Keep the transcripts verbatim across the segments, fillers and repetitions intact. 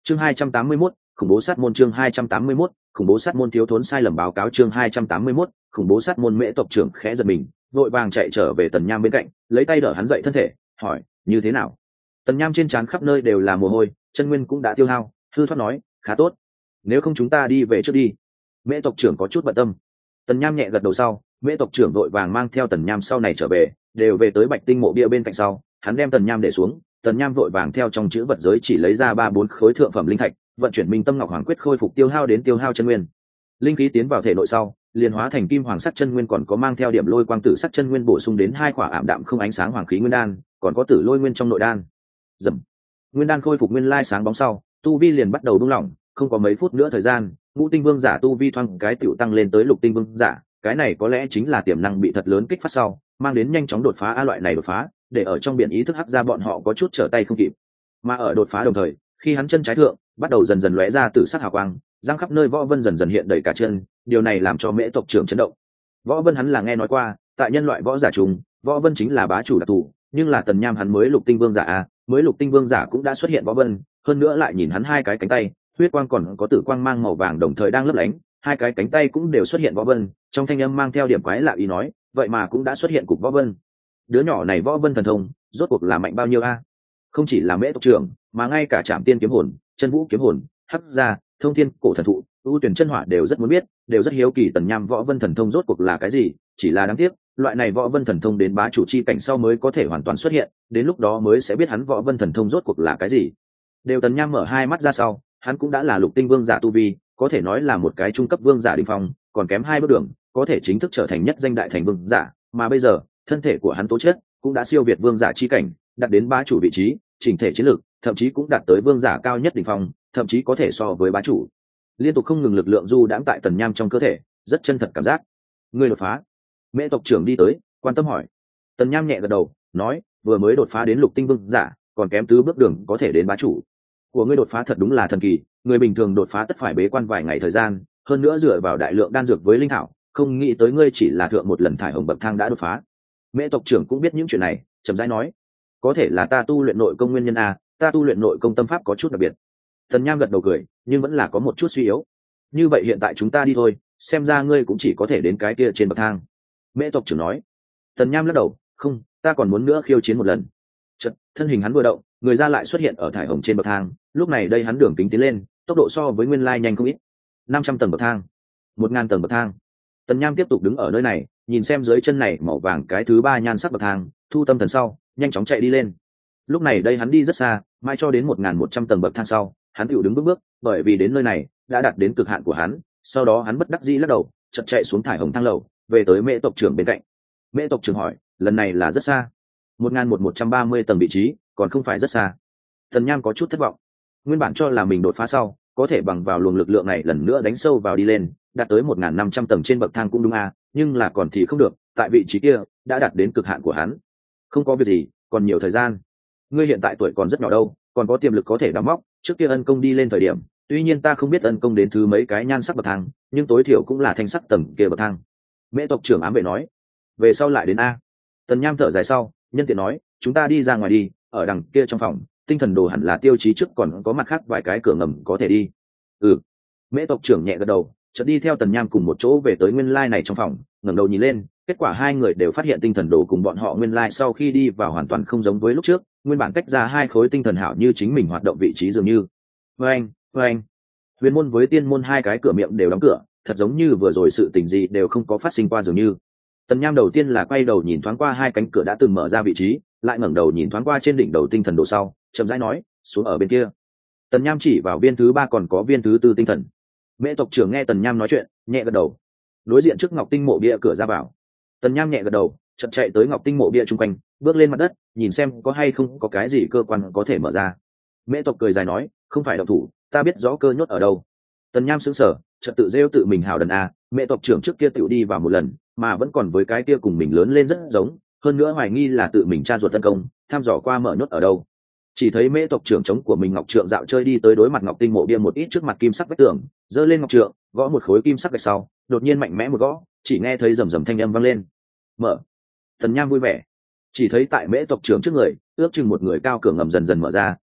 chương hai trăm tám mươi mốt khủng bố sát môn chương hai trăm tám mươi mốt khủng bố sát môn thiếu thốn sai lầm báo cáo chương hai trăm tám mươi mốt khủng bố sát môn. Mễ tộc trưởng khẽ giật mình, vội vàng chạy trở về Tần Nham bên cạnh, lấy tay đỡ hắn dậy thân thể, hỏi như thế nào. Tần Nham trên trán khắp nơi đều là mồ hôi, chân nguyên cũng đã tiêu hao, hư thoát nói khá tốt, nếu không chúng ta đi về trước đi. Mễ tộc trưởng có chút bận tâm. Tần Nham nhẹ gật đầu sau, Mễ tộc trưởng vội vàng mang theo Tần Nham sau này trở về, đều về tới Bạch Tinh mộ bia bên cạnh sau, hắn đem Tần Nham để xuống. Tần Nham vội vàng theo trong chữ vật giới chỉ lấy ra ba bốn khối thượng phẩm linh thạch, vận chuyển Minh Tâm Ngọc Hoàng quyết khôi phục tiêu hao đến tiêu hao chân nguyên. Linh khí tiến vào thể nội sau, liền hóa thành kim hoàng sắc chân nguyên, còn có mang theo điểm lôi quang tử sắc chân nguyên bổ sung đến hai quả ảm đạm không ánh sáng hoàng khí nguyên đan, còn có tử lôi nguyên trong nội đan. Dầm. Nguyên đan khôi phục nguyên lai sáng bóng sau, tu vi liền bắt đầu buông lỏng, không có mấy phút nữa thời gian, ngũ tinh vương giả tu vi thoáng cái tiểu tăng lên tới lục tinh vương giả, cái này có lẽ chính là tiềm năng bị thật lớn kích phát sau, mang đến nhanh chóng đột phá. A loại này đột phá, để ở trong biển ý thức hắc ra bọn họ có chút trở tay không kịp. Mà ở đột phá đồng thời, khi hắn chân trái thượng bắt đầu dần dần lóe ra tử sắc hào quang, giang khắp nơi võ vân dần dần hiện đầy cả chân, điều này làm cho Mễ tộc trưởng chấn động. Võ vân hắn là nghe nói qua, tại nhân loại võ giả trùng, võ vân chính là bá chủ đặc thù, nhưng là Tần Nham hắn mới lục tinh vương giả a, mới lục tinh vương giả cũng đã xuất hiện võ vân, hơn nữa lại nhìn hắn hai cái cánh tay, huyết quang còn có tử quang mang màu vàng đồng thời đang lấp lánh, hai cái cánh tay cũng đều xuất hiện võ vân, trong thanh âm mang theo điểm quái lạ ý nói, vậy mà cũng đã xuất hiện cục võ vân. Đứa nhỏ này võ vân thần thông, rốt cuộc là mạnh bao nhiêu a? Không chỉ là Mễ tộc trưởng, mà ngay cả Trảm Tiên kiếm hồn, Chân Vũ kiếm hồn, Hắc gia, Thông Thiên cổ thần thụ, ưu tuyển chân hỏa đều rất muốn biết, đều rất hiếu kỳ Tần Nham võ vân thần thông rốt cuộc là cái gì. Chỉ là đáng tiếc, loại này võ vân thần thông đến bá chủ chi cảnh sau mới có thể hoàn toàn xuất hiện, đến lúc đó mới sẽ biết hắn võ vân thần thông rốt cuộc là cái gì. Đều Tần Nham mở hai mắt ra sau, hắn cũng đã là lục tinh vương giả tu vi, có thể nói là một cái trung cấp vương giả đỉnh phong, còn kém hai bước đường, có thể chính thức trở thành nhất danh đại thành vương giả. Mà bây giờ, thân thể của hắn tố chất cũng đã siêu việt vương giả chi cảnh, đạt đến bá chủ vị trí, chỉnh thể chiến lược thậm chí cũng đạt tới vương giả cao nhất đỉnh phong, thậm chí có thể so với bá chủ. Liên tục không ngừng lực lượng du đãng tại Tần Nham trong cơ thể, rất chân thật cảm giác. Ngươi đột phá. Mễ tộc trưởng đi tới, quan tâm hỏi. Tần Nham nhẹ gật đầu, nói, vừa mới đột phá đến lục tinh vương giả, còn kém tứ bước đường có thể đến bá chủ. Của ngươi đột phá thật đúng là thần kỳ, người bình thường đột phá tất phải bế quan vài ngày thời gian, hơn nữa dựa vào đại lượng đan dược với linh thảo, không nghĩ tới ngươi chỉ là thượng một lần thải hồng bậc thang đã đột phá. Mễ tộc trưởng cũng biết những chuyện này, chậm rãi nói, có thể là ta tu luyện nội công nguyên nhân a, ta tu luyện nội công tâm pháp có chút đặc biệt. Tần Nham gật đầu cười, nhưng vẫn là có một chút suy yếu. Như vậy hiện tại chúng ta đi thôi, xem ra ngươi cũng chỉ có thể đến cái kia trên bậc thang. Mễ tộc trưởng nói. Tần Nham lắc đầu, không, ta còn muốn nữa khiêu chiến một lần. Chợt, thân hình hắn vừa động, người ra lại xuất hiện ở thải hồng trên bậc thang, lúc này đây hắn đường kính tiến lên, tốc độ so với nguyên lai nhanh không ít. năm trăm tầng bậc thang, một ngàn tầng bậc thang. Tần Nham tiếp tục đứng ở nơi này, nhìn xem dưới chân này màu vàng cái thứ ba nhan sắc bậc thang, thu tâm thần sau, nhanh chóng chạy đi lên. Lúc này đây hắn đi rất xa, mai cho đến một ngàn một trăm tầng bậc thang sau, hắn tựu đứng bước bước, bởi vì đến nơi này đã đạt đến cực hạn của hắn. Sau đó hắn bất đắc dĩ lắc đầu, chợt chạy xuống thải hồng thang lầu, về tới Mễ tộc trưởng bên cạnh. Mễ tộc trưởng hỏi, lần này là rất xa, một ngàn một trăm ba mươi tầng vị trí, còn không phải rất xa. Tần Nham có chút thất vọng, nguyên bản cho là mình đột phá sau có thể bằng vào luồng lực lượng này lần nữa đánh sâu vào đi lên, đạt tới một ngàn năm trăm tầng trên bậc thang cũng đúng a, nhưng là còn thì không được, tại vị trí kia đã đạt đến cực hạn của hắn. Không có việc gì, còn nhiều thời gian. Ngươi hiện tại tuổi còn rất nhỏ đâu, còn có tiềm lực có thể đóng móc. Trước kia ân công đi lên thời điểm, tuy nhiên ta không biết ân công đến thứ mấy cái nhan sắc bậc thang, nhưng tối thiểu cũng là thanh sắc tầng kia bậc thang. Mễ tộc trưởng ám vệ nói. Về sau lại đến a. Tần Nham thở dài sau, nhân tiện nói, chúng ta đi ra ngoài đi, ở đằng kia trong phòng, tinh thần đồ hẳn là tiêu chí trước, còn có mặt khác vài cái cửa ngầm có thể đi. Ừ. Mễ tộc trưởng nhẹ gật đầu, chợt đi theo Tần Nham cùng một chỗ về tới nguyên lai này trong phòng, ngẩng đầu nhìn lên, kết quả hai người đều phát hiện tinh thần đồ cùng bọn họ nguyên lai sau khi đi vào hoàn toàn không giống với lúc trước, nguyên bản tách ra hai khối tinh thần hảo như chính mình hoạt động vị trí dường như. Oeng, oeng. Huyền môn với tiên môn hai cái cửa miệng đều đóng cửa, thật giống như vừa rồi sự tình gì đều không có phát sinh qua dường như. Tần Nham đầu tiên là quay đầu nhìn thoáng qua hai cánh cửa đã từng mở ra vị trí, lại ngẩng đầu nhìn thoáng qua trên đỉnh đầu tinh thần đồ sau, chậm rãi nói, xuống ở bên kia. Tần Nham chỉ vào viên thứ ba còn có viên thứ tư tinh thần. Mễ tộc trưởng nghe Tần Nham nói chuyện, nhẹ gật đầu. Đối diện trước Ngọc Tinh mộ bia cửa ra vào. Tần Nham nhẹ gật đầu, chợt chạy tới Ngọc Tinh mộ bia chung quanh, bước lên mặt đất, nhìn xem có hay không có cái gì cơ quan có thể mở ra. Mễ tộc cười dài nói, không phải động thủ, ta biết rõ cơ nhốt ở đâu. Tần Nham sững sờ, chợt tự rêu tự mình hảo đần a, Mễ tộc trưởng trước kia tự đi vào một lần, mà vẫn còn với cái kia cùng mình lớn lên rất giống, hơn nữa hoài nghi là tự mình cha ruột tấn công, tham dò qua mở nhốt ở đâu. Chỉ thấy Mễ tộc trưởng chống của mình ngọc trượng dạo chơi đi tới đối mặt Ngọc Tinh mộ bia một ít trước mặt kim sắc vách tường, giơ lên ngọc trượng, gõ một khối kim sắc gạch sau, đột nhiên mạnh mẽ một gõ, chỉ nghe thấy rầm rầm thanh âm vang lên. Mở. Tần Nham vui vẻ, chỉ thấy tại Mễ tộc trưởng trước người, ước chừng một người cao cửa ngầm dần dần mở ra,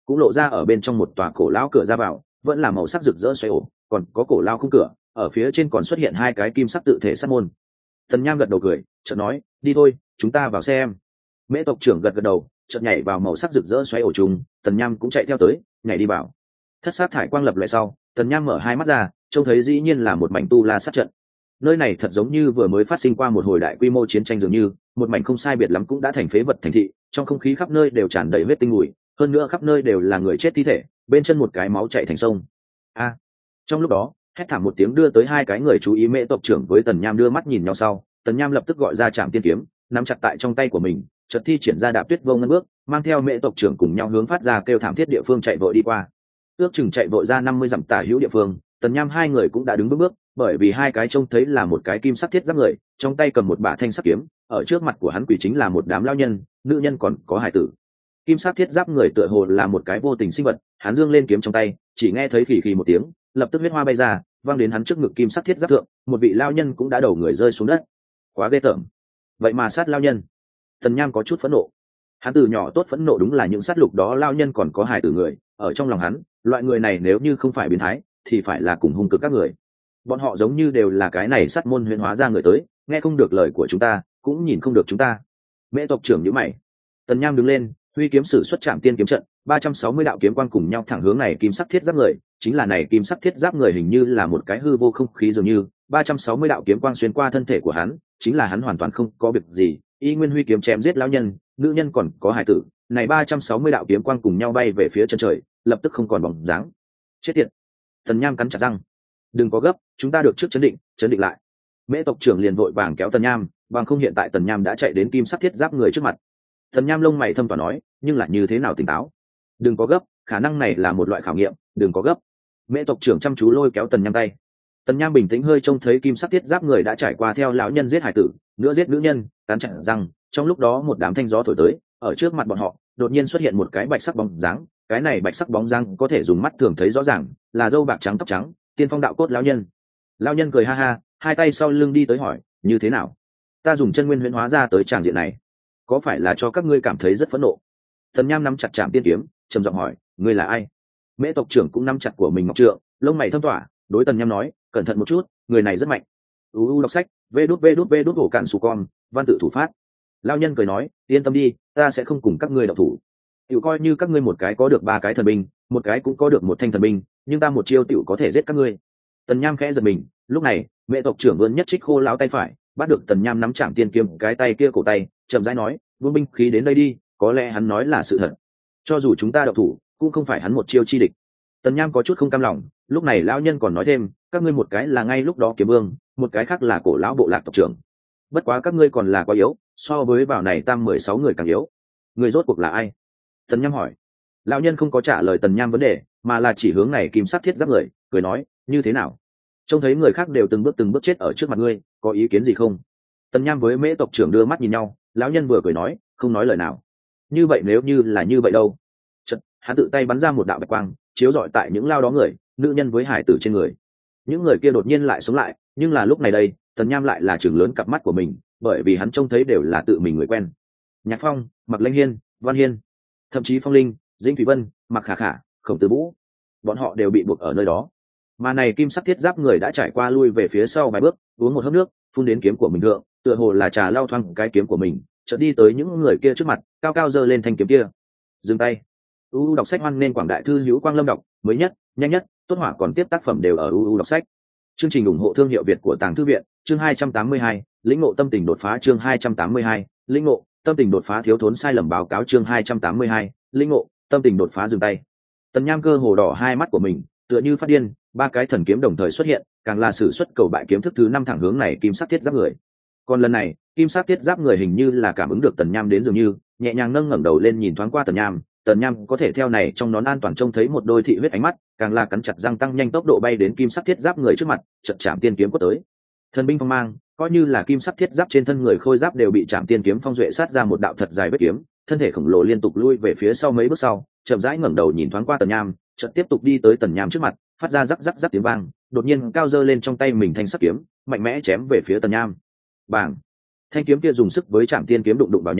cũng lộ ra ở bên trong một tòa cổ lão cửa ra vào, vẫn là màu sắc rực rỡ xoay ổ, còn có cổ lao khung cửa, ở phía trên còn xuất hiện hai cái kim sắc tự thể sát môn. Tần Nham gật đầu cười, chợt nói, đi thôi, chúng ta vào xem. Mễ tộc trưởng gật gật đầu, chợt nhảy vào màu sắc rực rỡ xoay ổ trùng, Tần Nham cũng chạy theo tới, nhảy đi vào. Thất sát thải quang lập lại sau, Tần Nham mở hai mắt ra, trông thấy dĩ nhiên là một mảnh tu la sát trận. Nơi này thật giống như vừa mới phát sinh qua một hồi đại quy mô chiến tranh dường như, một mảnh không sai biệt lắm cũng đã thành phế vật thành thị, trong không khí khắp nơi đều tràn đầy huyết tinh mùi, hơn nữa khắp nơi đều là người chết thi thể, bên chân một cái máu chảy thành sông. A! Trong lúc đó, hét thảm một tiếng đưa tới hai cái người chú ý. Mễ tộc trưởng với Tần Nham đưa mắt nhìn nhau sau, Tần Nham lập tức gọi ra Trảm Tiên kiếm, nắm chặt tại trong tay của mình, chợt thi triển ra đạp tuyết vô ngân bước, mang theo Mễ tộc trưởng cùng nhau hướng phát ra kêu thảm thiết địa phương chạy vội đi qua. Ước chừng chạy vội ra năm mươi dặm tả hữu địa phương, Tần Nham hai người cũng đã đứng bước bước, bởi vì hai cái trông thấy là một cái kim sắc thiết giáp người, trong tay cầm một bả thanh sắc kiếm, ở trước mặt của hắn quỷ chính là một đám lão nhân, nữ nhân còn có hải tử. Kim sắc thiết giáp người tựa hồ là một cái vô tình sinh vật, hắn giương lên kiếm trong tay, chỉ nghe thấy khì khì một tiếng, lập tức huyết hoa bay ra, văng đến hắn trước ngực kim sắc thiết giáp thượng, một vị lão nhân cũng đã đầu người rơi xuống đất. Quá ghê tởm, vậy mà sát lão nhân. Tần Nham có chút phẫn nộ, hắn từ nhỏ tốt phẫn nộ đúng là những sát lục đó lão nhân còn có hải tử người, ở trong lòng hắn, loại người này nếu như không phải biến thái, thì phải là cùng hung cực các người. Bọn họ giống như đều là cái này sát môn huyễn hóa ra người tới, nghe không được lời của chúng ta, cũng nhìn không được chúng ta. Mễ tộc trưởng nhíu mày. Tần Nham đứng lên, huy kiếm sử xuất Trảm Tiên kiếm trận, ba trăm sáu mươi đạo kiếm quang cùng nhau thẳng hướng này kim sắc thiết giáp người, chính là này kim sắc thiết giáp người hình như là một cái hư vô không khí dường như, ba trăm sáu mươi đạo kiếm quang xuyên qua thân thể của hắn, chính là hắn hoàn toàn không có việc gì, y nguyên huy kiếm chém giết lão nhân, nữ nhân còn có hải tử, này ba trăm sáu mươi đạo kiếm quang cùng nhau bay về phía chân trời, lập tức không còn bóng dáng. Chết tiệt. Tần Nham cắn chặt răng. Đừng có gấp, chúng ta được trước chấn định, chấn định lại. Mễ tộc trưởng liền vội vàng kéo Tần Nham, bằng không hiện tại Tần Nham đã chạy đến kim sắc thiết giáp người trước mặt. Tần Nham lông mày thâm tỏa nói, nhưng là như thế nào tỉnh táo? Đừng có gấp, khả năng này là một loại khảo nghiệm, đừng có gấp. Mễ tộc trưởng chăm chú lôi kéo Tần Nham tay. Tần Nham bình tĩnh hơi trông thấy kim sắc thiết giáp người đã trải qua theo lão nhân giết hải tử, nữa giết nữ nhân, cắn chặt răng, trong lúc đó một đám thanh gió thổi tới, ở trước mặt bọn họ, đột nhiên xuất hiện một cái bạch sắc bóng dáng, cái này bạch sắc bóng dáng có thể dùng mắt thường thấy rõ ràng, là râu bạc trắng tóc trắng, tiên phong đạo cốt lão nhân. Lão nhân cười ha ha, hai tay sau lưng đi tới hỏi, như thế nào? Ta dùng chân nguyên huyễn hóa ra tới tràng diện này, có phải là cho các ngươi cảm thấy rất phẫn nộ? Tần Nham nắm chặt Trảm Tiên kiếm, trầm giọng hỏi, ngươi là ai? Mễ tộc trưởng cũng nắm chặt của mình ngọc trượng, lông mày thâm tỏa, đối Tần Nham nói, cẩn thận một chút, người này rất mạnh. U đọc sách, vê đút vê đút vê đút hổ cạn su con, văn tự thủ phát. Lão nhân cười nói, yên tâm đi, ta sẽ không cùng các ngươi động thủ. Tiểu coi như các ngươi một cái có được ba cái thần binh, một cái cũng có được một thanh thần binh, nhưng ta một chiêu tiểu có thể giết các ngươi. Tần Nham khẽ giật mình, lúc này, Mễ tộc trưởng vươn nhất trích khô lão tay phải, bắt được Tần Nham nắm Trảm Tiên kiếm cái tay kia cổ tay, chậm rãi nói, buông binh khí đến đây đi, có lẽ hắn nói là sự thật. Cho dù chúng ta động thủ, cũng không phải hắn một chiêu chi địch. Tần Nham có chút không cam lòng, lúc này lão nhân còn nói thêm, các ngươi một cái là ngay lúc đó kiếm vương, một cái khác là cổ lão bộ lạc tộc trưởng. Bất quá các ngươi còn là quá yếu, so với vào này tam mười sáu người càng yếu. Người rốt cuộc là ai? Tần Nham hỏi. Lão nhân không có trả lời Tần Nham vấn đề, mà là chỉ hướng này kim sắc thiết giáp người, cười nói, như thế nào? Trông thấy người khác đều từng bước từng bước chết ở trước mặt ngươi, có ý kiến gì không? Tần Nham với Mễ tộc trưởng đưa mắt nhìn nhau, lão nhân vừa cười nói, không nói lời nào. Như vậy nếu như là như vậy đâu? Chợt, hắn tự tay bắn ra một đạo bạch quang, chiếu rọi tại những lao đó người, nữ nhân với hải tử trên người. Những người kia đột nhiên lại sống lại, nhưng là lúc này đây, Tần Nham lại là chừng lớn cặp mắt của mình, bởi vì hắn trông thấy đều là tự mình người quen. Nhạc Phong, Mặc Lãnh Hiên, Văn Hiên, thậm chí Phong Linh, Dĩnh Thủy Vân, Mặc Khả Khả, Khổng Tử Vũ, bọn họ đều bị buộc ở nơi đó. Mà này kim sắc thiết giáp người đã trải qua lui về phía sau vài bước, uống một hớp nước, phun đến kiếm của mình thượng, tựa hồ là trà lau thoáng cái kiếm của mình, chợt đi tới những người kia trước mặt, cao cao giơ lên thanh kiếm kia. Dừng tay. u u đọc sách hoan nên quảng đại thư hữu quang lâm đọc, mới nhất, nhanh nhất, tốt hỏa còn tiếp tác phẩm đều ở u u đọc sách. Chương trình ủng hộ thương hiệu Việt của Tàng Thư viện, chương hai trăm tám mươi hai, lĩnh ngộ tâm tình đột phá chương hai trăm tám mươi hai, lĩnh ngộ, tâm tình đột phá thiếu thốn sai lầm báo cáo chương hai trăm tám mươi hai, lĩnh ngộ, tâm tình đột phá dừng tay. Tần Nham cơ hồ đỏ hai mắt của mình, tựa như phát điên, ba cái thần kiếm đồng thời xuất hiện, càng là sử xuất cầu bại kiếm thức thứ năm thẳng hướng này kim sắc thiết giáp người. Còn lần này, kim sắc thiết giáp người hình như là cảm ứng được Tần Nham đến dường như, nhẹ nhàng nâng ngẩng đầu lên nhìn thoáng qua Tần Nham, Tần Nham có thể theo này trong nón an toàn trông thấy một đôi thị huyết ánh mắt, càng là cắn chặt răng tăng nhanh tốc độ bay đến kim sắc thiết giáp người trước mặt, chợt Trảm Tiên kiếm quất tới. Thần binh phong mang, coi như là kim sắc thiết giáp trên thân người khôi giáp đều bị Trảm Tiên kiếm phong duệ sát ra một đạo thật dài vết kiếm, thân thể khổng lồ liên tục lui về phía sau mấy bước sau, chậm rãi ngẩng đầu nhìn thoáng qua Tần Nham, chợt tiếp tục đi tới Tần Nham trước mặt, phát ra rắc rắc rắc tiếng vang, đột nhiên cao giơ lên trong tay mình thanh sắc kiếm, mạnh mẽ chém về phía Tần Nham. Bàng! Thanh kiếm kia dùng sức với Trảm Tiên kiếm đụng đụng vào nhau,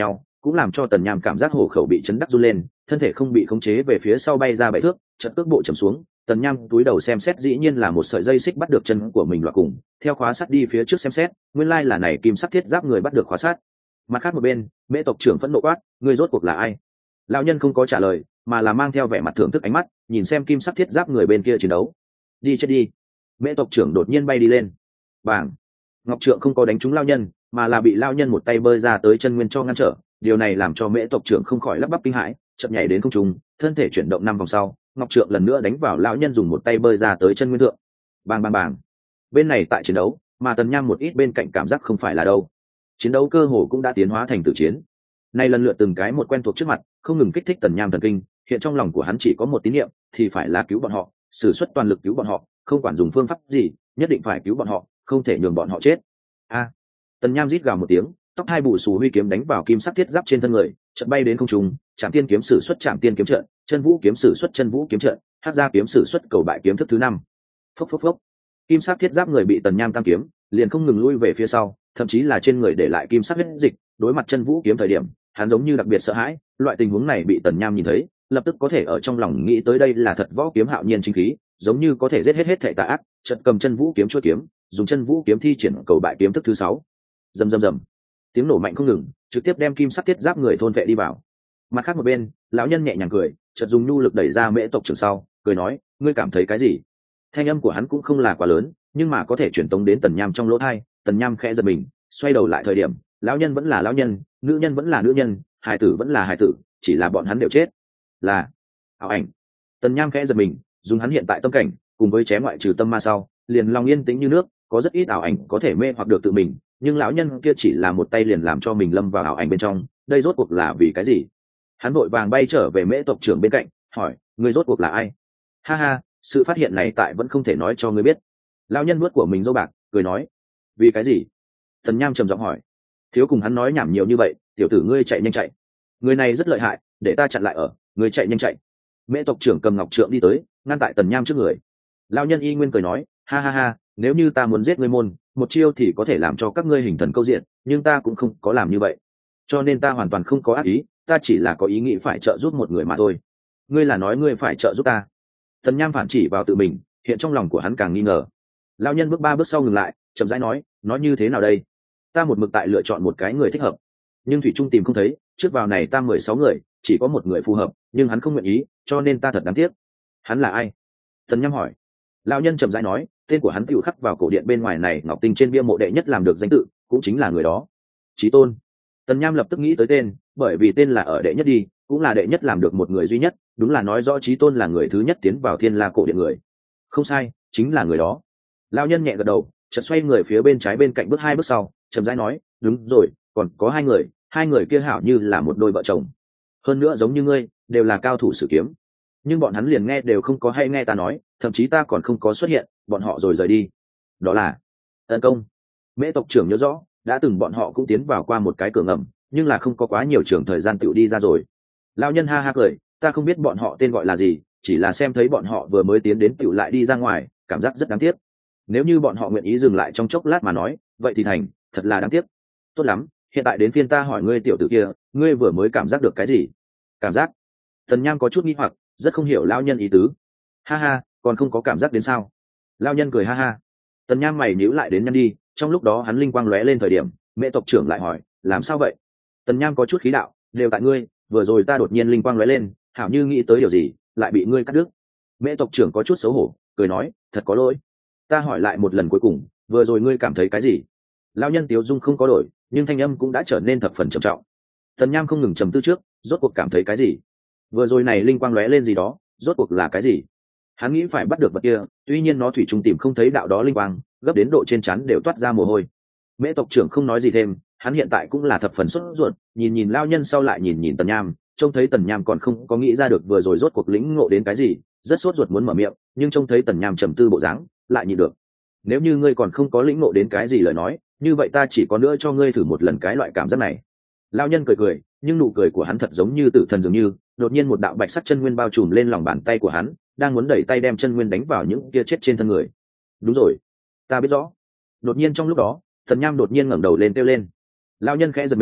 cũng làm cho tần nham cảm giác hổ khẩu bị chấn đắc run lên, thân thể không bị khống chế về phía sau bay ra bảy thước, chợt cước bộ chầm xuống. Tần nham túi đầu xem xét, dĩ nhiên là một sợi dây xích bắt được chân của mình loạt cùng, theo khóa sắt đi phía trước xem xét, nguyên lai là này kim sắt thiết giáp người bắt được khóa sắt. Mặt khác một bên, Mễ tộc trưởng phẫn nộ quát, ngươi rốt cuộc là ai? Lão nhân không có trả lời, mà là mang theo vẻ mặt thưởng thức ánh mắt, nhìn xem kim sắt thiết giáp người bên kia chiến đấu. Đi chết đi! Mễ tộc trưởng đột nhiên bay đi lên. Bảng! Ngọc trượng không có đánh trúng lão nhân, mà là bị lão nhân một tay bơi ra tới chân nguyên cho ngăn trở. Điều này làm cho Mễ tộc trưởng không khỏi lắp bắp kinh hãi, chậm nhảy đến không trung, thân thể chuyển động năm vòng sau, Ngọc trượng lần nữa đánh vào lão nhân dùng một tay bơi ra tới chân nguyên thượng. Bang bang bang! Bên này tại chiến đấu, mà Tần Nham một ít bên cạnh cảm giác không phải là đâu. Chiến đấu cơ hồ cũng đã tiến hóa thành tử chiến. Nay lần lượt từng cái một quen thuộc trước mặt, không ngừng kích thích Tần Nham thần kinh, hiện trong lòng của hắn chỉ có một tín niệm, thì phải là cứu bọn họ, sử xuất toàn lực cứu bọn họ, không quản dùng phương pháp gì, nhất định phải cứu bọn họ, không thể nhường bọn họ chết. A! Tần Nham rít gào một tiếng, tóc hai bù xù huy kiếm đánh vào kim sắc thiết giáp trên thân người, chợt bay đến không trung, Trảm Tiên kiếm sử xuất Trảm Tiên kiếm trận, Chân Vũ kiếm sử xuất Chân Vũ kiếm trận, Hát Gia kiếm sử xuất Cầu Bại kiếm thức thứ năm. Phốc phốc phốc. Kim sắc thiết giáp người bị Tần Nham tam kiếm, liền không ngừng lui về phía sau, thậm chí là trên người để lại kim sắc huyết dịch, đối mặt Chân Vũ kiếm thời điểm, hắn giống như đặc biệt sợ hãi, loại tình huống này bị Tần Nham nhìn thấy, lập tức có thể ở trong lòng nghĩ tới đây là thật võ kiếm hạo nhiên chính khí, giống như có thể giết hết hết thể tà ác, chợt cầm Chân Vũ kiếm chuôi kiếm, dùng Chân Vũ kiếm thi triển Cầu Bại kiếm thức thứ sáu. Rầm rầm rầm. Tiếng nổ mạnh không ngừng, trực tiếp đem kim sắc thiết giáp người thôn vệ đi vào. Mặt khác một bên, lão nhân nhẹ nhàng cười, chợt dùng nhu lực đẩy ra Mễ tộc trưởng sau, cười nói, ngươi cảm thấy cái gì? Thanh âm của hắn cũng không là quá lớn, nhưng mà có thể truyền tống đến Tần Nham trong lỗ tai. Tần Nham khẽ giật mình, xoay đầu lại thời điểm, lão nhân vẫn là lão nhân, nữ nhân vẫn là nữ nhân, hài tử vẫn là hài tử, chỉ là bọn hắn đều chết. Là ảo ảnh. Tần Nham khẽ giật mình, dùng hắn hiện tại tâm cảnh, cùng với chém ngoại trừ tâm ma sau, liền lòng yên tĩnh như nước, có rất ít ảo ảnh có thể mê hoặc được tự mình, nhưng lão nhân kia chỉ là một tay liền làm cho mình lâm vào ảo ảnh bên trong, đây rốt cuộc là vì cái gì? Hắn vội vàng bay trở về Mễ tộc trưởng bên cạnh, hỏi, ngươi rốt cuộc là ai? Ha ha, sự phát hiện này tại vẫn không thể nói cho ngươi biết. Lão nhân nuốt của mình dâu bạc, cười nói, vì cái gì? Tần Nham trầm giọng hỏi. Thiếu cùng hắn nói nhảm nhiều như vậy, tiểu tử ngươi chạy nhanh chạy. Người này rất lợi hại, để ta chặn lại ở, ngươi chạy nhanh chạy. Mễ tộc trưởng cầm ngọc trượng đi tới, ngăn tại Tần Nham trước người. Lão nhân y nguyên cười nói, ha ha ha, nếu như ta muốn giết ngươi môn, một chiêu thì có thể làm cho các ngươi hình thần câu diện, nhưng ta cũng không có làm như vậy. Cho nên ta hoàn toàn không có ác ý, ta chỉ là có ý nghĩ phải trợ giúp một người mà thôi. Ngươi là nói ngươi phải trợ giúp ta? Tần Nham phản chỉ vào tự mình, hiện trong lòng của hắn càng nghi ngờ. Lão nhân bước ba bước sau ngừng lại, chậm rãi nói, nói như thế nào đây? Ta một mực tại lựa chọn một cái người thích hợp, nhưng thủy trung tìm không thấy, trước vào này ta mười sáu người, chỉ có một người phù hợp, nhưng hắn không nguyện ý, cho nên ta thật đáng tiếc. Hắn là ai? Tần Nham hỏi. Lão nhân chậm rãi nói, tên của hắn tựu khắc vào cổ điện bên ngoài này ngọc tinh trên bia mộ đệ nhất làm được danh tự, cũng chính là người đó. Chí Tôn. Tần Nham lập tức nghĩ tới tên, bởi vì tên là ở đệ nhất đi, cũng là đệ nhất làm được một người duy nhất, đúng là nói rõ Chí Tôn là người thứ nhất tiến vào Thiên La cổ điện người. Không sai, chính là người đó. Lão nhân nhẹ gật đầu, chợt xoay người phía bên trái bên cạnh bước hai bước sau, chậm rãi nói, đúng rồi, còn có hai người, hai người kia hảo như là một đôi vợ chồng. Hơn nữa giống như ngươi, đều là cao thủ sử kiếm. Nhưng bọn hắn liền nghe đều không có hay nghe ta nói, thậm chí ta còn không có xuất hiện, bọn họ rồi rời đi. Đó là tấn công. Mễ tộc trưởng nhớ rõ, đã từng bọn họ cũng tiến vào qua một cái cửa ngầm, nhưng là không có quá nhiều trường thời gian tựu đi ra rồi. Lão nhân ha ha cười, ta không biết bọn họ tên gọi là gì, chỉ là xem thấy bọn họ vừa mới tiến đến tựu lại đi ra ngoài, cảm giác rất đáng tiếc. Nếu như bọn họ nguyện ý dừng lại trong chốc lát mà nói, vậy thì thành, thật là đáng tiếc. Tốt lắm, hiện tại đến phiên ta hỏi ngươi tiểu tử kia, ngươi vừa mới cảm giác được cái gì? Cảm giác? Tần Nham có chút nghi hoặc, rất không hiểu lão nhân ý tứ. Ha ha, còn không có cảm giác đến sao? Lão nhân cười ha ha. Tần Nham mày nhíu lại đến nhăn đi, trong lúc đó hắn linh quang lóe lên thời điểm, Mễ tộc trưởng lại hỏi, làm sao vậy? Tần Nham có chút khí đạo, đều tại ngươi, vừa rồi ta đột nhiên linh quang lóe lên, hảo như nghĩ tới điều gì, lại bị ngươi cắt đứt. Mễ tộc trưởng có chút xấu hổ, cười nói, thật có lỗi. Ta hỏi lại một lần cuối cùng, vừa rồi ngươi cảm thấy cái gì? Lão nhân tiếu dung không có đổi, nhưng thanh âm cũng đã trở nên thập phần trầm trọng. Tần Nham không ngừng trầm tư trước, rốt cuộc cảm thấy cái gì? Vừa rồi này linh quang lóe lên gì đó, rốt cuộc là cái gì? Hắn nghĩ phải bắt được vật kia, tuy nhiên nó thủy chung tìm không thấy đạo đó linh quang, gấp đến độ trên trán đều toát ra mồ hôi. Mễ tộc trưởng không nói gì thêm, hắn hiện tại cũng là thập phần sốt ruột, nhìn nhìn lão nhân sau lại nhìn nhìn Tần Nham, trông thấy Tần Nham còn không có nghĩ ra được vừa rồi rốt cuộc lĩnh ngộ đến cái gì, rất sốt ruột muốn mở miệng, nhưng trông thấy Tần Nham trầm tư bộ dáng, lại nhịn được. Nếu như ngươi còn không có lĩnh ngộ đến cái gì lời nói, như vậy ta chỉ có nữa cho ngươi thử một lần cái loại cảm giác này. Lão nhân cười cười, nhưng nụ cười của hắn thật giống như tử thần dường như, đột nhiên một đạo bạch sắc chân nguyên bao trùm lên lòng bàn tay của hắn, đang muốn đẩy tay đem chân nguyên đánh vào những kia chết trên thân người. Đúng rồi, ta biết rõ. Đột nhiên trong lúc đó, Tần Nham đột nhiên ngẩng đầu lên kêu lên. Lão nhân khẽ giật mình,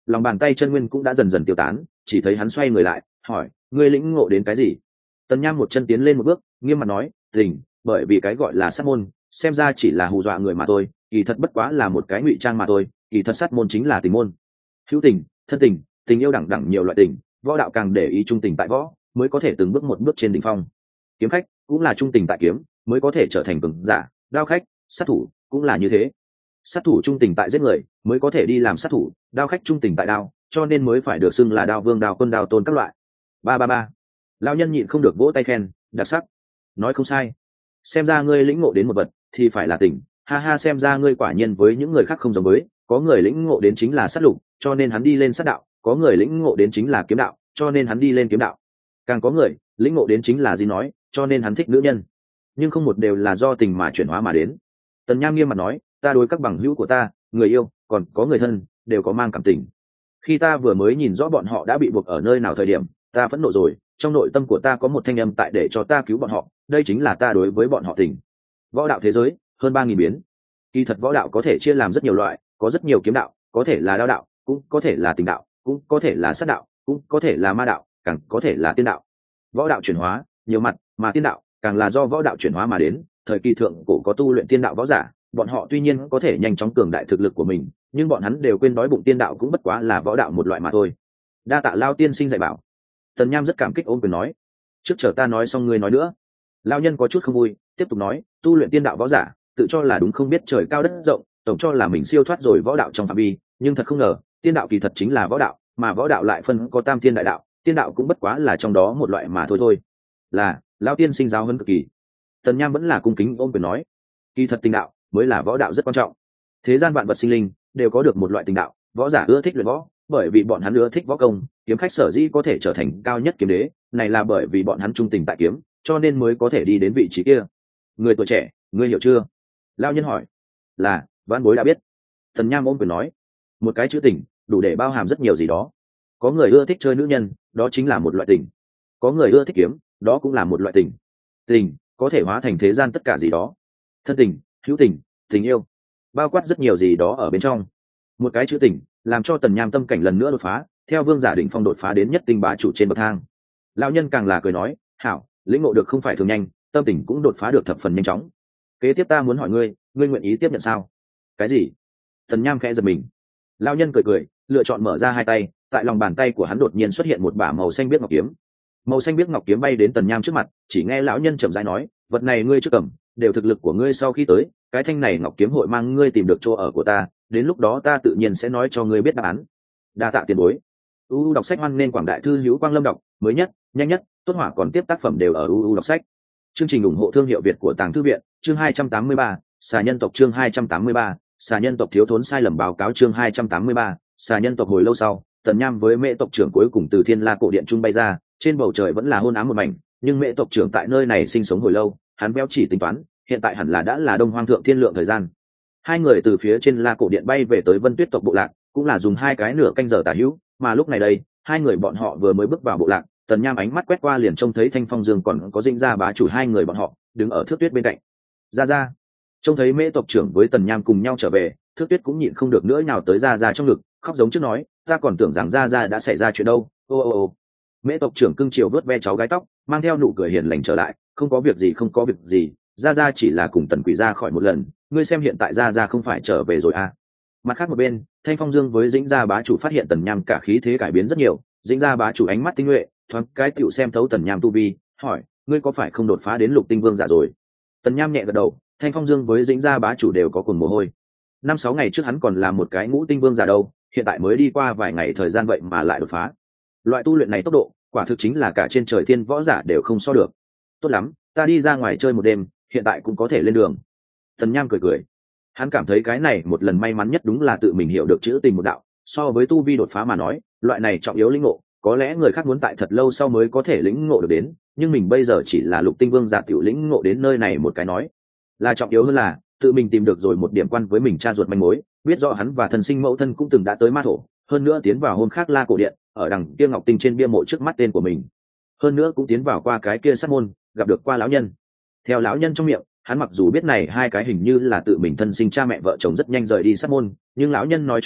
lòng bàn tay chân nguyên cũng đã dần dần tiêu tán, chỉ thấy hắn xoay người lại hỏi, ngươi lĩnh ngộ đến cái gì? Tần Nham một chân tiến lên một bước, nghiêm mặt nói, tình, bởi vì cái gọi là sát môn xem ra chỉ là hù dọa người mà thôi, kỳ thật bất quá là một cái ngụy trang mà thôi, kỳ thật sát môn chính là tình môn. Hữu tình, thân tình, tình yêu đẳng đẳng nhiều loại tình, võ đạo càng để ý trung tình tại võ, mới có thể từng bước một bước trên đỉnh phong. Kiếm khách cũng là trung tình tại kiếm, mới có thể trở thành cường giả, đao khách, sát thủ cũng là như thế. Sát thủ trung tình tại giết người, mới có thể đi làm sát thủ, đao khách trung tình tại đao, cho nên mới phải được xưng là đao vương, đao quân, đao tôn các loại. Ba ba ba. Lão nhân nhịn không được vỗ tay khen, đặc sắc. Nói không sai. Xem ra ngươi lĩnh ngộ đến một vật thì phải là tình, ha ha, xem ra ngươi quả nhiên với những người khác không giống với, có người lĩnh ngộ đến chính là sát lục, cho nên hắn đi lên sát đạo, có người lĩnh ngộ đến chính là kiếm đạo, cho nên hắn đi lên kiếm đạo, càng có người lĩnh ngộ đến chính là gì nói, cho nên hắn thích nữ nhân, nhưng không một đều là do tình mà chuyển hóa mà đến. Tần Nham nghiêm mặt nói, ta đối các bằng hữu của ta, người yêu còn có người thân đều có mang cảm tình. Khi ta vừa mới nhìn rõ bọn họ đã bị buộc ở nơi nào thời điểm, ta phẫn nộ rồi, trong nội tâm của ta có một thanh âm tại để cho ta cứu bọn họ, đây chính là ta đối với bọn họ tình. Võ đạo thế giới hơn ba nghìn biến, kỳ thật võ đạo có thể chia làm rất nhiều loại, có rất nhiều kiếm đạo, có thể là đao đạo, cũng có thể là tình đạo, cũng có thể là sát đạo, cũng có thể là ma đạo, càng có thể là tiên đạo. Võ đạo chuyển hóa nhiều mặt, mà tiên đạo càng là do võ đạo chuyển hóa mà đến. Thời kỳ thượng cổ có tu luyện tiên đạo võ giả, bọn họ tuy nhiên có thể nhanh chóng cường đại thực lực của mình, nhưng bọn hắn đều quên đói bụng tiên đạo cũng bất quá là võ đạo một loại mà thôi. Đa tạ Lao tiên sinh dạy bảo. Tần Nham rất cảm kích ôm quyền nói, trước chờ ta nói xong ngươi nói nữa. Lao nhân có chút không vui, tiếp tục nói, tu luyện tiên đạo võ giả tự cho là đúng không biết trời cao đất rộng, tổng cho là mình siêu thoát rồi võ đạo trong phạm vi, nhưng thật không ngờ tiên đạo kỳ thật chính là võ đạo, mà võ đạo lại phân có tam tiên đại đạo, tiên đạo cũng bất quá là trong đó một loại mà thôi thôi. Là Lao tiên sinh giáo huấn cực kỳ. Tần Nham vẫn là cung kính ôm quyền nói, kỳ thật tình đạo mới là võ đạo rất quan trọng. Thế gian vạn vật sinh linh đều có được một loại tình đạo, võ giả ưa thích luyện võ, bởi vì bọn hắn ưa thích võ công, kiếm khách sở dĩ có thể trở thành cao nhất kiếm đế, này là bởi vì bọn hắn trung tình tại kiếm, cho nên mới có thể đi đến vị trí kia. Người tuổi trẻ, ngươi hiểu chưa? Lão nhân hỏi. Là, vãn bối đã biết. Tần Nham ôm quyền nói, một cái chữ tình đủ để bao hàm rất nhiều gì đó. Có người ưa thích chơi nữ nhân, đó chính là một loại tình. Có người ưa thích kiếm, đó cũng là một loại tình. Tình có thể hóa thành thế gian tất cả gì đó, thân tình, hữu tình, tình yêu, bao quát rất nhiều gì đó ở bên trong. Một cái chữ tình làm cho Tần Nham tâm cảnh lần nữa đột phá, theo vương giả đỉnh phong đột phá đến nhất tinh bá chủ trên bậc thang. Lão nhân càng là cười nói, hảo, lĩnh ngộ được không phải thường nhanh, tâm tình cũng đột phá được thập phần nhanh chóng. Kế tiếp ta muốn hỏi ngươi, ngươi nguyện ý tiếp nhận sao? Cái gì? Tần Nham khẽ giật mình. Lão nhân cười cười, lựa chọn mở ra hai tay, tại lòng bàn tay của hắn đột nhiên xuất hiện một bả màu xanh biếc ngọc kiếm. Màu xanh biếc ngọc kiếm bay đến Tần Nham trước mặt, chỉ nghe lão nhân chậm rãi nói, vật này ngươi chưa cầm, đều thực lực của ngươi sau khi tới, cái thanh này ngọc kiếm hội mang ngươi tìm được chỗ ở của ta, đến lúc đó ta tự nhiên sẽ nói cho ngươi biết đáp án. Đa tạ tiền bối. u u đọc sách hoan nên quảng đại thư hữu quang lâm đọc, mới nhất, nhanh nhất, tốt hỏa còn tiếp tác phẩm đều ở u u đọc sách. Chương trình ủng hộ thương hiệu Việt của Tàng Thư viện, chương hai trăm tám mươi ba, xà nhân tộc chương hai trăm tám mươi ba, xà nhân tộc thiếu thốn sai lầm báo cáo chương hai trăm tám mươi ba, xà nhân tộc hồi lâu sau, Tần Nham với Mễ tộc trưởng cuối cùng từ Thiên La cổ điện trung bay ra, trên bầu trời vẫn là hôn ám một mảnh, nhưng Mễ tộc trưởng tại nơi này sinh sống hồi lâu, hắn béo chỉ tính toán, hiện tại hẳn là đã là Đông Hoang thượng thiên lượng thời gian. Hai người từ phía trên La cổ điện bay về tới Vân Tuyết tộc bộ lạc, cũng là dùng hai cái nửa canh giờ tả hữu, mà lúc này đây, hai người bọn họ vừa mới bước vào bộ lạc, Tần Nham ánh mắt quét qua liền trông thấy Thanh Phong Dương còn có Dĩnh Gia bá chủ hai người bọn họ đứng ở Thước Tuyết bên cạnh. Ra ra, trông thấy Mễ tộc trưởng với Tần Nham cùng nhau trở về, Thước Tuyết cũng nhịn không được nữa nhào tới Ra ra trong ngực, khóc giống trước nói, ta còn tưởng rằng Ra ra đã xảy ra chuyện đâu. Ô ô ô. Mễ tộc trưởng cưng chiều vớt ve cháu gái tóc, mang theo nụ cười hiền lành trở lại, không có việc gì không có việc gì, Ra ra chỉ là cùng Tần Quỷ ra khỏi một lần, ngươi xem hiện tại Ra ra không phải trở về rồi à. Mặt khác một bên, Thanh Phong Dương với Dĩnh Gia bá chủ phát hiện Tần Nham cả khí thế cải biến rất nhiều, Dĩnh Gia bá chủ ánh mắt tinh nhuệ, thoáng cái tựu xem thấu Tần Nham tu vi, hỏi, ngươi có phải không đột phá đến lục tinh vương giả rồi? Tần Nham nhẹ gật đầu, Thanh Phong Dương với Dĩnh Gia bá chủ đều có cùng mồ hôi. Năm sáu ngày trước hắn còn là một cái ngũ tinh vương giả đâu, hiện tại mới đi qua vài ngày thời gian vậy mà lại đột phá. Loại tu luyện này tốc độ, quả thực chính là cả trên trời thiên võ giả đều không so được. Tốt lắm, ta đi ra ngoài chơi một đêm, hiện tại cũng có thể lên đường. Tần Nham cười cười. Hắn cảm thấy cái này một lần may mắn nhất đúng là tự mình hiểu được chữ tình một đạo, so với tu vi đột phá mà nói, loại này trọng yếu lĩnh ngộ, có lẽ người khác muốn tại thật lâu sau mới có thể lĩnh ngộ được đến, nhưng mình bây giờ chỉ là lục tinh vương giả tiểu lĩnh ngộ đến nơi này một cái nói, là trọng yếu hơn là tự mình tìm được rồi một điểm quan với mình cha ruột manh mối, biết rõ hắn và thần sinh mẫu thân cũng từng đã tới ma thổ, hơn nữa tiến vào hôm khác La cổ điện, ở đằng kia ngọc tinh trên bia mộ trước mắt tên của mình, hơn nữa cũng tiến vào qua cái kia sát môn, gặp được qua lão nhân. Theo lão nhân trong miệng, hắn mặc dù biết này hai cái hình như là tự mình thân sinh cha mẹ vợ chồng rất nhanh rời đi sát môn, nhưng lão nhân nói cho hắn,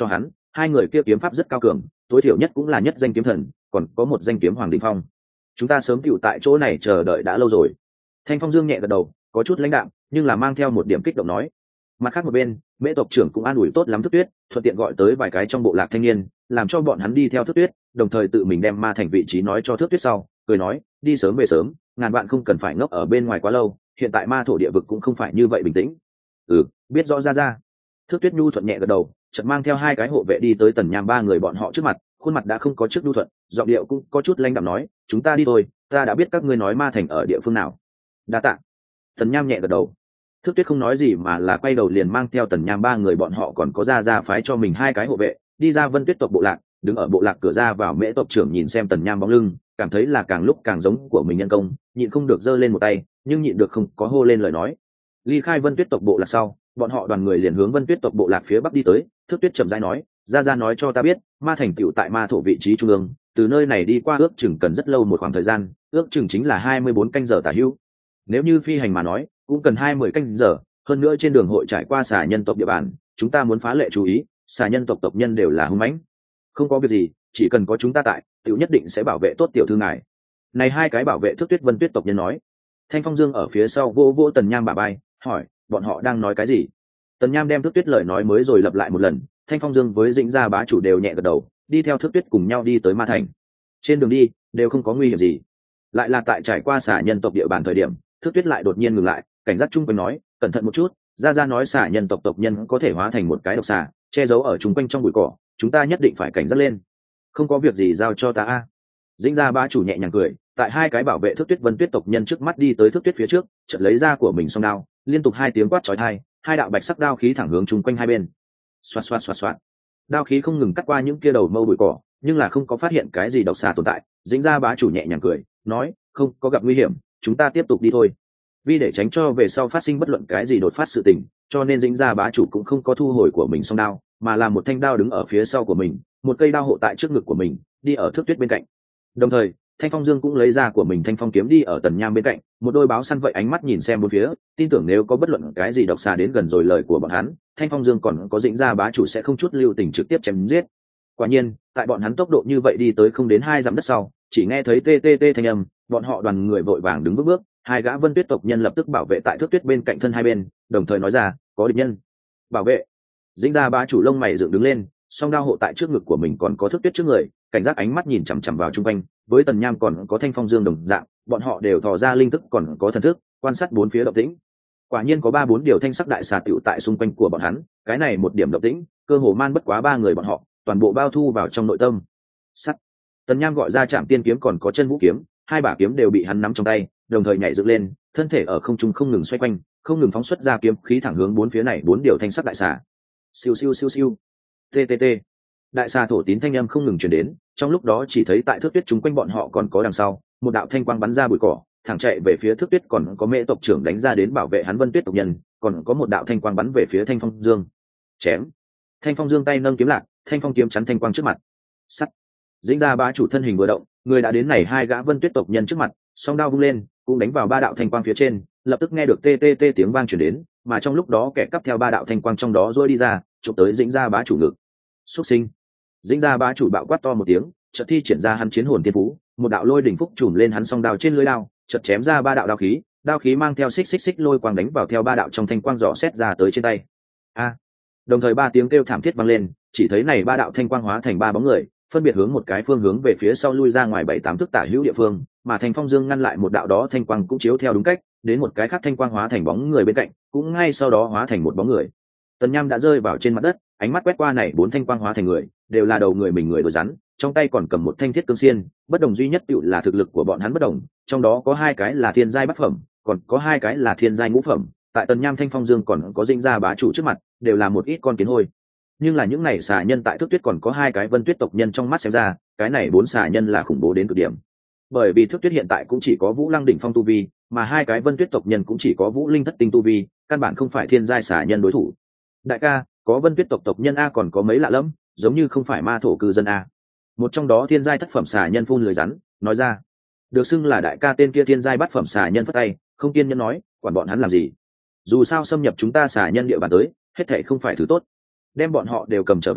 hai người kia kiếm pháp rất cao cường, tối thiểu nhất cũng là nhất danh kiếm thần, còn có một danh kiếm hoàng đỉnh phong. Chúng ta sớm tựu tại chỗ này chờ đợi đã lâu rồi. Thanh Phong Dương nhẹ gật đầu, có chút lãnh đạm, nhưng là mang theo một điểm kích động nói. Mặt khác một bên, Mễ tộc trưởng cũng an ủi tốt lắm Thức Tuyết, thuận tiện gọi tới vài cái trong bộ lạc thanh niên, làm cho bọn hắn đi theo Thức Tuyết, đồng thời tự mình đem ma thành vị trí nói cho Thức Tuyết sau, cười nói, đi sớm về sớm, ngàn bạn không cần phải ngốc ở bên ngoài quá lâu, hiện tại ma thổ địa vực cũng không phải như vậy bình tĩnh. Ừ, biết rõ ra ra. Thức Tuyết nhu thuận nhẹ gật đầu, chợt mang theo hai cái hộ vệ đi tới Tần Nham ba người bọn họ trước mặt, khuôn mặt đã không có trước nhu thuận, giọng điệu cũng có chút lãnh đạm nói, chúng ta đi thôi, ta đã biết các ngươi nói ma thành ở địa phương nào. Đa tạ. Tần Nham nhẹ gật đầu. Thức Tuyết không nói gì mà là quay đầu liền mang theo Tần Nham ba người bọn họ còn có ra ra phái cho mình hai cái hộ vệ, đi ra Vân Tuyết tộc bộ lạc, đứng ở bộ lạc cửa ra vào. Mễ tộc trưởng nhìn xem Tần Nham bóng lưng, cảm thấy là càng lúc càng giống của mình nhân công, nhịn không được giơ lên một tay, nhưng nhịn được không có hô lên lời nói. Ly khai Vân Tuyết tộc bộ lạc sau, bọn họ đoàn người liền hướng Vân Tuyết tộc bộ lạc phía bắc đi tới. Thức Tuyết chậm rãi nói, ra ra nói cho ta biết, ma thành tựu tại ma thổ vị trí trung ương, từ nơi này đi qua ước chừng cần rất lâu một khoảng thời gian, ước chừng chính là hai mươi bốn canh giờ tả hữu. Nếu như phi hành mà nói, cũng cần hai mươi canh giờ, hơn nữa trên đường hội trải qua xà nhân tộc địa bàn, chúng ta muốn phá lệ chú ý, xà nhân tộc tộc nhân đều là hung mãnh. Không có việc gì, chỉ cần có chúng ta tại, tiểu nhất định sẽ bảo vệ tốt tiểu thư ngài. Này hai cái bảo vệ Thức Tuyết Vân Tuyết tộc nhân nói. Thanh Phong Dương ở phía sau vô vô Tần Nham bả vai, hỏi, bọn họ đang nói cái gì? Tần Nham đem Thức Tuyết lời nói mới rồi lặp lại một lần, Thanh Phong Dương với Dĩnh Gia bá chủ đều nhẹ gật đầu, đi theo Thức Tuyết cùng nhau đi tới ma thành. Trên đường đi, đều không có nguy hiểm gì. Lại là tại trải qua xà nhân tộc địa bàn thời điểm, Thức Tuyết lại đột nhiên ngừng lại, cảnh giác chung quanh nói, cẩn thận một chút, ra ra nói xà nhân tộc tộc nhân có thể hóa thành một cái độc xà, che giấu ở chung quanh trong bụi cỏ, chúng ta nhất định phải cảnh giác lên. Không có việc gì, giao cho ta a. Dĩnh Gia bá chủ nhẹ nhàng cười, tại hai cái bảo vệ Thức Tuyết Vân Tuyết tộc nhân trước mắt đi tới Thức Tuyết phía trước, chợt lấy ra của mình song đao, liên tục hai tiếng quát chói tai, hai đạo bạch sắc đao khí thẳng hướng chung quanh hai bên. Xoạt xoạt xoạt xoạt. Đao khí không ngừng cắt qua những kia đầu mâu bụi cỏ, nhưng là không có phát hiện cái gì độc xà tồn tại. Dĩnh Gia bá chủ nhẹ nhàng cười, nói, không có gặp nguy hiểm, chúng ta tiếp tục đi thôi. Vì để tránh cho về sau phát sinh bất luận cái gì đột phát sự tình, cho nên Dĩnh Gia bá chủ cũng không có thu hồi của mình song đao, mà là một thanh đao đứng ở phía sau của mình, một cây đao hộ tại trước ngực của mình, đi ở Thức Tuyết bên cạnh. Đồng thời, Thanh Phong Dương cũng lấy ra của mình thanh phong kiếm đi ở Tần Nham bên cạnh, một đôi báo săn vậy ánh mắt nhìn xem bốn phía, tin tưởng nếu có bất luận cái gì độc xà đến gần rồi lời của bọn hắn, Thanh Phong Dương còn có Dĩnh Gia bá chủ sẽ không chút lưu tình trực tiếp chém giết. Quả nhiên, tại bọn hắn tốc độ như vậy đi tới không đến hai dặm đất sau, chỉ nghe thấy tê tê tê thanh âm, bọn họ đoàn người vội vàng đứng bước bước, hai gã Vân Tuyết tộc nhân lập tức bảo vệ tại Thước Tuyết bên cạnh thân hai bên, đồng thời nói ra, có địch nhân. Bảo vệ. Dĩnh Gia bá chủ lông mày dựng đứng lên, song đao hộ tại trước ngực của mình còn có Thước Tuyết trước người, cảnh giác ánh mắt nhìn chằm chằm vào chung quanh, với Tần Nham còn có Thanh Phong Dương đồng dạng, bọn họ đều thò ra linh thức còn có thần thức, quan sát bốn phía động tĩnh. Quả nhiên có ba bốn điều thanh sắc đại xà tựu tại xung quanh của bọn hắn, cái này một điểm động tĩnh, cơ hồ man bất quá ba người bọn họ, toàn bộ bao thu vào trong nội tâm. Sắt. Tần Nham gọi ra Trảm Tiên kiếm còn có Chân Vũ kiếm, hai bả kiếm đều bị hắn nắm trong tay, đồng thời nhảy dựng lên, thân thể ở không trung không ngừng xoay quanh, không ngừng phóng xuất ra kiếm khí thẳng hướng bốn phía này bốn điều thanh sắc đại xà. Siêu siêu siêu siêu. Ttt. Đại xà thổ tín thanh âm không ngừng truyền đến, trong lúc đó chỉ thấy tại Thước Tuyết chúng quanh bọn họ còn có đằng sau, một đạo thanh quang bắn ra bụi cỏ, thẳng chạy về phía Thước Tuyết, còn có Mễ tộc trưởng đánh ra đến bảo vệ hắn Vân Tuyết tộc nhân, còn có một đạo thanh quang bắn về phía Thanh Phong Dương. Chém. Thanh Phong Dương tay nâng kiếm lạc, thanh phong kiếm chắn thanh quang trước mặt. Sắt. Dĩnh Gia bá chủ thân hình vừa động, người đã đến này hai gã Vân Tuyết tộc nhân trước mặt, song đao vung lên, cũng đánh vào ba đạo thanh quang phía trên, lập tức nghe được tê tê tê tiếng vang truyền đến, mà trong lúc đó kẻ cắp theo ba đạo thanh quang trong đó rôi đi ra, chụp tới Dĩnh Gia bá chủ ngực. Xuất sinh. Dĩnh Gia bá chủ bạo quát to một tiếng, chợt thi triển ra hắn chiến hồn thiên phú, một đạo lôi đỉnh phúc trùm lên hắn song đao trên lưỡi đao, chợt chém ra ba đạo đao khí, đao khí mang theo xích xích xích lôi quang đánh vào theo ba đạo trong thanh quang rõ xét ra tới trên tay. A. Đồng thời ba tiếng kêu thảm thiết vang lên, chỉ thấy này ba đạo thanh quang hóa thành ba bóng người, phân biệt hướng một cái phương hướng về phía sau lui ra ngoài bảy tám thước tả hữu địa phương, mà Thanh Phong Dương ngăn lại một đạo đó thanh quang cũng chiếu theo đúng cách, đến một cái khác thanh quang hóa thành bóng người bên cạnh, cũng ngay sau đó hóa thành một bóng người. Tần Nham đã rơi vào trên mặt đất, ánh mắt quét qua này bốn thanh quang hóa thành người, đều là đầu người mình người đồi rắn, trong tay còn cầm một thanh thiết cương xiên, bất đồng duy nhất tựu là thực lực của bọn hắn bất đồng, trong đó có hai cái là thiên giai bát phẩm, còn có hai cái là thiên giai ngũ phẩm. Tại Tần Nham Thanh Phong Dương còn có Dĩnh Gia bá chủ trước mặt, đều là một ít con kiến hôi. Nhưng là những này xà nhân tại Thước Tuyết còn có hai cái Vân Tuyết tộc nhân trong mắt xem ra, cái này bốn xà nhân là khủng bố đến cực điểm. Bởi vì Thước Tuyết hiện tại cũng chỉ có Vũ Lăng đỉnh phong tu vi, mà hai cái Vân Tuyết tộc nhân cũng chỉ có Vũ Linh thất tinh tu vi, căn bản không phải thiên giai xà nhân đối thủ. Đại ca, có Vân Tuyết tộc tộc nhân a còn có mấy lạ lẫm, giống như không phải ma thổ cư dân a. Một trong đó thiên giai thất phẩm xà nhân phun lưỡi rắn, nói ra. Được xưng là đại ca tên kia thiên giai bát phẩm xà nhân phất tay, không kiên nhẫn nói, quản bọn hắn làm gì? Dù sao xâm nhập chúng ta xà nhân địa bàn tới, hết thảy không phải thứ tốt, đem bọn họ đều cầm trở về,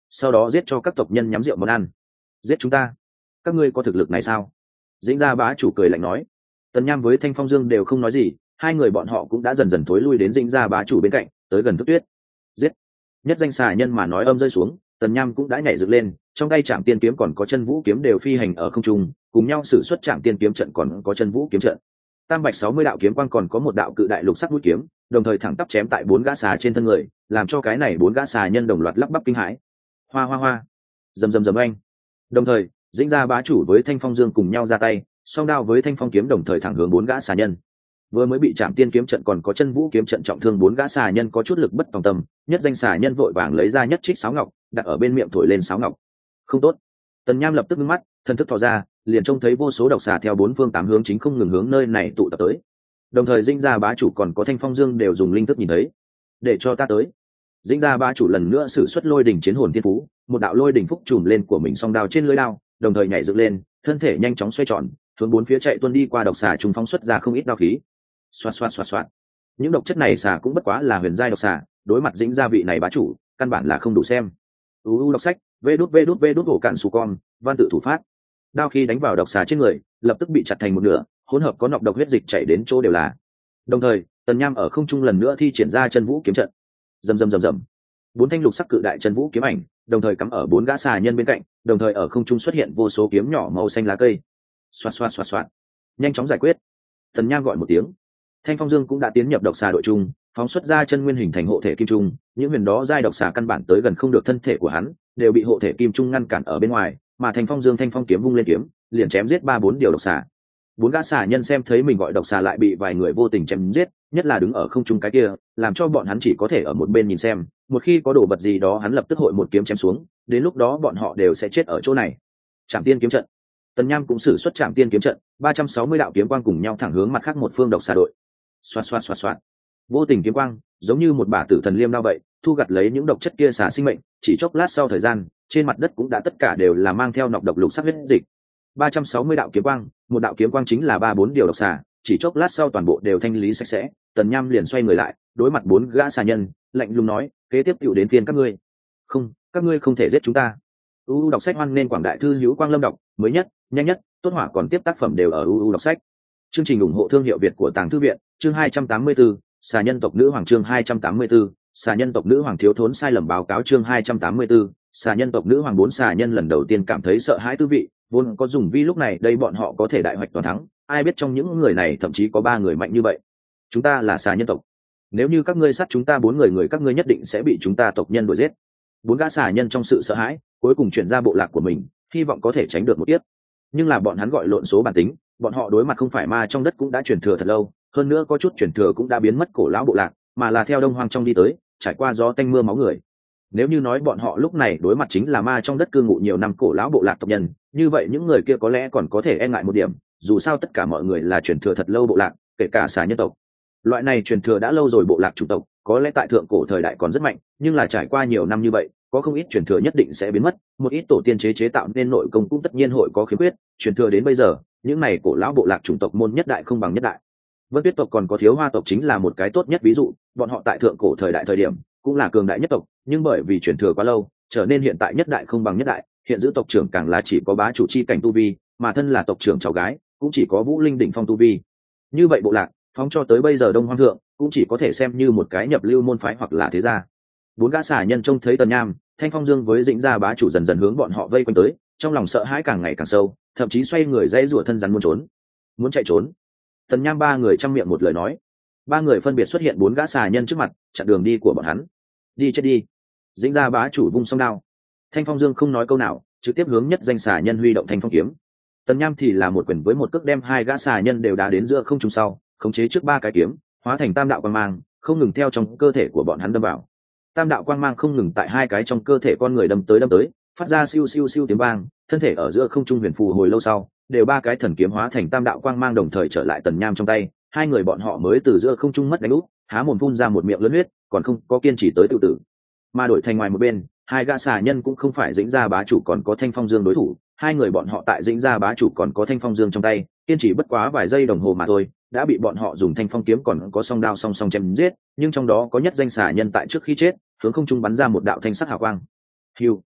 sau đó giết cho các tộc nhân nhắm rượu món ăn. Giết chúng ta? Các ngươi có thực lực này sao? Dĩnh gia bá chủ cười lạnh nói. Tần Nham với Thanh Phong Dương đều không nói gì, hai người bọn họ cũng đã dần dần thối lui đến Dĩnh gia bá chủ bên cạnh, tới gần Thức Tuyết. Giết! Nhất danh xà nhân mà nói âm rơi xuống, Tần Nham cũng đã nhảy dựng lên, trong tay Trảm Tiên kiếm còn có Chân Vũ kiếm đều phi hành ở không trung, cùng nhau sử xuất Trảm Tiên kiếm trận còn có Chân Vũ kiếm trận. Tam bạch sáu mươi đạo kiếm quang còn có một đạo cự đại lục sắc mũi kiếm, đồng thời thẳng tắp chém tại bốn gã xà trên thân người, làm cho cái này bốn gã xà nhân đồng loạt lắp bắp kinh hãi. Hoa hoa hoa! Rầm rầm rầm anh. Đồng thời, Dĩnh gia bá chủ với Thanh Phong Dương cùng nhau ra tay, song đao với Thanh Phong kiếm đồng thời thẳng hướng bốn gã xà nhân. Vừa mới bị Trảm Tiên kiếm trận còn có Chân Vũ kiếm trận trọng thương bốn gã xà nhân có chút lực bất tòng tâm, nhất danh xà nhân vội vàng lấy ra nhất trích sáo ngọc, đặt ở bên miệng thổi lên sáo ngọc. Không tốt! Tần Nham lập tức ngưng mắt, thần thức thò ra, liền trông thấy vô số độc xà theo bốn phương tám hướng chính không ngừng hướng nơi này tụ tập tới. Đồng thời Dĩnh gia bá chủ còn có Thanh Phong Dương đều dùng linh thức nhìn thấy. Để cho ta tới. Dĩnh gia bá chủ lần nữa sử xuất Lôi đỉnh chiến hồn thiên phú, một đạo lôi đỉnh phúc trùm lên của mình song đao trên lưỡi đao, đồng thời nhảy dựng lên, thân thể nhanh chóng xoay tròn, hướng bốn phía chạy tuôn đi qua độc xà trùng phóng xuất ra không ít đao khí. Xoạt xoạt xoạt xoạt. Những độc chất này xà cũng bất quá là huyền giai độc xà, đối mặt Dĩnh gia vị này bá chủ, căn bản là không đủ xem. U U đọc sách, vê đút vê đút vê đút hổ cạn sù con, văn tự thủ phát. Đao khí đánh vào độc xà trên người, lập tức bị chặt thành một nửa, hỗn hợp có nọc độc huyết dịch chảy đến chỗ đều là. Đồng thời, Tần Nham ở không trung lần nữa thi triển ra Chân Vũ kiếm trận. Rầm rầm rầm rầm. Bốn thanh lục sắc cự đại Chân Vũ kiếm ảnh, đồng thời cắm ở bốn gã xà nhân bên cạnh, đồng thời ở không trung xuất hiện vô số kiếm nhỏ màu xanh lá cây. Xoạt xoạt xoạt xoạt. Nhanh chóng giải quyết. Tần Nham gọi một tiếng. Thanh Phong Dương cũng đã tiến nhập độc xà đội chung, phóng xuất ra chân nguyên hình thành hộ thể kim trung, những huyền đó giai độc xà căn bản tới gần không được thân thể của hắn, đều bị hộ thể kim trung ngăn cản ở bên ngoài, mà Thanh Phong Dương Thanh Phong kiếm vung lên kiếm, liền chém giết ba bốn điều độc xà. Bốn gã xà nhân xem thấy mình gọi độc xà lại bị vài người vô tình chém giết, nhất là đứng ở không trung cái kia, làm cho bọn hắn chỉ có thể ở một bên nhìn xem, một khi có đồ vật gì đó hắn lập tức hội một kiếm chém xuống, đến lúc đó bọn họ đều sẽ chết ở chỗ này. Trảm Tiên kiếm trận. Tần Nham cũng sử xuất Trảm Tiên kiếm trận, ba trăm sáu mươi đạo kiếm quang cùng nhau thẳng hướng mặt khác một phương độc xà đội. Xoạt xoạt xoạt xoạt. Vô tình kiếm quang, giống như một bả tử thần liêm đao vậy, thu gặt lấy những độc chất kia xả sinh mệnh, chỉ chốc lát sau thời gian, trên mặt đất cũng đã tất cả đều là mang theo nọc độc lục sắc huyết dịch. ba trăm sáu mươi đạo kiếm quang, một đạo kiếm quang chính là ba bốn điều độc xà, chỉ chốc lát sau toàn bộ đều thanh lý sạch sẽ, Tần Nham liền xoay người lại, đối mặt bốn gã xà nhân, lạnh lùng nói, kế tiếp tiểu đến phiên các ngươi. Không, các ngươi không thể giết chúng ta. u u đọc sách hoan nên quảng đại thư hữu quang lâm đọc, mới nhất, nhanh nhất, tốt hỏa còn tiếp tác phẩm đều ở u u đọc sách. Chương trình ủng hộ thương hiệu Việt của Tàng Thư viện, chương hai trăm tám mươi tư, xà nhân tộc nữ hoàng chương hai trăm tám mươi tư, xà nhân tộc nữ hoàng thiếu thốn sai lầm báo cáo chương hai trăm tám mươi tư, xà nhân tộc nữ hoàng bốn xà nhân lần đầu tiên cảm thấy sợ hãi tư vị, vốn có dùng vi lúc này đây bọn họ có thể đại hoạch toàn thắng, ai biết trong những người này thậm chí có ba người mạnh như vậy. Chúng ta là xà nhân tộc. Nếu như các ngươi sát chúng ta bốn người người các ngươi nhất định sẽ bị chúng ta tộc nhân đuổi giết. Bốn gã xà nhân trong sự sợ hãi, cuối cùng chuyển ra bộ lạc của mình, hy vọng có thể tránh được một kiếp. Nhưng là bọn hắn gọi lộn số bản tính, bọn họ đối mặt không phải ma trong đất cũng đã truyền thừa thật lâu, hơn nữa có chút truyền thừa cũng đã biến mất cổ lão bộ lạc, mà là theo đông hoang trong đi tới, trải qua gió tanh mưa máu người. Nếu như nói bọn họ lúc này đối mặt chính là ma trong đất cư ngụ nhiều năm cổ lão bộ lạc tộc nhân, như vậy những người kia có lẽ còn có thể e ngại một điểm, dù sao tất cả mọi người là truyền thừa thật lâu bộ lạc, kể cả xà nhân tộc. Loại này truyền thừa đã lâu rồi bộ lạc chủ tộc, có lẽ tại thượng cổ thời đại còn rất mạnh, nhưng là trải qua nhiều năm như vậy, có không ít truyền thừa nhất định sẽ biến mất, một ít tổ tiên chế chế tạo nên nội công cũng tất nhiên hội có khiếm khuyết, truyền thừa đến bây giờ, những này cổ lão bộ lạc chủng tộc môn nhất đại không bằng nhất đại. Vân Tuyết tộc còn có Thiếu Hoa tộc chính là một cái tốt nhất ví dụ, bọn họ tại thượng cổ thời đại thời điểm cũng là cường đại nhất tộc, nhưng bởi vì truyền thừa quá lâu, trở nên hiện tại nhất đại không bằng nhất đại, hiện giữ tộc trưởng càng là chỉ có bá chủ chi cảnh tu vi, mà thân là tộc trưởng cháu gái, cũng chỉ có Vũ Linh đỉnh phong tu vi. Như vậy bộ lạc, phóng cho tới bây giờ Đông Hoang thượng, cũng chỉ có thể xem như một cái nhập lưu môn phái hoặc là thế gia. Bốn gã xà nhân trông thấy Tần Nham, Thanh Phong Dương với Dĩnh gia bá chủ dần dần hướng bọn họ vây quanh tới, trong lòng sợ hãi càng ngày càng sâu, thậm chí xoay người dãy rủa thân rắn muốn trốn, muốn chạy trốn. Tần Nham ba người trong miệng một lời nói, ba người phân biệt xuất hiện bốn gã xà nhân trước mặt, chặn đường đi của bọn hắn. Đi chết đi! Dĩnh gia bá chủ vung song đao. Thanh Phong Dương không nói câu nào, trực tiếp hướng nhất danh xà nhân huy động Thanh Phong kiếm. Tần Nham thì là một quyền với một cước đem hai gã xà nhân đều đá đến giữa không trung sau, khống chế trước ba cái kiếm, hóa thành tam đạo quang mang, không ngừng theo trong cơ thể của bọn hắn đâm vào. Tam đạo quang mang không ngừng tại hai cái trong cơ thể con người đâm tới đâm tới, phát ra siêu siêu siêu tiếng vang, thân thể ở giữa không trung huyền phù hồi lâu sau, đều ba cái thần kiếm hóa thành tam đạo quang mang đồng thời trở lại Tần Nham trong tay, hai người bọn họ mới từ giữa không trung mất đánh úp, há mồm phun ra một miệng lớn huyết, còn không có kiên trì tới tự tử. Mà đổi thành ngoài một bên, hai gã xà nhân cũng không phải Dĩnh gia bá chủ còn có Thanh Phong Dương đối thủ, hai người bọn họ tại Dĩnh gia bá chủ còn có Thanh Phong Dương trong tay, kiên trì bất quá vài giây đồng hồ mà thôi, đã bị bọn họ dùng Thanh Phong kiếm còn có song đao song song chém giết, nhưng trong đó có nhất danh xà nhân tại trước khi chết, hướng không trung bắn ra một đạo thanh sắc hào quang. Hưu,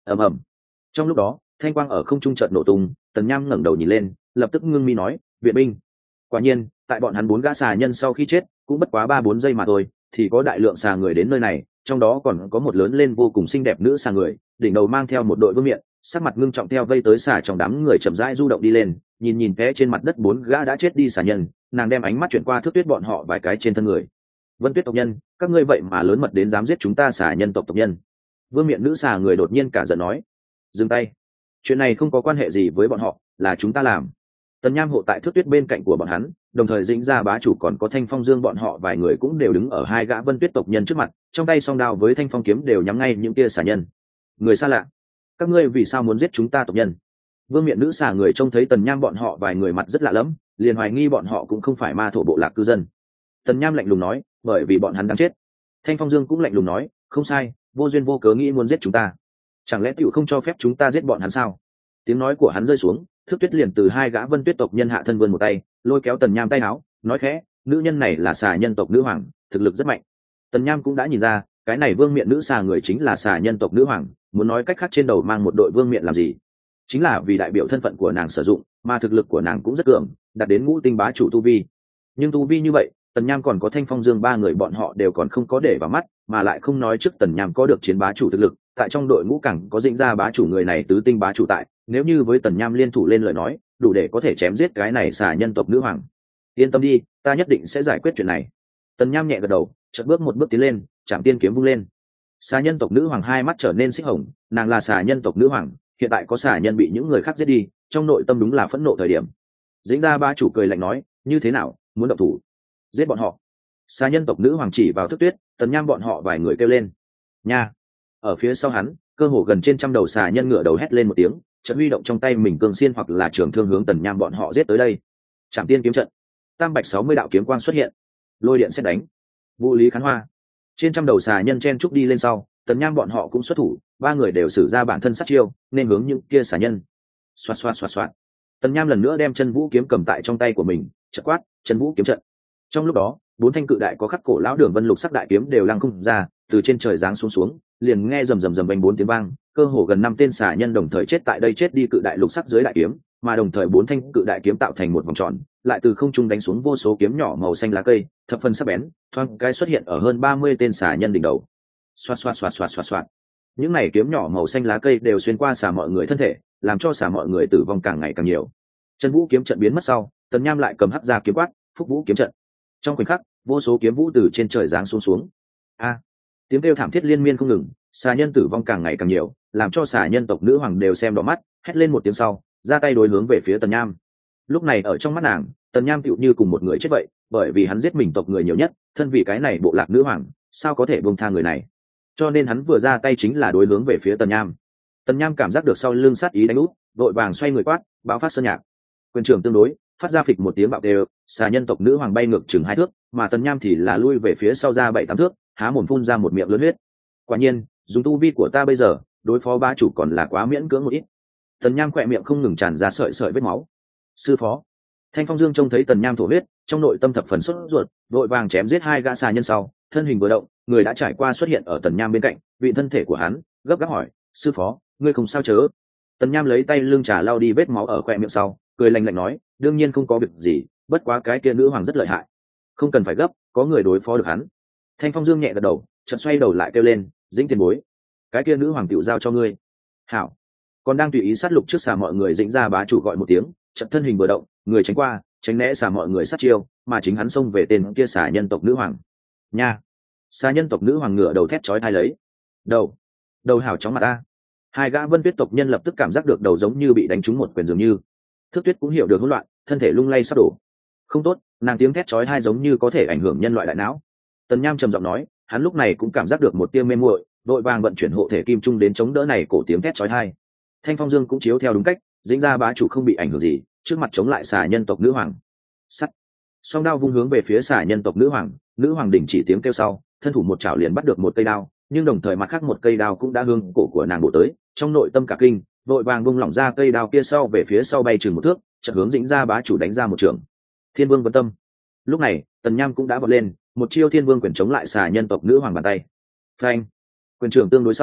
ầm ầm. Trong lúc đó thanh quang ở không trung chợt nổ tung, Tần Nham ngẩng đầu nhìn lên, lập tức ngưng mi nói, viện binh. Quả nhiên tại bọn hắn bốn gã xà nhân sau khi chết cũng bất quá ba bốn giây mà thôi thì có đại lượng xà người đến nơi này, trong đó còn có một lớn lên vô cùng xinh đẹp nữ xà người, đỉnh đầu mang theo một đội vương miện, sắc mặt ngưng trọng theo vây tới xà trong đám người chậm rãi du động đi lên, nhìn nhìn té trên mặt đất bốn gã đã chết đi xà nhân, nàng đem ánh mắt chuyển qua Thước Tuyết bọn họ vài cái trên thân người. Vân Tuyết tộc nhân, các ngươi vậy mà lớn mật đến dám giết chúng ta xà nhân tộc tộc nhân. Vương miện nữ xà người đột nhiên cả giận nói, dừng tay, chuyện này không có quan hệ gì với bọn họ, là chúng ta làm. Tần Nham hộ tại Thước Tuyết bên cạnh của bọn hắn, đồng thời Dĩnh Gia bá chủ còn có Thanh Phong Dương bọn họ vài người cũng đều đứng ở hai gã Vân Tuyết tộc nhân trước mặt, trong tay song đao với thanh phong kiếm đều nhắm ngay những kia xà nhân. Người xa lạ, các ngươi vì sao muốn giết chúng ta tộc nhân? Vương miện nữ xà người trông thấy Tần Nham bọn họ vài người mặt rất lạ lẫm, liền hoài nghi bọn họ cũng không phải ma thổ bộ lạc cư dân. Tần Nham lạnh lùng nói, bởi vì bọn hắn đang chết. Thanh Phong Dương cũng lạnh lùng nói, không sai, vô duyên vô cớ nghĩ muốn giết chúng ta, chẳng lẽ tiểu không cho phép chúng ta giết bọn hắn sao? Tiếng nói của hắn rơi xuống, Thước Tuyết liền từ hai gã Vân Tuyết tộc nhân hạ thân vươn một tay, lôi kéo Tần Nham tay áo, nói khẽ, nữ nhân này là xà nhân tộc nữ hoàng, thực lực rất mạnh. Tần Nham cũng đã nhìn ra, cái này vương miện nữ xà người chính là xà nhân tộc nữ hoàng, muốn nói cách khác trên đầu mang một đội vương miện làm gì? Chính là vì đại biểu thân phận của nàng sử dụng, mà thực lực của nàng cũng rất cường, đạt đến ngũ tinh bá chủ tu vi. Nhưng tu vi như vậy, Tần Nham còn có Thanh Phong Dương ba người bọn họ đều còn không có để vào mắt, mà lại không nói trước Tần Nham có được chiến bá chủ thực lực, tại trong đội ngũ cẳng có Dĩnh Gia bá chủ người này tứ tinh bá chủ tại, nếu như với Tần Nham liên thủ lên lời nói, đủ để có thể chém giết cái này xà nhân tộc nữ hoàng. Yên tâm đi, ta nhất định sẽ giải quyết chuyện này. Tần Nham nhẹ gật đầu, chợt bước một bước tiến lên, chạm tiên kiếm vung lên. Xà nhân tộc nữ hoàng hai mắt trở nên xích hồng, nàng là xà nhân tộc nữ hoàng, hiện tại có xà nhân bị những người khác giết đi, trong nội tâm đúng là phẫn nộ thời điểm. Dĩnh Gia bá chủ cười lạnh nói, như thế nào, muốn động thủ? Giết bọn họ. Xà nhân tộc nữ hoàng chỉ vào Thước Tuyết, Tần Nham bọn họ vài người kêu lên. Nha. Ở phía sau hắn, cơ hồ gần trên trăm đầu xà nhân ngửa đầu hét lên một tiếng, chợt huy động trong tay mình cương xiên hoặc là trường thương hướng Tần Nham bọn họ giết tới đây. Trảm tiên kiếm trận, tam bạch sáu mươi đạo kiếm quang xuất hiện, lôi điện xét đánh, vũ lý khán hoa. Trên trăm đầu xà nhân chen trúc đi lên sau, Tần Nham bọn họ cũng xuất thủ, ba người đều sử ra bản thân sát chiêu, nên hướng những kia xà nhân. Xoạt xoạt xoạt xoạt. Tần Nham lần nữa đem chân vũ kiếm cầm tại trong tay của mình, chợt quát, chân vũ kiếm trận. Trong lúc đó, bốn thanh cự đại có khắc cổ lão đường vân lục sắc đại kiếm đều lăng không ra, từ trên trời giáng xuống xuống, liền nghe rầm rầm rầm vang bốn tiếng vang, cơ hồ gần năm tên xà nhân đồng thời chết tại đây chết đi cự đại lục sắc dưới đại kiếm, mà đồng thời bốn thanh cự đại kiếm tạo thành một vòng tròn, lại từ không trung đánh xuống vô số kiếm nhỏ màu xanh lá cây, thập phần sắc bén, thoáng cái xuất hiện ở hơn ba mươi tên xà nhân đỉnh đầu. Xoạt xoạt xoạt xoạt xoạt xoạt. Những này kiếm nhỏ màu xanh lá cây đều xuyên qua xà mọi người thân thể, làm cho xà mọi người tử vong càng ngày càng nhiều. Chân vũ kiếm trận biến mất sau, Tần Nham lại cầm hắc ra kiếm quát, phúc vũ kiếm trận. Trong khoảnh khắc, vô số kiếm vũ từ trên trời giáng xuống xuống. A! Tiếng kêu thảm thiết liên miên không ngừng, xà nhân tử vong càng ngày càng nhiều, làm cho xà nhân tộc nữ hoàng đều xem đỏ mắt, hét lên một tiếng sau, ra tay đối hướng về phía Tần Nham. Lúc này ở trong mắt nàng, Tần Nham tựu như cùng một người chết vậy, bởi vì hắn giết mình tộc người nhiều nhất, thân vì cái này bộ lạc nữ hoàng, sao có thể buông tha người này? Cho nên hắn vừa ra tay chính là đối hướng về phía Tần Nham. Tần Nham cảm giác được sau lưng sát ý đánh úp, vội vàng xoay người quát, bão phát sơn nhạc. Quyền trưởng tương đối, phát ra phịch một tiếng bạo đều, xà nhân tộc nữ hoàng bay ngược chừng hai thước, mà Tần Nham thì là lui về phía sau ra bảy tám thước, há mồm phun ra một miệng lớn huyết. Quả nhiên, dùng tu vi của ta bây giờ, đối phó bá chủ còn là quá miễn cưỡng một ít. Tần Nham khỏe miệng không ngừng tràn ra sợi sợi vết máu. Sư phó. Thanh Phong Dương trông thấy Tần Nham thổ huyết, trong nội tâm thập phần sốt ruột, vội vàng chém giết hai gã xà nhân sau, thân hình vừa động, người đã trải qua xuất hiện ở Tần Nham bên cạnh, vị thân thể của hắn, gấp gáp hỏi, sư phó, ngươi không sao chớ? Tần Nham lấy tay lưng trà lau đi vết máu ở khóe miệng sau, cười lạnh lạnh nói, đương nhiên không có việc gì, bất quá cái kia nữ hoàng rất lợi hại, không cần phải gấp, có người đối phó được hắn. Thanh Phong Dương nhẹ gật đầu, chợt xoay đầu lại kêu lên, Dĩnh tiền bối, cái kia nữ hoàng tiểu giao cho ngươi. Hảo. Còn đang tùy ý sát lục trước xà mọi người, Dĩnh Gia bá chủ gọi một tiếng, chợt thân hình vừa động, người tránh qua, tránh né xà mọi người sát chiêu, mà chính hắn xông về tên kia xà nhân tộc nữ hoàng. Nha. Xà nhân tộc nữ hoàng ngửa đầu thét chói tai lấy. Đầu. Đầu hảo chóng mặt a. Hai gã Vân Tuyết tộc nhân lập tức cảm giác được đầu giống như bị đánh trúng một quyền dường như. Thước Tuyết cũng hiểu được hỗn loạn, thân thể lung lay sắp đổ. Không tốt, nàng tiếng thét chói tai giống như có thể ảnh hưởng nhân loại đại não. Tần Nham trầm giọng nói, hắn lúc này cũng cảm giác được một tia mê muội, vội vàng vận chuyển hộ thể kim trung đến chống đỡ này cổ tiếng thét chói tai. Thanh Phong Dương cũng chiếu theo đúng cách, Dĩnh Gia bá chủ không bị ảnh hưởng gì, trước mặt chống lại xà nhân tộc nữ hoàng. Sắt. Song đao vung hướng về phía xà nhân tộc nữ hoàng, nữ hoàng đình chỉ tiếng kêu sau, thân thủ một chảo liền bắt được một cây đao, nhưng đồng thời mặt khác một cây đao cũng đã hướng cổ của nàng bổ tới, trong nội tâm cả kinh, vội vàng vung lỏng ra cây đao kia sau về phía sau bay chừng một thước, chợt hướng Dĩnh Gia bá chủ đánh ra một trường. Thiên Vương Vân Tâm. Lúc này, Tần Nham cũng đã vọt lên, một chiêu Thiên Vương quyền chống lại xà nhân tộc nữ hoàng bàn tay. Phanh. Quyền trưởng tương đối sau,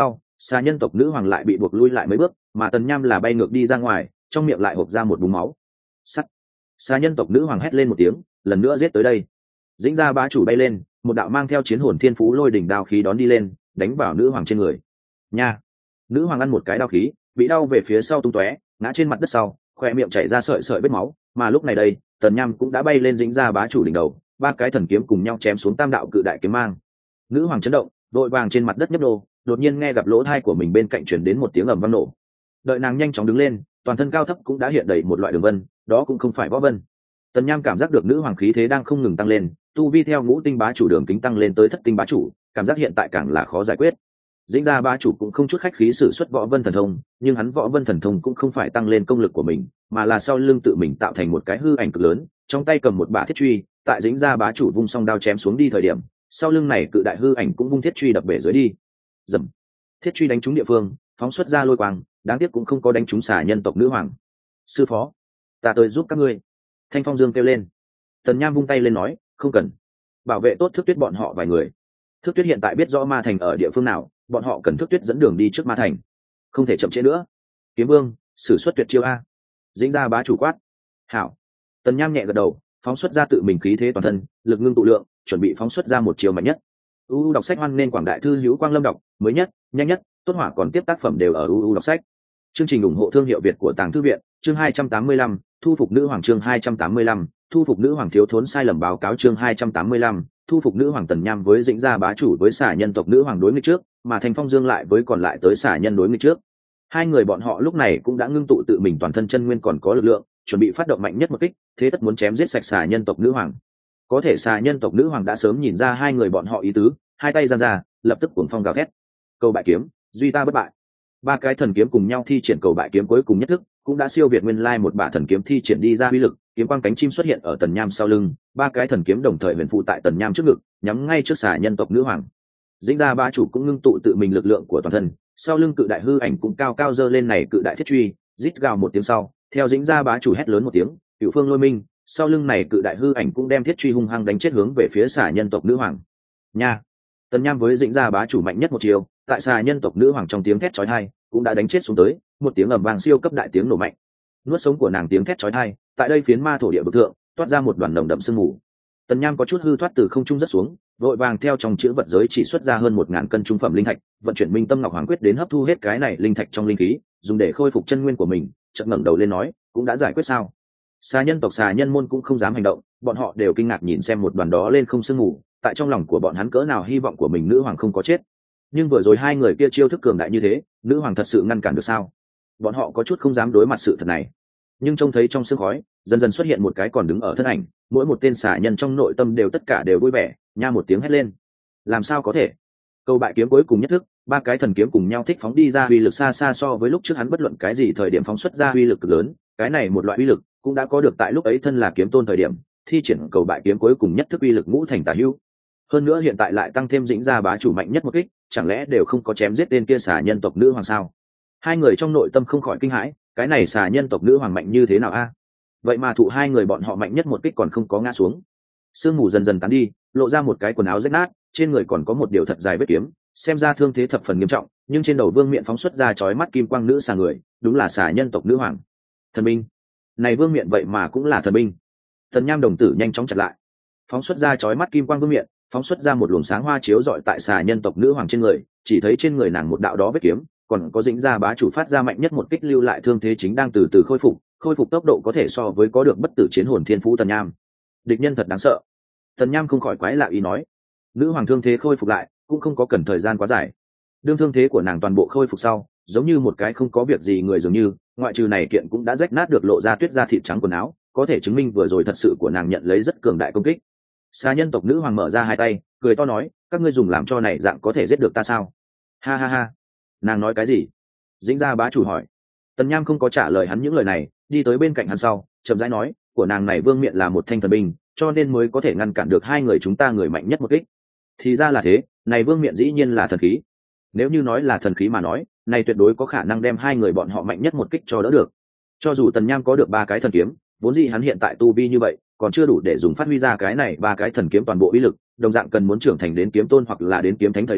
xà nhân tộc nữ hoàng lại bị buộc lui lại mấy bước, mà tần nham là bay ngược đi ra ngoài, trong miệng lại hộc ra một búng máu. Sắt. Xà nhân tộc nữ hoàng hét lên một tiếng, lần nữa giết tới đây. Dĩnh Gia bá chủ bay lên, một đạo mang theo chiến hồn thiên phú lôi đỉnh đao khí đón đi lên, đánh vào nữ hoàng trên người. Nha. Nữ hoàng ăn một cái đao khí, bị đau về phía sau tung tóe, ngã trên mặt đất sau, khoe miệng chảy ra sợi sợi vết máu. Mà lúc này đây, tần nham cũng đã bay lên Dĩnh Gia bá chủ đỉnh đầu, ba cái thần kiếm cùng nhau chém xuống tam đạo cự đại kiếm mang. Nữ hoàng chấn động, vội vàng trên mặt đất nhấp đô, đột nhiên nghe gặp lỗ tai của mình bên cạnh truyền đến một tiếng ầm vang nổ. Đợi nàng nhanh chóng đứng lên, toàn thân cao thấp cũng đã hiện đầy một loại đường vân, đó cũng không phải võ vân. Tần nham cảm giác được nữ hoàng khí thế đang không ngừng tăng lên, tu vi theo ngũ tinh bá chủ đường kính tăng lên tới thất tinh bá chủ, cảm giác hiện tại càng là khó giải quyết. Dĩnh Gia bá chủ cũng không chút khách khí sử xuất võ vân thần thông, nhưng hắn võ vân thần thông cũng không phải tăng lên công lực của mình, mà là sau lưng tự mình tạo thành một cái hư ảnh cực lớn, trong tay cầm một bả thiết truy, tại Dĩnh Gia bá chủ vung song đao chém xuống đi thời điểm, sau lưng này cự đại hư ảnh cũng vung thiết truy đập bể dưới đi. Dầm. Thiết truy đánh trúng địa phương, phóng xuất ra lôi quang, đáng tiếc cũng không có đánh trúng xà nhân tộc nữ hoàng. Sư phó, ta tới giúp các ngươi. Thanh Phong Dương kêu lên. Tần nham vung tay lên nói, không cần, bảo vệ tốt Thước Tuyết bọn họ vài người. Thước Tuyết hiện tại biết rõ ma thành ở địa phương nào, bọn họ cần Thước Tuyết dẫn đường đi trước ma thành, không thể chậm trễ nữa. Kiếm Vương, sử xuất tuyệt chiêu a. Dĩnh Gia bá chủ quát. Hảo. Tần nham nhẹ gật đầu, phóng xuất ra tự mình khí thế toàn thân, lực ngưng tụ lượng, chuẩn bị phóng xuất ra một chiêu mạnh nhất. u u đọc sách hoan nên quảng đại thư hữu quang lâm đọc mới nhất, nhanh nhất, tốt hỏa còn tiếp tác phẩm đều ở u u đọc sách. Chương trình ủng hộ thương hiệu Việt của Tàng Thư viện, chương hai trăm tám mươi lăm, thu phục nữ hoàng, chương hai trăm tám mươi lăm, thu phục nữ hoàng. Thiếu thốn sai lầm báo cáo, chương hai trăm tám mươi lăm, thu phục nữ hoàng. Tần nham với Dĩnh Gia bá chủ với xà nhân tộc nữ hoàng đối nghịch trước, mà Thanh Phong Dương lại với còn lại tới xà nhân đối nghịch trước. Hai người bọn họ lúc này cũng đã ngưng tụ tự mình toàn thân chân nguyên còn có lực lượng, chuẩn bị phát động mạnh nhất một kích, thế tất muốn chém giết sạch xà nhân tộc nữ hoàng. Có thể xà nhân tộc nữ hoàng đã sớm nhìn ra hai người bọn họ ý tứ, hai tay giang ra, lập tức cuồng phong gào thét. Cầu bại kiếm, duy ta bất bại. Ba cái thần kiếm cùng nhau thi triển cầu bại kiếm cuối cùng nhất thức, cũng đã siêu việt nguyên lai một bả thần kiếm thi triển đi ra uy lực, kiếm quang cánh chim xuất hiện ở tần nham sau lưng, ba cái thần kiếm đồng thời huyền phụ tại tần nham trước ngực, nhắm ngay trước xà nhân tộc nữ hoàng. Dĩnh Gia bá chủ cũng ngưng tụ tự mình lực lượng của toàn thân, sau lưng cự đại hư ảnh cũng cao cao dơ lên này cự đại thiết truy, rít gào một tiếng sau, theo Dĩnh Gia bá chủ hét lớn một tiếng, Cửu Phương Lôi Minh, sau lưng này cự đại hư ảnh cũng đem thiết truy hung hăng đánh chết hướng về phía xà nhân tộc nữ hoàng. Nha. Tần nham với Dĩnh Gia bá chủ mạnh nhất một chiều, tại xà nhân tộc nữ hoàng trong tiếng thét chói tai, cũng đã đánh chết xuống tới, một tiếng ầm vang siêu cấp đại tiếng nổ mạnh. Nuốt sống của nàng tiếng thét chói tai, tại đây phiến ma thổ địa bực thượng, toát ra một đoàn nồng đậm sương mù. Tần nham có chút hư thoát từ không trung rất xuống, vội vàng theo trong chữ vật giới chỉ xuất ra hơn một ngàn cân trung phẩm linh thạch, vận chuyển Minh Tâm Ngọc Hoàng Quyết đến hấp thu hết cái này linh thạch trong linh khí, dùng để khôi phục chân nguyên của mình. Chợt ngẩng đầu lên nói, cũng đã giải quyết sao? Xà nhân tộc xà nhân môn cũng không dám hành động, bọn họ đều kinh ngạc nhìn xem một đoàn đó lên không sương mù, tại trong lòng của bọn hắn cỡ nào hy vọng của mình nữ hoàng không có chết. Nhưng vừa rồi hai người kia chiêu thức cường đại như thế, nữ hoàng thật sự ngăn cản được sao? Bọn họ có chút không dám đối mặt sự thật này. Nhưng trông thấy trong sương khói dần dần xuất hiện một cái còn đứng ở thân ảnh, mỗi một tên xà nhân trong nội tâm đều tất cả đều vui vẻ, nha một tiếng hét lên. Làm sao có thể? Câu bại kiếm cuối cùng nhất thức, ba cái thần kiếm cùng nhau thích phóng đi ra uy lực xa xa so với lúc trước hắn bất luận cái gì thời điểm phóng xuất ra uy lực cực lớn, cái này một loại uy lực cũng đã có được tại lúc ấy thân là kiếm tôn thời điểm, thi triển cầu bại kiếm cuối cùng nhất thức uy lực ngũ thành tả hữu. Hơn nữa hiện tại lại tăng thêm Dĩnh Gia bá chủ mạnh nhất một kích, chẳng lẽ đều không có chém giết tên kia xà nhân tộc nữ hoàng sao? Hai người trong nội tâm không khỏi kinh hãi, cái này xà nhân tộc nữ hoàng mạnh như thế nào a? Vậy mà thụ hai người bọn họ mạnh nhất một kích còn không có ngã xuống. Sương mù dần dần tán đi, lộ ra một cái quần áo rách nát, trên người còn có một điều thật dài vết kiếm, xem ra thương thế thập phần nghiêm trọng, nhưng trên đầu vương miện phóng xuất ra chói mắt kim quang nữ xà người, đúng là xà nhân tộc nữ hoàng. Thần binh. Này vương miện vậy mà cũng là thần binh. Tần nham đồng tử nhanh chóng chặt lại, phóng xuất ra chói mắt kim quang vương miện, phóng xuất ra một luồng sáng hoa chiếu rọi tại xà nhân tộc nữ hoàng trên người, chỉ thấy trên người nàng một đạo đó vết kiếm, còn có Dĩnh Gia bá chủ phát ra mạnh nhất một kích lưu lại thương thế chính đang từ từ khôi phục, khôi phục tốc độ có thể so với có được bất tử chiến hồn thiên phú Tần nham. Địch nhân thật đáng sợ. Tần nham không khỏi quái lạ ý nói. Nữ hoàng thương thế khôi phục lại, cũng không có cần thời gian quá dài. Đương thương thế của nàng toàn bộ khôi phục sau, giống như một cái không có việc gì người dường như, ngoại trừ này kiện cũng đã rách nát được lộ ra tuyết da thịt trắng quần áo, có thể chứng minh vừa rồi thật sự của nàng nhận lấy rất cường đại công kích. Xà nhân tộc nữ hoàng mở ra hai tay, cười to nói, các ngươi dùng làm cho này dạng có thể giết được ta sao? Ha ha ha. Nàng nói cái gì? Dĩnh Gia bá chủ hỏi. Tần nham không có trả lời hắn những lời này, đi tới bên cạnh hắn sau, chậm rãi nói, của nàng này vương miện là một thanh thần binh, cho nên mới có thể ngăn cản được hai người chúng ta người mạnh nhất một kích. Thì ra là thế, này vương miện dĩ nhiên là thần khí. Nếu như nói là thần khí mà nói, này tuyệt đối có khả năng đem hai người bọn họ mạnh nhất một kích cho đỡ được. Cho dù Tần nham có được ba cái thần kiếm, vốn dĩ hắn hiện tại tu vi như vậy, còn chưa đủ để dùng phát huy ra cái này ba cái thần kiếm toàn bộ uy lực, đồng dạng cần muốn trưởng thành đến kiếm tôn hoặc là đến kiếm thánh thời điểm,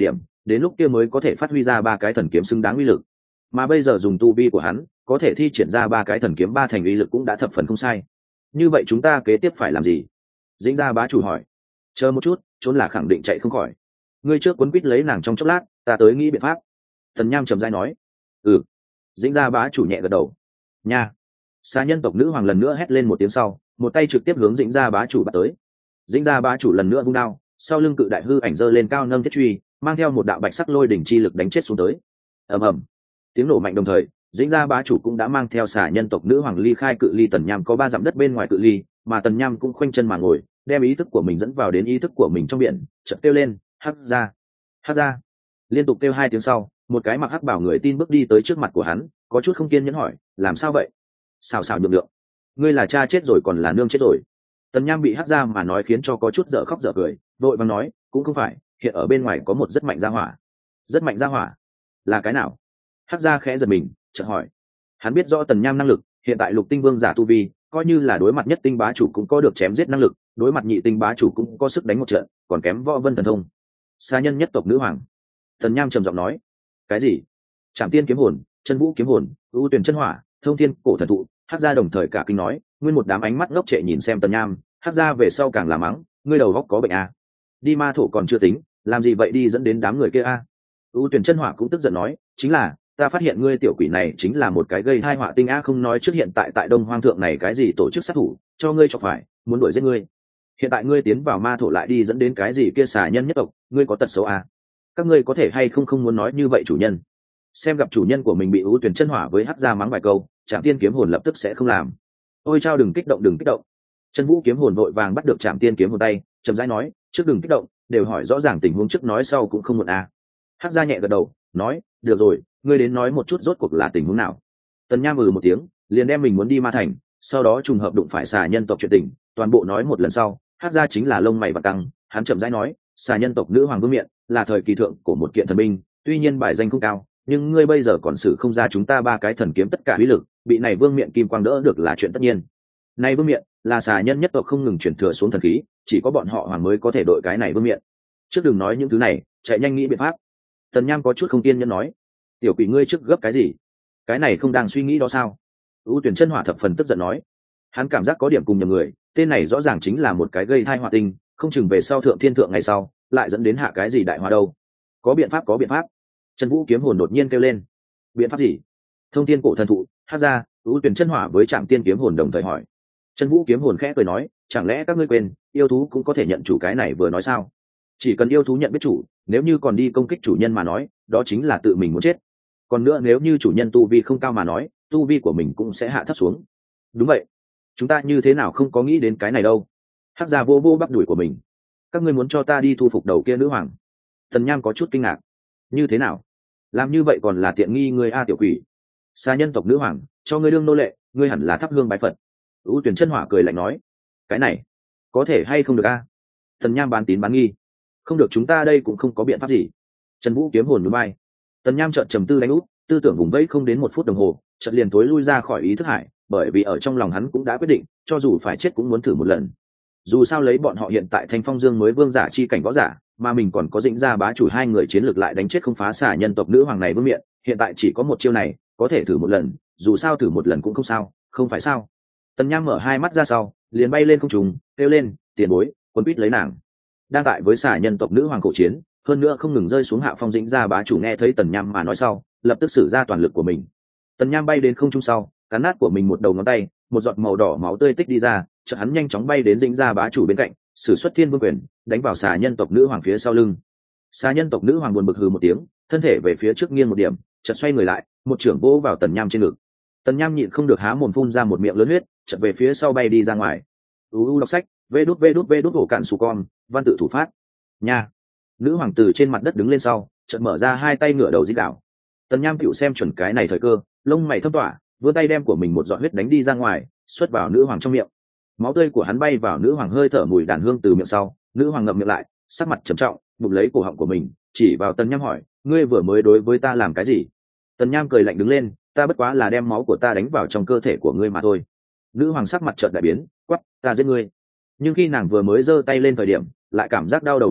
đến lúc kia mới có thể phát huy ra ba cái thần kiếm xứng đáng uy lực. Mà bây giờ dùng tu vi của hắn có thể thi triển ra ba cái thần kiếm ba thành uy lực cũng đã thập phần không sai. Như vậy chúng ta kế tiếp phải làm gì? Dĩnh Gia bá chủ hỏi. Chờ một chút, trốn là khẳng định chạy không khỏi. Ngươi trước quấn quýt lấy nàng trong chốc lát, ta tới nghĩ biện pháp. Tần Nham trầm dai nói. Ừ. Dĩnh Gia bá chủ nhẹ gật đầu. Nha. Xà nhân tộc nữ hoàng lần nữa hét lên một tiếng sau, một tay trực tiếp hướng Dĩnh Gia bá chủ bắt tới. Dĩnh Gia bá chủ lần nữa vung đao, sau lưng cự đại hư ảnh giơ lên cao nâng thiết truy, mang theo một đạo bạch sắc lôi đỉnh chi lực đánh chết xuống tới. Ầm ầm. Tiếng nổ mạnh đồng thời, Dĩnh Gia bá chủ cũng đã mang theo xà nhân tộc nữ hoàng ly khai cự ly Tần Nham có ba dặm đất bên ngoài cự ly, mà Tần Nham cũng khoanh chân mà ngồi, đem ý thức của mình dẫn vào đến ý thức của mình trong biển, chợt kêu lên, "Hắc gia, Hắc gia!" Liên tục kêu hai tiếng sau, một cái mặc hắc bảo người tin bước đi tới trước mặt của hắn, có chút không kiên nhẫn hỏi, "Làm sao vậy?" "Xào xào nhượng lượng, ngươi là cha chết rồi còn là nương chết rồi?" Tần Nham bị Hắc gia mà nói khiến cho có chút dở khóc dở cười, vội vàng nói, "Cũng không phải, hiện ở bên ngoài có một rất mạnh gia hỏa." "Rất mạnh gia hỏa? Là cái nào?" Hắc gia khẽ giật mình, chợt hỏi. Hắn biết rõ Tần Nham năng lực, hiện tại lục tinh vương giả tu vi, coi như là đối mặt nhất tinh bá chủ cũng có được chém giết năng lực, đối mặt nhị tinh bá chủ cũng có sức đánh một trận, còn kém võ vân thần thông. Xa nhân nhất tộc nữ hoàng. Tần Nham trầm giọng nói. Cái gì? Trảm tiên kiếm hồn, chân vũ kiếm hồn, ưu tuyển chân hỏa, thông thiên cổ thần thụ. Hắc gia đồng thời cả kinh nói, nguyên một đám ánh mắt ngốc trệ nhìn xem Tần Nham. Hắc gia về sau càng là mắng, ngươi đầu góc có bệnh à? Đi ma thổ còn chưa tính, làm gì vậy đi dẫn đến đám người kia a? À? ưu tuyển chân hỏa cũng tức giận nói, chính là ta phát hiện ngươi tiểu quỷ này chính là một cái gây tai họa tinh a, không nói trước hiện tại tại đông hoang thượng này cái gì tổ chức sát thủ cho ngươi chọc phải muốn đuổi giết ngươi, hiện tại ngươi tiến vào ma thổ lại đi dẫn đến cái gì kia xà nhân nhất tộc, ngươi có tật xấu à? Các ngươi có thể hay không không muốn nói như vậy chủ nhân. Xem gặp chủ nhân của mình bị ưu tuyển chân hỏa với hắc gia mắng vài câu, Trảm tiên kiếm hồn lập tức sẽ không làm. Ôi chao, đừng kích động đừng kích động. Chân vũ kiếm hồn vội vàng bắt được Trảm tiên kiếm hồn tay, chậm rãi nói, trước đừng kích động, đều hỏi rõ ràng tình huống trước nói sau cũng không muộn à. Hắc gia nhẹ gật đầu nói, được rồi, ngươi đến nói một chút rốt cuộc là tình huống nào. Tần Nham ừ một tiếng, liền đem mình muốn đi ma thành, sau đó trùng hợp đụng phải xà nhân tộc chuyện tình, toàn bộ nói một lần sau. Hắc gia chính là lông mày và căng, hắn chậm rãi nói, xà nhân tộc nữ hoàng vương miện là thời kỳ thượng của một kiện thần binh, tuy nhiên bài danh không cao, nhưng ngươi bây giờ còn xử không ra chúng ta ba cái thần kiếm tất cả uy lực, bị này vương miện kim quang đỡ được là chuyện tất nhiên. Này vương miện là xà nhân nhất tộc không ngừng chuyển thừa xuống thần khí, chỉ có bọn họ hoàng mới có thể đội cái này vương miện. Trước đừng nói những thứ này, chạy nhanh nghĩ biện pháp. Tần Nham có chút không kiên nhẫn nói, tiểu quỷ ngươi trước gấp cái gì? Cái này không đang suy nghĩ đó sao? ưu tuyển chân hỏa thập phần tức giận nói, hắn cảm giác có điểm cùng nhầm người, tên này rõ ràng chính là một cái gây thai họa tinh, không chừng về sau thượng thiên thượng ngày sau lại dẫn đến hạ cái gì đại họa đâu. Có biện pháp có biện pháp. Chân vũ kiếm hồn đột nhiên kêu lên. Biện pháp gì? Thông thiên cổ thần thụ, Hắc gia, ưu tuyển chân hỏa với Trảm tiên kiếm hồn đồng thời hỏi. Chân vũ kiếm hồn khẽ cười nói, chẳng lẽ các ngươi quên yêu thú cũng có thể nhận chủ, cái này vừa nói sao? Chỉ cần yêu thú nhận biết chủ, nếu như còn đi công kích chủ nhân mà nói, đó chính là tự mình muốn chết. Còn nữa nếu như chủ nhân tu vi không cao mà nói, tu vi của mình cũng sẽ hạ thấp xuống. Đúng vậy, chúng ta như thế nào không có nghĩ đến cái này đâu. Hắc gia vô vô bắp đùi của mình. Các ngươi muốn cho ta đi thu phục đầu kia nữ hoàng? Tần Nham có chút kinh ngạc. Như thế nào? Làm như vậy còn là tiện nghi người a tiểu quỷ. Xa nhân tộc nữ hoàng, cho ngươi đương nô lệ, ngươi hẳn là thắp hương bái Phật. ưu tuyển chân hỏa cười lạnh nói, cái này có thể hay không được a? Tần Nham bán tín bán nghi. Không được, chúng ta đây cũng không có biện pháp gì. Trần vũ kiếm hồn núi bay. Tần Nham trợn trầm tư đánh út, tư tưởng vùng vẫy không đến một phút đồng hồ, chợt liền tối lui ra khỏi ý thức hải, bởi vì ở trong lòng hắn cũng đã quyết định, cho dù phải chết cũng muốn thử một lần. Dù sao lấy bọn họ hiện tại Thanh Phong Dương mới vương giả chi cảnh võ giả, mà mình còn có Dĩnh Gia bá chủ hai người chiến lược lại đánh chết không phá xả nhân tộc nữ hoàng này vương miện, hiện tại chỉ có một chiêu này, có thể thử một lần, dù sao thử một lần cũng không sao, không phải sao? Tần Nham mở hai mắt ra sau, liền bay lên không trung, kêu lên, tiền bối, quân quýt lấy nàng. Đang tại với xả nhân tộc nữ hoàng cổ chiến, hơn nữa không ngừng rơi xuống hạ phong. Dĩnh Gia bá chủ nghe thấy Tần Nham mà nói sau, lập tức sử ra toàn lực của mình. Tần Nham bay đến không trung sau, cắn nát của mình một đầu ngón tay, một giọt màu đỏ máu tươi tích đi ra, chợt hắn nhanh chóng bay đến Dĩnh Gia bá chủ bên cạnh, sử xuất thiên vương quyền, đánh vào xà nhân tộc nữ hoàng phía sau lưng. Xà nhân tộc nữ hoàng buồn bực hừ một tiếng, thân thể về phía trước nghiêng một điểm, chợt xoay người lại, một trưởng vỗ vào Tần Nham trên ngực. Tần Nham nhịn không được há mồm phun ra một miệng lớn huyết, chợt về phía sau bay đi ra ngoài. U đọc sách, vê đút vê đút vê đút hổ cạn sù con, văn tự thủ phát. Nha. Nữ hoàng tử trên mặt đất đứng lên sau, chợt mở ra hai tay ngửa đầu dích đạo. Tần Nham tựu xem chuẩn cái này thời cơ, lông mày thâm tỏa, vươn tay đem của mình một giọt huyết đánh đi ra ngoài, xuất vào nữ hoàng trong miệng. Máu tươi của hắn bay vào nữ hoàng hơi thở mùi đàn hương từ miệng sau, nữ hoàng ngậm miệng lại, sắc mặt trầm trọng, bụng lấy cổ họng của mình, chỉ vào Tần Nham hỏi, ngươi vừa mới đối với ta làm cái gì? Tần Nham cười lạnh đứng lên, ta bất quá là đem máu của ta đánh vào trong cơ thể của ngươi mà thôi. Nữ hoàng sắc mặt chợt đại biến, quắc, ta giết ngươi. Nhưng khi nàng vừa mới giơ tay lên thời điểm, lại cảm giác đau đầu muốn nức,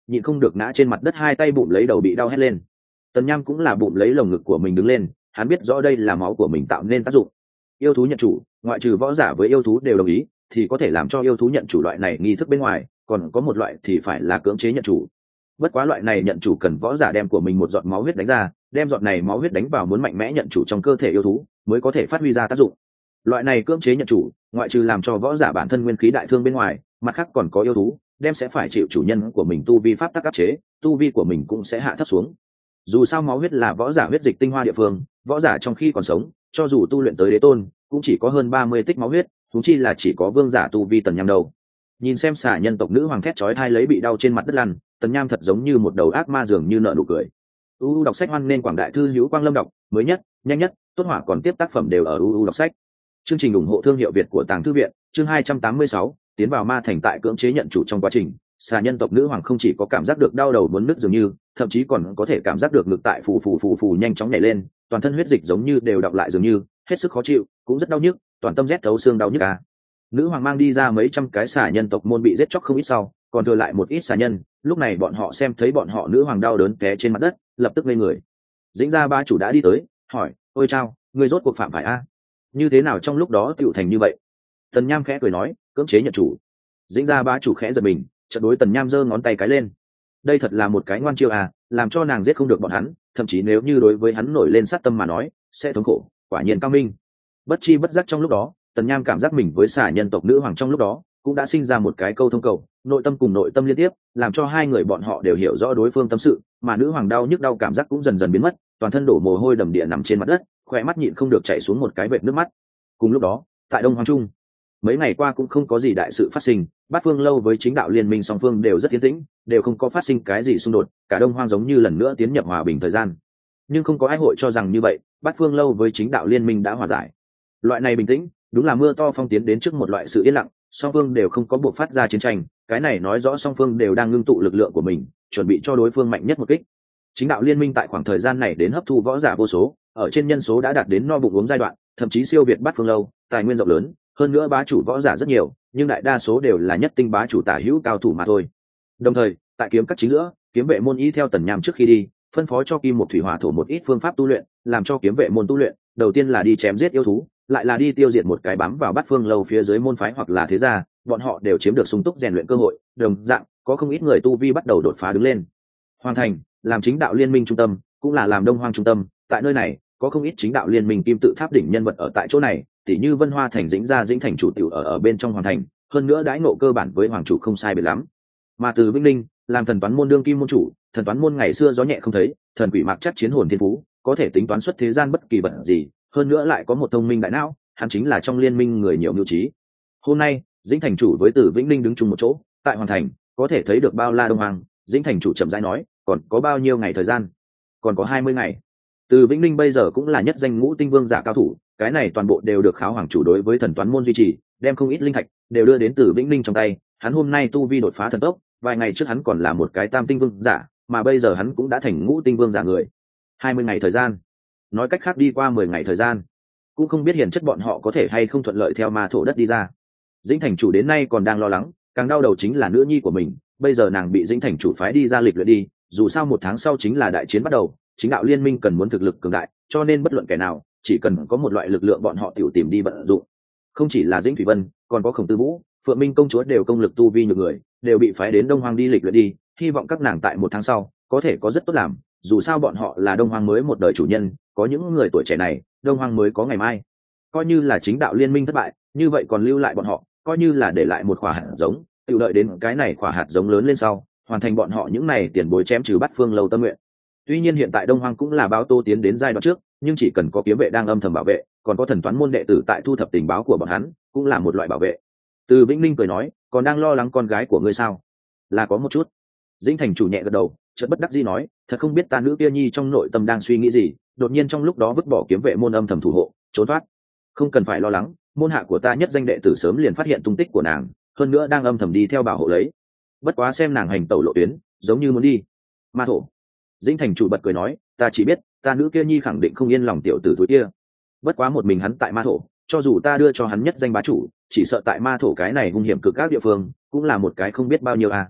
nhịn không được ngã trên mặt đất, hai tay bụng lấy đầu bị đau hét lên. Tần Nham cũng là bụng lấy lồng ngực của mình đứng lên, hắn biết rõ đây là máu của mình tạo nên tác dụng. Yêu thú nhận chủ, ngoại trừ võ giả với yêu thú đều đồng ý thì có thể làm cho yêu thú nhận chủ loại này nghi thức bên ngoài, còn có một loại thì phải là cưỡng chế nhận chủ. Bất quá loại này nhận chủ cần võ giả đem của mình một giọt máu huyết đánh ra, đem giọt này máu huyết đánh vào muốn mạnh mẽ nhận chủ trong cơ thể yêu thú mới có thể phát huy ra tác dụng. Loại này cưỡng chế nhận chủ, ngoại trừ làm cho võ giả bản thân nguyên khí đại thương bên ngoài, mặt khác còn có yêu thú đem sẽ phải chịu chủ nhân của mình tu vi pháp tắc áp chế, tu vi của mình cũng sẽ hạ thấp xuống. Dù sao máu huyết là võ giả huyết dịch tinh hoa địa phương, võ giả trong khi còn sống, cho dù tu luyện tới đế tôn, cũng chỉ có hơn ba mươi tích máu huyết, huống chi là chỉ có vương giả tu vi Tần Nham đâu. Nhìn xem xà nhân tộc nữ hoàng thét chói tai lấy bị đau trên mặt đất lăn, Tần Nham thật giống như một đầu ác ma dường như nở nụ cười. u u đọc sách hoan nên quảng đại thư hữu quang lâm đọc, mới nhất, nhanh nhất, tốt hỏa còn tiếp tác phẩm đều ở u u đọc sách. Chương trình ủng hộ thương hiệu Việt của Tàng Thư viện, chương hai trăm tám mươi sáu, tiến vào ma thành. Tại cưỡng chế nhận chủ trong quá trình, xà nhân tộc nữ hoàng không chỉ có cảm giác được đau đầu muốn nứt dường như, thậm chí còn có thể cảm giác được ngực tại phù phù phù phù nhanh chóng nhảy lên, toàn thân huyết dịch giống như đều đọng lại dường như, hết sức khó chịu, cũng rất đau nhức, toàn tâm rét thấu xương đau nhức à. Nữ hoàng mang đi ra mấy trăm cái xà nhân tộc môn bị giết chóc không ít sau, còn thừa lại một ít xà nhân, lúc này bọn họ xem thấy bọn họ nữ hoàng đau đớn té trên mặt đất, lập tức ngây người. Dĩnh Gia ba chủ đã đi tới, hỏi: "Ôi chao, ngươi rốt cuộc phạm phải a? Như thế nào trong lúc đó tựu thành như vậy?" Tần Nham khẽ cười nói: "Cưỡng chế nhận chủ." Dĩnh Gia ba chủ khẽ giật mình, chợt đối Tần Nham giơ ngón tay cái lên. Đây thật là một cái ngoan chiêu à, làm cho nàng giết không được bọn hắn, thậm chí nếu như đối với hắn nổi lên sát tâm mà nói, sẽ thống khổ, quả nhiên cao minh. Bất chi bất giác trong lúc đó, Tần Nham cảm giác mình với xà nhân tộc nữ hoàng trong lúc đó cũng đã sinh ra một cái câu thông cầu, nội tâm cùng nội tâm liên tiếp, làm cho hai người bọn họ đều hiểu rõ đối phương tâm sự, mà nữ hoàng đau nhức đau cảm giác cũng dần dần biến mất, toàn thân đổ mồ hôi đầm địa nằm trên mặt đất, khỏe mắt nhịn không được chảy xuống một cái vệt nước mắt. Cùng lúc đó, tại Đông Hoàng Trung, mấy ngày qua cũng không có gì đại sự phát sinh, Bát Phương lâu với chính đạo liên minh song phương đều rất yên tĩnh, đều không có phát sinh cái gì xung đột, cả Đông Hoang giống như lần nữa tiến nhập hòa bình thời gian. Nhưng không có ai hội cho rằng như vậy, Bát Phương lâu với chính đạo liên minh đã hòa giải. Loại này bình tĩnh, đúng là mưa to phong tiến đến trước một loại sự yên lặng, song phương đều không có buộc phát ra chiến tranh, cái này nói rõ song phương đều đang ngưng tụ lực lượng của mình, chuẩn bị cho đối phương mạnh nhất một kích. Chính đạo liên minh tại khoảng thời gian này đến hấp thu võ giả vô số, ở trên nhân số đã đạt đến no bụng uống giai đoạn, thậm chí siêu việt Bát Phương lâu, tài nguyên rộng lớn, hơn nữa bá chủ võ giả rất nhiều, nhưng đại đa số đều là nhất tinh bá chủ tả hữu cao thủ mà thôi. Đồng thời, tại kiếm cắt chính giữa, kiếm vệ môn y theo Tần Nham trước khi đi, phân phó cho Kim một thủy hỏa thổ một ít phương pháp tu luyện, làm cho kiếm vệ môn tu luyện, đầu tiên là đi chém giết yêu thú, lại là đi tiêu diệt một cái bám vào Bát Phương lâu phía dưới môn phái hoặc là thế gia, bọn họ đều chiếm được sung túc rèn luyện cơ hội, đồng dạng có không ít người tu vi bắt đầu đột phá đứng lên. Hoàn thành, làm chính đạo liên minh trung tâm, cũng là làm Đông Hoang trung tâm, tại nơi này có không ít chính đạo liên minh kim tự tháp đỉnh nhân vật ở tại chỗ này, tỉ như Vân Hoa thành Dĩnh Gia Dĩnh thành chủ tiểu ở ở bên trong hoàng thành, hơn nữa đãi ngộ cơ bản với hoàng chủ không sai biệt lắm. Mà từ Vĩnh Linh, làm thần toán môn đương kim môn chủ, thần toán môn ngày xưa gió nhẹ không thấy, thần quỷ mặc chắc chiến hồn thiên phú, có thể tính toán xuất thế gian bất kỳ vật gì, hơn nữa lại có một thông minh đại não, hắn chính là trong liên minh người nhiều mưu trí. Hôm nay, Dĩnh thành chủ với Từ Vĩnh Linh đứng chung một chỗ, tại hoàng thành, có thể thấy được bao la đông hoàng. Dĩnh thành chủ chậm rãi nói, còn có bao nhiêu ngày thời gian? Còn có hai mươi ngày. Từ Vĩnh Linh bây giờ cũng là nhất danh ngũ tinh vương giả cao thủ, cái này toàn bộ đều được kháo hoàng chủ đối với thần toán môn duy trì, đem không ít linh thạch đều đưa đến Từ Vĩnh Linh trong tay. Hắn hôm nay tu vi đột phá thần tốc, vài ngày trước hắn còn là một cái tam tinh vương giả, mà bây giờ hắn cũng đã thành ngũ tinh vương giả người. Hai mươi ngày thời gian, nói cách khác đi qua mười ngày thời gian, cũng không biết hiển chất bọn họ có thể hay không thuận lợi theo ma thổ đất đi ra. Dĩnh thành chủ đến nay còn đang lo lắng, càng đau đầu chính là nữ nhi của mình, bây giờ nàng bị Dĩnh thành chủ phái đi ra lịch luyện đi, dù sao một tháng sau chính là đại chiến bắt đầu, chính đạo liên minh cần muốn thực lực cường đại, cho nên bất luận kẻ nào chỉ cần có một loại lực lượng bọn họ tiểu tìm đi vận dụng. Không chỉ là Dĩnh Thủy Vân, còn có Khổng Tư Vũ, Phượng Minh công chúa đều công lực tu vi nhiều người, đều bị phái đến Đông Hoang đi lịch luyện đi, hy vọng các nàng tại một tháng sau có thể có rất tốt làm, dù sao bọn họ là Đông Hoang mới một đời chủ nhân, có những người tuổi trẻ này, Đông Hoang mới có ngày mai. Coi như là chính đạo liên minh thất bại, như vậy còn lưu lại bọn họ, coi như là để lại một quả hạt giống, tự đợi đến cái này quả hạt giống lớn lên sau, hoàn thành bọn họ những này tiền bối chém trừ Bát Phương lâu tâm nguyện. Tuy nhiên hiện tại Đông Hoang cũng là báo tô tiến đến giai đoạn trước, nhưng chỉ cần có kiếm vệ đang âm thầm bảo vệ, còn có thần toán môn đệ tử tại thu thập tình báo của bọn hắn, cũng là một loại bảo vệ. Từ Vĩnh Ninh cười nói, còn đang lo lắng con gái của ngươi sao? Là có một chút. Dĩnh thành chủ nhẹ gật đầu, chợt bất đắc dĩ nói, thật không biết ta nữ kia nhi trong nội tâm đang suy nghĩ gì, đột nhiên trong lúc đó vứt bỏ kiếm vệ môn âm thầm thủ hộ, trốn thoát. Không cần phải lo lắng, môn hạ của ta nhất danh đệ tử sớm liền phát hiện tung tích của nàng, hơn nữa đang âm thầm đi theo bảo hộ lấy. Bất quá xem nàng hành tẩu lộ tuyến, giống như muốn đi ma thổ. Dĩnh thành chủ bật cười nói, ta chỉ biết ta nữ kia nhi khẳng định không yên lòng tiểu tử túi kia, bất quá một mình hắn tại ma thổ, cho dù ta đưa cho hắn nhất danh bá chủ, chỉ sợ tại ma thổ cái này hung hiểm cực các địa phương cũng là một cái không biết bao nhiêu à.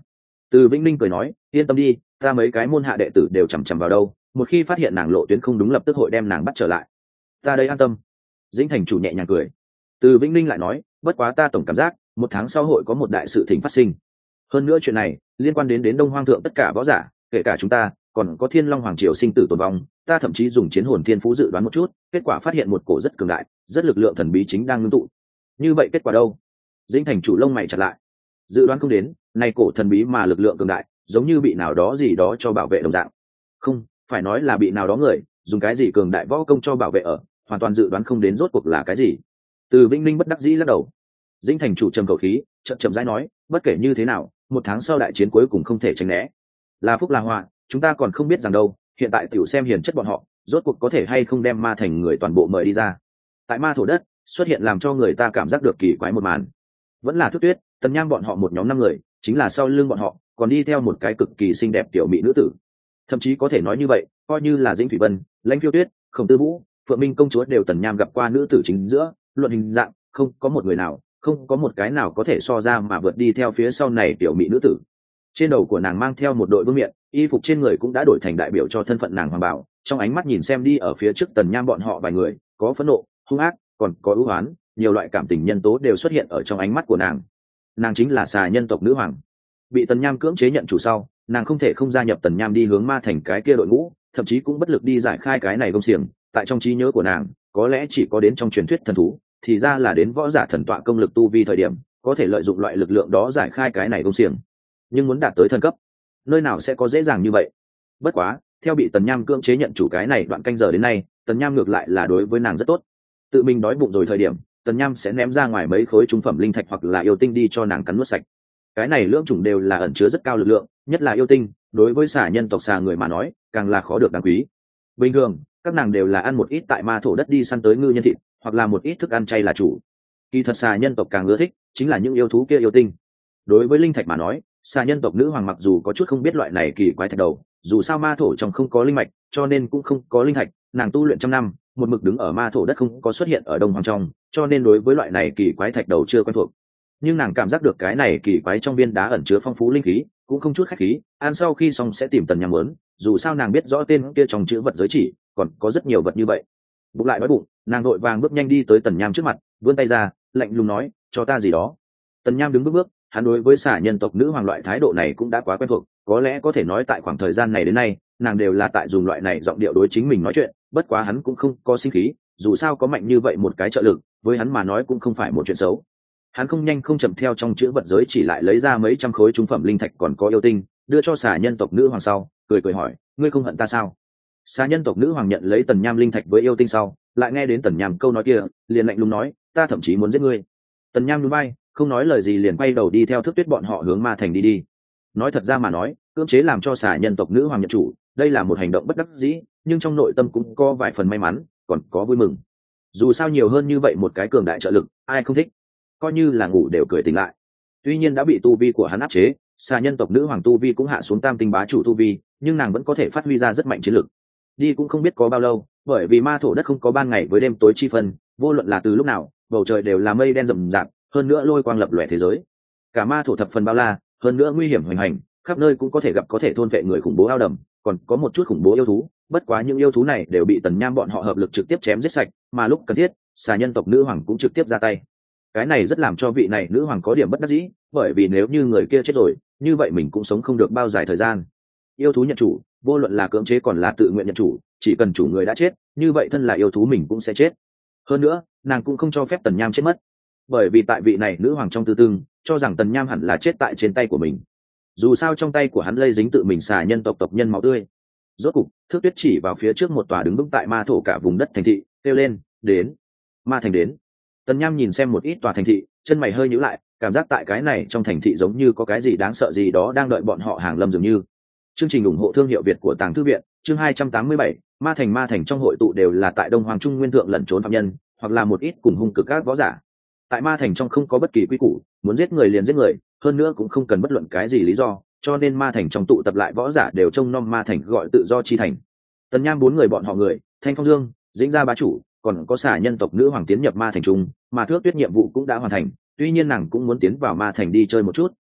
Từ Vĩnh Linh cười nói, yên tâm đi, ta mấy cái môn hạ đệ tử đều chằm chằm vào đâu, một khi phát hiện nàng lộ tuyến không đúng lập tức hội đem nàng bắt trở lại. Ta đây an tâm. Dĩnh thành chủ nhẹ nhàng cười. Từ Vĩnh Linh lại nói, bất quá ta tổng cảm giác một tháng sau hội có một đại sự thỉnh phát sinh. Hơn nữa chuyện này liên quan đến đến Đông Hoang thượng tất cả võ giả, kể cả chúng ta, còn có Thiên Long Hoàng triều sinh tử tồn vong. Ta thậm chí dùng chiến hồn thiên phú dự đoán một chút, kết quả phát hiện một cổ rất cường đại, rất lực lượng thần bí chính đang ngưng tụ. Như vậy kết quả đâu? Dĩnh thành chủ lông mày chặt lại. Dự đoán không đến, này cổ thần bí mà lực lượng cường đại, giống như bị nào đó gì đó cho bảo vệ đồng dạng. Không, phải nói là bị nào đó người dùng cái gì cường đại võ công cho bảo vệ ở, hoàn toàn dự đoán không đến rốt cuộc là cái gì. Từ Vĩnh Linh bất đắc dĩ lắc đầu. Dĩnh thành chủ trầm khẩu khí, chậm chậm rãi nói, bất kể như thế nào, một tháng sau đại chiến cuối cùng không thể tránh né. Là phúc là họa, chúng ta còn không biết rằng đâu, hiện tại tiểu xem hiền chất bọn họ, rốt cuộc có thể hay không đem ma thành người toàn bộ mời đi ra. Tại ma thổ đất xuất hiện làm cho người ta cảm giác được kỳ quái một màn. Vẫn là Thước Tuyết, Tần Nham bọn họ một nhóm năm người, chính là sau lưng bọn họ còn đi theo một cái cực kỳ xinh đẹp tiểu mỹ nữ tử. Thậm chí có thể nói như vậy, coi như là Dĩnh Thủy Vân, Lãnh Phiêu Tuyết, Khổng Tư Vũ, Phượng Minh công chúa đều Tần Nham gặp qua nữ tử chính giữa, luận hình dạng, không có một người nào, không có một cái nào có thể so ra mà vượt đi theo phía sau này tiểu mỹ nữ tử. Trên đầu của nàng mang theo một đội vương miện, y phục trên người cũng đã đổi thành đại biểu cho thân phận nàng hoàng bảo, trong ánh mắt nhìn xem đi ở phía trước Tần Nham bọn họ vài người, có phẫn nộ, hung ác, còn có ưu oán, nhiều loại cảm tình nhân tố đều xuất hiện ở trong ánh mắt của nàng. Nàng chính là xà nhân tộc nữ hoàng. Bị Tần Nham cưỡng chế nhận chủ sau, nàng không thể không gia nhập Tần Nham đi hướng ma thành cái kia đội ngũ, thậm chí cũng bất lực đi giải khai cái này công xiềng. Tại trong trí nhớ của nàng, có lẽ chỉ có đến trong truyền thuyết thần thú, thì ra là đến võ giả thần tọa công lực tu vi thời điểm, có thể lợi dụng loại lực lượng đó giải khai cái này công xiềng. Nhưng muốn đạt tới thần cấp, nơi nào sẽ có dễ dàng như vậy? Bất quá, theo bị Tần Nham cưỡng chế nhận chủ cái này đoạn canh giờ đến nay, Tần Nham ngược lại là đối với nàng rất tốt. Tự mình đói bụng rồi thời điểm, Tần Nham sẽ ném ra ngoài mấy khối trung phẩm linh thạch hoặc là yêu tinh đi cho nàng cắn nuốt sạch. Cái này lưỡng chủng đều là ẩn chứa rất cao lực lượng, nhất là yêu tinh, đối với xà nhân tộc xà người mà nói, càng là khó được đáng quý. Bình thường, các nàng đều là ăn một ít tại ma thổ đất đi săn tới ngư nhân thịt, hoặc là một ít thức ăn chay là chủ. Kỳ thật xà nhân tộc càng ưa thích chính là những yêu thú kia yêu tinh. Đối với linh thạch mà nói, xà nhân tộc nữ hoàng mặc dù có chút không biết loại này kỳ quái thạch đầu, dù sao ma thổ trong không có linh mạch, cho nên cũng không có linh thạch, nàng tu luyện trăm năm, một mực đứng ở ma thổ đất không có xuất hiện ở đông hoàng trong, cho nên đối với loại này kỳ quái thạch đầu chưa quen thuộc. Nhưng nàng cảm giác được cái này kỳ quái trong viên đá ẩn chứa phong phú linh khí, cũng không chút khách khí, ăn sau khi xong sẽ tìm Tần Nham muốn, dù sao nàng biết rõ tên kia trong chữ vật giới chỉ còn có rất nhiều vật như vậy. Bụng lại đói bụng, nàng đội vàng bước nhanh đi tới Tần Nham trước mặt, vươn tay ra, lạnh lùng nói, cho ta gì đó. Tần Nham đứng bước bước, hắn đối với xà nhân tộc nữ hoàng loại thái độ này cũng đã quá quen thuộc, có lẽ có thể nói tại khoảng thời gian này đến nay, nàng đều là tại dùng loại này giọng điệu đối chính mình nói chuyện, bất quá hắn cũng không có sinh khí, dù sao có mạnh như vậy một cái trợ lực, với hắn mà nói cũng không phải một chuyện xấu. Hắn không nhanh không chậm theo trong chữ vật giới chỉ lại lấy ra mấy trăm khối trung phẩm linh thạch còn có yêu tinh, đưa cho xà nhân tộc nữ hoàng sau, cười cười hỏi, ngươi không hận ta sao? Xà nhân tộc nữ hoàng nhận lấy Tần Nham linh thạch với yêu tinh sau, lại nghe đến Tần Nham câu nói kia, liền lạnh lùng nói, ta thậm chí muốn giết ngươi. Tần Nham nhún vai, không nói lời gì liền quay đầu đi theo Thước Tuyết bọn họ hướng ma thành đi đi. Nói thật ra mà nói, cưỡng chế làm cho xà nhân tộc nữ hoàng nhận chủ, đây là một hành động bất đắc dĩ, nhưng trong nội tâm cũng có vài phần may mắn, còn có vui mừng. Dù sao nhiều hơn như vậy một cái cường đại trợ lực, ai không thích? Coi như là ngủ đều cười tỉnh lại. Tuy nhiên đã bị tu vi của hắn áp chế, xà nhân tộc nữ hoàng tu vi cũng hạ xuống tam tinh bá chủ tu vi, nhưng nàng vẫn có thể phát huy ra rất mạnh chiến lực. Đi cũng không biết có bao lâu, bởi vì ma thổ đất không có ban ngày với đêm tối chi phân, vô luận là từ lúc nào, bầu trời đều là mây đen rậm rạp, hơn nữa lôi quang lập lòe thế giới. Cả ma thổ thập phần bao la, hơn nữa nguy hiểm hoành hành, khắp nơi cũng có thể gặp có thể thôn vệ người khủng bố ao đầm, còn có một chút khủng bố yêu thú, bất quá những yêu thú này đều bị Tần Nham bọn họ hợp lực trực tiếp chém giết sạch, mà lúc cần thiết, xà nhân tộc nữ hoàng cũng trực tiếp ra tay. Cái này rất làm cho vị này nữ hoàng có điểm bất đắc dĩ, bởi vì nếu như người kia chết rồi, như vậy mình cũng sống không được bao dài thời gian. Yêu thú nhận chủ, vô luận là cưỡng chế còn là tự nguyện nhận chủ, chỉ cần chủ người đã chết, như vậy thân là yêu thú mình cũng sẽ chết. Hơn nữa, nàng cũng không cho phép Tần Nham chết mất, bởi vì tại vị này nữ hoàng trong tư tương cho rằng Tần Nham hẳn là chết tại trên tay của mình. Dù sao trong tay của hắn lây dính tự mình xà nhân tộc tộc nhân máu tươi. Rốt cục, Thước Tuyết chỉ vào phía trước một tòa đứng vững tại ma thổ cả vùng đất thành thị, kêu lên, đến, ma thành đến. Tần Nham nhìn xem một ít tòa thành thị, chân mày hơi nhíu lại, cảm giác tại cái này trong thành thị giống như có cái gì đáng sợ gì đó đang đợi bọn họ hàng lâm dường như. Chương trình ủng hộ thương hiệu Việt của Tàng Thư viện, chương hai trăm tám mươi bảy, ma thành ma thành trong hội tụ đều là tại Đông Hoàng Trung Nguyên thượng lẩn trốn phạm nhân, hoặc là một ít cùng hung cực các võ giả. Tại ma thành trong không có bất kỳ quy củ, muốn giết người liền giết người, hơn nữa cũng không cần bất luận cái gì lý do, cho nên ma thành trong tụ tập lại võ giả đều trông nom ma thành gọi tự do chi thành. Tần Nham bốn người bọn họ người, Thanh Phong Dương, Dĩnh Gia bá chủ, còn có xà nhân tộc nữ hoàng tiến nhập ma thành trung, mà Thước Tuyết nhiệm vụ cũng đã hoàn thành, tuy nhiên nàng cũng muốn tiến vào ma thành đi chơi một chút,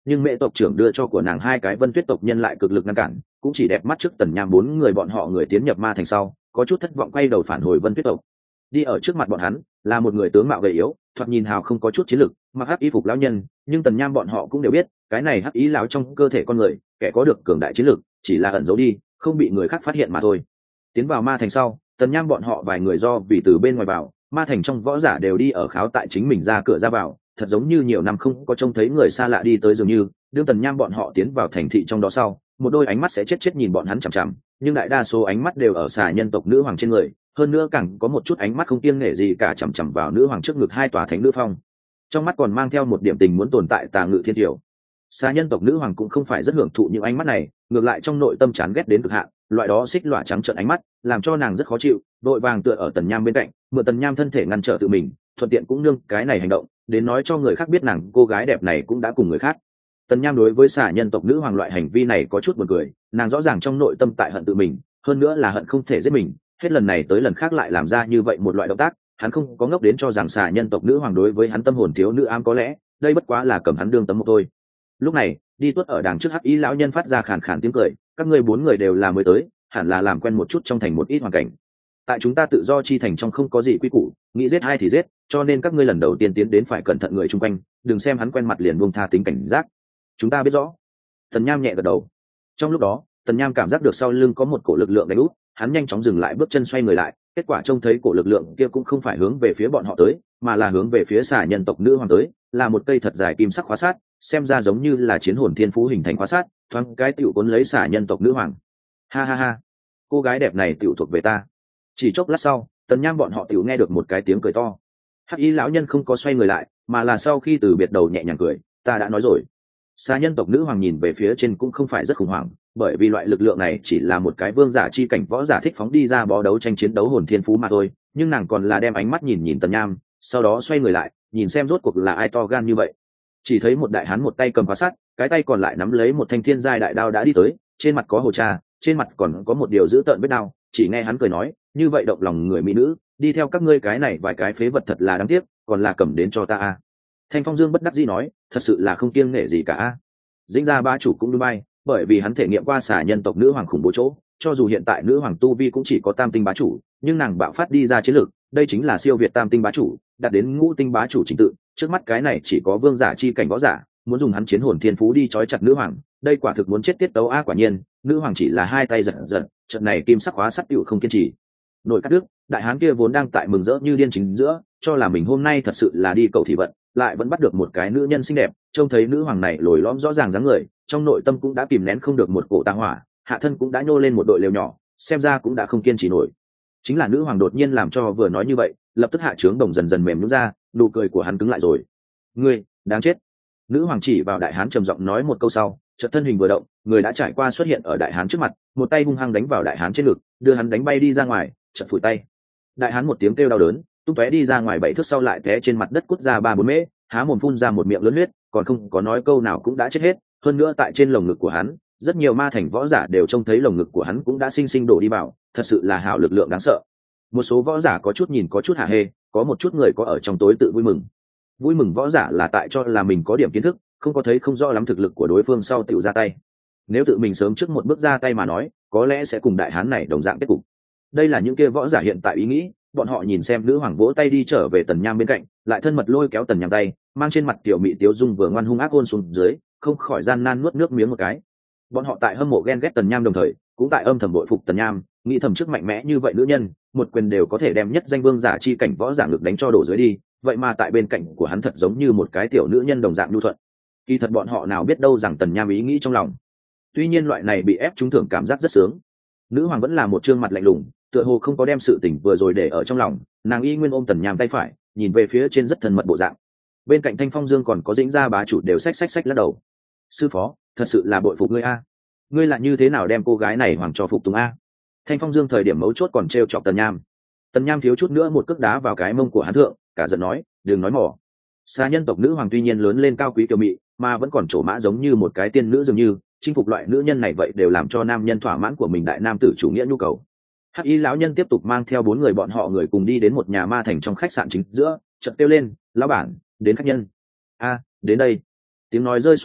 nhưng mẹ tộc trưởng đưa cho của nàng hai cái Vân Tuyết tộc nhân lại cực lực ngăn cản, cũng chỉ đẹp mắt trước Tần Nham bốn người bọn họ người tiến nhập ma thành sau, có chút thất vọng quay đầu phản hồi Vân Tuyết tộc. Đi ở trước mặt bọn hắn là một người tướng mạo gầy yếu, thoạt nhìn hào không có chút chiến lực, mặc hắc y phục lão nhân, nhưng Tần Nham bọn họ cũng đều biết, cái này hắc y lão trong cơ thể con người, kẻ có được cường đại chiến lực, chỉ là ẩn giấu đi, không bị người khác phát hiện mà thôi. Tiến vào ma thành sau, Tần Nham bọn họ vài người do vì từ bên ngoài vào, ma thành trong võ giả đều đi ở kháo tại chính mình ra cửa ra vào, thật giống như nhiều năm không có trông thấy người xa lạ đi tới dường như. Đương Tần Nham bọn họ tiến vào thành thị trong đó sau, một đôi ánh mắt sẽ chết chết nhìn bọn hắn chằm chằm, nhưng đại đa số ánh mắt đều ở xà nhân tộc nữ hoàng trên người, hơn nữa càng có một chút ánh mắt không kiêng nể gì cả chằm chằm vào nữ hoàng trước ngực hai tòa thánh nữ phong, trong mắt còn mang theo một điểm tình muốn tồn tại tà ngự thiên tiểu. Xà nhân tộc nữ hoàng cũng không phải rất hưởng thụ những ánh mắt này, ngược lại trong nội tâm chán ghét đến cực hạn, loại đó xích lọa trắng trợn ánh mắt làm cho nàng rất khó chịu, đội vàng tựa ở Tần Nham bên cạnh, mượn Tần Nham thân thể ngăn trở tự mình, thuận tiện cũng nương cái này hành động đến nói cho người khác biết nàng cô gái đẹp này cũng đã cùng người khác. Tần Nham đối với xà nhân tộc nữ hoàng loại hành vi này có chút buồn cười, nàng rõ ràng trong nội tâm tại hận tự mình, hơn nữa là hận không thể giết mình, hết lần này tới lần khác lại làm ra như vậy một loại động tác, hắn không có ngốc đến cho rằng xà nhân tộc nữ hoàng đối với hắn tâm hồn thiếu nữ ám, có lẽ đây bất quá là cầm hắn đương tấm một thôi. Lúc này đi tuất ở đằng trước hắc y lão nhân phát ra khàn khàn tiếng cười, các ngươi bốn người đều là mới tới, hẳn là làm quen một chút trong thành một ít hoàn cảnh. Tại chúng ta tự do chi thành trong không có gì quy củ, nghĩ giết ai thì giết, cho nên các ngươi lần đầu tiên tiến đến phải cẩn thận người chung quanh, đừng xem hắn quen mặt liền buông tha tính cảnh giác. Chúng ta biết rõ. Tần Nham nhẹ gật đầu. Trong lúc đó Tần Nham cảm giác được sau lưng có một cổ lực lượng đánh úp, hắn nhanh chóng dừng lại bước chân xoay người lại, kết quả trông thấy cổ lực lượng kia cũng không phải hướng về phía bọn họ tới, mà là hướng về phía xà nhân tộc nữ hoàng tới, là một cây thật dài kim sắc khóa sát, xem ra giống như là chiến hồn thiên phú hình thành khóa sát, thoáng cái tiểu cuốn lấy xà nhân tộc nữ hoàng. Ha ha ha, cô gái đẹp này tiểu thuộc về ta. Chỉ chốc lát sau, Tần Nham bọn họ tiểu nghe được một cái tiếng cười to. Hắc y lão nhân không có xoay người lại, mà là sau khi từ biệt đầu nhẹ nhàng cười, ta đã nói rồi. Xà nhân tộc nữ hoàng nhìn về phía trên cũng không phải rất khủng hoảng, bởi vì loại lực lượng này chỉ là một cái vương giả chi cảnh võ giả thích phóng đi ra bó đấu tranh chiến đấu hồn thiên phú mà thôi, nhưng nàng còn là đem ánh mắt nhìn nhìn Tần Nham, sau đó xoay người lại, nhìn xem rốt cuộc là ai to gan như vậy. Chỉ thấy một đại hán một tay cầm phá sắt, cái tay còn lại nắm lấy một thanh thiên giai đại đao đã đi tới, trên mặt có hồ trà, trên mặt còn có một điều dữ tợn vết đao, chỉ nghe hắn cười nói, như vậy động lòng người mỹ nữ, đi theo các ngươi cái này vài cái phế vật thật là đáng tiếc, còn là cầm đến cho ta a. Thanh Phong Dương bất đắc dĩ nói, thật sự là không kiêng nể gì cả a. Dĩnh gia ba chủ cũng Dubai, bởi vì hắn thể nghiệm qua xà nhân tộc nữ hoàng khủng bố chỗ, cho dù hiện tại nữ hoàng tu vi cũng chỉ có tam tinh bá chủ, nhưng nàng bạo phát đi ra chiến lược, đây chính là siêu việt tam tinh bá chủ, đạt đến ngũ tinh bá chủ trình tự, trước mắt cái này chỉ có vương giả chi cảnh võ giả, muốn dùng hắn chiến hồn thiên phú đi trói chặt nữ hoàng, đây quả thực muốn chết tiết tấu a. Quả nhiên, nữ hoàng chỉ là hai tay giật giật, trận này kim sắc hóa sắt tựu không kiên trì. Nội cắt đứt, đại hán kia vốn đang tại mừng rỡ như điên chính giữa, cho là mình hôm nay thật sự là đi cầu thị vận, lại vẫn bắt được một cái nữ nhân xinh đẹp, trông thấy nữ hoàng này lồi lõm rõ ràng dáng người, trong nội tâm cũng đã kìm nén không được một cổ tà hỏa, hạ thân cũng đã nhô lên một đội lều nhỏ, xem ra cũng đã không kiên trì nổi. Chính là nữ hoàng đột nhiên làm cho vừa nói như vậy, lập tức hạ trướng đồng dần dần mềm nhũn ra, nụ cười của hắn cứng lại rồi. Ngươi đáng chết. Nữ hoàng chỉ vào đại hán trầm giọng nói một câu sau, chợt thân hình vừa động, người đã trải qua xuất hiện ở đại hán trước mặt, một tay hung hăng đánh vào đại hán trên ngực, đưa hắn đánh bay đi ra ngoài, chợt phủi tay. Đại hán một tiếng kêu đau đớn, tung tóe đi ra ngoài bảy thước sau lại té trên mặt đất cút ra ba bốn mễ, há mồm phun ra một miệng lớn huyết, còn không có nói câu nào cũng đã chết hết. Hơn nữa tại trên lồng ngực của hắn, rất nhiều ma thành võ giả đều trông thấy lồng ngực của hắn cũng đã sinh sinh đổ đi vào, thật sự là hảo lực lượng đáng sợ. Một số võ giả có chút nhìn có chút hả hê, có một chút người có ở trong tối tự vui mừng. Vui mừng võ giả là tại cho là mình có điểm kiến thức, không có thấy không rõ lắm thực lực của đối phương sau tiểu ra tay. Nếu tự mình sớm trước một bước ra tay mà nói, có lẽ sẽ cùng đại hán này đồng dạng kết cục. Đây là những kia võ giả hiện tại ý nghĩ, bọn họ nhìn xem nữ hoàng vỗ tay đi trở về Tần Nham bên cạnh, lại thân mật lôi kéo Tần Nham tay, mang trên mặt tiểu mị tiếu dung vừa ngoan hung ác hôn xuống dưới, không khỏi gian nan nuốt nước miếng một cái. Bọn họ tại hâm mộ ghen ghét Tần Nham đồng thời, cũng tại âm thầm bội phục Tần Nham, nghĩ thầm trước mạnh mẽ như vậy nữ nhân, một quyền đều có thể đem nhất danh vương giả chi cảnh võ giả ngực đánh cho đổ dưới đi, vậy mà tại bên cạnh của hắn thật giống như một cái tiểu nữ nhân đồng dạng nhu thuận. Kỳ thật bọn họ nào biết đâu rằng Tần Nham ý nghĩ trong lòng. Tuy nhiên loại này bị ép trúng thưởng cảm giác rất sướng. Nữ hoàng vẫn là một trương mặt lạnh lùng, tựa hồ không có đem sự tình vừa rồi để ở trong lòng, nàng y nguyên ôm Tần Nham tay phải, nhìn về phía trên rất thân mật bộ dạng. Bên cạnh Thanh Phong Dương còn có Dĩnh gia bá chủ đều xách xách xách lắc đầu. Sư phó, thật sự là bội phục ngươi a. Ngươi là như thế nào đem cô gái này hoàng cho phục tùng a? Thanh Phong Dương thời điểm mấu chốt còn trêu chọc Tần Nham. Tần Nham thiếu chút nữa một cước đá vào cái mông của hắn thượng, cả giận nói, đừng nói mỏ. Xa nhân tộc nữ hoàng tuy nhiên lớn lên cao quý kiều mị, mà vẫn còn trổ mã giống như một cái tiên nữ dường như, chinh phục loại nữ nhân này vậy đều làm cho nam nhân thỏa mãn của mình đại nam tử chủ nghĩa nhu cầu. Hắc y lão nhân tiếp tục mang theo bốn người bọn họ người cùng đi đến một nhà ma thành trong khách sạn chính giữa, chợt kêu lên, lão bản, đến khách nhân. A, đến đây. Tiếng nói rơi xuống sau,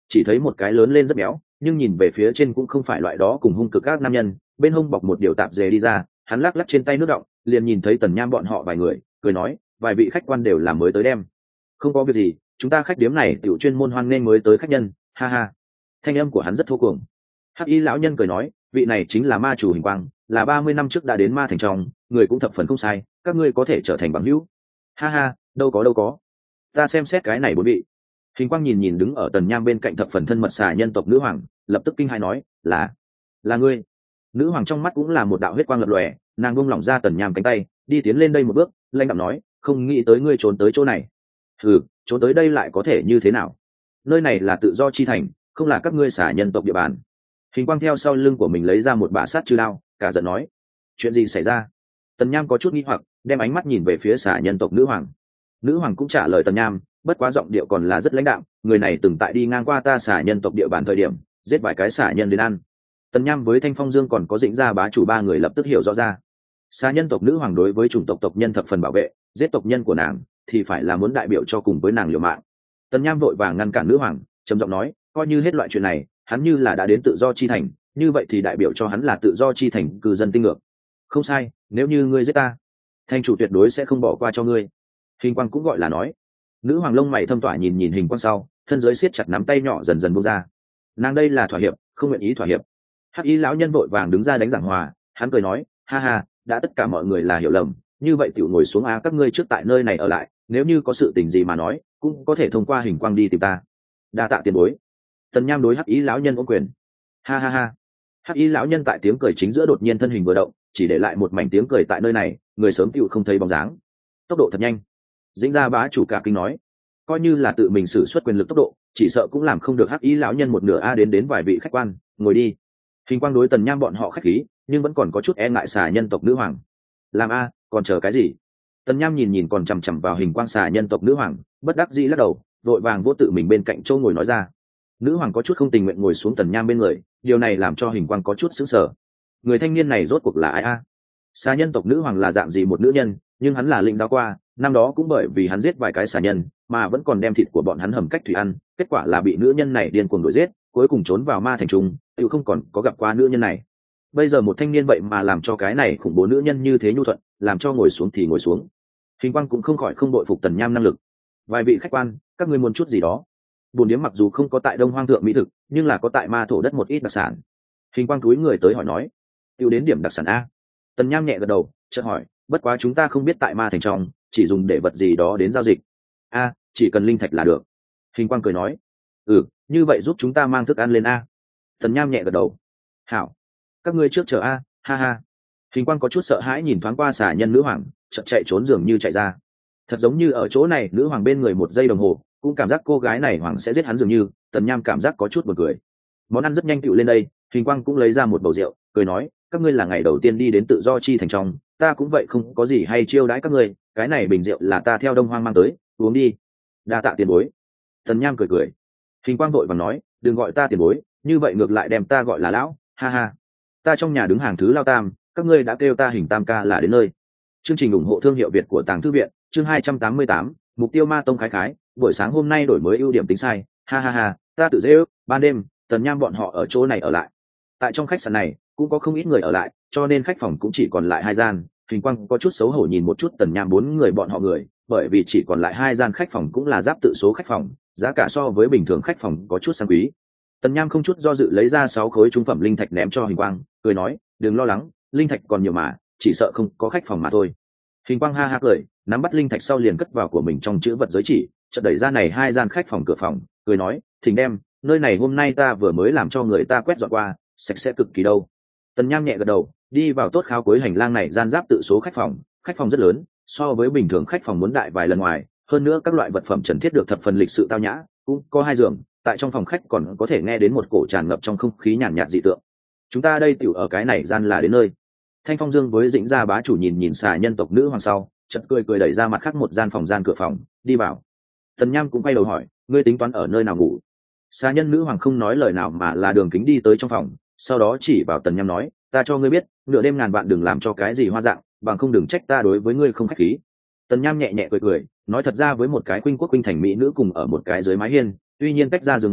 chỉ thấy một cái lớn lên rất béo nhưng nhìn về phía trên cũng không phải loại đó cùng hung cực các nam nhân, bên hông bọc một điều tạp dề đi ra. Hắn lắc lắc trên tay nước động, liền nhìn thấy Tần Nham bọn họ vài người, cười nói, vài vị khách quan đều là mới tới đem. Không có việc gì, chúng ta khách điếm này tiểu chuyên môn hoan nghênh mới tới khách nhân, ha ha. Thanh âm của hắn rất thô cuồng. Hắc Y lão nhân cười nói, vị này chính là ma chủ Hình Quang, là ba mươi năm trước đã đến ma thành trong, người cũng thập phần không sai, các ngươi có thể trở thành bằng hữu. Ha ha, đâu có đâu có. Ta xem xét cái này bốn vị. Hình Quang nhìn nhìn đứng ở Tần Nham bên cạnh thập phần thân mật xà nhân tộc nữ hoàng, lập tức kinh hãi nói, là là ngươi. Nữ hoàng trong mắt cũng là một đạo huyết quang lập lòe, nàng buông lỏng ra Tần Nham cánh tay, đi tiến lên đây một bước, lanh đạm nói, không nghĩ tới ngươi trốn tới chỗ này. Ừ, trốn tới đây lại có thể như thế nào? Nơi này là tự do chi thành, không là các ngươi xả nhân tộc địa bàn. Hình Quang theo sau lưng của mình lấy ra một bả sát chư đao, cả giận nói, chuyện gì xảy ra? Tần Nham có chút nghi hoặc, đem ánh mắt nhìn về phía xả nhân tộc nữ hoàng. Nữ hoàng cũng trả lời Tần Nham, bất quá giọng điệu còn là rất lãnh đạm, người này từng tại đi ngang qua ta xả nhân tộc địa bàn thời điểm, giết vài cái xả nhân đến ăn. Tần Nham với Thanh Phong Dương còn có Dĩnh Gia bá chủ ba người lập tức hiểu rõ ra. Xả nhân tộc nữ hoàng đối với chủng tộc tộc nhân thập phần bảo vệ, giết tộc nhân của nàng thì phải là muốn đại biểu cho cùng với nàng liều mạng. Tần Nham vội vàng ngăn cản nữ hoàng, trầm giọng nói, coi như hết loại chuyện này, hắn như là đã đến tự do chi thành, như vậy thì đại biểu cho hắn là tự do chi thành cư dân tinh ngược. Không sai, nếu như ngươi giết ta, thành chủ tuyệt đối sẽ không bỏ qua cho ngươi. Hình Quang cũng gọi là nói. Nữ hoàng lông mày thâm tỏa nhìn nhìn Hình Quang sau, thân dưới siết chặt nắm tay nhỏ dần dần buông ra. Nàng đây là thỏa hiệp, không nguyện ý thỏa hiệp. Hắc Y lão nhân vội vàng đứng ra đánh giảng hòa, hắn cười nói, ha ha, đã tất cả mọi người là hiểu lầm, như vậy tiểu ngồi xuống a, các ngươi trước tại nơi này ở lại, nếu như có sự tình gì mà nói, cũng có thể thông qua Hình Quang đi tìm ta. Đa tạ tiền bối. Tần Nham đối Hắc Y lão nhân ôm quyền. Ha ha ha. Hắc Y lão nhân tại tiếng cười chính giữa đột nhiên thân hình vừa động, chỉ để lại một mảnh tiếng cười tại nơi này, người sớm tiểu không thấy bóng dáng. Tốc độ thật nhanh. Dĩnh Gia bá chủ cả kinh nói, coi như là tự mình sử xuất quyền lực tốc độ, chỉ sợ cũng làm không được Hắc Y lão nhân một nửa a. Đến đến vài vị khách quan, ngồi đi. Hình Quang đối Tần Nham bọn họ khách khí, nhưng vẫn còn có chút e ngại xà nhân tộc nữ hoàng. Làm a, còn chờ cái gì? Tần Nham nhìn nhìn còn chằm chằm vào Hình Quang xà nhân tộc nữ hoàng, bất đắc dĩ lắc đầu, vội vàng vô tự mình bên cạnh châu ngồi nói ra. Nữ hoàng có chút không tình nguyện ngồi xuống Tần Nham bên người, điều này làm cho Hình Quang có chút sững sờ. Người thanh niên này rốt cuộc là ai a? Xà nhân tộc nữ hoàng là dạng gì một nữ nhân, nhưng hắn là lĩnh giáo qua, năm đó cũng bởi vì hắn giết vài cái xà nhân, mà vẫn còn đem thịt của bọn hắn hầm cách thủy ăn, kết quả là bị nữ nhân này điên cuồng đuổi giết, cuối cùng trốn vào ma thành trung, tự không còn có gặp qua nữ nhân này. Bây giờ một thanh niên vậy mà làm cho cái này khủng bố nữ nhân như thế nhu thuận, làm cho ngồi xuống thì ngồi xuống. Hình Quang cũng không khỏi không đội phục Tần Nham năng lực. Vài vị khách quan, các ngươi muốn chút gì đó? Bồn điếm mặc dù không có tại Đông Hoang thượng mỹ thực, nhưng là có tại ma thổ đất một ít đặc sản. Hình Quang cúi người tới hỏi nói, tiêu đến điểm đặc sản a. Tần Nham nhẹ gật đầu, chợt hỏi, bất quá chúng ta không biết tại ma thành trong, chỉ dùng để vật gì đó đến giao dịch. A, chỉ cần linh thạch là được. Hình Quang cười nói, ừ, như vậy giúp chúng ta mang thức ăn lên a. Tần Nham nhẹ gật đầu. Hảo, các ngươi trước chờ a, ha ha. Hình Quang có chút sợ hãi nhìn thoáng qua xà nhân nữ hoàng, chợt chạy trốn dường như chạy ra. Thật giống như ở chỗ này nữ hoàng bên người một giây đồng hồ, cũng cảm giác cô gái này hoàng sẽ giết hắn dường như. Tần Nham cảm giác có chút buồn cười. Món ăn rất nhanh tựu lên đây, Hình Quang cũng lấy ra một bầu rượu, cười nói, các ngươi là ngày đầu tiên đi đến tự do chi thành trong, ta cũng vậy không có gì hay chiêu đãi các ngươi, cái này bình rượu là ta theo Đông Hoang mang tới, uống đi. Đa tạ tiền bối. Tần Nham cười cười. Hình Quang vội vàng nói, đừng gọi ta tiền bối, như vậy ngược lại đem ta gọi là lão, ha ha. Ta trong nhà đứng hàng thứ lao tam, các ngươi đã kêu ta Hình Tam ca là đến nơi. Chương trình ủng hộ thương hiệu Việt của Tàng Thư viện, chương hai trăm tám mươi tám, mục tiêu ma tông khái khái, buổi sáng hôm nay đổi mới ưu điểm tính sai, ha ha ha, ta tự dễ ước, ban đêm, Tần Nham bọn họ ở chỗ này ở lại. Tại trong khách sạn này, cũng có không ít người ở lại, cho nên khách phòng cũng chỉ còn lại hai gian. Hình Quang có chút xấu hổ nhìn một chút Tần Nham bốn người bọn họ người, bởi vì chỉ còn lại hai gian khách phòng cũng là giáp tự số khách phòng, giá cả so với bình thường khách phòng có chút sang quý. Tần Nham không chút do dự lấy ra sáu khối trung phẩm linh thạch ném cho Hình Quang, cười nói, đừng lo lắng, linh thạch còn nhiều mà, chỉ sợ không có khách phòng mà thôi. Hình Quang ha ha cười, nắm bắt linh thạch sau liền cất vào của mình trong chữ vật giới chỉ, chợt đẩy ra này hai gian khách phòng cửa phòng, cười nói, thỉnh đem, nơi này hôm nay ta vừa mới làm cho người ta quét dọn qua, sạch sẽ cực kỳ đâu. Tần Nham nhẹ gật đầu, đi vào tốt khao cuối hành lang này gian giáp tự số khách phòng, khách phòng rất lớn, so với bình thường khách phòng muốn đại vài lần ngoài, hơn nữa các loại vật phẩm trần thiết được thập phần lịch sự tao nhã, cũng có hai giường, tại trong phòng khách còn có thể nghe đến một cổ tràn ngập trong không khí nhàn nhạt dị tượng. Chúng ta đây tiểu ở cái này gian là đến nơi. Thanh Phong Dương với Dĩnh Gia bá chủ nhìn nhìn xà nhân tộc nữ hoàng sau, chợt cười cười đẩy ra mặt khác một gian phòng gian cửa phòng, đi vào. Tần Nham cũng quay đầu hỏi, ngươi tính toán ở nơi nào ngủ? Xà nhân nữ hoàng không nói lời nào mà là đường kính đi tới trong phòng, sau đó chỉ vào Tần Nham nói, ta cho ngươi biết, nửa đêm ngàn vạn đừng làm cho cái gì hoa dạng, bằng không đừng trách ta đối với ngươi không khách khí. Tần Nham nhẹ nhẹ cười cười, nói thật ra với một cái khuynh quốc khuynh thành mỹ nữ cùng ở một cái dưới mái hiên, tuy nhiên cách ra giường ngủ,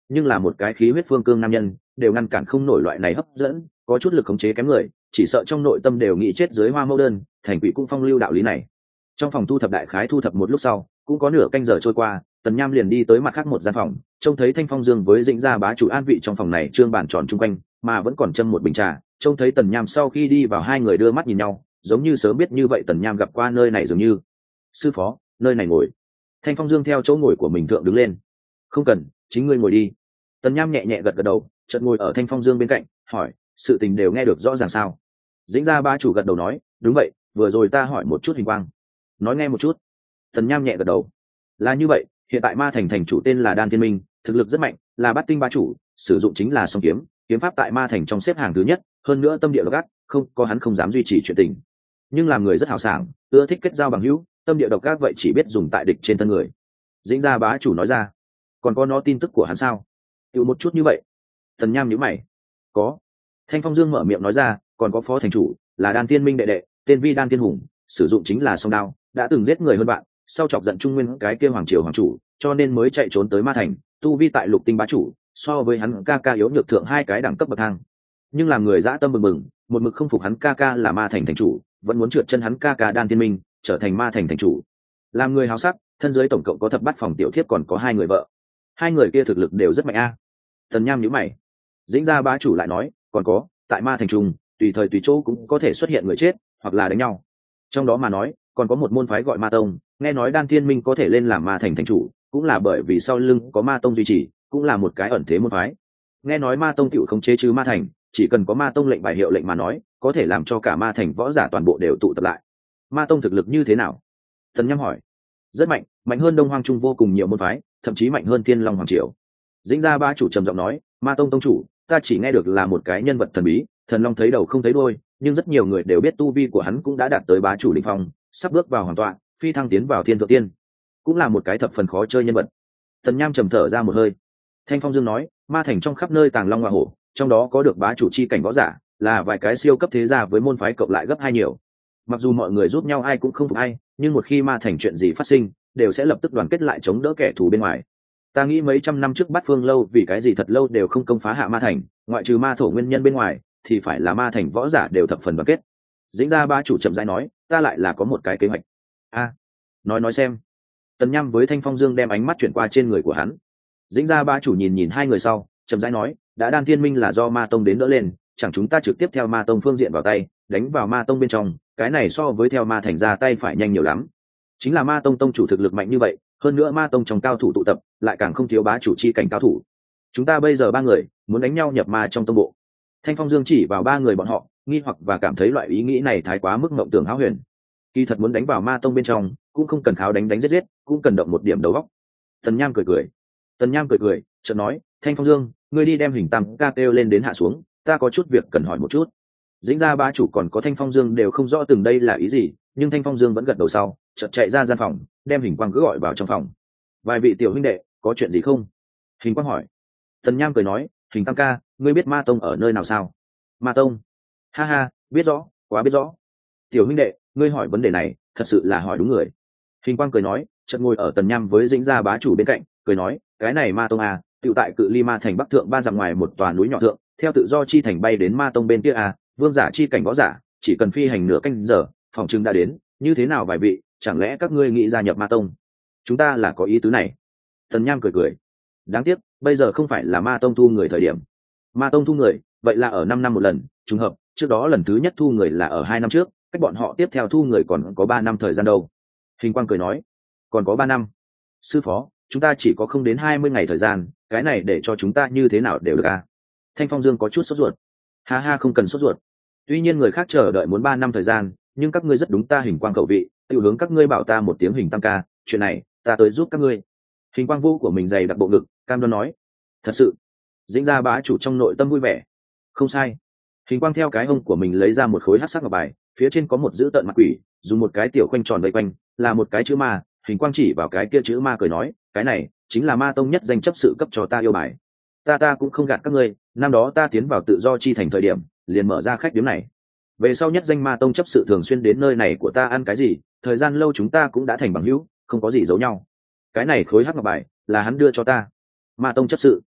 nhưng là một cái khí huyết phương cương nam nhân đều ngăn cản không nổi loại này hấp dẫn, có chút lực khống chế kém người chỉ sợ trong nội tâm đều nghĩ chết dưới hoa mẫu đơn, thành quỷ cũng phong lưu đạo lý này. Trong phòng thu thập đại khái thu thập một lúc sau, cũng có nửa canh giờ trôi qua, Tần Nham liền đi tới mặt khác một gian phòng, trông thấy Thanh Phong Dương với Dĩnh Gia bá chủ an vị trong phòng này trương bàn tròn chung quanh, mà vẫn còn châm một bình trà. Trông thấy Tần Nham sau khi đi vào, hai người đưa mắt nhìn nhau, giống như sớm biết như vậy Tần Nham gặp qua nơi này dường như. Sư phó, nơi này ngồi. Thanh Phong Dương theo chỗ ngồi của mình thượng đứng lên. Không cần, chính ngươi ngồi đi. Tần Nham nhẹ nhẹ gật gật đầu, chợt ngồi ở Thanh Phong Dương bên cạnh, hỏi, sự tình đều nghe được rõ ràng sao? Dĩnh Gia bá chủ gật đầu nói, đúng vậy, vừa rồi ta hỏi một chút Hình Quang. Nói nghe một chút. Tần Nham nhẹ gật đầu. Là như vậy, hiện tại Ma Thành thành chủ tên là Đan Thiên Minh, thực lực rất mạnh, là bát tinh bá chủ, sử dụng chính là song kiếm, kiếm pháp tại Ma Thành trong xếp hàng thứ nhất, hơn nữa tâm địa độc ác, không có hắn không dám duy trì chuyện tình. Nhưng làm người rất hào sảng, ưa thích kết giao bằng hữu, tâm địa độc ác vậy chỉ biết dùng tại địch trên thân người. Dĩnh Gia bá chủ nói ra. Còn có nó tin tức của hắn sao? Tự một chút như vậy. Tần Nham nhíu mày. Có. Thanh Phong Dương mở miệng nói ra, còn có phó thành chủ, là Đan Thiên Minh đệ đệ, tên Vi Đan Thiên Hùng, sử dụng chính là song đao, đã từng giết người hơn bạn, sau chọc giận Trung Nguyên cái kia hoàng triều hoàng chủ, cho nên mới chạy trốn tới Ma Thành, tu vi tại lục tinh bá chủ, so với hắn ca ca yếu nhược thượng hai cái đẳng cấp bậc thang. Nhưng làm người dã tâm bừng bừng, một mực không phục hắn ca ca là Ma Thành thành chủ, vẫn muốn trượt chân hắn ca ca Đan Thiên Minh, trở thành Ma Thành thành chủ. Làm người háo sắc, thân dưới tổng cộng có thập bát phòng tiểu thiếp, còn có hai người vợ. Hai người kia thực lực đều rất mạnh a. Tần Nham nhíu mày. Dĩnh Gia bá chủ lại nói, còn có, tại Ma Thành trung, tùy thời tùy chỗ cũng có thể xuất hiện người chết, hoặc là đánh nhau. Trong đó mà nói, còn có một môn phái gọi Ma Tông, nghe nói Đan Thiên Minh có thể lên làm Ma Thành thành chủ, cũng là bởi vì sau lưng có Ma Tông duy trì, cũng là một cái ẩn thế môn phái. Nghe nói Ma Tông tiểu không chế chứ Ma Thành, chỉ cần có Ma Tông lệnh bài hiệu lệnh mà nói, có thể làm cho cả Ma Thành võ giả toàn bộ đều tụ tập lại. Ma Tông thực lực như thế nào? Tần Nham hỏi. Rất mạnh, mạnh hơn Đông Hoang Trung vô cùng nhiều môn phái, thậm chí mạnh hơn Thiên Long Hoàng Triều. Dĩnh Gia bá chủ trầm giọng nói, Ma Tông tông chủ, ta chỉ nghe được là một cái nhân vật thần bí, thần long thấy đầu không thấy đuôi, nhưng rất nhiều người đều biết tu vi của hắn cũng đã đạt tới bá chủ đỉnh phong, sắp bước vào hoàng tọa, phi thăng tiến vào thiên thượng tiên, cũng là một cái thập phần khó chơi nhân vật. Tần Nham trầm thở ra một hơi. Thanh Phong Dương nói, Ma Thành trong khắp nơi tàng long hoa hổ, trong đó có được bá chủ chi cảnh võ giả, là vài cái siêu cấp thế gia với môn phái cộng lại gấp hai nhiều. Mặc dù mọi người giúp nhau ai cũng không phục ai, nhưng một khi Ma Thành chuyện gì phát sinh, đều sẽ lập tức đoàn kết lại chống đỡ kẻ thù bên ngoài. Ta nghĩ mấy trăm năm trước Bát Phương lâu vì cái gì thật lâu đều không công phá hạ Ma Thành, ngoại trừ Ma Thổ nguyên nhân bên ngoài, thì phải là Ma Thành võ giả đều thập phần đoàn kết. Dĩnh Gia bá chủ chậm rãi nói, ta lại là có một cái kế hoạch. A, nói nói xem. Tần Nham với Thanh Phong Dương đem ánh mắt chuyển qua trên người của hắn. Dĩnh Gia bá chủ nhìn nhìn hai người sau, chậm rãi nói, đã Đan Thiên Minh là do Ma Tông đến đỡ lên, chẳng chúng ta trực tiếp theo Ma Tông phương diện vào tay, đánh vào Ma Tông bên trong, cái này so với theo Ma Thành ra tay phải nhanh nhiều lắm. Chính là Ma Tông tông chủ thực lực mạnh như vậy, hơn nữa Ma Tông trong cao thủ tụ tập, lại càng không thiếu bá chủ chi cảnh cao thủ. Chúng ta bây giờ ba người muốn đánh nhau nhập ma trong tông bộ. Thanh Phong Dương chỉ vào ba người bọn họ, nghi hoặc và cảm thấy loại ý nghĩ này thái quá mức mộng tưởng hão huyền. Kỳ thật muốn đánh vào Ma Tông bên trong, cũng không cần kháo đánh đánh giết giết, cũng cần động một điểm đầu óc. Tần Nham cười cười. Tần Nham cười cười, chợt nói, Thanh Phong Dương, ngươi đi đem Hình Tam ca kêu lên đến hạ xuống, ta có chút việc cần hỏi một chút. Dĩnh Gia bá chủ còn có Thanh Phong Dương đều không rõ từng đây là ý gì, nhưng Thanh Phong Dương vẫn gật đầu sau, chợt chạy ra gian phòng, đem Hình Quang cứ gọi vào trong phòng. Vài vị tiểu huynh đệ, có chuyện gì không? Hình Quang hỏi. Tần Nham cười nói, Hình Tam ca, ngươi biết Ma Tông ở nơi nào sao? Ma Tông? Ha ha, biết rõ, quá biết rõ. Tiểu huynh đệ, ngươi hỏi vấn đề này, thật sự là hỏi đúng người. Hình Quang cười nói, chợt ngồi ở Tần Nham với Dĩnh Gia bá chủ bên cạnh, cười nói, cái này Ma Tông à, tựu tại cự ly Ma Thành bắc thượng ba dặm ngoài một tòa núi nhỏ thượng, theo tự do chi thành bay đến Ma Tông bên kia à, vương giả chi cảnh võ giả, chỉ cần phi hành nửa canh giờ, phòng trưng đã đến, như thế nào vài vị, chẳng lẽ các ngươi nghĩ gia nhập Ma Tông? Chúng ta là có ý tứ này. Tần Nham cười cười. Đáng tiếc, bây giờ không phải là Ma Tông thu người thời điểm. Ma Tông thu người, vậy là ở năm năm một lần, trùng hợp, trước đó lần thứ nhất thu người là ở hai năm trước, cách bọn họ tiếp theo thu người còn có ba năm thời gian đâu. Hình Quang cười nói, còn có ba năm. Sư phó, chúng ta chỉ có không đến hai mươi ngày thời gian, cái này để cho chúng ta như thế nào đều được à? Thanh Phong Dương có chút sốt ruột. Ha ha, không cần sốt ruột. Tuy nhiên người khác chờ đợi muốn ba năm thời gian, nhưng các ngươi rất đúng ta Hình Quang khẩu vị, tự hướng các ngươi bảo ta một tiếng Hình Tam ca, chuyện này, ta tới giúp các ngươi. Hình Quang vô của mình dày đặc bộ ngực, cam đoan nói, thật sự. Dĩnh Gia bá chủ trong nội tâm vui vẻ. Không sai. Hình Quang theo cái hông của mình lấy ra một khối hắc sắc ngọc bài, phía trên có một dữ tợn mặt quỷ, dùng một cái tiểu khoanh tròn vây quanh, là một cái chữ ma. Hình Quang chỉ vào cái kia chữ ma cười nói, cái này chính là Ma Tông nhất danh chấp sự cấp cho ta yêu bài. Ta ta cũng không gạt các ngươi, năm đó ta tiến vào tự do chi thành thời điểm, liền mở ra khách điếm này. Về sau nhất danh Ma Tông chấp sự thường xuyên đến nơi này của ta ăn cái gì, thời gian lâu chúng ta cũng đã thành bằng hữu, không có gì giấu nhau. Cái này khối hắc ngọc bài là hắn đưa cho ta. Ma Tông chấp sự.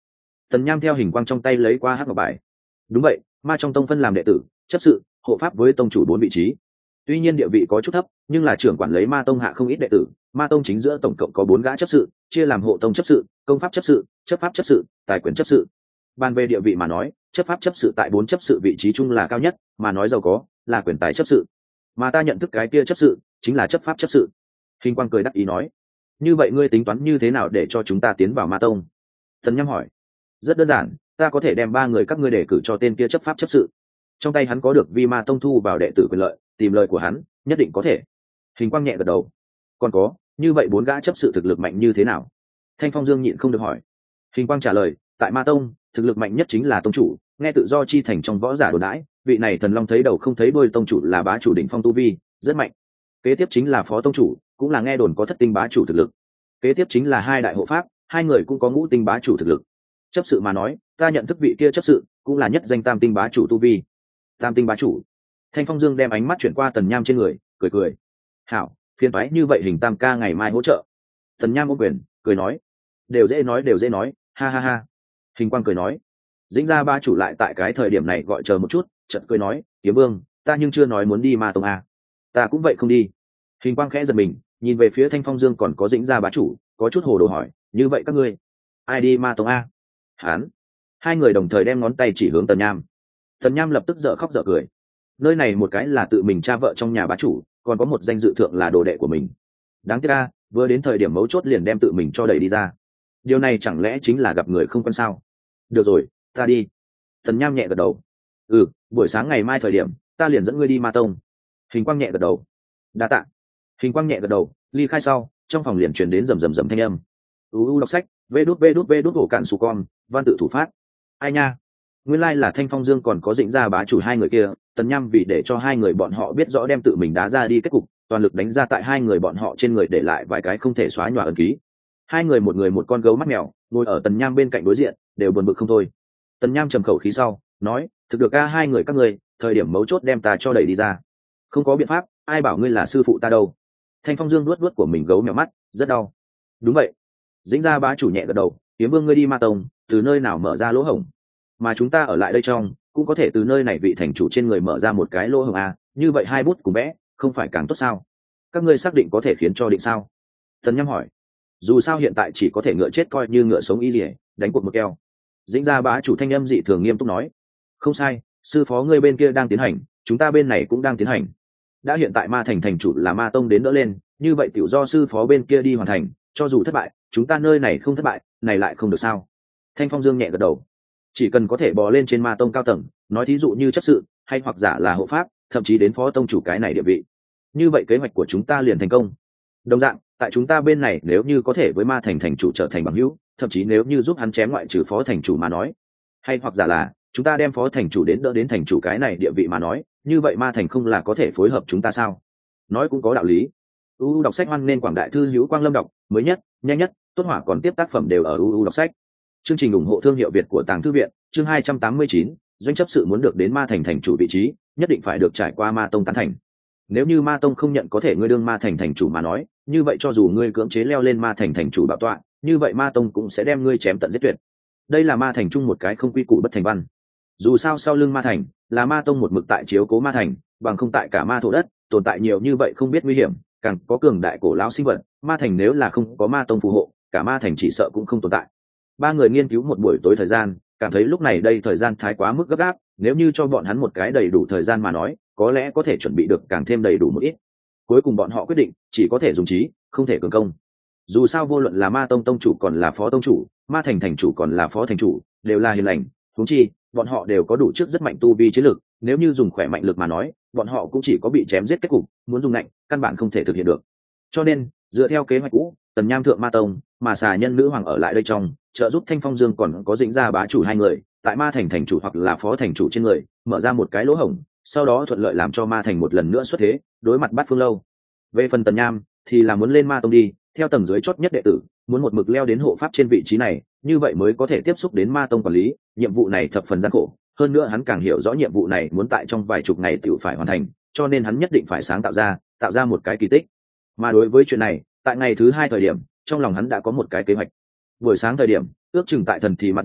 Tần Nham theo hình quang trong tay lấy qua hắc ngọc bài. Đúng vậy, ma trong tông phân làm đệ tử, chấp sự, hộ pháp với tông chủ bốn vị trí. Tuy nhiên địa vị có chút thấp, nhưng là trưởng quản lấy ma tông hạ không ít đệ tử. Ma tông chính giữa tổng cộng có bốn gã chấp sự, chia làm hộ tông chấp sự, công pháp chấp sự, chấp pháp chấp sự, tài quyền chấp sự. Bàn về địa vị mà nói, chấp pháp chấp sự tại bốn chấp sự vị trí chung là cao nhất, mà nói giàu có là quyền tài chấp sự. Mà ta nhận thức cái kia chấp sự chính là chấp pháp chấp sự. Hình quang cười đắc ý nói, như vậy ngươi tính toán như thế nào để cho chúng ta tiến vào ma tông? Tần Nham hỏi. Rất đơn giản, ta có thể đem ba người các ngươi đề cử cho tên kia chấp pháp chấp sự. Trong tay hắn có được vi ma tông thu vào đệ tử quyền lợi, tìm lời của hắn nhất định có thể. Hình quang nhẹ gật đầu. Còn có, như vậy bốn gã chấp sự thực lực mạnh như thế nào? Thanh Phong Dương nhịn không được hỏi. Hình quang trả lời, tại ma tông thực lực mạnh nhất chính là tông chủ, nghe tự do chi thành trong võ giả đồn đãi, vị này thần long thấy đầu không thấy đuôi tông chủ là bá chủ đỉnh phong tu vi, rất mạnh. Kế tiếp chính là phó tông chủ, cũng là nghe đồn có thất tinh bá chủ thực lực. Kế tiếp chính là hai đại hộ pháp, hai người cũng có ngũ tinh bá chủ thực lực. Chấp sự mà nói, ta nhận thức vị kia chấp sự cũng là nhất danh tam tinh bá chủ tu vi. Tam tinh bá chủ. Thanh Phong Dương đem ánh mắt chuyển qua Tần Nham trên người, cười cười. Hảo, phiền toái như vậy hình tam ca ngày mai hỗ trợ. Tần Nham ôm quyền, cười nói, đều dễ nói đều dễ nói, ha ha ha. Hình quang cười nói, dĩnh ra bá chủ lại tại cái thời điểm này gọi chờ một chút, chợt cười nói, Kiếm Vương, ta nhưng chưa nói muốn đi ma tông à. Ta cũng vậy không đi. Hình quang khẽ giật mình, nhìn về phía Thanh Phong Dương còn có dĩnh ra bá chủ, có chút hồ đồ hỏi, như vậy các ngươi ai đi ma tông a? Hán. Hai người đồng thời đem ngón tay chỉ hướng Tần Nham. Tần Nham lập tức dở khóc dở cười. Nơi này một cái là tự mình cha vợ trong nhà bá chủ, còn có một danh dự thượng là đồ đệ của mình. Đáng tiếc a, vừa đến thời điểm mấu chốt liền đem tự mình cho đẩy đi ra. Điều này chẳng lẽ chính là gặp người không quen sao? Được rồi, ta đi. Tần Nham nhẹ gật đầu. Ừ, buổi sáng ngày mai thời điểm ta liền dẫn ngươi đi ma tông. Hình quang nhẹ gật đầu. Đa tạ. Hình quang nhẹ gật đầu, ly khai sau trong phòng liền truyền đến rầm rầm rầm thanh âm. uu đọc sách, vê đút vê đút vê đút hổ cạn su con, văn tự thủ phát. Ai nha, nguyên lai là Thanh Phong Dương còn có dĩnh ra bá chủ hai người kia. Tần Nham vì để cho hai người bọn họ biết rõ đem tự mình đá ra đi kết cục, toàn lực đánh ra tại hai người bọn họ trên người để lại vài cái không thể xóa nhòa ấn ký. Hai người một người một con gấu mắt mèo ngồi ở Tần Nham bên cạnh đối diện, đều buồn bực không thôi. Tần Nham trầm khẩu khí sau nói, thực được ca hai người các ngươi thời điểm mấu chốt đem ta cho đẩy đi ra, không có biện pháp, ai bảo ngươi là sư phụ ta đâu. Thanh Phong Dương luốt luốt của mình gấu mèo mắt, rất đau. Đúng vậy. Dĩnh ra bá chủ nhẹ gật đầu, Kiếm Vương ngươi đi ma tông, từ nơi nào mở ra lỗ hổng, mà chúng ta ở lại đây trong cũng có thể từ nơi này vị thành chủ trên người mở ra một cái lỗ hổng à, như vậy hai bút cùng vẽ không phải càng tốt sao? Các ngươi xác định có thể khiến cho định sao? Tần Nham hỏi. Dù sao hiện tại chỉ có thể ngựa chết coi như ngựa sống y lìa, đánh cuộc một keo. Dĩnh ra bá chủ thanh âm dị thường nghiêm túc nói, không sai, sư phó ngươi bên kia đang tiến hành, chúng ta bên này cũng đang tiến hành. Đã hiện tại ma thành thành chủ là ma tông đến đỡ lên, như vậy tiểu do sư phó bên kia đi hoàn thành, cho dù thất bại chúng ta nơi này không thất bại, này lại không được sao? Thanh Phong Dương nhẹ gật đầu. Chỉ cần có thể bò lên trên ma tông cao tầng, nói thí dụ như chấp sự hay hoặc giả là hộ pháp, thậm chí đến phó tông chủ cái này địa vị, như vậy kế hoạch của chúng ta liền thành công. Đồng dạng tại chúng ta bên này, nếu như có thể với ma thành thành chủ trở thành bằng hữu, thậm chí nếu như giúp hắn chém ngoại trừ phó thành chủ mà nói, hay hoặc giả là chúng ta đem phó thành chủ đến đỡ đến thành chủ cái này địa vị mà nói, như vậy ma thành không là có thể phối hợp chúng ta sao? Nói cũng có đạo lý. uu đọc sách hoan nên quảng đại thư hữu quang lâm đọc mới nhất, nhanh nhất, tốt hỏa còn tiếp tác phẩm đều ở uu đọc sách. Chương trình ủng hộ thương hiệu Việt của Tàng Thư viện, chương hai trăm tám mươi chín, doanh chấp sự muốn được đến ma thành thành chủ vị trí, nhất định phải được trải qua ma tông tán thành. Nếu như ma tông không nhận có thể ngươi đương ma thành thành chủ mà nói, như vậy cho dù ngươi cưỡng chế leo lên ma thành thành chủ bảo tọa, như vậy ma tông cũng sẽ đem ngươi chém tận giết tuyệt. Đây là ma thành chung một cái không quy củ bất thành văn. Dù sao sau lưng ma thành là ma tông một mực tại chiếu cố ma thành, bằng không tại cả ma thổ đất tồn tại nhiều như vậy không biết nguy hiểm, càng có cường đại cổ lão sinh vật, ma thành nếu là không có ma tông phù hộ, cả ma thành chỉ sợ cũng không tồn tại. Ba người nghiên cứu một buổi tối thời gian, cảm thấy lúc này đây thời gian thái quá mức gấp gáp, nếu như cho bọn hắn một cái đầy đủ thời gian mà nói, có lẽ có thể chuẩn bị được càng thêm đầy đủ một ít. Cuối cùng bọn họ quyết định chỉ có thể dùng trí, không thể cường công. Dù sao vô luận là ma tông tông chủ còn là phó tông chủ, ma thành thành chủ còn là phó thành chủ, đều là hiền lành, huống chi bọn họ đều có đủ trước rất mạnh tu vi chiến lực, nếu như dùng khỏe mạnh lực mà nói, bọn họ cũng chỉ có bị chém giết kết cục, muốn dùng mạnh căn bản không thể thực hiện được. Cho nên dựa theo kế hoạch cũ, Tần Nham thượng ma tông, mà xà nhân nữ hoàng ở lại đây trong trợ giúp Thanh Phong Dương còn có dĩnh ra bá chủ hai người tại ma thành thành chủ hoặc là phó thành chủ trên người mở ra một cái lỗ hổng, sau đó thuận lợi làm cho ma thành một lần nữa xuất thế đối mặt Bát Phương Lâu. Về phần Tần Nham thì là muốn lên ma tông đi theo tầng dưới chót nhất đệ tử, muốn một mực leo đến hộ pháp trên vị trí này, như vậy mới có thể tiếp xúc đến ma tông quản lý. Nhiệm vụ này thập phần gian khổ, hơn nữa hắn càng hiểu rõ nhiệm vụ này muốn tại trong vài chục ngày tự phải hoàn thành, cho nên hắn nhất định phải sáng tạo ra tạo ra một cái kỳ tích. Mà đối với chuyện này, tại ngày thứ hai thời điểm, trong lòng hắn đã có một cái kế hoạch. Buổi sáng thời điểm, ước chừng tại thần thì mặt đầu,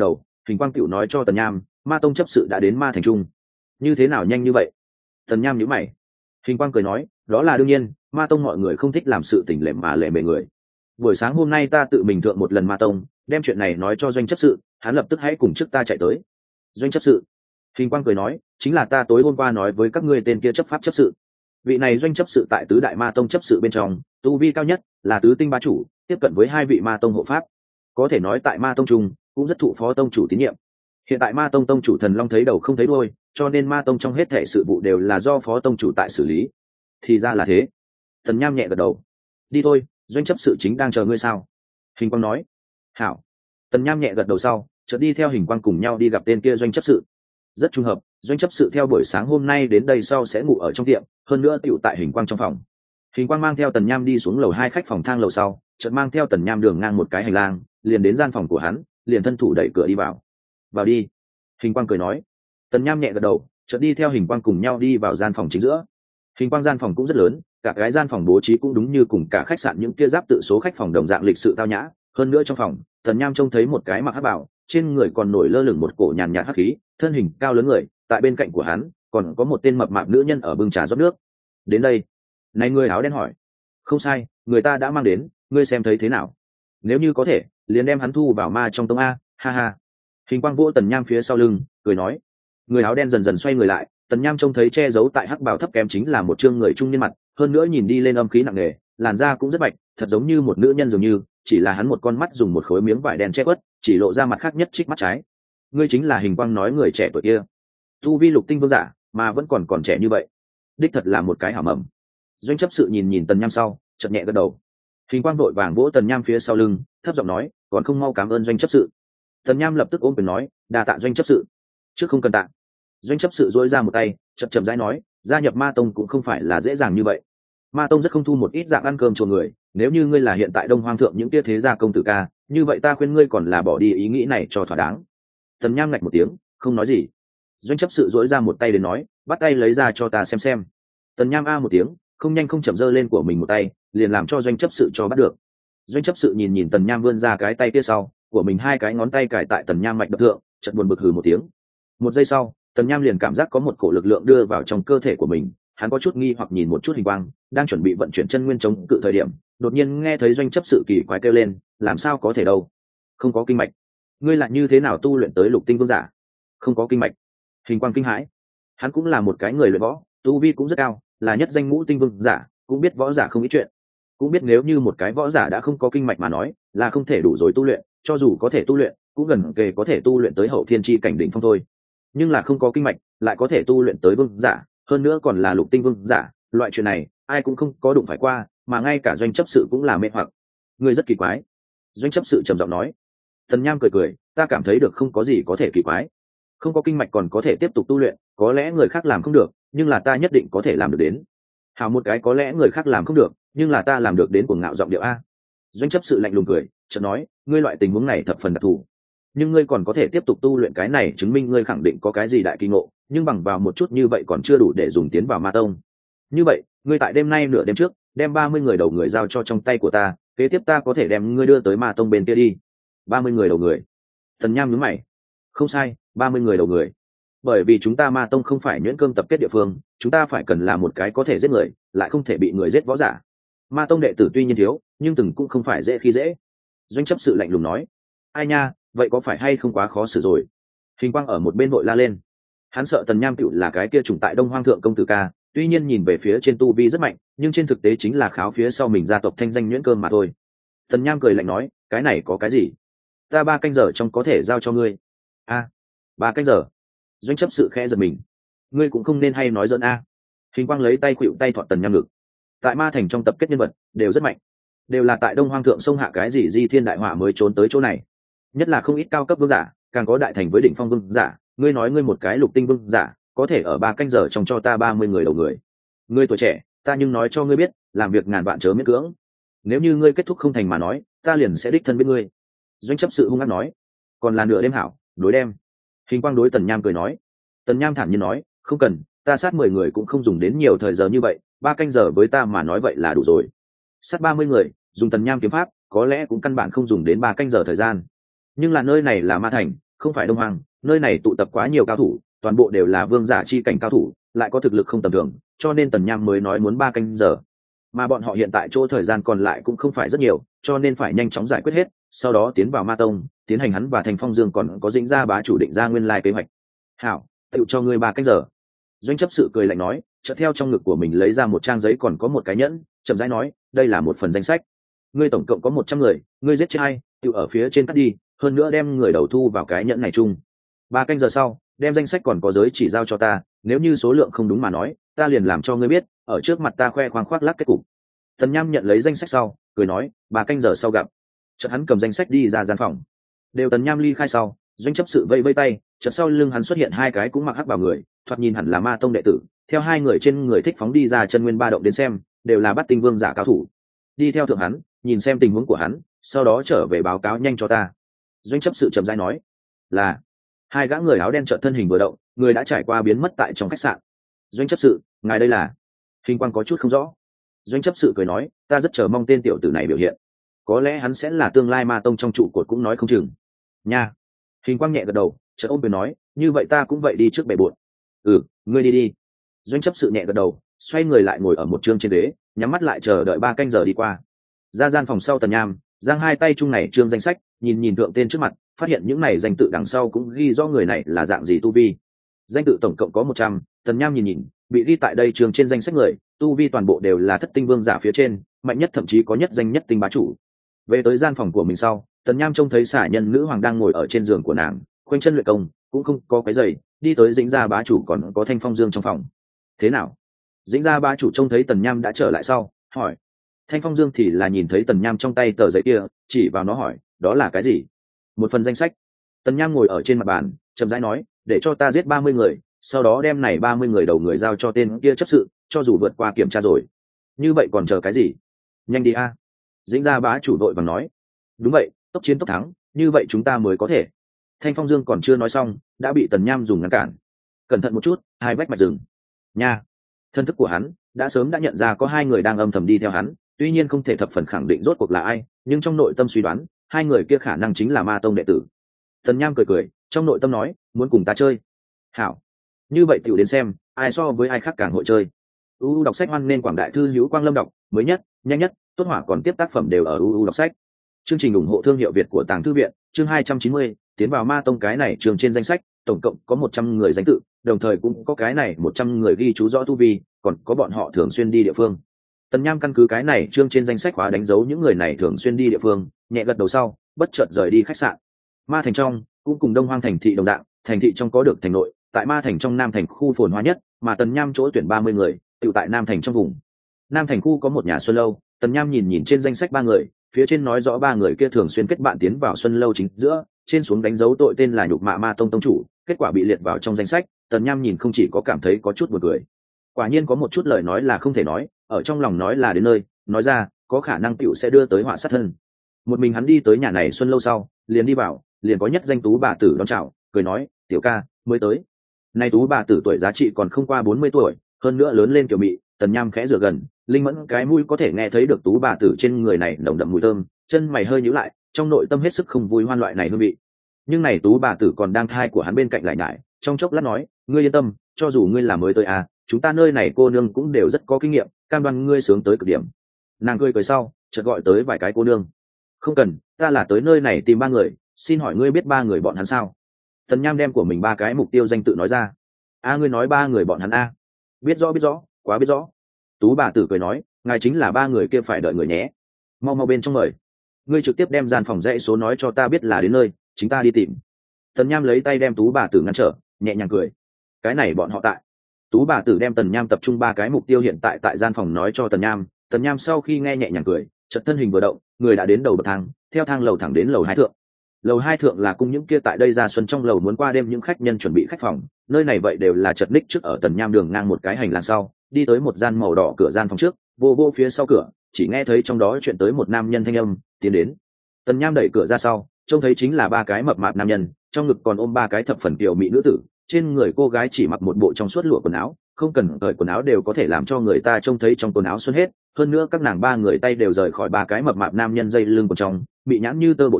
Hình quang tiểu nói cho tần nham, ma tông chấp sự đã đến ma thành trung. Như thế nào nhanh như vậy? Tần nham nhíu mày. Hình quang cười nói, đó là đương nhiên, ma tông mọi người không thích làm sự tình lệ mà lệ bề người. Buổi sáng hôm nay ta tự mình thượng một lần ma tông, đem chuyện này nói cho doanh chấp sự, hắn lập tức hãy cùng trước ta chạy tới. Doanh chấp sự? Hình quang cười nói, chính là ta tối hôm qua nói với các ngươi tên kia chấp pháp chấp sự. Vị này doanh chấp sự tại tứ đại ma tông chấp sự bên trong, tu vi cao nhất, là tứ tinh bá chủ, tiếp cận với hai vị ma tông hộ pháp. Có thể nói tại ma tông trung cũng rất thụ phó tông chủ tín nhiệm. Hiện tại ma tông tông chủ thần long thấy đầu không thấy đuôi, cho nên ma tông trong hết thể sự vụ đều là do phó tông chủ tại xử lý. Thì ra là thế. Tần nham nhẹ gật đầu. Đi thôi, doanh chấp sự chính đang chờ ngươi sao? Hình quang nói. Hảo. Tần nham nhẹ gật đầu sau, chợt đi theo hình quang cùng nhau đi gặp tên kia doanh chấp sự. Rất trùng hợp, doanh chấp sự theo buổi sáng hôm nay đến đây sau sẽ ngủ ở trong tiệm, hơn nữa tựu tại hình quang trong phòng. Hình quang mang theo tần nham đi xuống lầu hai khách phòng thang lầu sau, chợt mang theo tần nham đường ngang một cái hành lang, liền đến gian phòng của hắn, liền thân thủ đẩy cửa đi vào. Vào đi. Hình quang cười nói. Tần nham nhẹ gật đầu, chợt đi theo hình quang cùng nhau đi vào gian phòng chính giữa. Hình quang gian phòng cũng rất lớn, cả cái gian phòng bố trí cũng đúng như cùng cả khách sạn những kia giáp tự số khách phòng đồng dạng lịch sự tao nhã. Hơn nữa trong phòng, tần nham trông thấy một cái mặc hắc bào, trên người còn nổi lơ lửng một cổ nhàn nhạt hắc khí, thân hình cao lớn người, tại bên cạnh của hắn còn có một tên mập mạp nữ nhân ở bưng trà rót nước. Đến đây. Này người áo đen hỏi. Không sai, người ta đã mang đến, ngươi xem thấy thế nào? Nếu như có thể, liền đem hắn thu vào ma trong tông a, ha ha. Hình quang vỗ tần nham phía sau lưng, cười nói. Người áo đen dần dần xoay người lại, tần nham trông thấy che giấu tại hắc bào thấp kém chính là một trương người trung niên mặt, hơn nữa nhìn đi lên âm khí nặng nề, làn da cũng rất bạch, thật giống như một nữ nhân dường như, chỉ là hắn một con mắt dùng một khối miếng vải đen che khuất, chỉ lộ ra mặt khác nhất trích mắt trái. Ngươi chính là hình quang nói người trẻ tuổi kia. Tu vi lục tinh vương giả, mà vẫn còn còn trẻ như vậy, đích thật là một cái hảo mầm. Doanh chấp sự nhìn nhìn tần nham sau, chợt nhẹ gật đầu. Hình quang vội vàng vỗ tần nham phía sau lưng, thấp giọng nói, còn không mau cảm ơn doanh chấp sự. Tần nham lập tức ôm quyền nói, đa tạ doanh chấp sự. Trước không cần tạ. Doanh chấp sự duỗi ra một tay, chậm chậm rãi nói, gia nhập ma tông cũng không phải là dễ dàng như vậy. Ma tông rất không thu một ít dạng ăn cơm chùa người, nếu như ngươi là hiện tại đông hoang thượng những tia thế gia công tử ca, như vậy ta khuyên ngươi còn là bỏ đi ý nghĩ này cho thỏa đáng. Tần nham ngạch một tiếng, không nói gì. Doanh chấp sự duỗi ra một tay đến nói, bắt tay lấy ra cho ta xem xem. Tần nham a một tiếng, không nhanh không chậm giơ lên của mình một tay, liền làm cho doanh chấp sự cho bắt được. Doanh chấp sự nhìn nhìn tần nham vươn ra cái tay kia sau, của mình hai cái ngón tay cài tại tần nham mạch đập thượng, chợt buồn bực hừ một tiếng. Một giây sau, tần nham liền cảm giác có một cổ lực lượng đưa vào trong cơ thể của mình, hắn có chút nghi hoặc nhìn một chút hình quang, đang chuẩn bị vận chuyển chân nguyên chống cự thời điểm, đột nhiên nghe thấy doanh chấp sự kỳ quái kêu lên, làm sao có thể đâu? Không có kinh mạch. Ngươi lại như thế nào tu luyện tới lục tinh vương giả? Không có kinh mạch. Hình quang kinh hãi. Hắn cũng là một cái người luyện võ, tu vi cũng rất cao, là nhất danh ngũ tinh vương giả, cũng biết võ giả không ít chuyện, cũng biết nếu như một cái võ giả đã không có kinh mạch mà nói, là không thể đủ rồi tu luyện, cho dù có thể tu luyện, cũng gần kề có thể tu luyện tới hậu thiên chi cảnh đỉnh phong thôi. Nhưng là không có kinh mạch, lại có thể tu luyện tới vương giả, hơn nữa còn là lục tinh vương giả, loại chuyện này ai cũng không có đụng phải qua, mà ngay cả doanh chấp sự cũng là mê hoặc. Người rất kỳ quái. Doanh chấp sự trầm giọng nói. Tần nham cười cười, ta cảm thấy được không có gì có thể kỳ quái. Không có kinh mạch còn có thể tiếp tục tu luyện, có lẽ người khác làm không được, nhưng là ta nhất định có thể làm được đến. Hảo một cái có lẽ người khác làm không được, nhưng là ta làm được đến cuồng ngạo giọng điệu a. Doanh chấp sự lạnh lùng cười, chợt nói, ngươi loại tình huống này thập phần đặc thù, nhưng ngươi còn có thể tiếp tục tu luyện, cái này chứng minh ngươi khẳng định có cái gì đại kỳ ngộ, nhưng bằng vào một chút như vậy còn chưa đủ để dùng tiến vào ma tông. Như vậy, ngươi tại đêm nay nửa đêm trước, đem ba mươi người đầu người giao cho trong tay của ta, kế tiếp ta có thể đem ngươi đưa tới ma tông bên kia đi. Ba mươi người đầu người. Tần nham nhướng mày. Không sai, ba mươi người đầu người. Bởi vì chúng ta ma tông không phải nhuyễn cơm tập kết địa phương, chúng ta phải cần là một cái có thể giết người, lại không thể bị người giết võ giả. Ma tông đệ tử tuy nhiên thiếu, nhưng từng cũng không phải dễ khi dễ. Doanh chấp sự lạnh lùng nói. Ai nha, vậy có phải hay không quá khó xử rồi? Hình quang ở một bên vội la lên. Hắn sợ tần nham tựu là cái kia trùng tại đông hoang thượng công tử ca, tuy nhiên nhìn về phía trên tu vi rất mạnh, nhưng trên thực tế chính là kháo phía sau mình gia tộc thanh danh nhuyễn cơm mà thôi. Tần nham cười lạnh nói, cái này có cái gì? Ta ba canh giờ trong có thể giao cho ngươi. A, ba canh giờ? Doanh chấp sự khẽ giật mình. Ngươi cũng không nên hay nói giỡn a. Hình quang lấy tay khuỵu tay thọt tần nham ngực. Tại ma thành trong tập kết nhân vật đều rất mạnh, đều là tại đông hoang thượng sông hạ cái gì di thiên đại họa mới trốn tới chỗ này, nhất là không ít cao cấp vương giả, càng có đại thành với đỉnh phong vương giả. Ngươi nói ngươi một cái lục tinh vương giả có thể ở ba canh giờ trong cho ta ba mươi người đầu người? Ngươi tuổi trẻ, ta nhưng nói cho ngươi biết, làm việc ngàn vạn chớ miễn cưỡng. Nếu như ngươi kết thúc không thành mà nói, ta liền sẽ đích thân với ngươi. Doanh chấp sự hung hăng nói. Còn là nửa đêm hảo, đối đêm. Hình quang đối tần nham cười nói. Tần nham thản nhiên nói, không cần, ta sát mười người cũng không dùng đến nhiều thời giờ như vậy, ba canh giờ với ta mà nói vậy là đủ rồi. Sát ba mươi người, dùng tần nham kiếm pháp, có lẽ cũng căn bản không dùng đến ba canh giờ thời gian. Nhưng là nơi này là ma thành, không phải đông hoàng, nơi này tụ tập quá nhiều cao thủ, toàn bộ đều là vương giả chi cảnh cao thủ, lại có thực lực không tầm thường, cho nên tần nham mới nói muốn ba canh giờ. Mà bọn họ hiện tại chỗ thời gian còn lại cũng không phải rất nhiều, cho nên phải nhanh chóng giải quyết hết, sau đó tiến vào ma tông, tiến hành hắn và Thành Phong Dương còn có Dĩnh Gia bá chủ định ra nguyên lai kế hoạch. Hảo, tự cho ngươi ba canh giờ. Doanh chấp sự cười lạnh nói, chợt theo trong ngực của mình lấy ra một trang giấy còn có một cái nhẫn, chậm rãi nói, đây là một phần danh sách. Ngươi tổng cộng có một trăm người, ngươi giết chết hay, tự ở phía trên cắt đi, hơn nữa đem người đầu thu vào cái nhẫn này chung. Ba canh giờ sau, đem danh sách còn có giới chỉ giao cho ta, nếu như số lượng không đúng mà nói, ta liền làm cho ngươi biết, ở trước mặt ta khoe khoang khoác lác kết cục. Tần Nham nhận lấy danh sách sau, cười nói, ba canh giờ sau gặp. Chợt hắn cầm danh sách đi ra gian phòng. Đều Tần Nham ly khai sau, Doanh chấp sự vây vây tay, chợt sau lưng hắn xuất hiện hai cái cũng mặc hắc bào người, thoạt nhìn hẳn là ma tông đệ tử. Theo hai người trên người thích phóng đi ra chân nguyên ba động đến xem, đều là bắt tinh vương giả cao thủ. Đi theo thượng hắn, nhìn xem tình huống của hắn, sau đó trở về báo cáo nhanh cho ta. Doanh chấp sự trầm rãi nói, là. Hai gã người áo đen chợt thân hình vừa động, người đã trải qua biến mất tại trong khách sạn. Doanh chấp sự, ngài đây là? Hình quang có chút không rõ. Doanh chấp sự cười nói, ta rất chờ mong tên tiểu tử này biểu hiện, có lẽ hắn sẽ là tương lai ma tông trong trụ cột cũng nói không chừng nha. Hình quang nhẹ gật đầu, chợt ôm quyền nói, như vậy ta cũng vậy đi trước bệ bội. Ừ, ngươi đi đi. Doanh chấp sự nhẹ gật đầu, xoay người lại ngồi ở một chương trên ghế, nhắm mắt lại chờ đợi ba canh giờ đi qua. Ra gian phòng sau Tần Nham, giang hai tay chung này chương danh sách, nhìn nhìn thượng tên trước mặt, phát hiện những này danh tự đằng sau cũng ghi rõ người này là dạng gì tu vi. Danh tự tổng cộng có một trăm, Tần Nham nhìn nhìn, bị ghi tại đây trường trên danh sách người, tu vi toàn bộ đều là thất tinh vương giả phía trên, mạnh nhất thậm chí có nhất danh nhất tinh bá chủ. Về tới gian phòng của mình sau, Tần Nham trông thấy xả nhân nữ hoàng đang ngồi ở trên giường của nàng, khoanh chân luyện công, cũng không có cái giày, đi tới Dĩnh Gia bá chủ còn có Thanh Phong Dương trong phòng. Thế nào? Dĩnh Gia bá chủ trông thấy Tần Nham đã trở lại sau, hỏi. Thanh Phong Dương thì là nhìn thấy Tần Nham trong tay tờ giấy kia, chỉ vào nó hỏi, đó là cái gì? Một phần danh sách. Tần Nham ngồi ở trên mặt bàn, chậm rãi nói, để cho ta giết ba mươi người, sau đó đem này ba mươi người đầu người giao cho tên kia chấp sự, cho dù vượt qua kiểm tra rồi. Như vậy còn chờ cái gì? Nhanh đi a. Dĩnh Gia bá chủ đội vàng nói. Đúng vậy, tốc chiến tốc thắng, như vậy chúng ta mới có thể. Thanh Phong Dương còn chưa nói xong, đã bị Tần Nham dùng ngăn cản. Cẩn thận một chút, hai vách mạch rừng. Nha. Thân thức của hắn đã sớm đã nhận ra có hai người đang âm thầm đi theo hắn, tuy nhiên không thể thập phần khẳng định rốt cuộc là ai, nhưng trong nội tâm suy đoán, hai người kia khả năng chính là ma tông đệ tử. Tần Nham cười cười, trong nội tâm nói, muốn cùng ta chơi. Hảo. Như vậy tiểu đến xem, ai so với ai khác càng hội chơi. u u đọc sách hoan nên quảng đại thư hữu quang lâm đọc, mới nhất, nhanh nhất, tốt hỏa còn tiếp tác phẩm đều ở u u đọc sách. Chương trình ủng hộ thương hiệu Việt của Tàng Thư viện, chương hai trăm chín mươi, tiến vào ma tông cái này trường trên danh sách, tổng cộng có một trăm người danh tự, đồng thời cũng có cái này một trăm người ghi chú rõ tu vi, còn có bọn họ thường xuyên đi địa phương. Tần Nham căn cứ cái này chương trên danh sách khóa đánh dấu những người này thường xuyên đi địa phương, nhẹ gật đầu sau, bất chợt rời đi khách sạn. Ma thành trong, cũng cùng Đông Hoang thành thị đồng dạng, thành thị trong có được thành nội, tại ma thành trong Nam thành khu phồn hoa nhất, mà Tần Nham chỗ tuyển ba mươi người, tự tại Nam thành trong vùng. Nam thành khu có một nhà xuân lâu, Tần Nham nhìn nhìn trên danh sách ba người, phía trên nói rõ ba người kia thường xuyên kết bạn tiến vào xuân lâu chính giữa, trên xuống đánh dấu tội tên là nhục mạ ma tông tông chủ, kết quả bị liệt vào trong danh sách. Tần Nham nhìn không chỉ có cảm thấy có chút buồn cười, quả nhiên có một chút lời nói là không thể nói, ở trong lòng nói là đến nơi, nói ra có khả năng tiểu sẽ đưa tới họa sát thân. Một mình hắn đi tới nhà này xuân lâu sau, liền đi vào, liền có nhất danh tú bà tử đón chào, cười nói, tiểu ca mới tới. Nay tú bà tử tuổi giá trị còn không qua bốn mươi tuổi, hơn nữa lớn lên kiểu mị. Tần Nham khẽ rửa gần, linh mẫn cái mũi có thể nghe thấy được tú bà tử trên người này nồng đậm mùi thơm, chân mày hơi nhíu lại, trong nội tâm hết sức không vui hoan loại này hương vị. Nhưng này tú bà tử còn đang thai của hắn bên cạnh lại nhải, trong chốc lát nói, ngươi yên tâm, cho dù ngươi là mới tới à, chúng ta nơi này cô nương cũng đều rất có kinh nghiệm, cam đoan ngươi sướng tới cực điểm. Nàng cười cười sau, chợt gọi tới vài cái cô nương. Không cần, ta là tới nơi này tìm ba người, xin hỏi ngươi biết ba người bọn hắn sao? Tần Nham đem của mình ba cái mục tiêu danh tự nói ra. A ngươi nói ba người bọn hắn a? Biết rõ biết rõ, quá biết rõ. Tú bà tử cười nói, ngài chính là ba người kia phải đợi người nhé. Mau mau bên trong mời. Ngươi trực tiếp đem gian phòng dãy số nói cho ta biết là đến nơi, chính ta đi tìm. Tần Nham lấy tay đem tú bà tử ngăn trở, nhẹ nhàng cười. Cái này bọn họ tại. Tú bà tử đem Tần Nham tập trung ba cái mục tiêu hiện tại tại gian phòng nói cho Tần Nham. Tần Nham sau khi nghe nhẹ nhàng cười, chợt thân hình vừa động, người đã đến đầu bậc thang, theo thang lầu thẳng đến lầu hai thượng. Lầu hai thượng là cung những kia tại đây ra xuân trong lầu muốn qua đêm những khách nhân chuẩn bị khách phòng, nơi này vậy đều là chật ních trước ở Tần Nham đường ngang một cái hành lang sau, đi tới một gian màu đỏ cửa gian phòng trước, vô vô phía sau cửa, chỉ nghe thấy trong đó chuyện tới một nam nhân thanh âm, tiến đến. Tần Nham đẩy cửa ra sau, trông thấy chính là ba cái mập mạp nam nhân, trong ngực còn ôm ba cái thập phần kiều mỹ nữ tử, trên người cô gái chỉ mặc một bộ trong suốt lụa quần áo, không cần cởi quần áo đều có thể làm cho người ta trông thấy trong quần áo xuân hết, hơn nữa các nàng ba người tay đều rời khỏi ba cái mập mạp nam nhân dây lưng của trong, bị nhãn như tơ bộ dáng,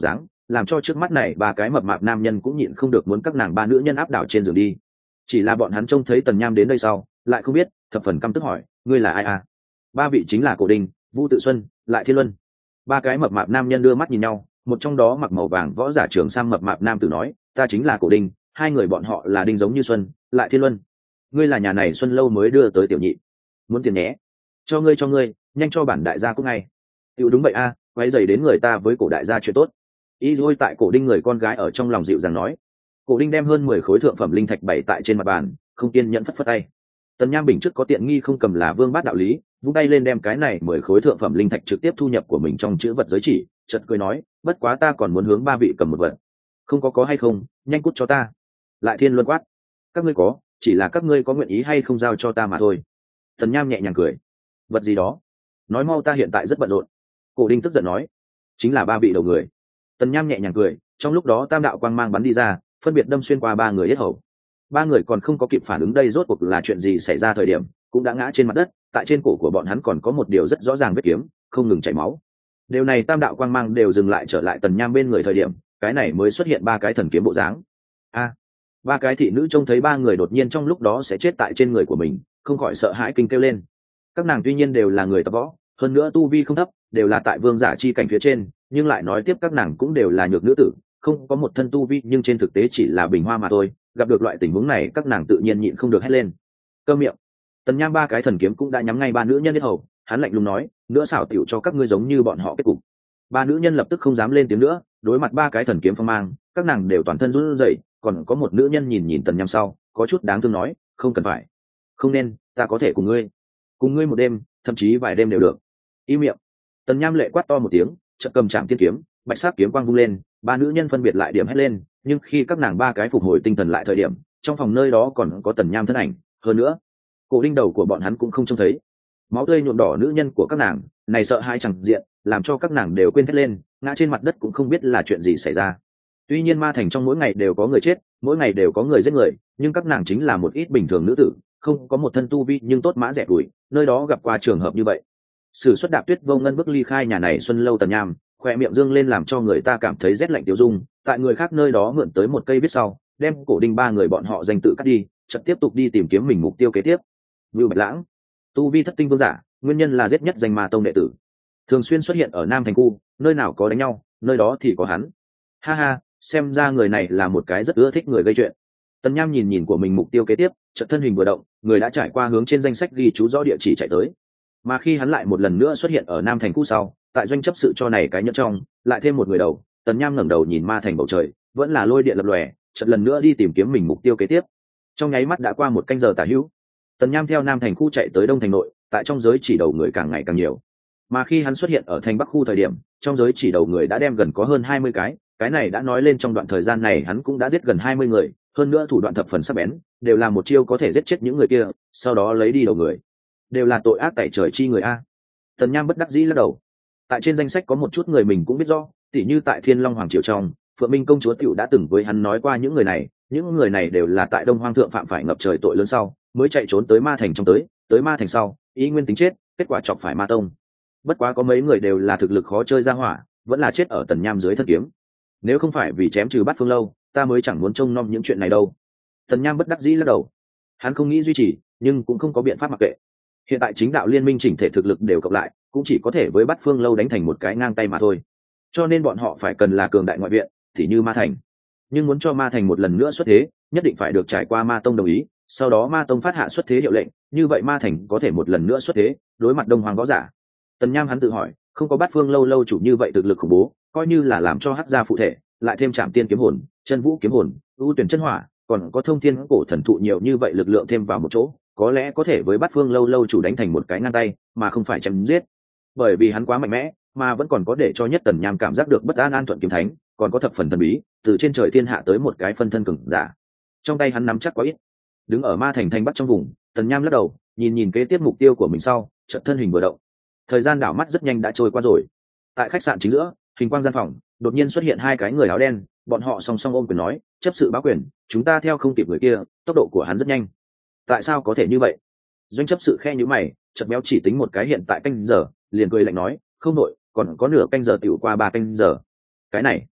làm cho trước mắt này ba cái mập mạp nam nhân cũng nhịn không được muốn các nàng ba nữ nhân áp đảo trên giường đi. Chỉ là bọn hắn trông thấy Tần Nham đến đây sau lại không biết, thập phần căm tức hỏi, ngươi là ai à? Ba vị chính là Cổ Đình, Vu Tự Xuân, lại Thiên Luân. Ba cái mập mạp nam nhân đưa mắt nhìn nhau, một trong đó mặc màu vàng võ giả trường sang mập mạp nam tử nói, ta chính là Cổ Đình, hai người bọn họ là Đinh giống như Xuân, lại Thiên Luân. Ngươi là nhà này Xuân lâu mới đưa tới tiểu nhị, muốn tiền nhé? Cho ngươi cho ngươi, nhanh cho bản đại gia cũng ngay. Tiểu đúng vậy a, à, quấy rầy đến người ta với Cổ đại gia chuyện tốt. Ý rồi tại Cổ Đinh người con gái ở trong lòng dịu dàng nói. Cổ Đinh đem hơn mười khối thượng phẩm linh thạch bày tại trên mặt bàn, không kiên nhẫn phất phất tay. Tần Nham bình trước có tiện nghi không cầm là vương bát đạo lý, vung tay lên đem cái này mười khối thượng phẩm linh thạch trực tiếp thu nhập của mình trong chữ vật giới chỉ, chợt cười nói, bất quá ta còn muốn hướng ba vị cầm một vật. Không có có hay không, nhanh cút cho ta. Lại Thiên Luân quát, các ngươi có, chỉ là các ngươi có nguyện ý hay không giao cho ta mà thôi. Tần Nham nhẹ nhàng cười, vật gì đó? Nói mau, ta hiện tại rất bận rộn. Cổ Đinh tức giận nói, chính là ba vị đầu người. Tần Nham nhẹ nhàng cười, trong lúc đó tam đạo quang mang bắn đi ra, phân biệt đâm xuyên qua ba người yết hầu. Ba người còn không có kịp phản ứng đây rốt cuộc là chuyện gì xảy ra thời điểm, cũng đã ngã trên mặt đất, tại trên cổ của bọn hắn còn có một điều rất rõ ràng vết kiếm, không ngừng chảy máu. Điều này tam đạo quang mang đều dừng lại trở lại Tần Nham bên người thời điểm, cái này mới xuất hiện ba cái thần kiếm bộ dáng. A, ba cái thị nữ trông thấy ba người đột nhiên trong lúc đó sẽ chết tại trên người của mình, không khỏi sợ hãi kinh kêu lên. Các nàng tuy nhiên đều là người tập võ, hơn nữa tu vi không thấp, đều là tại vương giả chi cảnh phía trên, nhưng lại nói tiếp các nàng cũng đều là nhược nữ tử, không có một thân tu vi, nhưng trên thực tế chỉ là bình hoa mà thôi. Gặp được loại tình huống này, các nàng tự nhiên nhịn không được hét lên. Câm miệng. Tần Nham ba cái thần kiếm cũng đã nhắm ngay ba nữ nhân yết hầu, hắn lạnh lùng nói, nữa xảo tiểu cho các ngươi giống như bọn họ kết cục. Ba nữ nhân lập tức không dám lên tiếng nữa, đối mặt ba cái thần kiếm phong mang, các nàng đều toàn thân run rẩy, còn có một nữ nhân nhìn nhìn Tần Nham sau, có chút đáng thương nói, không cần phải, không nên, ta có thể cùng ngươi, cùng ngươi một đêm, thậm chí vài đêm đều được. Im miệng. Tần Nham lệ quát to một tiếng, chợt cầm trảm tiên kiếm, bạch sắc kiếm quang vung lên, ba nữ nhân phân biệt lại điểm hét lên, nhưng khi các nàng ba cái phục hồi tinh thần lại thời điểm, trong phòng nơi đó còn có Tần Nham thân ảnh, hơn nữa Cổ Đinh đầu của bọn hắn cũng không trông thấy. Máu tươi nhuộm đỏ nữ nhân của các nàng, này sợ hãi chẳng diện, làm cho các nàng đều quên thét lên, ngã trên mặt đất cũng không biết là chuyện gì xảy ra. Tuy nhiên ma thành trong mỗi ngày đều có người chết, mỗi ngày đều có người giết người, nhưng các nàng chính là một ít bình thường nữ tử, không có một thân tu vi nhưng tốt mã rẻ đuổi, nơi đó gặp qua trường hợp như vậy. Sử xuất Đạp Tuyết Vô Ngân bước ly khai nhà này Xuân lâu Tần Nham, khoe miệng dương lên làm cho người ta cảm thấy rét lạnh tiêu dung, tại người khác nơi đó mượn tới một cây viết sau, đem Cổ Đinh ba người bọn họ danh tự cắt đi, chợt tiếp tục đi tìm kiếm mình mục tiêu kế tiếp. Vưu Bạch Lãng, tu vi thất tinh vương giả, nguyên nhân là giết nhất danh ma tông đệ tử, thường xuyên xuất hiện ở Nam Thành khu, nơi nào có đánh nhau, nơi đó thì có hắn. Ha ha, xem ra người này là một cái rất ưa thích người gây chuyện. Tần Nham nhìn nhìn của mình mục tiêu kế tiếp, chợt thân hình vừa động, người đã trải qua hướng trên danh sách ghi chú rõ địa chỉ chạy tới. Mà khi hắn lại một lần nữa xuất hiện ở Nam Thành khu sau, tại doanh chấp sự cho này cái nhẫn trong, lại thêm một người đầu, Tần Nham ngẩng đầu nhìn ma thành bầu trời, vẫn là lôi điện lập lòe, chợt lần nữa đi tìm kiếm mình mục tiêu kế tiếp. Trong nháy mắt đã qua một canh giờ tả hữu, Tần Nham theo Nam Thành khu chạy tới Đông Thành nội, tại trong giới chỉ đầu người càng ngày càng nhiều. Mà khi hắn xuất hiện ở thành Bắc khu thời điểm, trong giới chỉ đầu người đã đem gần có hơn hai mươi cái, cái này đã nói lên trong đoạn thời gian này hắn cũng đã giết gần hai mươi người, hơn nữa thủ đoạn thập phần sắc bén, đều là một chiêu có thể giết chết những người kia, sau đó lấy đi đầu người. Đều là tội ác tẩy trời chi người a. Tần Nham bất đắc dĩ lắc đầu. Tại trên danh sách có một chút người mình cũng biết rõ, tỉ như tại Thiên Long Hoàng triều trong, Phượng Minh công chúa tiểu đã từng với hắn nói qua những người này, những người này đều là tại Đông Hoang thượng phạm phải ngập trời tội lớn sau, mới chạy trốn tới Ma Thành trong tới, tới Ma Thành sau, ý nguyên tính chết, kết quả chọc phải Ma Tông. Bất quá có mấy người đều là thực lực khó chơi ra hỏa, vẫn là chết ở Tần Nham dưới thân kiếm. Nếu không phải vì chém trừ Bát Phương lâu, ta mới chẳng muốn trông nom những chuyện này đâu. Tần Nham bất đắc dĩ lắc đầu. Hắn không nghĩ duy trì, nhưng cũng không có biện pháp mặc kệ. Hiện tại chính đạo liên minh chỉnh thể thực lực đều cộng lại, cũng chỉ có thể với Bát Phương lâu đánh thành một cái ngang tay mà thôi. Cho nên bọn họ phải cần là cường đại ngoại viện, tỉ như Ma Thành. Nhưng muốn cho Ma Thành một lần nữa xuất thế, nhất định phải được trải qua Ma Tông đồng ý, sau đó Ma Tông phát hạ xuất thế hiệu lệnh, như vậy Ma Thành có thể một lần nữa xuất thế, đối mặt Đông Hoàng võ giả. Tần Nham hắn tự hỏi, không có Bát Phương lâu lâu chủ như vậy thực lực khủng bố, coi như là làm cho Hắc gia phụ thể, lại thêm Trảm Tiên kiếm hồn, Chân Vũ kiếm hồn, ưu tuyển chân hỏa, còn có Thông Thiên cổ thần thụ nhiều như vậy lực lượng thêm vào một chỗ, có lẽ có thể với Bát Phương lâu lâu chủ đánh thành một cái ngang tay, mà không phải chém giết. Bởi vì hắn quá mạnh mẽ, mà vẫn còn có để cho nhất Tần Nham cảm giác được bất an an thuận kiếm thánh, còn có thập phần thần bí, từ trên trời thiên hạ tới một cái phân thân cường giả. Trong tay hắn nắm chắc quá ít. Đứng ở Ma Thành thành Bắc trong vùng, Tần Nham lắc đầu, nhìn nhìn kế tiếp mục tiêu của mình sau, chợt thân hình vừa động. Thời gian đảo mắt rất nhanh đã trôi qua rồi. Tại khách sạn chính giữa, hình quang gian phòng, đột nhiên xuất hiện hai cái người áo đen, bọn họ song song ôm quyền nói, chấp sự báo quyền, chúng ta theo không kịp người kia, tốc độ của hắn rất nhanh. Tại sao có thể như vậy? Doanh chấp sự khe nhíu mày, chợt béo chỉ tính một cái hiện tại canh giờ, liền cười lạnh nói, không nội, còn có nửa canh giờ tiểu qua ba canh giờ. Cái này,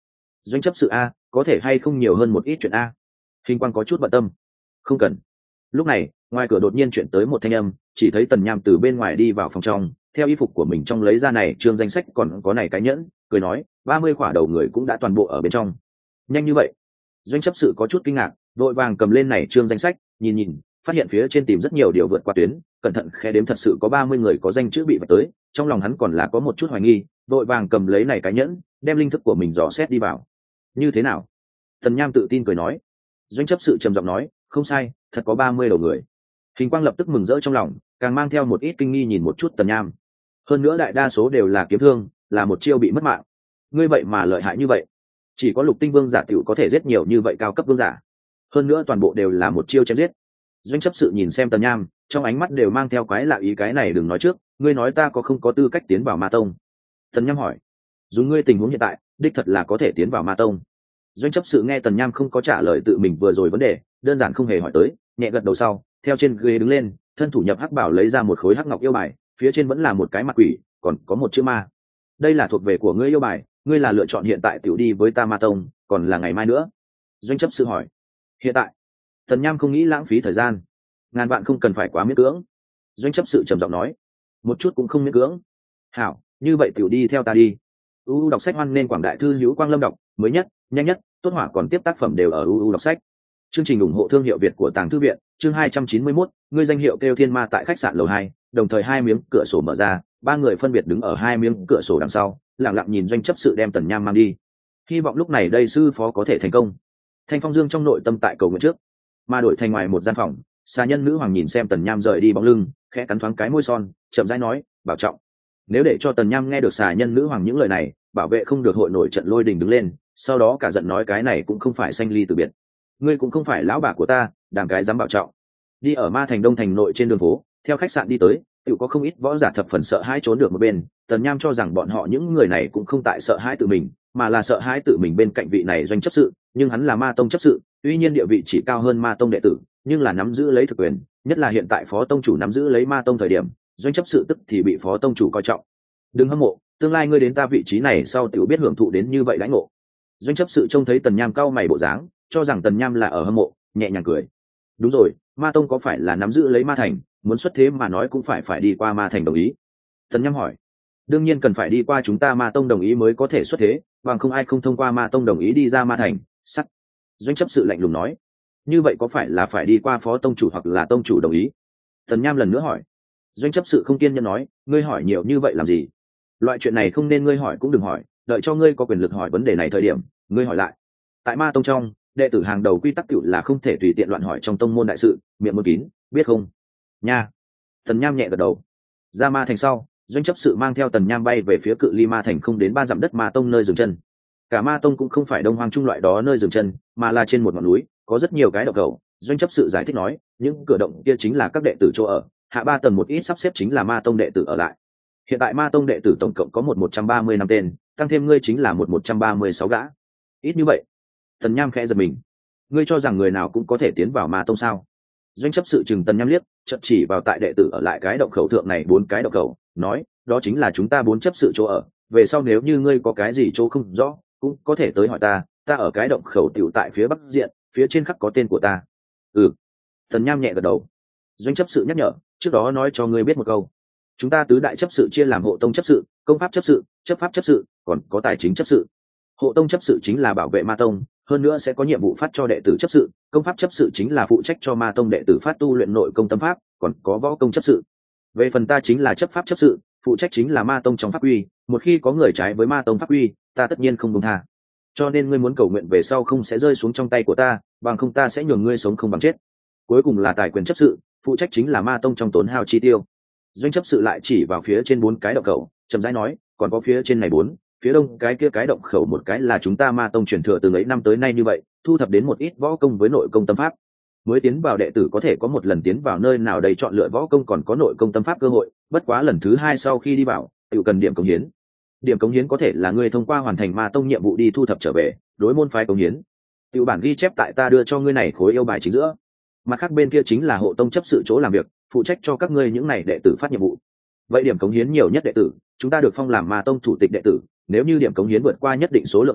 Doanh chấp sự a, có thể hay không nhiều hơn một ít chuyện a? Hình quang có chút bận tâm. Không cần. Lúc này ngoài cửa đột nhiên chuyển tới một thanh âm, chỉ thấy Tần Nham từ bên ngoài đi vào phòng trong, theo y phục của mình trong lấy ra này trương danh sách còn có này cái nhẫn, cười nói ba mươi khỏa đầu người cũng đã toàn bộ ở bên trong. Nhanh như vậy? Doanh chấp sự có chút kinh ngạc, vội vàng cầm lên này trương danh sách nhìn nhìn, phát hiện phía trên tìm rất nhiều điều vượt qua tuyến, cẩn thận khe đếm thật sự có ba mươi người có danh chữ bị vạch tới, trong lòng hắn còn là có một chút hoài nghi, vội vàng cầm lấy này cái nhẫn, đem linh thức của mình dò xét đi vào. Như thế nào? Tần Nham tự tin cười nói. Doanh chấp sự trầm giọng nói, không sai, thật có ba mươi đầu người. Hình quang lập tức mừng rỡ trong lòng, càng mang theo một ít kinh nghi nhìn một chút Tần Nham. Hơn nữa đại đa số đều là kiếm thương, là một chiêu bị mất mạng. Ngươi vậy mà lợi hại như vậy, chỉ có lục tinh vương giả tiểu có thể giết nhiều như vậy cao cấp vương giả, hơn nữa toàn bộ đều là một chiêu chém giết. Doanh chấp sự nhìn xem Tần Nham, trong ánh mắt đều mang theo quái lạ ý, cái này đừng nói trước, ngươi nói ta có không có tư cách tiến vào ma tông? Tần Nham hỏi. Dùng ngươi tình huống hiện tại, đích thật là có thể tiến vào ma tông. Doanh chấp sự nghe Tần Nham không có trả lời tự mình vừa rồi vấn đề, đơn giản không hề hỏi tới, nhẹ gật đầu sau, theo trên ghế đứng lên, thân thủ nhập hắc bảo lấy ra một khối hắc ngọc yêu bài, phía trên vẫn là một cái mặt quỷ, còn có một chữ ma. Đây là thuộc về của ngươi yêu bài, ngươi là lựa chọn hiện tại tiểu đi với ta ma tông, còn là ngày mai nữa? Doanh chấp sự hỏi. Hiện tại. Tần Nham không nghĩ lãng phí thời gian, ngàn vạn không cần phải quá miễn cưỡng. Doanh chấp sự trầm giọng nói. Một chút cũng không miễn cưỡng. Hảo, như vậy tiểu đi theo ta đi. u u đọc sách hoan nên quảng đại thư hữu quang lâm đọc, mới nhất, nhanh nhất, tốt hỏa còn tiếp tác phẩm đều ở u u đọc sách. Chương trình ủng hộ thương hiệu Việt của Tàng Thư viện, chương hai trăm chín mươi mốt, ngươi danh hiệu kêu thiên ma tại khách sạn lầu hai, đồng thời hai miếng cửa sổ mở ra, ba người phân biệt đứng ở hai miếng cửa sổ đằng sau, lặng lặng nhìn Doanh chấp sự đem Tần Nham mang đi. Hy vọng lúc này đây sư phó có thể thành công. Thanh Phong Dương trong nội tâm tại cầu nguyện trước, mà đổi thành ngoài một gian phòng, xà nhân nữ hoàng nhìn xem Tần Nham rời đi bóng lưng, khẽ cắn thoáng cái môi son, chậm rãi nói, bảo trọng. Nếu để cho Tần Nham nghe được xà nhân nữ hoàng những lời này, bảo vệ không được hội nổi trận lôi đình đứng lên, sau đó cả giận nói cái này cũng không phải sanh ly từ biệt, ngươi cũng không phải lão bà của ta, đàm cái dám bảo trọng. Đi ở ma thành đông thành nội trên đường phố, theo khách sạn đi tới, tự có không ít võ giả thập phần sợ hãi trốn được một bên. Tần Nham cho rằng bọn họ những người này cũng không tại sợ hãi tự mình, mà là sợ hãi tự mình bên cạnh vị này Doanh chấp sự, nhưng hắn là ma tông chấp sự, tuy nhiên địa vị chỉ cao hơn ma tông đệ tử, nhưng là nắm giữ lấy thực quyền, nhất là hiện tại phó tông chủ nắm giữ lấy ma tông thời điểm, Doanh chấp sự tức thì bị phó tông chủ coi trọng. Đừng hâm mộ, tương lai ngươi đến ta vị trí này sau tiểu biết hưởng thụ đến như vậy đãi ngộ. Doanh chấp sự trông thấy Tần Nham cau mày bộ dáng, cho rằng Tần Nham là ở hâm mộ, nhẹ nhàng cười. Đúng rồi, ma tông có phải là nắm giữ lấy ma thành, muốn xuất thế mà nói cũng phải phải đi qua ma thành đồng ý? Tần Nham hỏi. Đương nhiên cần phải đi qua chúng ta ma tông đồng ý mới có thể xuất thế, bằng không ai không thông qua ma tông đồng ý đi ra ma thành. Sắt. Doanh chấp sự lạnh lùng nói. Như vậy có phải là phải đi qua phó tông chủ hoặc là tông chủ đồng ý? Tần Nham lần nữa hỏi. Doanh chấp sự không kiên nhẫn nói, ngươi hỏi nhiều như vậy làm gì? Loại chuyện này không nên ngươi hỏi cũng đừng hỏi, đợi cho ngươi có quyền lực hỏi vấn đề này thời điểm, ngươi hỏi lại. Tại ma tông trong, đệ tử hàng đầu quy tắc tự là không thể tùy tiện loạn hỏi trong tông môn đại sự, miệng môn kín, biết không? Nha. Tần Nham nhẹ gật đầu. Ra ma thành sau, Doanh chấp sự mang theo Tần Nham bay về phía cự ly ma thành không đến ba dặm đất ma tông nơi dừng chân. Cả ma tông cũng không phải đông hoang trung loại đó nơi dừng chân, mà là trên một ngọn núi, có rất nhiều cái động cầu. Doanh chấp sự giải thích nói, những cửa động kia chính là các đệ tử chỗ ở, hạ ba tầng một ít sắp xếp chính là ma tông đệ tử ở lại. Hiện tại ma tông đệ tử tổng cộng có một một trăm ba mươi năm tên, tăng thêm ngươi chính là một một trăm ba mươi sáu gã. Ít như vậy? Tần Nham khẽ giật mình. Ngươi cho rằng người nào cũng có thể tiến vào ma tông sao? Doanh chấp sự chừng Tần Nham liếc, chợt chỉ vào tại đệ tử ở lại cái động khẩu thượng này bốn cái động khẩu, nói, đó chính là chúng ta bốn chấp sự chỗ ở, về sau nếu như ngươi có cái gì chỗ không rõ, cũng có thể tới hỏi ta, ta ở cái động khẩu tiểu tại phía bắc diện, phía trên khắc có tên của ta. Ừ. Tần Nham nhẹ gật đầu. Doanh chấp sự nhắc nhở, trước đó nói cho ngươi biết một câu, chúng ta tứ đại chấp sự chia làm hộ tông chấp sự, công pháp chấp sự, chấp pháp chấp sự, còn có tài chính chấp sự. Hộ tông chấp sự chính là bảo vệ ma tông, hơn nữa sẽ có nhiệm vụ phát cho đệ tử chấp sự, công pháp chấp sự chính là phụ trách cho ma tông đệ tử phát tu luyện nội công tâm pháp, còn có võ công chấp sự. Về phần ta chính là chấp pháp chấp sự, phụ trách chính là ma tông trong pháp uy, một khi có người trái với ma tông pháp uy, ta tất nhiên không buông tha. Cho nên ngươi muốn cầu nguyện về sau không sẽ rơi xuống trong tay của ta, bằng không ta sẽ nhường ngươi sống không bằng chết. Cuối cùng là tài quyền chấp sự, phụ trách chính là ma tông trong tốn hao chi tiêu. Doanh chấp sự lại chỉ vào phía trên bốn cái động khẩu, chậm rãi nói, còn có phía trên này bốn, phía đông cái kia cái động khẩu một cái là chúng ta ma tông truyền thừa từ ấy năm tới nay như vậy, thu thập đến một ít võ công với nội công tâm pháp. Mới tiến vào đệ tử có thể có một lần tiến vào nơi nào đầy chọn lựa võ công còn có nội công tâm pháp cơ hội, bất quá lần thứ hai sau khi đi vào, tự cần điểm cống hiến. Điểm cống hiến có thể là ngươi thông qua hoàn thành ma tông nhiệm vụ đi thu thập trở về, đối môn phái cống hiến. Tiểu bản ghi chép tại ta đưa cho ngươi này khối yêu bài chính giữa. Mặt khác bên kia chính là hộ tông chấp sự chỗ làm việc, phụ trách cho các ngươi những này đệ tử phát nhiệm vụ. Vậy điểm cống hiến nhiều nhất đệ tử, chúng ta được phong làm ma tông thủ tịch đệ tử, nếu như điểm cống hiến vượt qua nhất định số lượng sau,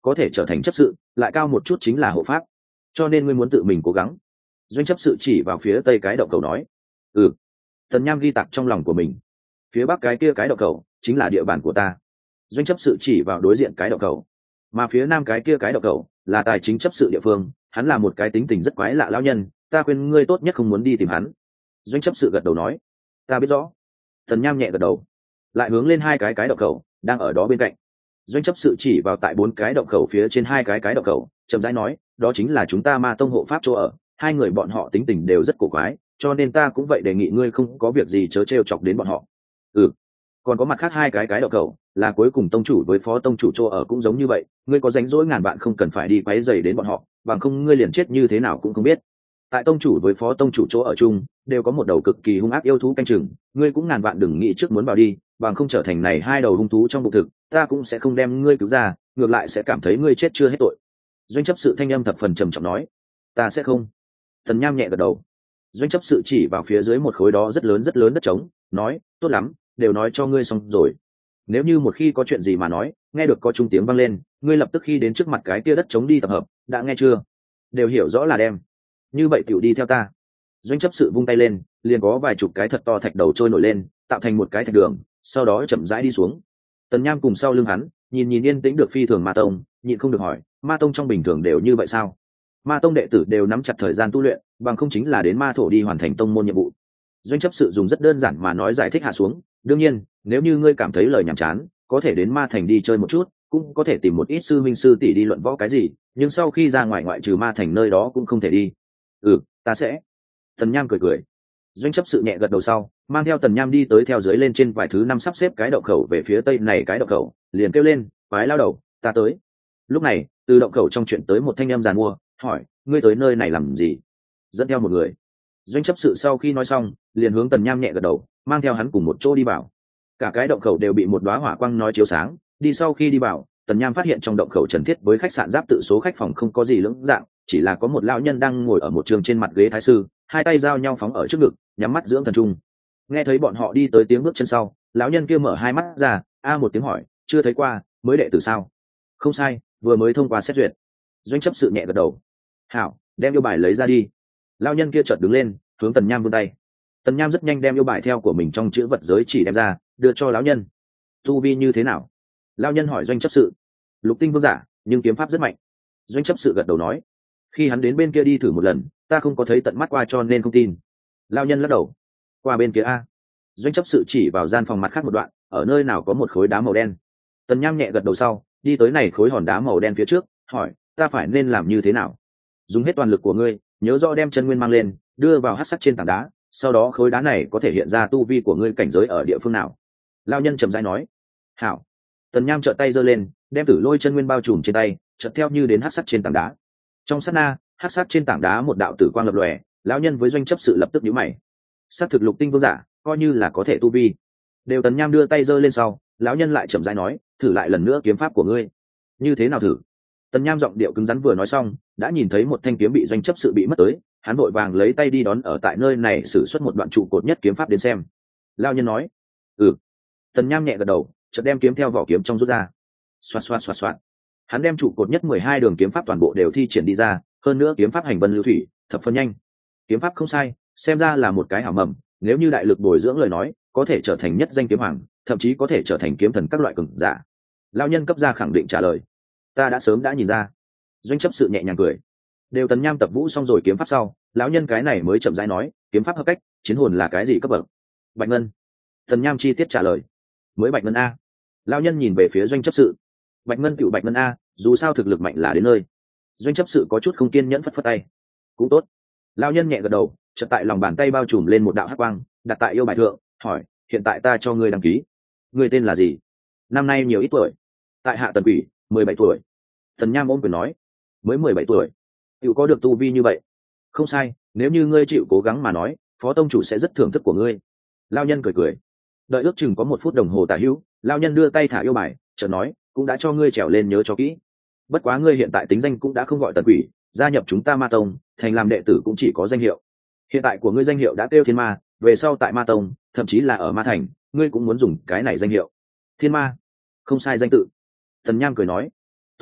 có thể trở thành chấp sự lại cao một chút chính là hộ pháp, cho nên ngươi muốn tự mình cố gắng. Doanh chấp sự chỉ vào phía tây cái động cầu nói. Ừ. Tần Nham ghi tạc trong lòng của mình. Phía bắc cái kia cái động cầu chính là địa bàn của ta. Doanh chấp sự chỉ vào đối diện cái động cầu, mà phía nam cái kia cái động cầu là tài chính chấp sự địa phương, hắn là một cái tính tình rất quái lạ lão nhân, ta khuyên ngươi tốt nhất không muốn đi tìm hắn. Doanh chấp sự gật đầu nói. Ta biết rõ. Tần Nham nhẹ gật đầu, lại hướng lên hai cái cái động cầu đang ở đó bên cạnh. Doanh chấp sự chỉ vào tại bốn cái động khẩu phía trên hai cái cái động khẩu, chậm rãi nói, đó chính là chúng ta Ma tông hộ pháp chỗ ở, hai người bọn họ tính tình đều rất cổ quái, cho nên ta cũng vậy đề nghị ngươi không có việc gì chớ trêu chọc đến bọn họ. Ừ. Còn có mặt khác hai cái cái động khẩu, là cuối cùng tông chủ với phó tông chủ chỗ ở cũng giống như vậy, ngươi có rảnh rỗi ngàn bạn không cần phải đi quấy rầy đến bọn họ, bằng không ngươi liền chết như thế nào cũng không biết. Tại tông chủ với phó tông chủ chỗ ở chung, đều có một đầu cực kỳ hung ác yêu thú canh chừng, ngươi cũng ngàn bạn đừng nghĩ trước muốn vào đi, bằng không trở thành này hai đầu hung thú trong bụng thực, ta cũng sẽ không đem ngươi cứu ra, ngược lại sẽ cảm thấy ngươi chết chưa hết tội. Doanh chấp sự thanh âm thập phần trầm trọng nói. Ta sẽ không. Tần Nham nhẹ gật đầu. Doanh chấp sự chỉ vào phía dưới một khối đó rất lớn rất lớn đất trống, nói, tốt lắm, đều nói cho ngươi xong rồi. Nếu như một khi có chuyện gì mà nói, nghe được có trung tiếng vang lên, ngươi lập tức khi đến trước mặt cái kia đất trống đi tập hợp, đã nghe chưa? Đều hiểu rõ là đem. Như vậy tiểu đi theo ta. Doanh chấp sự vung tay lên, liền có vài chục cái thật to thạch đầu trôi nổi lên, tạo thành một cái thạch đường, sau đó chậm rãi đi xuống. Tần Nham cùng sau lưng hắn, nhìn nhìn yên tĩnh được phi thường Ma tông, nhịn không được hỏi, Ma tông trong bình thường đều như vậy sao? Ma tông đệ tử đều nắm chặt thời gian tu luyện, bằng không chính là đến ma thổ đi hoàn thành tông môn nhiệm vụ. Doanh chấp sự dùng rất đơn giản mà nói giải thích hạ xuống, đương nhiên, nếu như ngươi cảm thấy lời nhàm chán, có thể đến ma thành đi chơi một chút, cũng có thể tìm một ít sư minh sư tỷ đi luận võ cái gì, nhưng sau khi ra ngoài ngoại trừ ma thành nơi đó cũng không thể đi. Ừ, ta sẽ. Tần Nham cười cười. Doanh chấp sự nhẹ gật đầu sau, mang theo Tần Nham đi tới theo dưới lên trên vài thứ năm sắp xếp cái động khẩu về phía tây này cái động khẩu, liền kêu lên, quái lao đầu, ta tới. Lúc này, từ động khẩu trong chuyện tới một thanh em giàn mua, hỏi, ngươi tới nơi này làm gì? Dẫn theo một người. Doanh chấp sự sau khi nói xong, liền hướng Tần Nham nhẹ gật đầu, mang theo hắn cùng một chỗ đi vào. Cả cái động khẩu đều bị một đóa hỏa quang nói chiếu sáng, đi sau khi đi vào, Tần Nham phát hiện trong động khẩu trần thiết với khách sạn giáp tự số khách phòng không có gì lưỡng dạng, chỉ là có một lão nhân đang ngồi ở một trường trên mặt ghế thái sư, hai tay giao nhau phóng ở trước ngực, nhắm mắt dưỡng thần trung. Nghe thấy bọn họ đi tới tiếng bước chân sau, lão nhân kia mở hai mắt ra, a một tiếng hỏi, chưa thấy qua, mới đệ tử sao? Không sai, vừa mới thông qua xét duyệt. Doanh chấp sự nhẹ gật đầu. Hảo, đem yêu bài lấy ra đi. Lão nhân kia chợt đứng lên, hướng Tần Nham vươn tay. Tần Nham rất nhanh đem yêu bài theo của mình trong chữ vật giới chỉ đem ra, đưa cho lão nhân. Tu vi như thế nào? Lão nhân hỏi Doanh chấp sự. Lục tinh vương giả, nhưng kiếm pháp rất mạnh. Doanh chấp sự gật đầu nói. Khi hắn đến bên kia đi thử một lần, ta không có thấy tận mắt qua cho nên không tin. Lão nhân lắc đầu. Qua bên kia a. Doanh chấp sự chỉ vào gian phòng mặt khác một đoạn, ở nơi nào có một khối đá màu đen. Tần Nham nhẹ gật đầu sau, đi tới này khối hòn đá màu đen phía trước, hỏi, ta phải nên làm như thế nào? Dùng hết toàn lực của ngươi, nhớ rõ đem chân nguyên mang lên, đưa vào hắc sắc trên tảng đá, sau đó khối đá này có thể hiện ra tu vi của ngươi cảnh giới ở địa phương nào. Lão nhân trầm rãi nói. Hảo. Tần Nham trợn tay giơ lên, đem tử lôi chân nguyên bao trùm trên tay, chợt theo như đến hắc sắc trên tảng đá. Trong sát na, hắc sắc trên tảng đá một đạo tử quang lập lòe, lão nhân với Doanh chấp sự lập tức nhíu mày. Sát thực lục tinh vương giả, coi như là có thể tu vi. Đều Tần Nham đưa tay giơ lên sau, lão nhân lại chậm rãi nói, thử lại lần nữa kiếm pháp của ngươi. Như thế nào thử? Tần Nham giọng điệu cứng rắn vừa nói xong, đã nhìn thấy một thanh kiếm bị Doanh chấp sự bị mất tới, hắn vội vàng lấy tay đi đón ở tại nơi này sử xuất một đoạn trụ cột nhất kiếm pháp đến xem. Lão nhân nói, ừ. Tần Nham nhẹ gật đầu, chợt đem kiếm theo vỏ kiếm trong rút ra. Xoạt xoạt xoạt xoạt. Hắn đem trụ cột nhất mười hai đường kiếm pháp toàn bộ đều thi triển đi ra, hơn nữa kiếm pháp hành vân lưu thủy, thập phần nhanh. Kiếm pháp không sai, xem ra là một cái hảo mầm, nếu như đại lực bồi dưỡng lời nói, có thể trở thành nhất danh kiếm hoàng, thậm chí có thể trở thành kiếm thần các loại cường giả. Lão nhân cấp ra khẳng định trả lời. Ta đã sớm đã nhìn ra. Doanh chấp sự nhẹ nhàng cười. Đều Tần Nham tập vũ xong rồi kiếm pháp sau, lão nhân cái này mới chậm rãi nói, kiếm pháp hợp cách, chiến hồn là cái gì cấp bậc? Bạch ngân. Tần Nham chi tiết trả lời. Mới bạch ngân a. Lão nhân nhìn về phía Doanh chấp sự. Bạch ngân tiểu bạch ngân a, dù sao thực lực mạnh là đến nơi. Doanh chấp sự có chút không kiên nhẫn phất phất tay. Cũng tốt. Lão nhân nhẹ gật đầu, chợt tại lòng bàn tay bao trùm lên một đạo hắc quang, đặt tại yêu bài thượng, hỏi, hiện tại ta cho ngươi đăng ký. Ngươi tên là gì? Năm nay nhiều ít tuổi? Tại hạ Tần Quỷ, mười bảy tuổi. Tần Nham ôm quyền nói, mới mười bảy tuổi, chịu có được tu vi như vậy? Không sai, nếu như ngươi chịu cố gắng mà nói, phó tông chủ sẽ rất thưởng thức của ngươi. Lão nhân cười cười. Đợi ước chừng có một phút đồng hồ tả hữu, lão nhân đưa tay thả yêu bài, chợt nói, cũng đã cho ngươi trèo lên nhớ cho kỹ. Bất quá ngươi hiện tại tính danh cũng đã không gọi Tần Quỷ, gia nhập chúng ta Ma tông, thành làm đệ tử cũng chỉ có danh hiệu. Hiện tại của ngươi danh hiệu đã kêu Thiên Ma, về sau tại Ma tông, thậm chí là ở Ma thành, ngươi cũng muốn dùng cái này danh hiệu. Thiên Ma, không sai danh tự. Tần Nham cười nói, tốt lắm,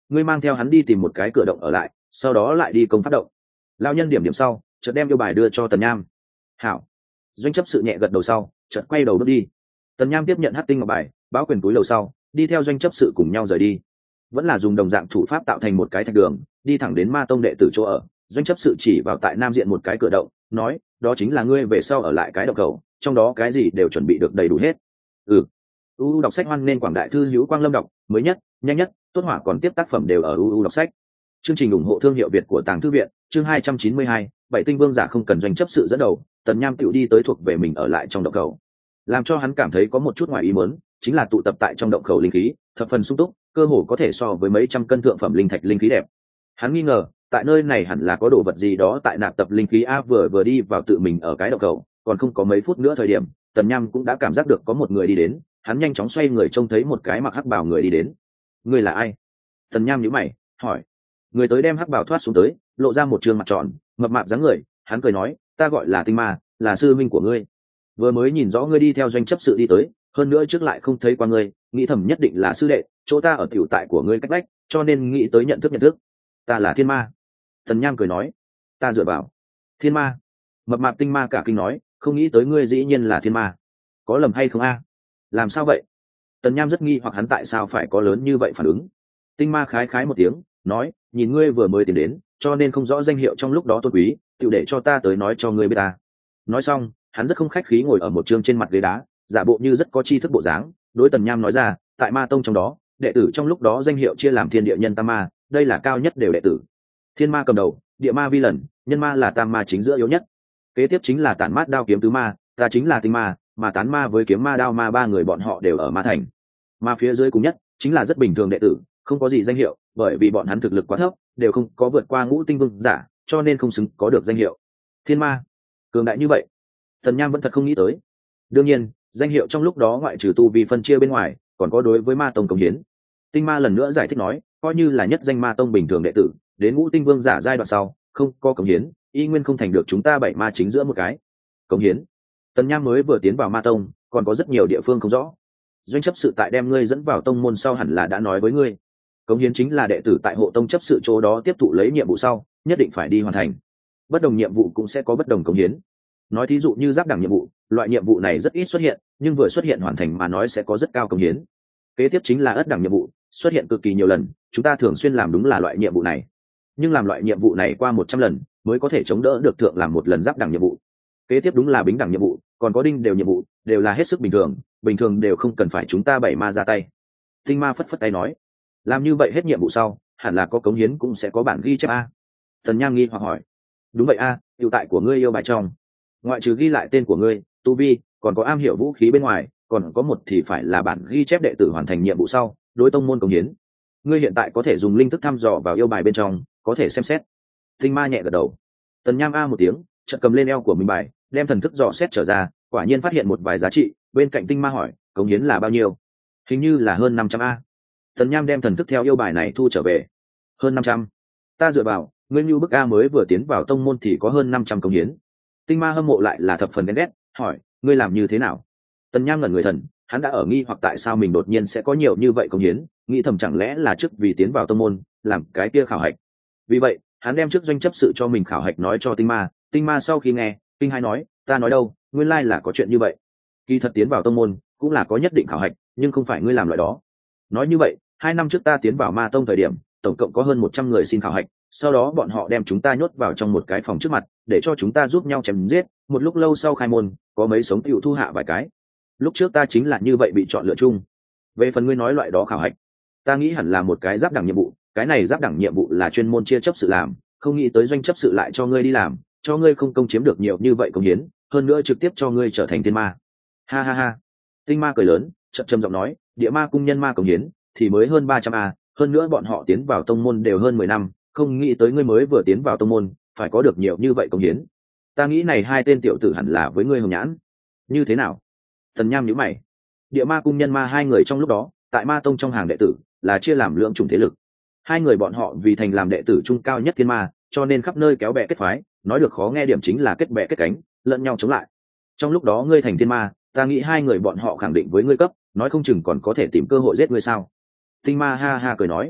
ngươi mang theo hắn đi tìm một cái cửa động ở lại, sau đó lại đi công phát động. Lão nhân điểm điểm sau chợt đem yêu bài đưa cho Tần Nham. Hảo. Doanh chấp sự nhẹ gật đầu sau chợt quay đầu bước đi. Tần Nham tiếp nhận hắc tinh ngọc bài, báo quyền túi lầu sau đi theo doanh chấp sự cùng nhau rời đi. Vẫn là dùng đồng dạng thủ pháp tạo thành một cái thạch đường đi thẳng đến ma tông đệ tử chỗ ở. Doanh chấp sự chỉ vào tại nam diện một cái cửa động, nói đó chính là ngươi về sau ở lại cái động cầu, trong đó cái gì đều chuẩn bị được đầy đủ hết. Ừ. u đọc sách hoan nên quảng đại thư hữu quang lâm đọc mới nhất nhanh nhất tốt hỏa còn tiếp tác phẩm đều ở u đọc sách. Chương trình ủng hộ thương hiệu Việt của Tàng Thư viện. Chương hai trăm chín mươi hai, bảy tinh vương giả không cần doanh chấp sự dẫn đầu, Tần Nham tựu đi tới thuộc về mình ở lại trong động cầu. Làm cho hắn cảm thấy có một chút ngoài ý muốn, chính là tụ tập tại trong động khẩu linh khí thập phần sung túc, cơ hồ có thể so với mấy trăm cân thượng phẩm linh thạch linh khí đẹp. Hắn nghi ngờ tại nơi này hẳn là có đồ vật gì đó tại nạp tập linh khí a. Vừa vừa đi vào tự mình ở cái động khẩu, còn không có mấy phút nữa thời điểm, Tần Nham cũng đã cảm giác được có một người đi đến. Hắn nhanh chóng xoay người trông thấy một cái mặc hắc bào người đi đến. Người là ai? Tần Nham nhíu mày hỏi. Người tới đem hắc bào thoát xuống tới, lộ ra một trường mặt tròn mập mạp dáng người. Hắn cười nói, ta gọi là Tinh Ma, là sư minh của ngươi. Vừa mới nhìn rõ ngươi đi theo doanh chấp sự đi tới, hơn nữa trước lại không thấy qua ngươi, nghĩ thầm nhất định là sư đệ, chỗ ta ở tiểu tại của ngươi cách vách, cho nên nghĩ tới nhận thức nhận thức. Ta là Thiên Ma. Tần Nham cười nói. Ta dựa vào. Thiên Ma. Mập mạp Tinh Ma cả kinh nói, không nghĩ tới ngươi dĩ nhiên là Thiên Ma. Có lầm hay không a? Làm sao vậy? Tần Nham rất nghi hoặc hắn tại sao phải có lớn như vậy phản ứng. Tinh Ma khái khái một tiếng, nói, nhìn ngươi vừa mới tìm đến, cho nên không rõ danh hiệu trong lúc đó tôn quý, tiểu để cho ta tới nói cho ngươi biết ta. Nói xong, hắn rất không khách khí ngồi ở một chương trên mặt ghế đá, giả bộ như rất có tri thức bộ dáng, đối Tần Nham nói ra, tại Ma tông trong đó, đệ tử trong lúc đó danh hiệu chia làm thiên địa nhân tam ma, đây là cao nhất đều đệ tử. Thiên ma cầm đầu, địa ma vi lần, nhân ma là tam ma chính giữa yếu nhất. Kế tiếp chính là tản mát đao kiếm tứ ma, ta chính là tinh ma, mà tán ma với kiếm ma đao ma ba người bọn họ đều ở ma thành. Mà phía dưới cùng nhất chính là rất bình thường đệ tử, không có gì danh hiệu, bởi vì bọn hắn thực lực quá thấp, đều không có vượt qua ngũ tinh vương giả, cho nên không xứng có được danh hiệu. Thiên ma, cường đại như vậy, Tần Nham vẫn thật không nghĩ tới. Đương nhiên, danh hiệu trong lúc đó ngoại trừ tu vi phân chia bên ngoài, còn có đối với ma tông cống hiến. Tinh Ma lần nữa giải thích nói, coi như là nhất danh ma tông bình thường đệ tử, đến ngũ tinh vương giả giai đoạn sau, không có cống hiến, y nguyên không thành được chúng ta bảy ma chính giữa một cái. Cống hiến? Tần Nham mới vừa tiến vào ma tông, còn có rất nhiều địa phương không rõ. Doanh chấp sự tại đem ngươi dẫn vào tông môn sau hẳn là đã nói với ngươi. Cống hiến chính là đệ tử tại hộ tông chấp sự chỗ đó tiếp thụ lấy nhiệm vụ sau, nhất định phải đi hoàn thành. Bất đồng nhiệm vụ cũng sẽ có bất đồng cống hiến. Nói thí dụ như giáp đẳng nhiệm vụ, loại nhiệm vụ này rất ít xuất hiện, nhưng vừa xuất hiện hoàn thành mà nói sẽ có rất cao cống hiến. Kế tiếp chính là ất đẳng nhiệm vụ, xuất hiện cực kỳ nhiều lần, chúng ta thường xuyên làm đúng là loại nhiệm vụ này. Nhưng làm loại nhiệm vụ này qua một trăm lần mới có thể chống đỡ được thượng làm một lần giáp đẳng nhiệm vụ. Kế tiếp đúng là bính đẳng nhiệm vụ, còn có đinh đều nhiệm vụ, đều là hết sức bình thường, bình thường đều không cần phải chúng ta bảy ma ra tay. Tinh Ma phất phất tay nói, làm như vậy hết nhiệm vụ sau, hẳn là có cống hiến cũng sẽ có bản ghi chép a. Tần Nham nghi hoặc hỏi, đúng vậy a, tiểu tại của ngươi yêu bài trong, ngoại trừ ghi lại tên của ngươi, tu vi, còn có am hiểu vũ khí bên ngoài, còn có một thì phải là bản ghi chép đệ tử hoàn thành nhiệm vụ sau, đối tông môn cống hiến. Ngươi hiện tại có thể dùng linh thức thăm dò vào yêu bài bên trong, có thể xem xét. Tinh Ma nhẹ gật đầu. Tần Nham a một tiếng, chợt cầm lên eo của mình bài, đem thần thức dò xét trở ra, quả nhiên phát hiện một vài giá trị. Bên cạnh Tinh Ma hỏi, cống hiến là bao nhiêu? Hình như là hơn năm trăm a. Tần Nham đem thần thức theo yêu bài này thu trở về. Hơn năm trăm. Ta dựa vào, ngươi như bức a mới vừa tiến vào tông môn thì có hơn năm trăm cống hiến. Tinh Ma hâm mộ lại là thập phần ghen ghét, hỏi, ngươi làm như thế nào? Tần Nham ngẩn người thần, hắn đã ở nghi hoặc tại sao mình đột nhiên sẽ có nhiều như vậy cống hiến, nghĩ thầm chẳng lẽ là trước vì tiến vào tông môn, làm cái kia khảo hạch. Vì vậy, hắn đem trước doanh chấp sự cho mình khảo hạch nói cho Tinh Ma. Tinh Ma sau khi nghe, kinh hai nói, ta nói đâu, nguyên lai là có chuyện như vậy. Kỳ thật tiến vào tông môn cũng là có nhất định khảo hạch, nhưng không phải ngươi làm loại đó. Nói như vậy, hai năm trước ta tiến vào ma tông thời điểm, tổng cộng có hơn một trăm người xin khảo hạch, sau đó bọn họ đem chúng ta nhốt vào trong một cái phòng trước mặt, để cho chúng ta giúp nhau chém giết. Một lúc lâu sau khai môn, có mấy sống tiểu thu hạ vài cái. Lúc trước ta chính là như vậy bị chọn lựa chung. Về phần ngươi nói loại đó khảo hạch, ta nghĩ hẳn là một cái giáp đẳng nhiệm vụ, cái này giáp đẳng nhiệm vụ là chuyên môn chia chấp sự làm, không nghĩ tới doanh chấp sự lại cho ngươi đi làm, cho ngươi không công chiếm được nhiều như vậy công hiến, hơn nữa trực tiếp cho ngươi trở thành thiên ma. Ha ha ha. Tinh Ma cười lớn, chậm trầm giọng nói, địa ma cung nhân ma công hiến thì mới hơn ba trăm a, hơn nữa bọn họ tiến vào tông môn đều hơn mười năm, không nghĩ tới ngươi mới vừa tiến vào tông môn, phải có được nhiều như vậy công hiến. Ta nghĩ này hai tên tiểu tử hẳn là với ngươi hồng nhãn. Như thế nào? Tần Nham nhíu mày. Địa ma cung nhân ma hai người trong lúc đó, tại ma tông trong hàng đệ tử, là chia làm lượng chủng thế lực. Hai người bọn họ vì thành làm đệ tử trung cao nhất thiên ma, cho nên khắp nơi kéo bè kết phái, nói được khó nghe điểm chính là kết bè kết cánh, lẫn nhau chống lại. Trong lúc đó ngươi thành thiên ma, ta nghĩ hai người bọn họ khẳng định với ngươi cấp, nói không chừng còn có thể tìm cơ hội giết ngươi sao? Tinh Ma ha ha cười nói,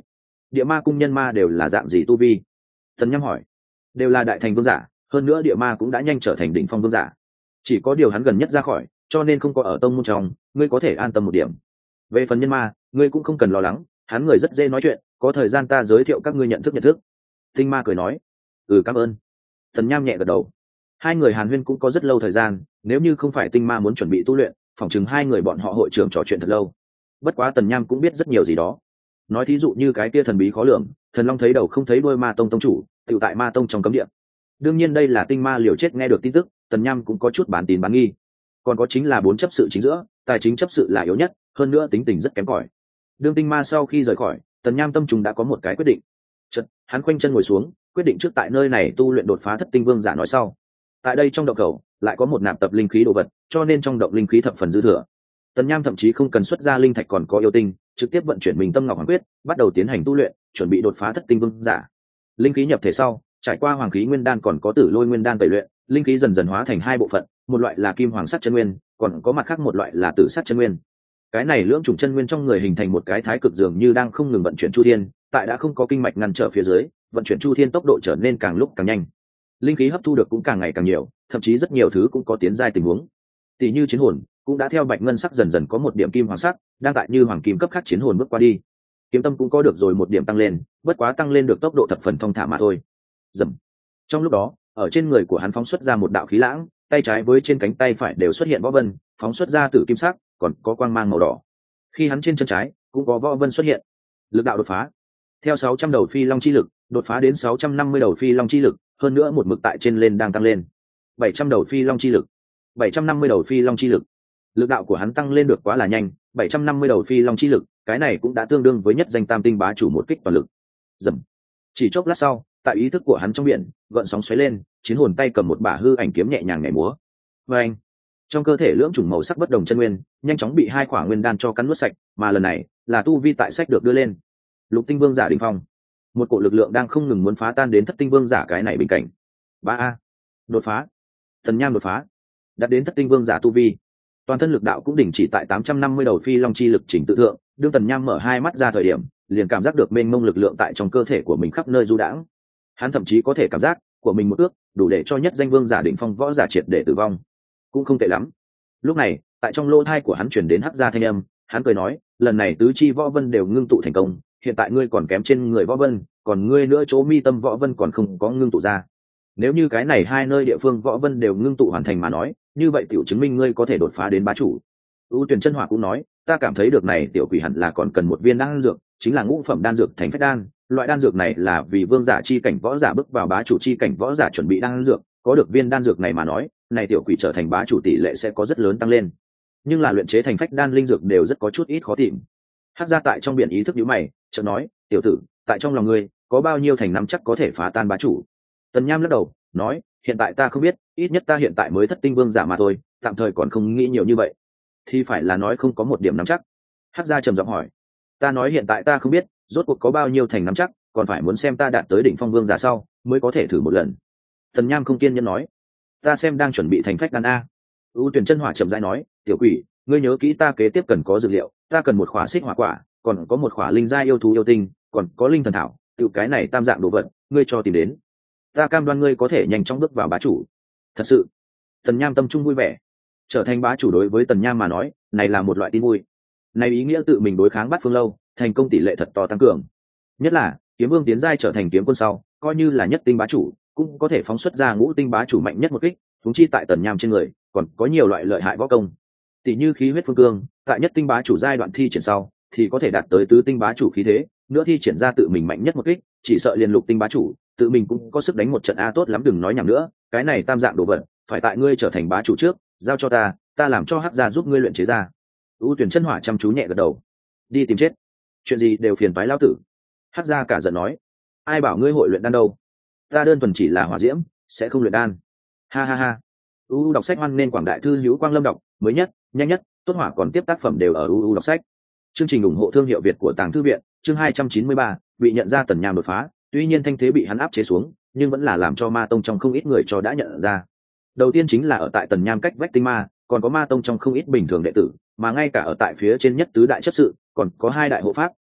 Địa ma cung nhân ma đều là dạng gì tu vi? Tần Nham hỏi. Đều là đại thành vương giả, hơn nữa địa ma cũng đã nhanh trở thành đỉnh phong vương giả. Chỉ có điều hắn gần nhất ra khỏi, cho nên không có ở tông môn trong, ngươi có thể an tâm một điểm. Về phần nhân ma, ngươi cũng không cần lo lắng, hắn người rất dễ nói chuyện, có thời gian ta giới thiệu các ngươi nhận thức nhận thức. Tinh ma cười nói. Ừ, cảm ơn. Tần Nham nhẹ gật đầu. Hai người hàn huyên cũng có rất lâu thời gian, nếu như không phải tinh ma muốn chuẩn bị tu luyện, phỏng chừng hai người bọn họ hội trưởng trò chuyện thật lâu. Bất quá Tần Nham cũng biết rất nhiều gì đó. Nói thí dụ như cái kia thần bí khó lường, thần long thấy đầu không thấy đuôi ma tông tông chủ, tự tại ma tông trong cấm địa. Đương nhiên đây là tinh ma liều chết nghe được tin tức, Tần Nham cũng có chút bán tín bán nghi. Còn có chính là bốn chấp sự chính giữa, tài chính chấp sự là yếu nhất, hơn nữa tính tình rất kém cỏi. Đương tinh ma sau khi rời khỏi, Tần Nham tâm trùng đã có một cái quyết định. Chợt, hắn khoanh chân ngồi xuống, quyết định trước tại nơi này tu luyện đột phá thất tinh vương giả nói sau. Tại đây trong động cầu lại có một nạp tập linh khí đồ vật, cho nên trong động linh khí thập phần dư thừa. Tần Nham thậm chí không cần xuất ra linh thạch còn có yêu tinh, trực tiếp vận chuyển mình tâm ngọc hoàng quyết, bắt đầu tiến hành tu luyện, chuẩn bị đột phá thất tinh vương giả. Linh khí nhập thể sau, trải qua hoàng khí nguyên đan còn có tử lôi nguyên đan tẩy luyện, linh khí dần dần hóa thành hai bộ phận, một loại là kim hoàng sắc chân nguyên, còn có mặt khác một loại là tử sắc chân nguyên. Cái này lưỡng chủng chân nguyên trong người hình thành một cái thái cực dường như đang không ngừng vận chuyển chu thiên, tại đã không có kinh mạch ngăn trở phía dưới, vận chuyển chu thiên tốc độ trở nên càng lúc càng nhanh. Linh khí hấp thu được cũng càng ngày càng nhiều, thậm chí rất nhiều thứ cũng có tiến giai tình huống. Tỷ như chiến hồn, cũng đã theo bạch ngân sắc dần dần có một điểm kim hoàng sắc, đang tại như hoàng kim cấp khác chiến hồn bước qua đi. Kiếm tâm cũng có được rồi một điểm tăng lên, bất quá tăng lên được tốc độ thập phần thông thả mà thôi. Dầm. Trong lúc đó, ở trên người của hắn phóng xuất ra một đạo khí lãng, tay trái với trên cánh tay phải đều xuất hiện võ vân, phóng xuất ra tử kim sắc, còn có quang mang màu đỏ. Khi hắn trên chân trái cũng có võ vân xuất hiện. Lực đạo đột phá. Theo sáu trăm đầu phi long chi lực, đột phá đến sáu trăm năm mươi đầu phi long chi lực, hơn nữa một mực tại trên lên đang tăng lên. bảy trăm đầu phi long chi lực, bảy trăm năm mươi đầu phi long chi lực. Lực đạo của hắn tăng lên được quá là nhanh, bảy trăm năm mươi đầu phi long chi lực, cái này cũng đã tương đương với nhất danh tam tinh bá chủ một kích toàn lực. Dầm. Chỉ chốc lát sau, tại ý thức của hắn trong biển, gợn sóng xoáy lên, chiến hồn tay cầm một bả hư ảnh kiếm nhẹ nhàng nhảy múa. Và anh, trong cơ thể lưỡng chủng màu sắc bất đồng chân nguyên, nhanh chóng bị hai quả nguyên đan cho cắn nuốt sạch, mà lần này là tu vi tại sách được đưa lên. Lục tinh vương giả đỉnh phong, một cổ lực lượng đang không ngừng muốn phá tan đến thất tinh vương giả cái này bình cảnh. Ba a, đột phá. Tần Nham đột phá, đạt đến thất tinh vương giả tu vi. Toàn thân lực đạo cũng đỉnh chỉ tại tám trăm năm mươi đầu phi long chi lực chỉnh tự thượng, đương Tần Nham mở hai mắt ra thời điểm, liền cảm giác được mênh mông lực lượng tại trong cơ thể của mình khắp nơi du đãng. Hắn thậm chí có thể cảm giác của mình một ước đủ để cho nhất danh vương giả đỉnh phong võ giả triệt để tử vong, cũng không tệ lắm. Lúc này, tại trong lỗ thai của hắn truyền đến hắc gia thanh âm, hắn cười nói, lần này tứ chi võ vân đều ngưng tụ thành công, hiện tại ngươi còn kém trên người võ vân, còn ngươi nữa chỗ mi tâm võ vân còn không có ngưng tụ ra. Nếu như cái này hai nơi địa phương võ vân đều ngưng tụ hoàn thành mà nói, như vậy tiểu chứng minh ngươi có thể đột phá đến bá chủ. U Tuyền Chân Hỏa cũng nói, ta cảm thấy được này tiểu quỷ hẳn là còn cần một viên đan dược, chính là ngũ phẩm đan dược thành phách đan. Loại đan dược này là vì vương giả chi cảnh võ giả bước vào bá chủ chi cảnh võ giả chuẩn bị đan dược, có được viên đan dược này mà nói, này tiểu quỷ trở thành bá chủ tỷ lệ sẽ có rất lớn tăng lên. Nhưng là luyện chế thành phách đan linh dược đều rất có chút ít khó tìm. Hắc gia tại trong biển ý thức nhíu mày, chợt nói, tiểu tử, tại trong lòng ngươi có bao nhiêu thành nắm chắc có thể phá tan bá chủ? Tần Nham lắc đầu, nói, hiện tại ta không biết, ít nhất ta hiện tại mới thất tinh vương giả mà thôi, tạm thời còn không nghĩ nhiều như vậy. Thì phải là nói không có một điểm nắm chắc? Hắc gia trầm giọng hỏi. Ta nói hiện tại ta không biết, rốt cuộc có bao nhiêu thành nắm chắc, còn phải muốn xem ta đạt tới đỉnh phong vương giả sau mới có thể thử một lần. Tần Nham không kiên nhẫn nói, ta xem đang chuẩn bị thành phách đan a. U Tuyền Chân Hỏa chậm rãi nói, tiểu quỷ, ngươi nhớ kỹ ta kế tiếp cần có dược liệu, ta cần một khỏa xích hỏa quả, còn có một khỏa linh gia yêu thú yêu tinh, còn có linh thần thảo, tự cái này tam dạng đồ vật, ngươi cho tìm đến. Ta cam đoan ngươi có thể nhanh chóng bước vào bá chủ. Thật sự. Tần Nham tâm trung vui vẻ. Trở thành bá chủ đối với Tần Nham mà nói, này là một loại tin vui. Này ý nghĩa tự mình đối kháng Bát Phương Lâu, thành công tỷ lệ thật to tăng cường. Nhất là, Kiếm Vương tiến giai trở thành kiếm quân sau, coi như là nhất tinh bá chủ, cũng có thể phóng xuất ra ngũ tinh bá chủ mạnh nhất một kích, chúng chi tại Tần Nham trên người, còn có nhiều loại lợi hại võ công. Tỷ như khí huyết phương cương, tại nhất tinh bá chủ giai đoạn thi triển sau, thì có thể đạt tới tứ tinh bá chủ khí thế, nữa thi triển ra tự mình mạnh nhất một kích, chỉ sợ liền lục tinh bá chủ, tự mình cũng có sức đánh một trận a. Tốt lắm, đừng nói nhảm nữa, cái này tam dạng đồ vật, phải tại ngươi trở thành bá chủ trước, giao cho ta, ta làm cho Hắc gia giúp ngươi luyện chế ra. U Tuyền Chân Hỏa chăm chú nhẹ gật đầu. Đi tìm chết, chuyện gì đều phiền toái lão tử. Hắc gia cả giận nói, ai bảo ngươi hội luyện đan đâu, ta đơn thuần chỉ là hỏa diễm, sẽ không luyện đan. Ha ha ha. U đọc sách hoan nên quảng đại thư hữu Quang Lâm đọc, mới nhất, nhanh nhất, tốt hỏa còn tiếp tác phẩm đều ở U đọc sách. Chương trình ủng hộ thương hiệu Việt của Tàng Thư viện, chương hai trăm chín mươi ba, bị nhận ra Tần Nham đột phá, tuy nhiên thanh thế bị hắn áp chế xuống, nhưng vẫn là làm cho Ma tông trong không ít người cho đã nhận ra. Đầu tiên chính là ở tại Tần Nham cách vách tinh ma, còn có Ma tông trong không ít bình thường đệ tử, mà ngay cả ở tại phía trên nhất tứ đại chấp sự, còn có hai đại hộ pháp,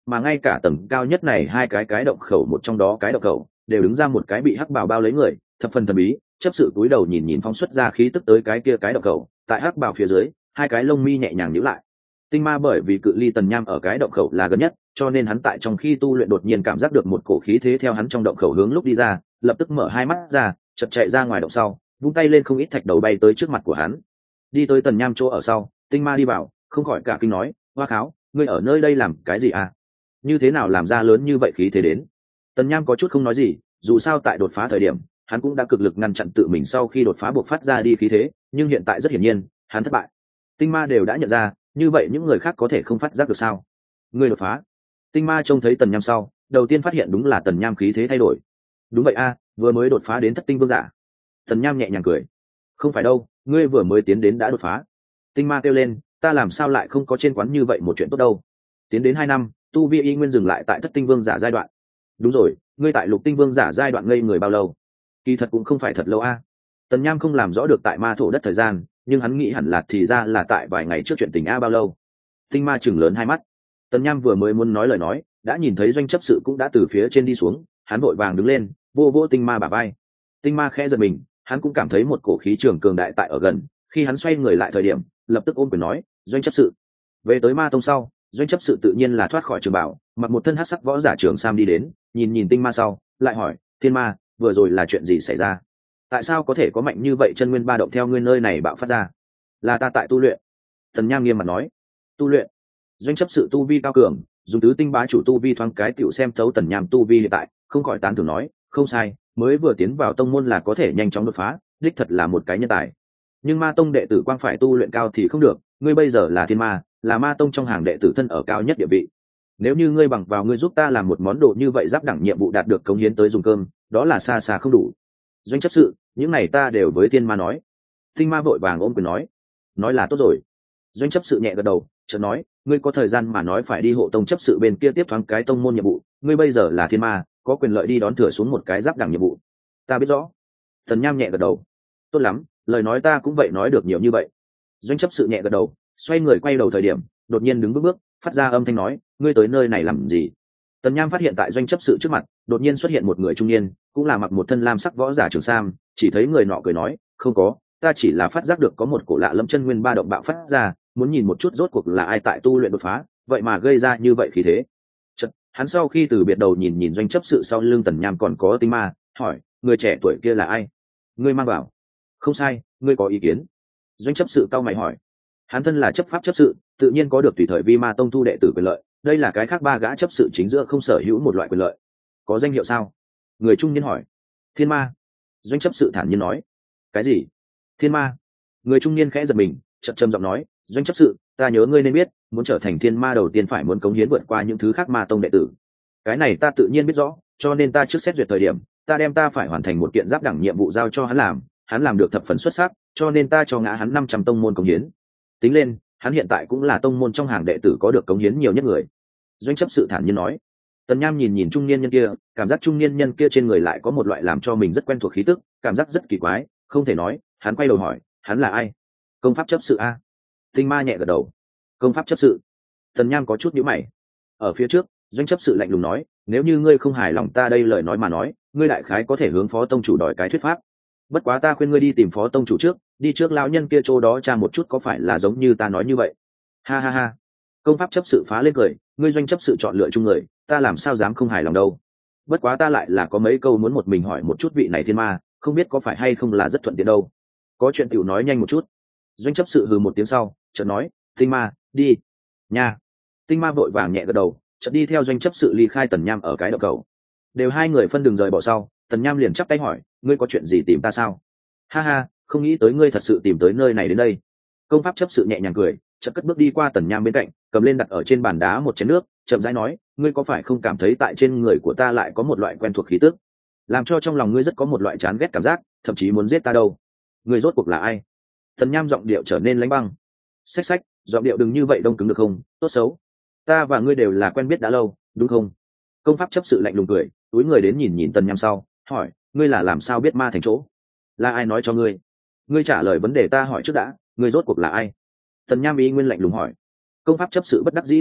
mà ngay cả tầng cao nhất này hai cái cái động khẩu một trong đó cái động khẩu đều đứng ra một cái bị hắc bào bao lấy người, thập phần thần bí. Chấp sự cúi đầu nhìn nhìn phóng xuất ra khí tức tới cái kia cái động khẩu, tại hắc bào phía dưới hai cái lông mi nhẹ nhàng nhíu lại. Tinh ma bởi vì cự ly tần nham ở cái động khẩu là gần nhất, cho nên hắn tại trong khi tu luyện đột nhiên cảm giác được một cổ khí thế theo hắn trong động khẩu hướng lúc đi ra, lập tức mở hai mắt ra, chợt chạy ra ngoài động sau, vung tay lên không ít thạch đầu bay tới trước mặt của hắn. Đi tới tần nham chỗ ở sau, tinh ma đi vào, không khỏi cả kinh nói: "Hoa Kháo, ngươi ở nơi đây làm cái gì à? Như thế nào làm ra lớn như vậy khí thế đến?" Tần nham có chút không nói gì, dù sao tại đột phá thời điểm hắn cũng đã cực lực ngăn chặn tự mình sau khi đột phá buộc phát ra đi khí thế, nhưng hiện tại rất hiển nhiên hắn thất bại. Tinh ma đều đã nhận ra, như vậy những người khác có thể không phát giác được sao? Ngươi đột phá. Tinh ma trông thấy tần nham sau, đầu tiên phát hiện đúng là tần nham khí thế thay đổi. Đúng vậy a, vừa mới đột phá đến thất tinh vương giả. Tần nham nhẹ nhàng cười: "Không phải đâu, ngươi vừa mới tiến đến đã đột phá." Tinh ma kêu lên: "Ta làm sao lại không có trên quán như vậy một chuyện tốt đâu? Tiến đến hai năm, tu vi y nguyên dừng lại tại thất tinh vương giả giai đoạn." "Đúng rồi, ngươi tại lục tinh vương giả giai đoạn ngây người bao lâu?" "Kỳ thật cũng không phải thật lâu a." Tần nham không làm rõ được tại ma thổ đất thời gian, nhưng hắn nghĩ hẳn là thì ra là tại vài ngày trước chuyện tình a bao lâu. Tinh ma chừng lớn hai mắt. Tần nham vừa mới muốn nói lời nói, đã nhìn thấy doanh chấp sự cũng đã từ phía trên đi xuống, hắn vội vàng đứng lên, vô vô tinh ma bả vai. Tinh ma khẽ giật mình, hắn cũng cảm thấy một cổ khí trường cường đại tại ở gần, khi hắn xoay người lại thời điểm, lập tức ôm quyền nói: "Doanh chấp sự." Về tới ma tông sau, doanh chấp sự tự nhiên là thoát khỏi trường bảo, mặc một thân hắc sắc võ giả trường sam đi đến, nhìn nhìn tinh ma sau, lại hỏi: "Thiên ma, vừa rồi là chuyện gì xảy ra? Tại sao có thể có mạnh như vậy chân nguyên ba động theo ngươi nơi này bạo phát ra?" "Là ta tại tu luyện." Tần nham nghiêm mặt nói. "Tu luyện?" Doanh chấp sự tu vi cao cường, dùng tứ tinh bá chủ tu vi thoáng cái tiểu xem thấu tần nham tu vi hiện tại, không khỏi tán thưởng nói: "Không sai, mới vừa tiến vào tông môn là có thể nhanh chóng đột phá, đích thật là một cái nhân tài. Nhưng ma tông đệ tử quang phải tu luyện cao thì không được, ngươi bây giờ là thiên ma, là ma tông trong hàng đệ tử thân ở cao nhất địa vị. Nếu như ngươi bằng vào ngươi giúp ta làm một món đồ như vậy giáp đẳng nhiệm vụ đạt được cống hiến tới dùng cơm, đó là xa xa không đủ." "Doanh chấp sự, những này ta đều với thiên ma nói." Tinh ma vội vàng ôm quyền nói. "Nói là tốt rồi." Doanh chấp sự nhẹ gật đầu, chợt nói: "Ngươi có thời gian mà nói phải đi hộ tông chấp sự bên kia tiếp thoáng cái tông môn nhiệm vụ, ngươi bây giờ là thiên ma, có quyền lợi đi đón thừa xuống một cái giáp đẳng nhiệm vụ." "Ta biết rõ." Tần nham nhẹ gật đầu. "Tốt lắm, lời nói ta cũng vậy nói được nhiều như vậy." Doanh chấp sự nhẹ gật đầu, xoay người quay đầu thời điểm, đột nhiên đứng bước bước, phát ra âm thanh nói: "Ngươi tới nơi này làm gì?" Tần nham phát hiện tại doanh chấp sự trước mặt, đột nhiên xuất hiện một người trung niên, cũng là mặc một thân lam sắc võ giả trường sam, chỉ thấy người nọ cười nói: "Không có, ta chỉ là phát giác được có một cổ lạ lâm chân nguyên ba động bạo phát ra, muốn nhìn một chút rốt cuộc là ai tại tu luyện đột phá, vậy mà gây ra như vậy khí thế." Chật, hắn sau khi từ biệt đầu nhìn nhìn doanh chấp sự sau lưng tần nham còn có tinh ma, hỏi: "Người trẻ tuổi kia là ai? Ngươi mang vào?" "Không sai, ngươi có ý kiến?" Doanh chấp sự cau mày hỏi. Hắn thân là chấp pháp chấp sự, tự nhiên có được tùy thời vi ma tông thu đệ tử quyền lợi, đây là cái khác ba gã chấp sự chính giữa không sở hữu một loại quyền lợi. "Có danh hiệu sao?" Người trung niên hỏi. "Thiên ma." Doanh chấp sự thản nhiên nói. "Cái gì? Thiên ma?" Người trung niên khẽ giật mình, chậm trầm giọng nói: "Doanh chấp sự, ta nhớ ngươi nên biết, muốn trở thành thiên ma đầu tiên phải muốn cống hiến vượt qua những thứ khác ma tông đệ tử. Cái này ta tự nhiên biết rõ, cho nên ta trước xét duyệt thời điểm, ta đem ta phải hoàn thành một kiện giáp đẳng nhiệm vụ giao cho hắn làm, hắn làm được thập phần xuất sắc, cho nên ta cho ngã hắn năm trăm tông môn cống hiến. Tính lên, hắn hiện tại cũng là tông môn trong hàng đệ tử có được cống hiến nhiều nhất người." Doanh chấp sự thản nhiên nói. Tần nham nhìn nhìn trung niên nhân kia, cảm giác trung niên nhân kia trên người lại có một loại làm cho mình rất quen thuộc khí tức, cảm giác rất kỳ quái, không thể nói. Hắn quay đầu hỏi: "Hắn là ai?" "Công pháp chấp sự a." Tinh ma nhẹ gật đầu. "Công pháp chấp sự?" Tần nham có chút nhíu mày. Ở phía trước, doanh chấp sự lạnh lùng nói: "Nếu như ngươi không hài lòng ta đây lời nói mà nói, ngươi đại khái có thể hướng phó tông chủ đòi cái thuyết pháp. Bất quá ta khuyên ngươi đi tìm phó tông chủ trước, đi trước lão nhân kia chỗ đó tra một chút có phải là giống như ta nói như vậy." Ha ha ha. Công pháp chấp sự phá lên cười: "Ngươi doanh chấp sự chọn lựa chung người, ta làm sao dám không hài lòng đâu. Bất quá ta lại là có mấy câu muốn một mình hỏi một chút vị này thiên ma, không biết có phải hay không là rất thuận tiện đâu." "Có chuyện tiểu nói nhanh một chút." Doanh chấp sự hừ một tiếng sau, chợt nói: "Tinh ma, đi." "Nha." Tinh ma vội vàng nhẹ gật đầu, chợt đi theo doanh chấp sự ly khai tần nham ở cái động cầu. Đều hai người phân đường rời bỏ sau, tần nham liền chắp tay hỏi: "Ngươi có chuyện gì tìm ta sao?" "Ha ha, không nghĩ tới ngươi thật sự tìm tới nơi này đến đây." Công pháp chấp sự nhẹ nhàng cười, chợt cất bước đi qua tần nham bên cạnh, cầm lên đặt ở trên bàn đá một chén nước, chậm rãi nói: "Ngươi có phải không cảm thấy tại trên người của ta lại có một loại quen thuộc khí tức, làm cho trong lòng ngươi rất có một loại chán ghét cảm giác, thậm chí muốn giết ta đâu? Ngươi rốt cuộc là ai?" Tần nham giọng điệu trở nên lãnh băng. "Xách xách, giọng điệu đừng như vậy đông cứng được không, tốt xấu. Ta và ngươi đều là quen biết đã lâu, đúng không?" Công pháp chấp sự lạnh lùng cười, túi người đến nhìn nhìn tần nham sau, hỏi: "Ngươi là làm sao biết ma thành chỗ? Là ai nói cho ngươi? Ngươi trả lời vấn đề ta hỏi trước đã, ngươi rốt cuộc là ai?" Tần nham ý nguyên lạnh lùng hỏi. Công pháp chấp sự bất đắc dĩ lắc đầu,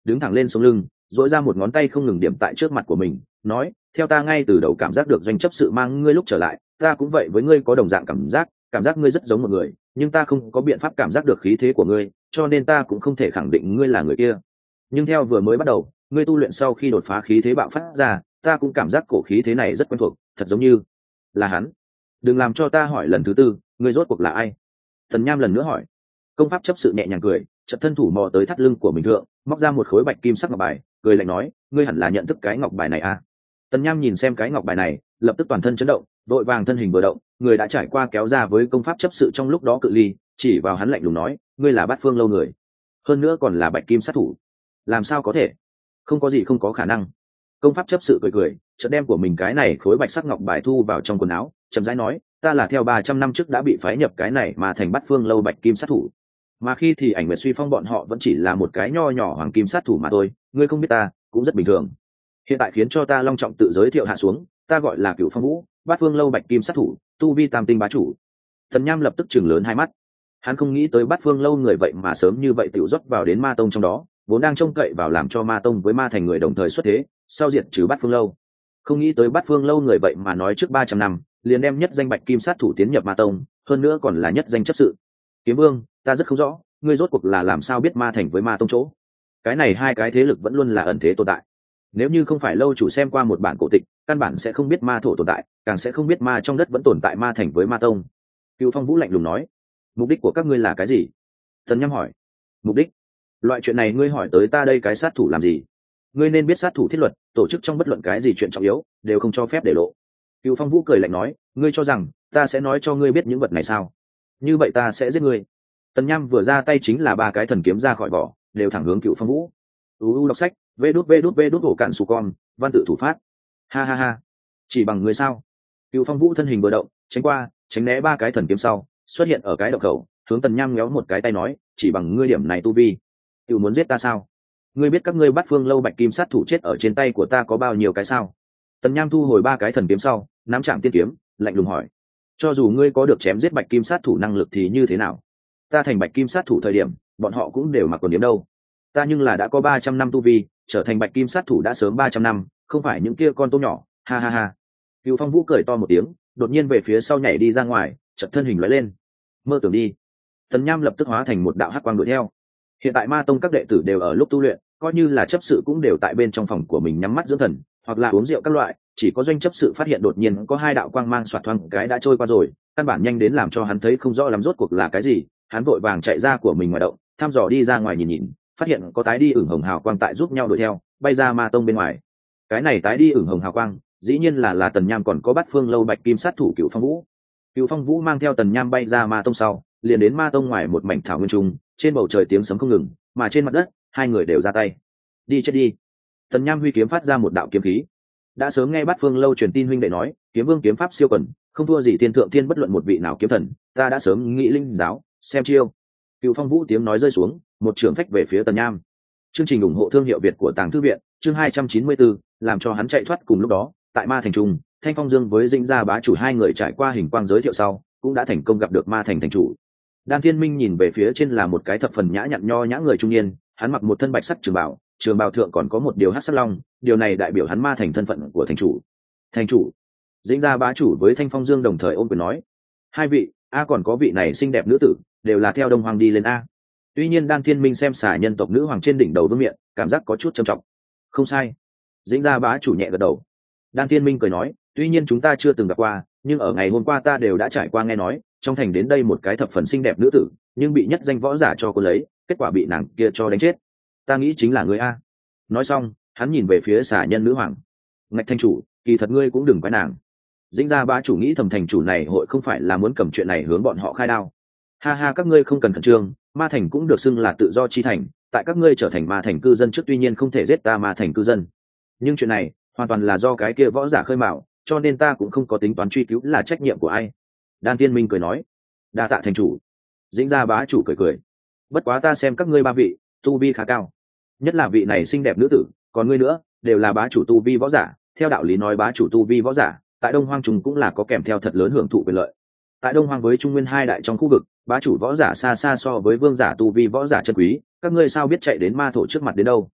đứng thẳng lên sống lưng, dỗi ra một ngón tay không ngừng điểm tại trước mặt của mình, nói: theo ta ngay từ đầu cảm giác được doanh chấp sự mang ngươi lúc trở lại, ta cũng vậy với ngươi có đồng dạng cảm giác, cảm giác ngươi rất giống một người, nhưng ta không có biện pháp cảm giác được khí thế của ngươi, cho nên ta cũng không thể khẳng định ngươi là người kia. Nhưng theo vừa mới bắt đầu, ngươi tu luyện sau khi đột phá khí thế bạo phát ra, ta cũng cảm giác cổ khí thế này rất quen thuộc, thật giống như là hắn. Đừng làm cho ta hỏi lần thứ tư, ngươi rốt cuộc là ai? Tần Nham lần nữa hỏi. Công pháp chấp sự nhẹ nhàng cười, chợt thân thủ mò tới thắt lưng của mình thượng, móc ra một khối bạch kim sắc ngọc bài, cười lạnh nói: ngươi hẳn là nhận thức cái ngọc bài này à? Tần Nham nhìn xem cái ngọc bài này, lập tức toàn thân chấn động, đội vàng thân hình vừa động, người đã trải qua kéo ra với công pháp chấp sự trong lúc đó cự ly, chỉ vào hắn lạnh lùng nói: ngươi là Bát Phương Lâu người, hơn nữa còn là bạch kim sát thủ. Làm sao có thể? Không có gì không có khả năng. Công pháp chấp sự cười cười, chợt đem của mình cái này khối bạch sắc ngọc bài thu vào trong quần áo, chậm rãi nói: ta là theo ba trăm năm trước đã bị phái nhập cái này mà thành Bát Phương Lâu bạch kim sát thủ, mà khi thì Ảnh Nguyệt Suy Phong bọn họ vẫn chỉ là một cái nho nhỏ hoàng kim sát thủ mà thôi, ngươi không biết ta cũng rất bình thường. Hiện tại khiến cho ta long trọng tự giới thiệu hạ xuống, ta gọi là Cửu Phong Vũ, Bát Phương Lâu bạch kim sát thủ, tu vi tam tinh bá chủ. Thần Nham lập tức chừng lớn hai mắt, hắn không nghĩ tới Bát Phương Lâu người vậy mà sớm như vậy tự rót vào đến Ma Tông trong đó, vốn đang trông cậy vào làm cho Ma Tông với Ma Thành người đồng thời xuất thế, sau diệt trừ Bát Phương Lâu. Không nghĩ tới Bát Phương Lâu người vậy mà nói trước ba trăm năm liền đem nhất danh bạch kim sát thủ tiến nhập Ma Tông, hơn nữa còn là nhất danh chấp sự. Kiếm Vương, ta rất không rõ, ngươi rốt cuộc là làm sao biết Ma Thành với Ma Tông chỗ? Cái này hai cái thế lực vẫn luôn là ẩn thế tồn tại. Nếu như không phải lâu chủ xem qua một bản cổ tịch, căn bản sẽ không biết ma thổ tồn tại, càng sẽ không biết ma trong đất vẫn tồn tại Ma Thành với Ma Tông. Cửu Phong Vũ lạnh lùng nói: mục đích của các ngươi là cái gì? Tần Nham hỏi. Mục đích? Loại chuyện này ngươi hỏi tới ta đây cái sát thủ làm gì? Ngươi nên biết sát thủ thiết luật, tổ chức trong bất luận cái gì chuyện trọng yếu đều không cho phép để lộ. Cửu Phong Vũ cười lạnh nói: ngươi cho rằng ta sẽ nói cho ngươi biết những vật này sao? Như vậy ta sẽ giết ngươi. Tần Nham vừa ra tay chính là ba cái thần kiếm ra khỏi vỏ, đều thẳng hướng Cửu Phong Vũ. U đọc sách, vê đút vê đút vê đút hổ cạn su con, văn tự thủ phát. Ha ha ha, chỉ bằng ngươi sao? Cửu Phong Vũ thân hình vừa động, tránh qua, tránh né ba cái thần kiếm sau, xuất hiện ở cái động khẩu, hướng Tần Nham ngéo một cái tay nói: chỉ bằng ngươi điểm này tu vi, tự muốn giết ta sao? Ngươi biết các ngươi Bát Phương Lâu bạch kim sát thủ chết ở trên tay của ta có bao nhiêu cái sao? Tần Nham thu hồi ba cái thần kiếm sau, nắm chạm tiên kiếm, lạnh lùng hỏi: cho dù ngươi có được chém giết bạch kim sát thủ năng lực thì như thế nào? Ta thành bạch kim sát thủ thời điểm, bọn họ cũng đều mặc quần yếm đâu. Ta nhưng là đã có ba trăm năm tu vi, trở thành bạch kim sát thủ đã sớm ba trăm năm, không phải những kia con tôm nhỏ. Ha ha ha. Cửu Phong Vũ cười to một tiếng, đột nhiên về phía sau nhảy đi ra ngoài, chợt thân hình lóe lên. Mơ tưởng đi. Tần Nham lập tức hóa thành một đạo hắc quang đuổi theo. Hiện tại Ma Tông các đệ tử đều ở lúc tu luyện, coi như là chấp sự cũng đều tại bên trong phòng của mình nhắm mắt dưỡng thần, hoặc là uống rượu các loại, chỉ có doanh chấp sự phát hiện đột nhiên có hai đạo quang mang xoạt thoáng cái đã trôi qua rồi, căn bản nhanh đến làm cho hắn thấy không rõ lắm rốt cuộc là cái gì, hắn vội vàng chạy ra của mình ngoài động, thăm dò đi ra ngoài nhìn nhìn, phát hiện có tái đi ửng hồng hào quang tại giúp nhau đuổi theo, bay ra Ma Tông bên ngoài. Cái này tái đi ửng hồng hào quang, dĩ nhiên là là Tần Nham còn có Bát Phương Lâu bạch kim sát thủ Cửu Phong Vũ. Cửu Phong Vũ mang theo Tần Nham bay ra Ma Tông sau, liền đến Ma Tông ngoài một mảnh thảo nguyên trung, trên bầu trời tiếng sấm không ngừng, mà trên mặt đất, hai người đều ra tay. Đi chết đi. Tần Nham huy kiếm phát ra một đạo kiếm khí. Đã sớm nghe Bát Phương Lâu truyền tin huynh đệ nói, kiếm vương kiếm pháp siêu quần, không thua gì thiên thượng thiên bất luận một vị nào kiếm thần, ta đã sớm nghĩ linh giáo, xem chiêu. Cửu Phong Vũ tiếng nói rơi xuống, một trường phách về phía Tần Nham. Chương trình ủng hộ thương hiệu Việt của Tàng Thư viện, chương hai trăm chín mươi tư, làm cho hắn chạy thoát. Cùng lúc đó, tại Ma Thành trung, Thanh Phong Dương với Dĩnh Gia bá chủ hai người trải qua hình quang giới thiệu sau, cũng đã thành công gặp được Ma Thành thành chủ. Đan Thiên Minh nhìn về phía trên là một cái thập phần nhã nhặn nho nhã người trung niên, hắn mặc một thân bạch sắc trường bào, trường bào thượng còn có một điều hắc sắc long, điều này đại biểu hắn Ma Thành thân phận của thành chủ. Thành chủ. Dĩnh Gia bá chủ với Thanh Phong Dương đồng thời ôm quyền nói: hai vị, a còn có vị này xinh đẹp nữ tử, đều là theo Đông Hoàng đi lên a. Tuy nhiên Đan Thiên Minh xem xà nhân tộc nữ hoàng trên đỉnh đầu vương miệng, cảm giác có chút trầm trọng. Không sai. Dĩnh Gia bá chủ nhẹ gật đầu. Đan Thiên Minh cười nói: tuy nhiên chúng ta chưa từng gặp qua, nhưng ở ngày hôm qua ta đều đã trải qua nghe nói, trong thành đến đây một cái thập phần xinh đẹp nữ tử, nhưng bị nhất danh võ giả cho cô lấy, kết quả bị nàng kia cho đánh chết. Ta nghĩ chính là người a. Nói xong, hắn nhìn về phía xà nhân nữ hoàng. Ngạch thành chủ, kỳ thật ngươi cũng đừng quái nàng. Dĩnh Gia bá chủ nghĩ thầm thành chủ này hội không phải là muốn cầm chuyện này hướng bọn họ khai đao. Ha ha, các ngươi không cần khẩn trương, Ma Thành cũng được xưng là tự do chi thành, tại các ngươi trở thành Ma Thành cư dân trước tuy nhiên không thể giết ta Ma Thành cư dân, nhưng chuyện này hoàn toàn là do cái kia võ giả khơi mào, cho nên ta cũng không có tính toán truy cứu là trách nhiệm của ai. Đan Tiên Minh cười nói: đa tạ thành chủ. Dĩnh Gia bá chủ cười cười: bất quá ta xem các ngươi ba vị tu vi khá cao, nhất là vị này xinh đẹp nữ tử, còn ngươi nữa, đều là bá chủ tu vi võ giả. Theo đạo lý nói bá chủ tu vi võ giả tại Đông Hoang Trung cũng là có kèm theo thật lớn hưởng thụ quyền lợi. Tại Đông Hoang với Trung Nguyên hai đại trong khu vực, bá chủ võ giả xa xa so với vương giả tu vi võ giả chân quý, các ngươi sao biết chạy đến ma thổ trước mặt đến đâu?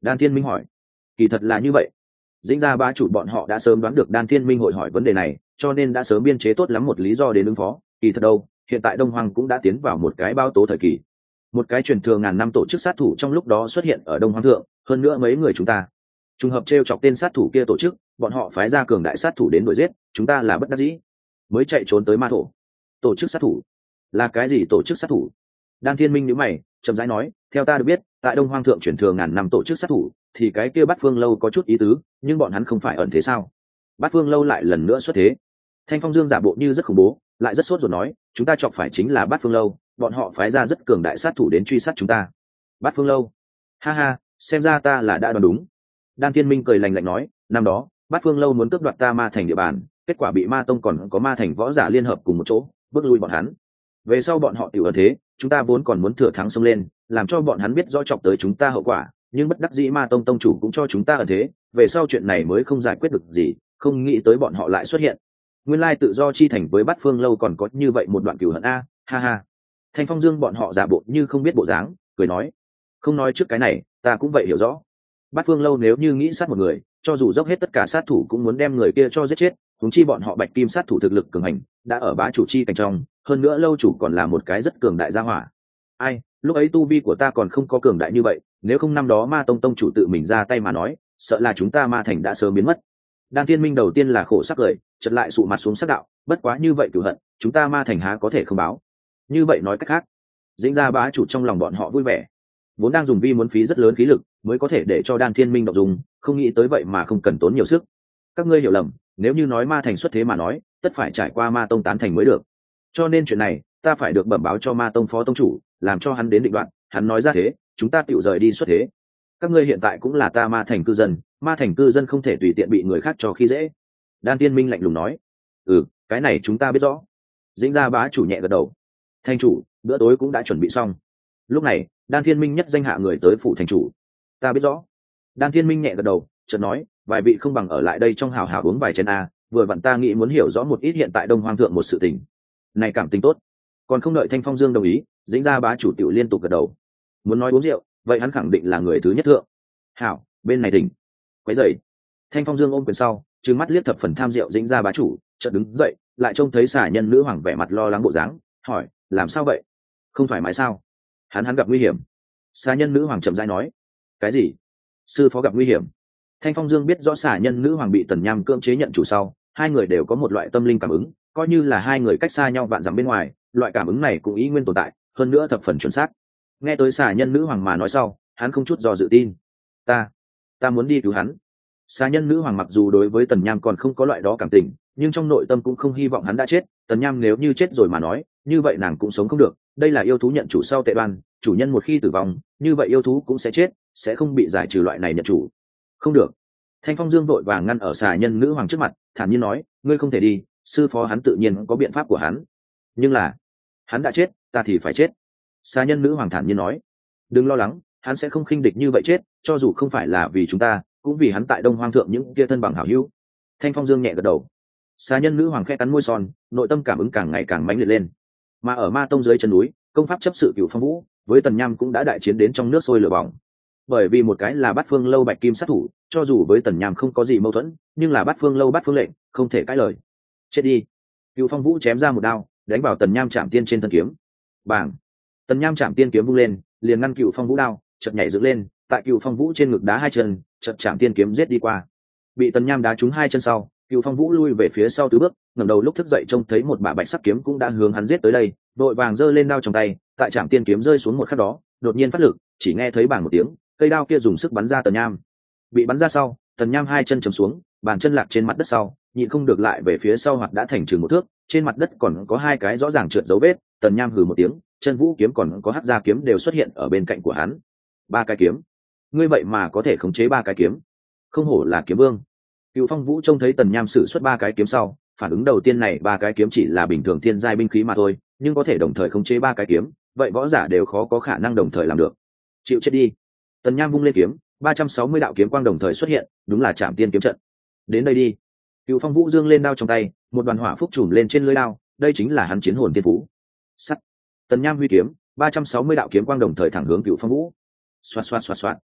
Đan Thiên Minh hỏi. Kỳ thật là như vậy. Dĩnh gia bá chủ bọn họ đã sớm đoán được Đan Thiên Minh hội hỏi vấn đề này, cho nên đã sớm biên chế tốt lắm một lý do để ứng phó. Kỳ thật đâu, hiện tại Đông Hoang cũng đã tiến vào một cái bao tố thời kỳ. Một cái truyền thừa ngàn năm tổ chức sát thủ trong lúc đó xuất hiện ở Đông Hoang thượng, hơn nữa mấy người chúng ta trùng hợp trêu chọc tên sát thủ kia tổ chức, bọn họ phái ra cường đại sát thủ đến đuổi giết, chúng ta là bất đắc dĩ mới chạy trốn tới ma thổ. Tổ chức sát thủ là cái gì? Tổ chức sát thủ? Đan Thiên Minh nhíu mày, chậm rãi nói, theo ta được biết, tại Đông Hoang thượng truyền thừa ngàn năm tổ chức sát thủ, thì cái kia Bát Phương lâu có chút ý tứ, nhưng bọn hắn không phải ẩn thế sao? Bát Phương lâu lại lần nữa xuất thế. Thanh Phong Dương giả bộ như rất khủng bố, lại rất sốt ruột nói, chúng ta chọc phải chính là Bát Phương lâu, bọn họ phái ra rất cường đại sát thủ đến truy sát chúng ta. Bát Phương lâu? Ha ha, xem ra ta là đã đoán đúng. Đan Thiên Minh cười lạnh lạnh nói, năm đó Bát Phương lâu muốn cướp đoạt ta Ma Thành địa bàn, kết quả bị Ma Tông còn có Ma Thành võ giả liên hợp cùng một chỗ bước lui bọn hắn. Về sau bọn họ tiểu ở thế, chúng ta vốn còn muốn thừa thắng xông lên, làm cho bọn hắn biết rõ chọc tới chúng ta hậu quả, nhưng bất đắc dĩ Ma Tông tông chủ cũng cho chúng ta ở thế, về sau chuyện này mới không giải quyết được gì, không nghĩ tới bọn họ lại xuất hiện. Nguyên lai tự do chi thành với Bát Phương lâu còn có như vậy một đoạn cừu hận a, ha ha. Thanh Phong Dương bọn họ giả bộ như không biết bộ dáng, cười nói, không nói trước cái này, ta cũng vậy hiểu rõ. Bát Phương lâu nếu như nghĩ sát một người, cho dù dốc hết tất cả sát thủ cũng muốn đem người kia cho giết chết, huống chi bọn họ Bạch Kim sát thủ thực lực cường hành, đã ở bá chủ chi cảnh trong, hơn nữa lâu chủ còn là một cái rất cường đại gia hỏa. Ai, lúc ấy tu vi của ta còn không có cường đại như vậy, nếu không năm đó Ma Tông tông chủ tự mình ra tay mà nói, sợ là chúng ta Ma Thành đã sớm biến mất. Đan Thiên Minh đầu tiên là khổ sắc cười, chợt lại sụ mặt xuống sắc đạo, bất quá như vậy cửu hận, chúng ta Ma Thành há có thể không báo. Như vậy nói cách khác, Dĩnh gia bá chủ trong lòng bọn họ vui vẻ, vốn đang dùng vi muốn phí rất lớn khí lực mới có thể để cho Đan Thiên Minh động dùng, không nghĩ tới vậy mà không cần tốn nhiều sức. Các ngươi hiểu lầm, nếu như nói Ma Thành xuất thế mà nói, tất phải trải qua Ma Tông tán thành mới được, cho nên chuyện này ta phải được bẩm báo cho Ma Tông phó tông chủ, làm cho hắn đến định đoạn. Hắn nói ra thế, chúng ta tựu rời đi xuất thế. Các ngươi hiện tại cũng là ta Ma Thành cư dân, Ma Thành cư dân không thể tùy tiện bị người khác cho khi dễ. Đan Thiên Minh lạnh lùng nói. Ừ, cái này chúng ta biết rõ. Dĩnh gia bá chủ nhẹ gật đầu. Thành chủ, bữa tối cũng đã chuẩn bị xong. Lúc này Đan Thiên Minh nhất danh hạ người tới phủ thành chủ. Ta biết rõ. Đan Thiên Minh nhẹ gật đầu, chợt nói, vài vị không bằng ở lại đây trong hào hào uống vài chén a, vừa vặn ta nghĩ muốn hiểu rõ một ít hiện tại Đông Hoang thượng một sự tình. Này cảm tình tốt. Còn không đợi Thanh Phong Dương đồng ý, Dĩnh gia bá chủ tiểu liên tục gật đầu. Muốn nói uống rượu, vậy hắn khẳng định là người thứ nhất thượng. Hảo, bên này đỉnh. Quấy dậy. Thanh Phong Dương ôm quyền sau, trừng mắt liếc thập phần tham rượu Dĩnh gia bá chủ, chợt đứng dậy, lại trông thấy xà nhân nữ hoàng vẻ mặt lo lắng bộ dáng, hỏi, làm sao vậy? Không thoải mái sao? Hắn hắn gặp nguy hiểm. Xà nhân nữ hoàng chậm rãi nói. Cái gì? Sư phó gặp nguy hiểm? Thanh Phong Dương biết rõ xà nhân nữ hoàng bị Tần Nham cưỡng chế nhận chủ sau, hai người đều có một loại tâm linh cảm ứng, coi như là hai người cách xa nhau vạn dặm bên ngoài, loại cảm ứng này cũng ý nguyên tồn tại, hơn nữa thập phần chuẩn xác. Nghe tới xà nhân nữ hoàng mà nói sau, hắn không chút do dự tin. Ta, ta muốn đi cứu hắn. Xà nhân nữ hoàng mặc dù đối với Tần Nham còn không có loại đó cảm tình, nhưng trong nội tâm cũng không hy vọng hắn đã chết. Tần Nham nếu như chết rồi mà nói, như vậy nàng cũng sống không được. Đây là yêu thú nhận chủ sau tệ đoan, chủ nhân một khi tử vong, như vậy yêu thú cũng sẽ chết, sẽ không bị giải trừ loại này nhận chủ. Không được. Thanh Phong Dương vội vàng ngăn ở xà nhân nữ hoàng trước mặt, thản nhiên nói, ngươi không thể đi, sư phó hắn tự nhiên có biện pháp của hắn. Nhưng là, hắn đã chết, ta thì phải chết. Xà nhân nữ hoàng thản nhiên nói, đừng lo lắng, hắn sẽ không khinh địch như vậy chết, cho dù không phải là vì chúng ta, cũng vì hắn tại Đông Hoang thượng những kia thân bằng hảo hữu. Thanh Phong Dương nhẹ gật đầu. Xà nhân nữ hoàng khẽ cắn môi son, nội tâm cảm ứng càng ngày càng mãnh liệt lên. Mà ở Ma Tông dưới chân núi, công pháp chấp sự Cửu Phong Vũ với Tần Nham cũng đã đại chiến đến trong nước sôi lửa bỏng. Bởi vì một cái là Bát Phương lâu Bạch Kim sát thủ, cho dù với Tần Nham không có gì mâu thuẫn, nhưng là Bát Phương lâu Bát Phương lệnh, không thể cãi lời. Chết đi. Cửu Phong Vũ chém ra một đao, đánh vào Tần Nham chạm tiên trên thân kiếm. Bàng. Tần Nham chạm tiên kiếm vung lên, liền ngăn Cửu Phong Vũ đao, chợt nhảy dựng lên, tại Cửu Phong Vũ trên ngực đá hai chân, chợt chạm tiên kiếm giết đi qua. Bị Tần Nham đá trúng hai chân sau, Cửu Phong Vũ lui về phía sau tứ bước, ngẩng đầu lúc thức dậy trông thấy một bả bạch sắc kiếm cũng đã hướng hắn giết tới đây, vội vàng giơ lên đao trong tay, tại trạm tiên kiếm rơi xuống một khắc đó, đột nhiên phát lực, chỉ nghe thấy bảng một tiếng, cây đao kia dùng sức bắn ra Tần Nham. Bị bắn ra sau, Tần Nham hai chân chầm xuống, bàn chân lạc trên mặt đất sau, nhịn không được lại về phía sau hoặc đã thành chừng một thước, trên mặt đất còn có hai cái rõ ràng trượt dấu vết. Tần Nham hừ một tiếng, chân vũ kiếm còn có hắc gia kiếm đều xuất hiện ở bên cạnh của hắn. Ba cái kiếm, ngươi vậy mà có thể khống chế ba cái kiếm, không hổ là kiếm vương. Cửu Phong Vũ trông thấy Tần Nham sử xuất ba cái kiếm sau, phản ứng đầu tiên này ba cái kiếm chỉ là bình thường thiên giai binh khí mà thôi, nhưng có thể đồng thời khống chế ba cái kiếm, vậy võ giả đều khó có khả năng đồng thời làm được. Chịu chết đi. Tần Nham vung lên kiếm, ba trăm sáu mươi đạo kiếm quang đồng thời xuất hiện, đúng là Trảm Tiên kiếm trận. Đến đây đi. Cửu Phong Vũ dương lên đao trong tay, một đoàn hỏa phúc trùm lên trên lưỡi đao, đây chính là hắn chiến hồn tiên phú. Sắt. Tần Nham huy kiếm, ba trăm sáu mươi đạo kiếm quang đồng thời thẳng hướng Cửu Phong Vũ. Xoạt xoạt xoạt xoạt.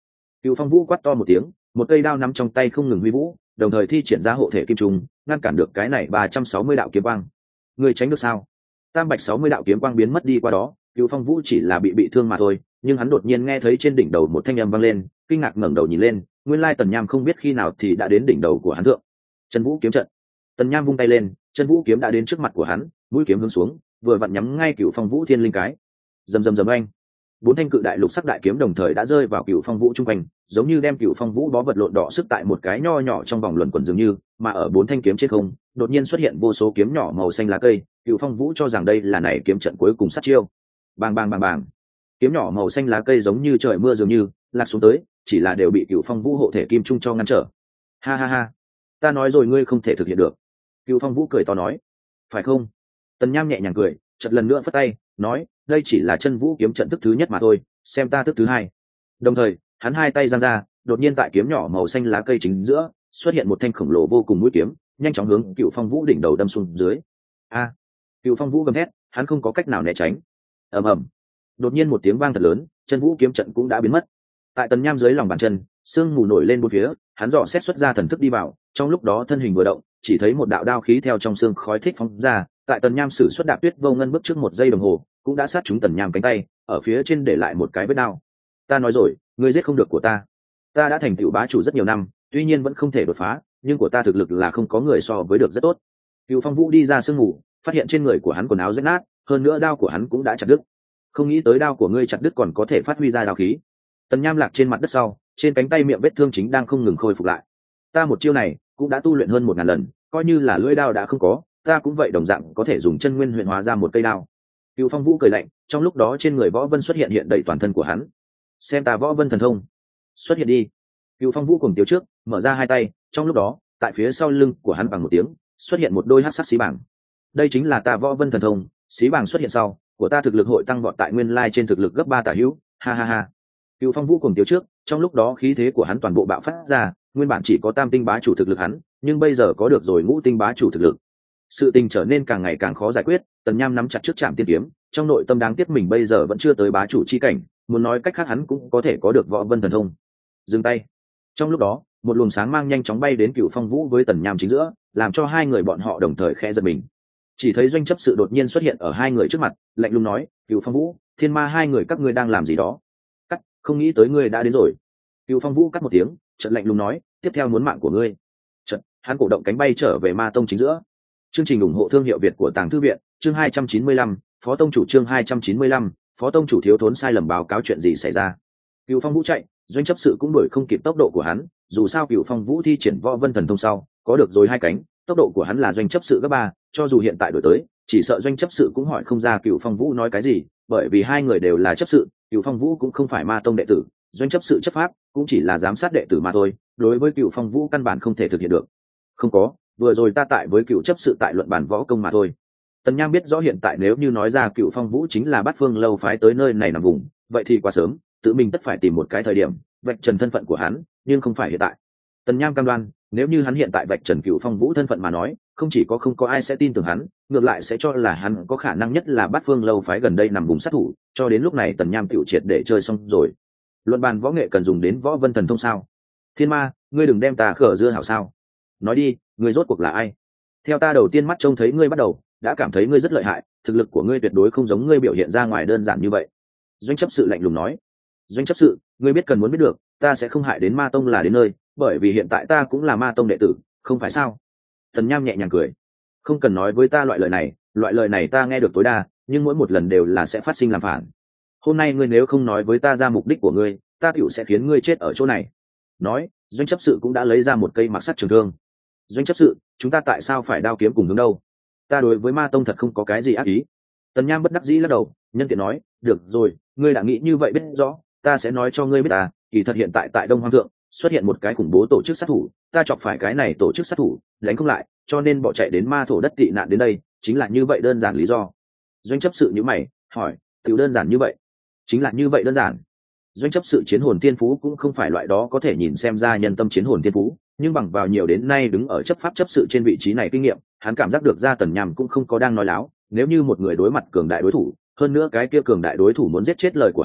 Cựu Phong Vũ quát to một tiếng, một cây đao nắm trong tay không ngừng huy vũ, đồng thời thi triển ra hộ thể kim trùng, ngăn cản được cái này ba trăm sáu mươi đạo kiếm quang. Người tránh được sao? Tam bạch sáu mươi đạo kiếm quang biến mất đi qua đó, Cựu Phong Vũ chỉ là bị bị thương mà thôi, nhưng hắn đột nhiên nghe thấy trên đỉnh đầu một thanh âm vang lên, kinh ngạc ngẩng đầu nhìn lên, nguyên lai Tần Nham không biết khi nào thì đã đến đỉnh đầu của hắn thượng. Chân Vũ kiếm trận. Tần Nham vung tay lên, chân vũ kiếm đã đến trước mặt của hắn, mũi kiếm hướng xuống, vừa vặn nhắm ngay Cựu Phong Vũ thiên linh cái. Rầm rầm rầm anh. Bốn thanh cự đại lục sắc đại kiếm đồng thời đã rơi vào Cựu Phong Vũ trung quanh, giống như đem Cựu Phong Vũ bó vật lộn đỏ sức tại một cái nho nhỏ trong vòng luẩn quẩn dường như, mà ở bốn thanh kiếm trên không, đột nhiên xuất hiện vô số kiếm nhỏ màu xanh lá cây, Cựu Phong Vũ cho rằng đây là này kiếm trận cuối cùng sát chiêu. Bang bang bang bang. Kiếm nhỏ màu xanh lá cây giống như trời mưa dường như, lạc xuống tới, chỉ là đều bị Cựu Phong Vũ hộ thể kim trung cho ngăn trở. Ha ha ha, ta nói rồi ngươi không thể thực hiện được. Cựu Phong Vũ cười to nói, phải không? Tần Nham nhẹ nhàng cười, chợt lần nữa phất tay, nói, đây chỉ là chân vũ kiếm trận thức thứ nhất mà thôi, xem ta thức thứ hai. Đồng thời, hắn hai tay giang ra, đột nhiên tại kiếm nhỏ màu xanh lá cây chính giữa xuất hiện một thanh khổng lồ vô cùng mũi kiếm, nhanh chóng hướng Cựu Phong Vũ đỉnh đầu đâm xuống dưới. A! Cựu Phong Vũ gầm thét, hắn không có cách nào né tránh. Ầm ầm! Đột nhiên một tiếng vang thật lớn, chân vũ kiếm trận cũng đã biến mất. Tại Tần Nham dưới lòng bàn chân, sương mù nổi lên bốn phía, hắn dò xét xuất ra thần thức đi vào, trong lúc đó thân hình vừa động, chỉ thấy một đạo đao khí theo trong xương khói thích phóng ra, tại Tần Nham sử xuất đạp tuyết vô ngân bước trước một giây đồng hồ, cũng đã sát trúng Tần Nham cánh tay, ở phía trên để lại một cái vết đao. Ta nói rồi, ngươi giết không được của ta. Ta đã thành tựu bá chủ rất nhiều năm, tuy nhiên vẫn không thể đột phá, nhưng của ta thực lực là không có người so với được rất tốt. Cựu Phong Vũ đi ra sương mù, phát hiện trên người của hắn quần áo rách nát, hơn nữa đao của hắn cũng đã chặt đứt. Không nghĩ tới đao của ngươi chặt đứt còn có thể phát huy ra đao khí. Tần Nham lạc trên mặt đất sau, trên cánh tay miệng vết thương chính đang không ngừng khôi phục lại. Ta một chiêu này cũng đã tu luyện hơn một ngàn lần, coi như là lưỡi đao đã không có, ta cũng vậy đồng dạng có thể dùng chân nguyên luyện hóa ra một cây đao. Cựu Phong Vũ cười lạnh, trong lúc đó trên người Võ Vân xuất hiện hiện đầy toàn thân của hắn. Xem ta Võ Vân thần thông, xuất hiện đi. Cựu Phong Vũ cùng tiêu trước, mở ra hai tay, trong lúc đó, tại phía sau lưng của hắn bằng một tiếng, xuất hiện một đôi hắc sắc xí bảng. Đây chính là ta Võ Vân thần thông, xí bảng xuất hiện sau, của ta thực lực hội tăng vọt tại nguyên lai trên thực lực gấp ba tả hữu, ha ha ha. Cựu Phong Vũ cùng tiêu trước, trong lúc đó khí thế của hắn toàn bộ bạo phát ra, nguyên bản chỉ có tam tinh bá chủ thực lực hắn, nhưng bây giờ có được rồi ngũ tinh bá chủ thực lực. Sự tình trở nên càng ngày càng khó giải quyết, Tần Nham nắm chặt trước trạm tiên kiếm, trong nội tâm đáng tiếc mình bây giờ vẫn chưa tới bá chủ chi cảnh, muốn nói cách khác hắn cũng có thể có được Võ Vân thần thông. Dừng tay. Trong lúc đó, một luồng sáng mang nhanh chóng bay đến Cựu Phong Vũ với Tần Nham chính giữa, làm cho hai người bọn họ đồng thời khẽ giật mình. Chỉ thấy Doanh Chấp Sự đột nhiên xuất hiện ở hai người trước mặt, lạnh lùng nói, Cựu Phong Vũ, Thiên Ma hai người các ngươi đang làm gì đó? Cắt, không nghĩ tới ngươi đã đến rồi. Cựu Phong Vũ cắt một tiếng, chợt lạnh lùng nói, tiếp theo muốn mạng của ngươi. Chợt, hắn cổ động cánh bay trở về Ma Tông chính giữa. Chương trình ủng hộ thương hiệu Việt của Tàng Thư viện, chương hai trăm chín mươi lăm, Phó Tông chủ chương hai trăm chín mươi lăm, Phó Tông chủ thiếu thốn sai lầm báo cáo chuyện gì xảy ra. Cựu Phong Vũ chạy, Doanh Chấp Sự cũng đuổi không kịp tốc độ của hắn, dù sao Cựu Phong Vũ thi triển Võ Vân thần thông sau, có được rồi hai cánh, tốc độ của hắn là Doanh Chấp Sự gấp ba, cho dù hiện tại đổi tới, chỉ sợ Doanh Chấp Sự cũng hỏi không ra Cựu Phong Vũ nói cái gì, bởi vì hai người đều là chấp sự, Cựu Phong Vũ cũng không phải Ma Tông đệ tử, Doanh Chấp Sự chấp pháp cũng chỉ là giám sát đệ tử mà thôi, đối với Cựu Phong Vũ căn bản không thể thực hiện được. Không có, vừa rồi ta tại với Cựu Chấp Sự tại luận bàn võ công mà thôi. Tần Nham biết rõ hiện tại nếu như nói ra Cựu Phong Vũ chính là Bát Phương lâu phái tới nơi này nằm vùng, vậy thì quá sớm, tự mình tất phải tìm một cái thời điểm vạch trần thân phận của hắn, nhưng không phải hiện tại. Tần Nham cam đoan, nếu như hắn hiện tại vạch trần Cựu Phong Vũ thân phận mà nói, không chỉ có không có ai sẽ tin tưởng hắn, ngược lại sẽ cho là hắn có khả năng nhất là Bát Phương lâu phái gần đây nằm vùng sát thủ, cho đến lúc này Tần Nham tiểu triệt để chơi xong rồi. Luận bàn võ nghệ cần dùng đến Võ Vân thần thông sao? Thiên Ma, ngươi đừng đem ta khở dưa hảo sao? Nói đi, ngươi rốt cuộc là ai? Theo ta đầu tiên mắt trông thấy ngươi bắt đầu, đã cảm thấy ngươi rất lợi hại, thực lực của ngươi tuyệt đối không giống ngươi biểu hiện ra ngoài đơn giản như vậy. Doanh Chấp Sự lạnh lùng nói. Doanh Chấp Sự, ngươi biết cần muốn biết được, ta sẽ không hại đến Ma Tông là đến nơi, bởi vì hiện tại ta cũng là Ma Tông đệ tử, không phải sao? Tần Nham nhẹ nhàng cười. Không cần nói với ta loại lời này, loại lời này ta nghe được tối đa, nhưng mỗi một lần đều là sẽ phát sinh làm phản. Hôm nay ngươi nếu không nói với ta ra mục đích của ngươi, ta tiểu sẽ khiến ngươi chết ở chỗ này. Nói, Doanh Chấp Sự cũng đã lấy ra một cây mặc sắt trường thương. Doanh Chấp Sự, chúng ta tại sao phải đao kiếm cùng hướng đâu? Ta đối với Ma Tông thật không có cái gì ác ý. Tần Nham bất đắc dĩ lắc đầu, nhân tiện nói, được rồi, ngươi đã nghĩ như vậy biết rõ, ta sẽ nói cho ngươi biết à, kỳ thật hiện tại tại Đông Hoang Thượng xuất hiện một cái khủng bố tổ chức sát thủ, ta chọc phải cái này tổ chức sát thủ, đánh không lại, cho nên bỏ chạy đến ma thổ đất tị nạn đến đây, chính là như vậy đơn giản lý do. Doanh Chấp Sự như mày, hỏi, tiểu đơn giản như vậy? Chính là như vậy đơn giản. Doanh Chấp Sự chiến hồn thiên phú cũng không phải loại đó có thể nhìn xem ra nhân tâm chiến hồn thiên phú, nhưng bằng vào nhiều đến nay đứng ở chấp pháp chấp sự trên vị trí này kinh nghiệm, hắn cảm giác được ra Tần Nham cũng không có đang nói láo, nếu như một người đối mặt cường đại đối thủ, hơn nữa cái kia cường đại đối thủ muốn giết chết lời của hắn,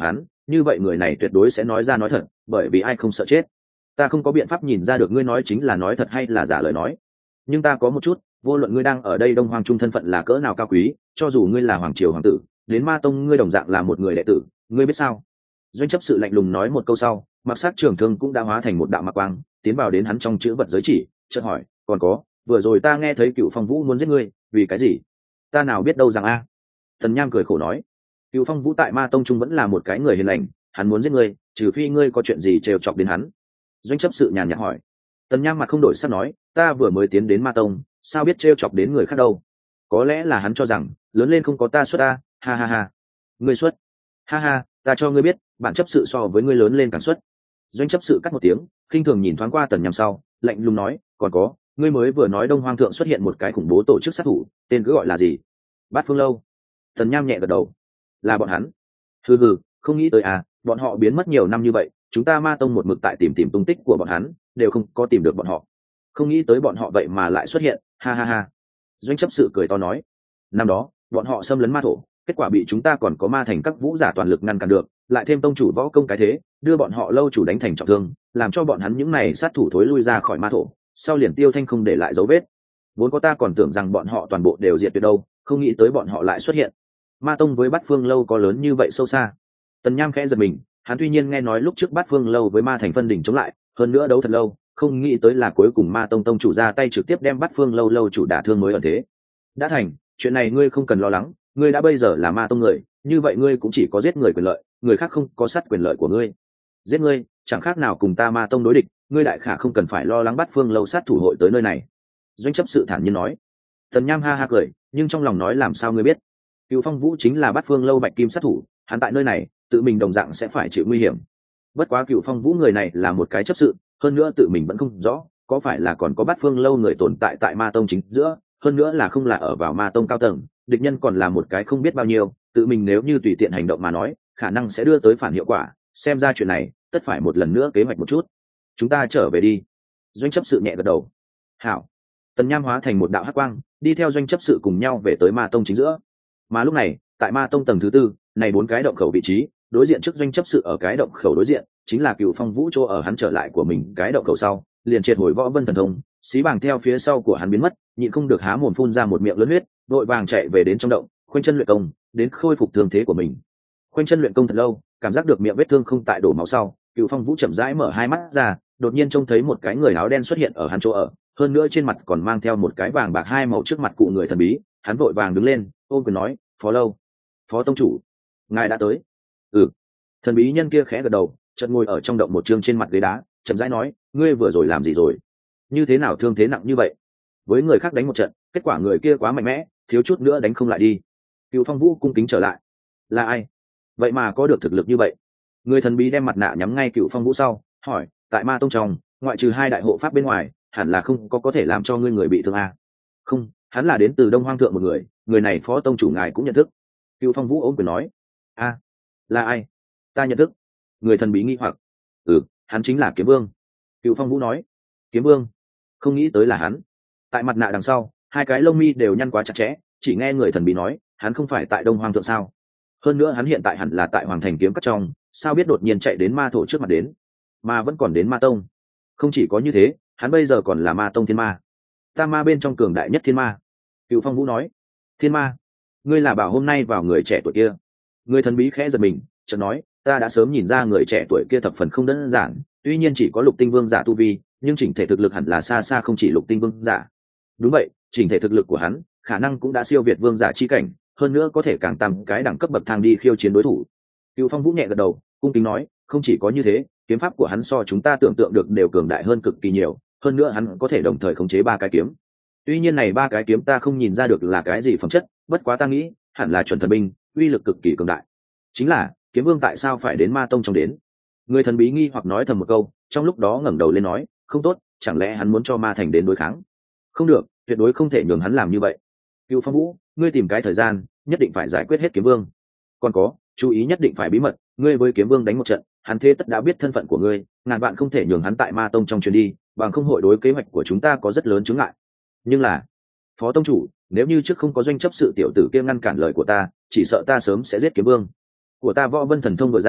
như vậy người này tuyệt đối sẽ nói ra nói thật, bởi vì ai không sợ chết. Ta không có biện pháp nhìn ra được ngươi nói chính là nói thật hay là giả lời nói, nhưng ta có một chút, vô luận ngươi đang ở đây Đông Hoang Trung thân phận là cỡ nào cao quý, cho dù ngươi là hoàng triều hoàng tử, đến Ma Tông ngươi đồng dạng là một người đệ tử, ngươi biết sao? Doanh chấp sự lạnh lùng nói một câu sau, mặc sát trường thương cũng đã hóa thành một đạo mặc quang, tiến vào đến hắn trong chữ vật giới chỉ, chợt hỏi, còn có, vừa rồi ta nghe thấy Cựu Phong Vũ muốn giết ngươi, vì cái gì? Ta nào biết đâu rằng a. Tần Nham cười khổ nói, Cựu Phong Vũ tại Ma Tông Trung vẫn là một cái người hiền lành, hắn muốn giết ngươi, trừ phi ngươi có chuyện gì trêu chọc đến hắn. Doanh chấp sự nhàn nhạt hỏi. Tần Nham mặt không đổi sắc nói, ta vừa mới tiến đến Ma Tông, sao biết trêu chọc đến người khác đâu? Có lẽ là hắn cho rằng lớn lên không có ta xuất ta, ha ha ha. Ngươi xuất? Ha ha, ta cho ngươi biết, bản chấp sự so với ngươi lớn lên càng xuất. Doanh chấp sự cắt một tiếng, khinh thường nhìn thoáng qua Tần Nham sau, lạnh lùng nói, còn có, ngươi mới vừa nói Đông Hoang thượng xuất hiện một cái khủng bố tổ chức sát thủ, tên cứ gọi là gì? Bát Phương Lâu. Tần Nham nhẹ gật đầu, là bọn hắn. Hừ hừ, không nghĩ tới à, bọn họ biến mất nhiều năm như vậy, chúng ta Ma Tông một mực tại tìm tìm tung tích của bọn hắn, đều không có tìm được bọn họ. Không nghĩ tới bọn họ vậy mà lại xuất hiện, ha ha ha. Doanh chấp sự cười to nói, năm đó bọn họ xâm lấn Ma Thổ, kết quả bị chúng ta còn có Ma Thành các vũ giả toàn lực ngăn cản được, lại thêm tông chủ võ công cái thế, đưa bọn họ lâu chủ đánh thành trọng thương, làm cho bọn hắn những này sát thủ thối lui ra khỏi Ma Thổ, sau liền tiêu thanh không để lại dấu vết. Vốn có ta còn tưởng rằng bọn họ toàn bộ đều diệt tuyệt đâu, không nghĩ tới bọn họ lại xuất hiện. Ma Tông với Bát Phương Lâu có lớn như vậy sâu xa? Tần Nham khẽ giật mình, hắn tuy nhiên nghe nói lúc trước Bát Phương Lâu với Ma Thành phân đỉnh chống lại, hơn nữa đấu thật lâu, không nghĩ tới là cuối cùng Ma Tông tông chủ ra tay trực tiếp đem Bát Phương Lâu lâu chủ đả thương mới ẩn thế. Đã thành, chuyện này ngươi không cần lo lắng, ngươi đã bây giờ là Ma Tông người, như vậy ngươi cũng chỉ có giết người quyền lợi, người khác không có sát quyền lợi của ngươi. Giết ngươi, chẳng khác nào cùng ta Ma Tông đối địch, ngươi đại khả không cần phải lo lắng Bát Phương Lâu sát thủ hội tới nơi này. Doanh chấp sự thản nhiên nói. Tần Nham ha ha cười, nhưng trong lòng nói làm sao ngươi biết? Cựu Phong Vũ chính là Bát Phương Lâu bạch kim sát thủ, hắn tại nơi này, tự mình đồng dạng sẽ phải chịu nguy hiểm. Bất quá Cựu Phong Vũ người này là một cái chấp sự, hơn nữa tự mình vẫn không rõ, có phải là còn có Bát Phương Lâu người tồn tại tại Ma Tông chính giữa, hơn nữa là không là ở vào Ma Tông cao tầng, địch nhân còn là một cái không biết bao nhiêu, tự mình nếu như tùy tiện hành động mà nói, khả năng sẽ đưa tới phản hiệu quả, xem ra chuyện này, tất phải một lần nữa kế hoạch một chút. Chúng ta trở về đi. Doanh chấp sự nhẹ gật đầu. Hảo. Tần Nham hóa thành một đạo hắc quang, đi theo doanh chấp sự cùng nhau về tới Ma Tông chính giữa. Mà lúc này, tại Ma Tông tầng thứ tư, này bốn cái động khẩu vị trí, đối diện trước doanh chấp sự ở cái động khẩu đối diện, chính là Cựu Phong Vũ chỗ ở hắn trở lại của mình cái động khẩu sau, liền triệt hồi Võ Vân thần thông, xí bàng theo phía sau của hắn biến mất, nhịn không được há mồm phun ra một miệng lớn huyết, vội vàng chạy về đến trong động, khoanh chân luyện công, đến khôi phục thương thế của mình. Khoanh chân luyện công thật lâu, cảm giác được miệng vết thương không tại đổ máu sau, Cựu Phong Vũ chậm rãi mở hai mắt ra, đột nhiên trông thấy một cái người áo đen xuất hiện ở hắn chỗ ở, hơn nữa trên mặt còn mang theo một cái vàng bạc hai màu trước mặt cụ người thần bí, hắn vội vàng đứng lên, ôm quyền nói, "Phó Lâu, Phó tông chủ, ngài đã tới." Ừ. Thần bí nhân kia khẽ gật đầu, chợt ngồi ở trong động một chương trên mặt ghế đá, chậm rãi nói, "Ngươi vừa rồi làm gì rồi? Như thế nào thương thế nặng như vậy? Với người khác đánh một trận, kết quả người kia quá mạnh mẽ, thiếu chút nữa đánh không lại đi." Cựu Phong Vũ cung kính trở lại. "Là ai? Vậy mà có được thực lực như vậy?" Người thần bí đem mặt nạ nhắm ngay Cựu Phong Vũ sau, hỏi, "Tại Ma Tông trong, ngoại trừ hai đại hộ pháp bên ngoài, hẳn là không có có thể làm cho ngươi người bị thương à?" "Không, hắn là đến từ Đông Hoang thượng một người, người này Phó tông chủ ngài cũng nhận thức." Cựu Phong Vũ ôm quyền nói. "A, là ai? Ta nhận thức." Người thần bí nghi hoặc. "Ừ, hắn chính là Kiếm Vương." Cựu Phong Vũ nói. "Kiếm Vương? Không nghĩ tới là hắn." Tại mặt nạ đằng sau, hai cái lông mi đều nhăn quá chặt chẽ, chỉ nghe người thần bí nói, hắn không phải tại Đông Hoang thượng sao? Hơn nữa hắn hiện tại hẳn là tại Hoàng Thành kiếm cắt trong, sao biết đột nhiên chạy đến Ma Thổ trước mặt đến, mà vẫn còn đến Ma Tông. Không chỉ có như thế, hắn bây giờ còn là Ma Tông thiên ma, tam ma bên trong cường đại nhất thiên ma. Cựu Phong Vũ nói. "Thiên ma? Ngươi là bảo hôm nay vào người trẻ tuổi kia?" Người thần bí khẽ giật mình, chợt nói, "Ta đã sớm nhìn ra người trẻ tuổi kia thập phần không đơn giản, tuy nhiên chỉ có lục tinh vương giả tu vi, nhưng chỉnh thể thực lực hẳn là xa xa không chỉ lục tinh vương giả." "Đúng vậy, chỉnh thể thực lực của hắn khả năng cũng đã siêu việt vương giả chi cảnh, hơn nữa có thể càng tăng cái đẳng cấp bậc thang đi khiêu chiến đối thủ." Cựu Phong Vũ nhẹ gật đầu, cung kính nói, "Không chỉ có như thế, kiếm pháp của hắn so chúng ta tưởng tượng được đều cường đại hơn cực kỳ nhiều, hơn nữa hắn có thể đồng thời khống chế ba cái kiếm. Tuy nhiên này ba cái kiếm ta không nhìn ra được là cái gì phẩm chất, bất quá ta nghĩ hẳn là chuẩn thần binh, uy lực cực kỳ cường đại." "Chính là, Kiếm Vương tại sao phải đến Ma Tông trong đến?" Người thần bí nghi hoặc nói thầm một câu, trong lúc đó ngẩng đầu lên nói, "Không tốt, chẳng lẽ hắn muốn cho Ma Thành đến đối kháng?" "Không được, tuyệt đối không thể nhường hắn làm như vậy." "Cựu Phong Vũ, ngươi tìm cái thời gian, nhất định phải giải quyết hết Kiếm Vương. Còn có, chú ý nhất định phải bí mật, ngươi với Kiếm Vương đánh một trận, hắn thế tất đã biết thân phận của ngươi, ngàn bạn không thể nhường hắn tại Ma Tông trong chuyến đi, bằng không hội đối kế hoạch của chúng ta có rất lớn chướng ngại." "Nhưng là, Phó tông chủ, nếu như trước không có doanh chấp sự tiểu tử kia ngăn cản lời của ta, chỉ sợ ta sớm sẽ giết Kiếm Vương. Của ta Võ Vân thần thông vừa ra,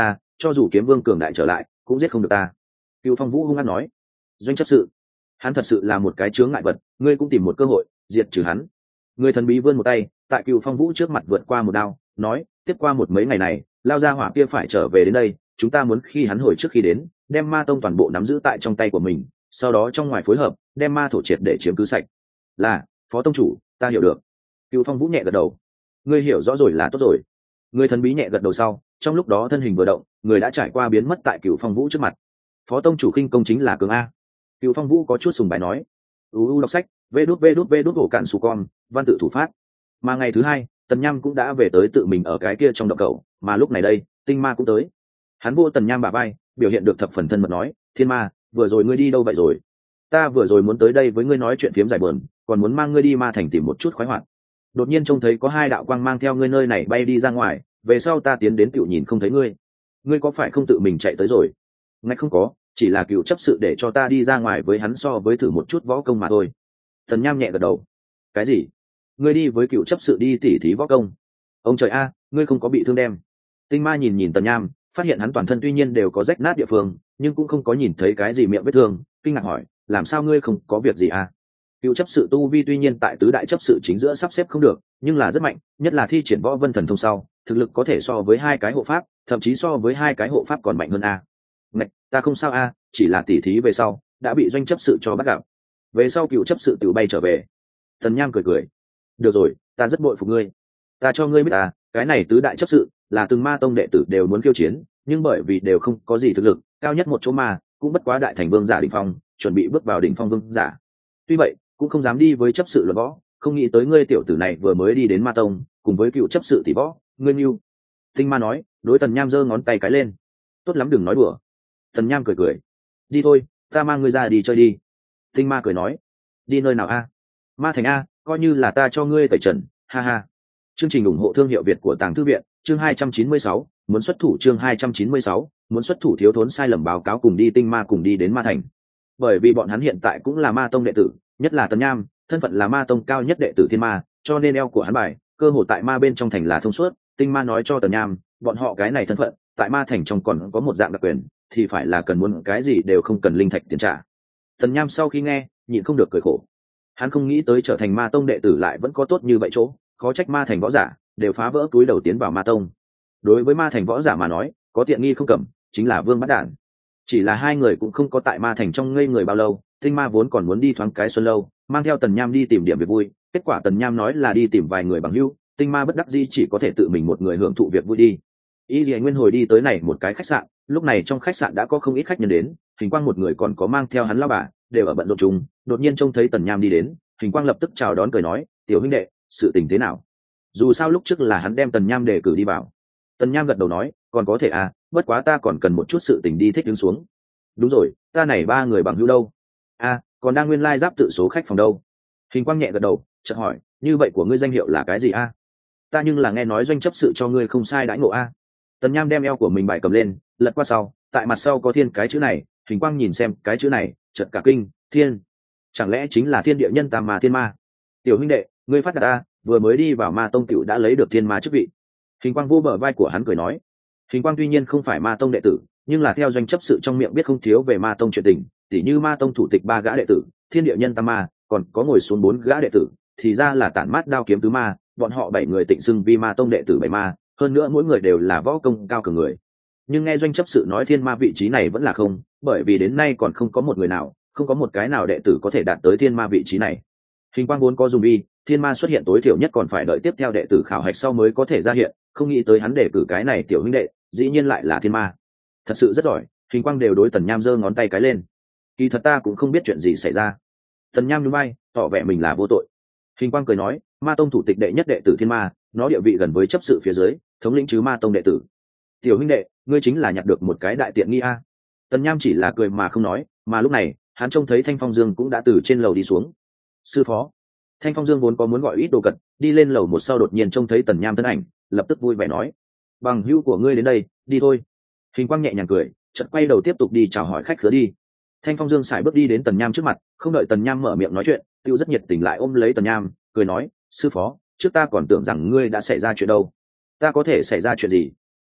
cho dù kiếm vương cường đại trở lại cũng giết không được ta. Cựu Phong Vũ hung hăng nói. Doanh chấp sự, hắn thật sự là một cái chướng ngại vật, ngươi cũng tìm một cơ hội diệt trừ hắn. Người thần bí vươn một tay tại Cựu Phong Vũ trước mặt vượt qua một đao, nói, tiếp qua một mấy ngày này lao ra hỏa kia phải trở về đến đây, chúng ta muốn khi hắn hồi trước khi đến đem ma tông toàn bộ nắm giữ tại trong tay của mình, sau đó trong ngoài phối hợp đem ma thổ triệt để chiếm cứ sạch. Là, phó tông chủ, ta hiểu được. Cựu Phong Vũ nhẹ gật đầu. Ngươi hiểu rõ rồi là tốt rồi. Người thần bí nhẹ gật đầu sau, trong lúc đó thân hình vừa động, người đã trải qua biến mất tại Cựu Phong Vũ trước mặt. Phó tông chủ khinh công chính là cường a. Cựu Phong Vũ có chút sùng bài nói. U đọc sách, vê đút vê đút vê đút hổ cạn su con, văn tự thủ phát. Mà ngày thứ hai, Tần Nham cũng đã về tới tự mình ở cái kia trong động cầu, mà lúc này đây, Tinh Ma cũng tới. Hắn vô Tần Nham bả vai, biểu hiện được thập phần thân mật nói, Thiên Ma, vừa rồi ngươi đi đâu vậy rồi? Ta vừa rồi muốn tới đây với ngươi nói chuyện phiếm giải bờn, còn muốn mang ngươi đi ma thành tìm một chút khoái hoạt. Đột nhiên trông thấy có hai đạo quang mang theo ngươi nơi này bay đi ra ngoài, về sau ta tiến đến cựu nhìn không thấy ngươi. Ngươi có phải không tự mình chạy tới rồi? Ngay không có, chỉ là cựu chấp sự để cho ta đi ra ngoài với hắn so với thử một chút võ công mà thôi. Tần Nham nhẹ gật đầu. Cái gì? Ngươi đi với cựu chấp sự đi tỉ thí võ công? Ông trời a, ngươi không có bị thương đem? Tinh Ma nhìn nhìn Tần Nham, phát hiện hắn toàn thân tuy nhiên đều có rách nát địa phương, nhưng cũng không có nhìn thấy cái gì miệng vết thương, kinh ngạc hỏi, làm sao ngươi không có việc gì à? Cựu chấp sự tu vi tuy nhiên tại tứ đại chấp sự chính giữa sắp xếp không được, nhưng là rất mạnh, nhất là thi triển võ vân thần thông sau, thực lực có thể so với hai cái hộ pháp, thậm chí so với hai cái hộ pháp còn mạnh hơn a. Ngạch, ta không sao a, chỉ là tỉ thí về sau đã bị doanh chấp sự cho bắt gặp. Về sau cựu chấp sự tự bay trở về. Tần Nham cười cười. Được rồi, ta rất bội phục ngươi. Ta cho ngươi biết à, cái này tứ đại chấp sự là từng ma tông đệ tử đều muốn khiêu chiến, nhưng bởi vì đều không có gì thực lực, cao nhất một chỗ ma cũng bất quá đại thành vương giả đỉnh phong, chuẩn bị bước vào đỉnh phong vương giả. Tuy vậy, cũng không dám đi với chấp sự luận võ, không nghĩ tới ngươi tiểu tử này vừa mới đi đến ma tông, cùng với cựu chấp sự tỷ võ, ngươi mưu. Tinh Ma nói, đối Tần Nham giơ ngón tay cái lên. Tốt lắm đừng nói đùa. Tần Nham cười cười. Đi thôi, ta mang ngươi ra đi chơi đi. Tinh Ma cười nói. Đi nơi nào a? Ma thành a, coi như là ta cho ngươi tẩy trần, ha ha. Chương trình ủng hộ thương hiệu Việt của Tàng Thư viện, chương hai trăm chín mươi sáu, muốn xuất thủ chương hai trăm chín mươi sáu, muốn xuất thủ thiếu thốn sai lầm báo cáo cùng đi Tinh Ma cùng đi đến Ma thành. Bởi vì bọn hắn hiện tại cũng là ma tông đệ tử, nhất là Tần Nham, thân phận là ma tông cao nhất đệ tử Thiên Ma, cho nên eo của hắn bài, cơ hội tại ma bên trong thành là thông suốt. Tinh Ma nói cho Tần Nham, bọn họ cái này thân phận, tại ma thành trong còn có một dạng đặc quyền, thì phải là cần muốn cái gì đều không cần linh thạch tiền trả. Tần Nham sau khi nghe, nhịn không được cười khổ. Hắn không nghĩ tới trở thành ma tông đệ tử lại vẫn có tốt như vậy chỗ, khó trách ma thành võ giả đều phá vỡ túi đầu tiến vào ma tông. Đối với ma thành võ giả mà nói, có tiện nghi không cầm, chính là vương bắt đản. Chỉ là hai người cũng không có tại ma thành trong ngây người bao lâu, Tinh Ma vốn còn muốn đi thoáng cái xuân lâu, mang theo Tần Nham đi tìm điểm việc vui, kết quả Tần Nham nói là đi tìm vài người bằng hữu, Tinh Ma bất đắc dĩ chỉ có thể tự mình một người hưởng thụ việc vui đi. Y Lệ Nguyên hồi đi tới này một cái khách sạn, lúc này trong khách sạn đã có không ít khách nhân đến, Hình Quang một người còn có mang theo hắn lão bà, đều ở bận rộn chung, đột nhiên trông thấy Tần Nham đi đến, Hình Quang lập tức chào đón cười nói, "Tiểu huynh đệ, sự tình thế nào?" Dù sao lúc trước là hắn đem Tần Nham đề cử đi vào. Tần Nham gật đầu nói, "Còn có thể à, bất quá ta còn cần một chút sự tình đi thích đứng xuống." "Đúng rồi, ta này ba người bằng hữu đâu?" "A, còn đang nguyên lai giáp tự số khách phòng đâu." Hình Quang nhẹ gật đầu, chợt hỏi, "Như vậy của ngươi danh hiệu là cái gì a?" "Ta nhưng là nghe nói doanh chấp sự cho ngươi không sai đãi ngộ a." Tần Nham đem eo của mình bài cầm lên, lật qua sau, tại mặt sau có thiên cái chữ này, Hình Quang nhìn xem cái chữ này, chợt cả kinh, thiên, chẳng lẽ chính là thiên địa nhân tam ma thiên ma? "Tiểu huynh đệ, ngươi phát đạt a, vừa mới đi vào ma tông tiểu đã lấy được thiên ma chức vị." Hình Quang vô bờ vai của hắn cười nói. Hình Quang tuy nhiên không phải ma tông đệ tử, nhưng là theo doanh chấp sự trong miệng biết không thiếu về ma tông chuyện tình, tỉ như ma tông thủ tịch ba gã đệ tử, thiên địa nhân tam ma, còn có ngồi xuống bốn gã đệ tử, thì ra là tản mát đao kiếm tứ ma, bọn họ bảy người tịnh xưng vi ma tông đệ tử bảy ma, hơn nữa mỗi người đều là võ công cao cường người. Nhưng nghe doanh chấp sự nói thiên ma vị trí này vẫn là không, bởi vì đến nay còn không có một người nào, không có một cái nào đệ tử có thể đạt tới thiên ma vị trí này. Hình Quang vốn có dùng vi, thiên ma xuất hiện tối thiểu nhất còn phải đợi tiếp theo đệ tử khảo hạch sau mới có thể ra hiện, không nghĩ tới hắn đề cử cái này tiểu huynh đệ, dĩ nhiên lại là thiên ma. Thật sự rất giỏi. Hình Quang đều đối Tần Nham giơ ngón tay cái lên. Kỳ thật ta cũng không biết chuyện gì xảy ra. Tần Nham nhún vai, tỏ vẻ mình là vô tội. Hình Quang cười nói, ma tông thủ tịch đệ nhất đệ tử thiên ma, nó địa vị gần với chấp sự phía dưới, thống lĩnh chứ ma tông đệ tử. Tiểu huynh đệ, ngươi chính là nhặt được một cái đại tiện nghi a. Tần Nham chỉ là cười mà không nói, mà lúc này hắn trông thấy Thanh Phong Dương cũng đã từ trên lầu đi xuống. Sư phó. Thanh Phong Dương vốn có muốn gọi ít đồ cật, đi lên lầu một sau đột nhiên trông thấy Tần Nham thân ảnh, lập tức vui vẻ nói, bằng hữu của ngươi đến đây, đi thôi. Hình Quang nhẹ nhàng cười, chợt quay đầu tiếp tục đi chào hỏi khách khứa đi. Thanh Phong Dương sải bước đi đến Tần Nham trước mặt, không đợi Tần Nham mở miệng nói chuyện, tiêu rất nhiệt tình lại ôm lấy Tần Nham, cười nói, sư phó, trước ta còn tưởng rằng ngươi đã xảy ra chuyện đâu. Ta có thể xảy ra chuyện gì?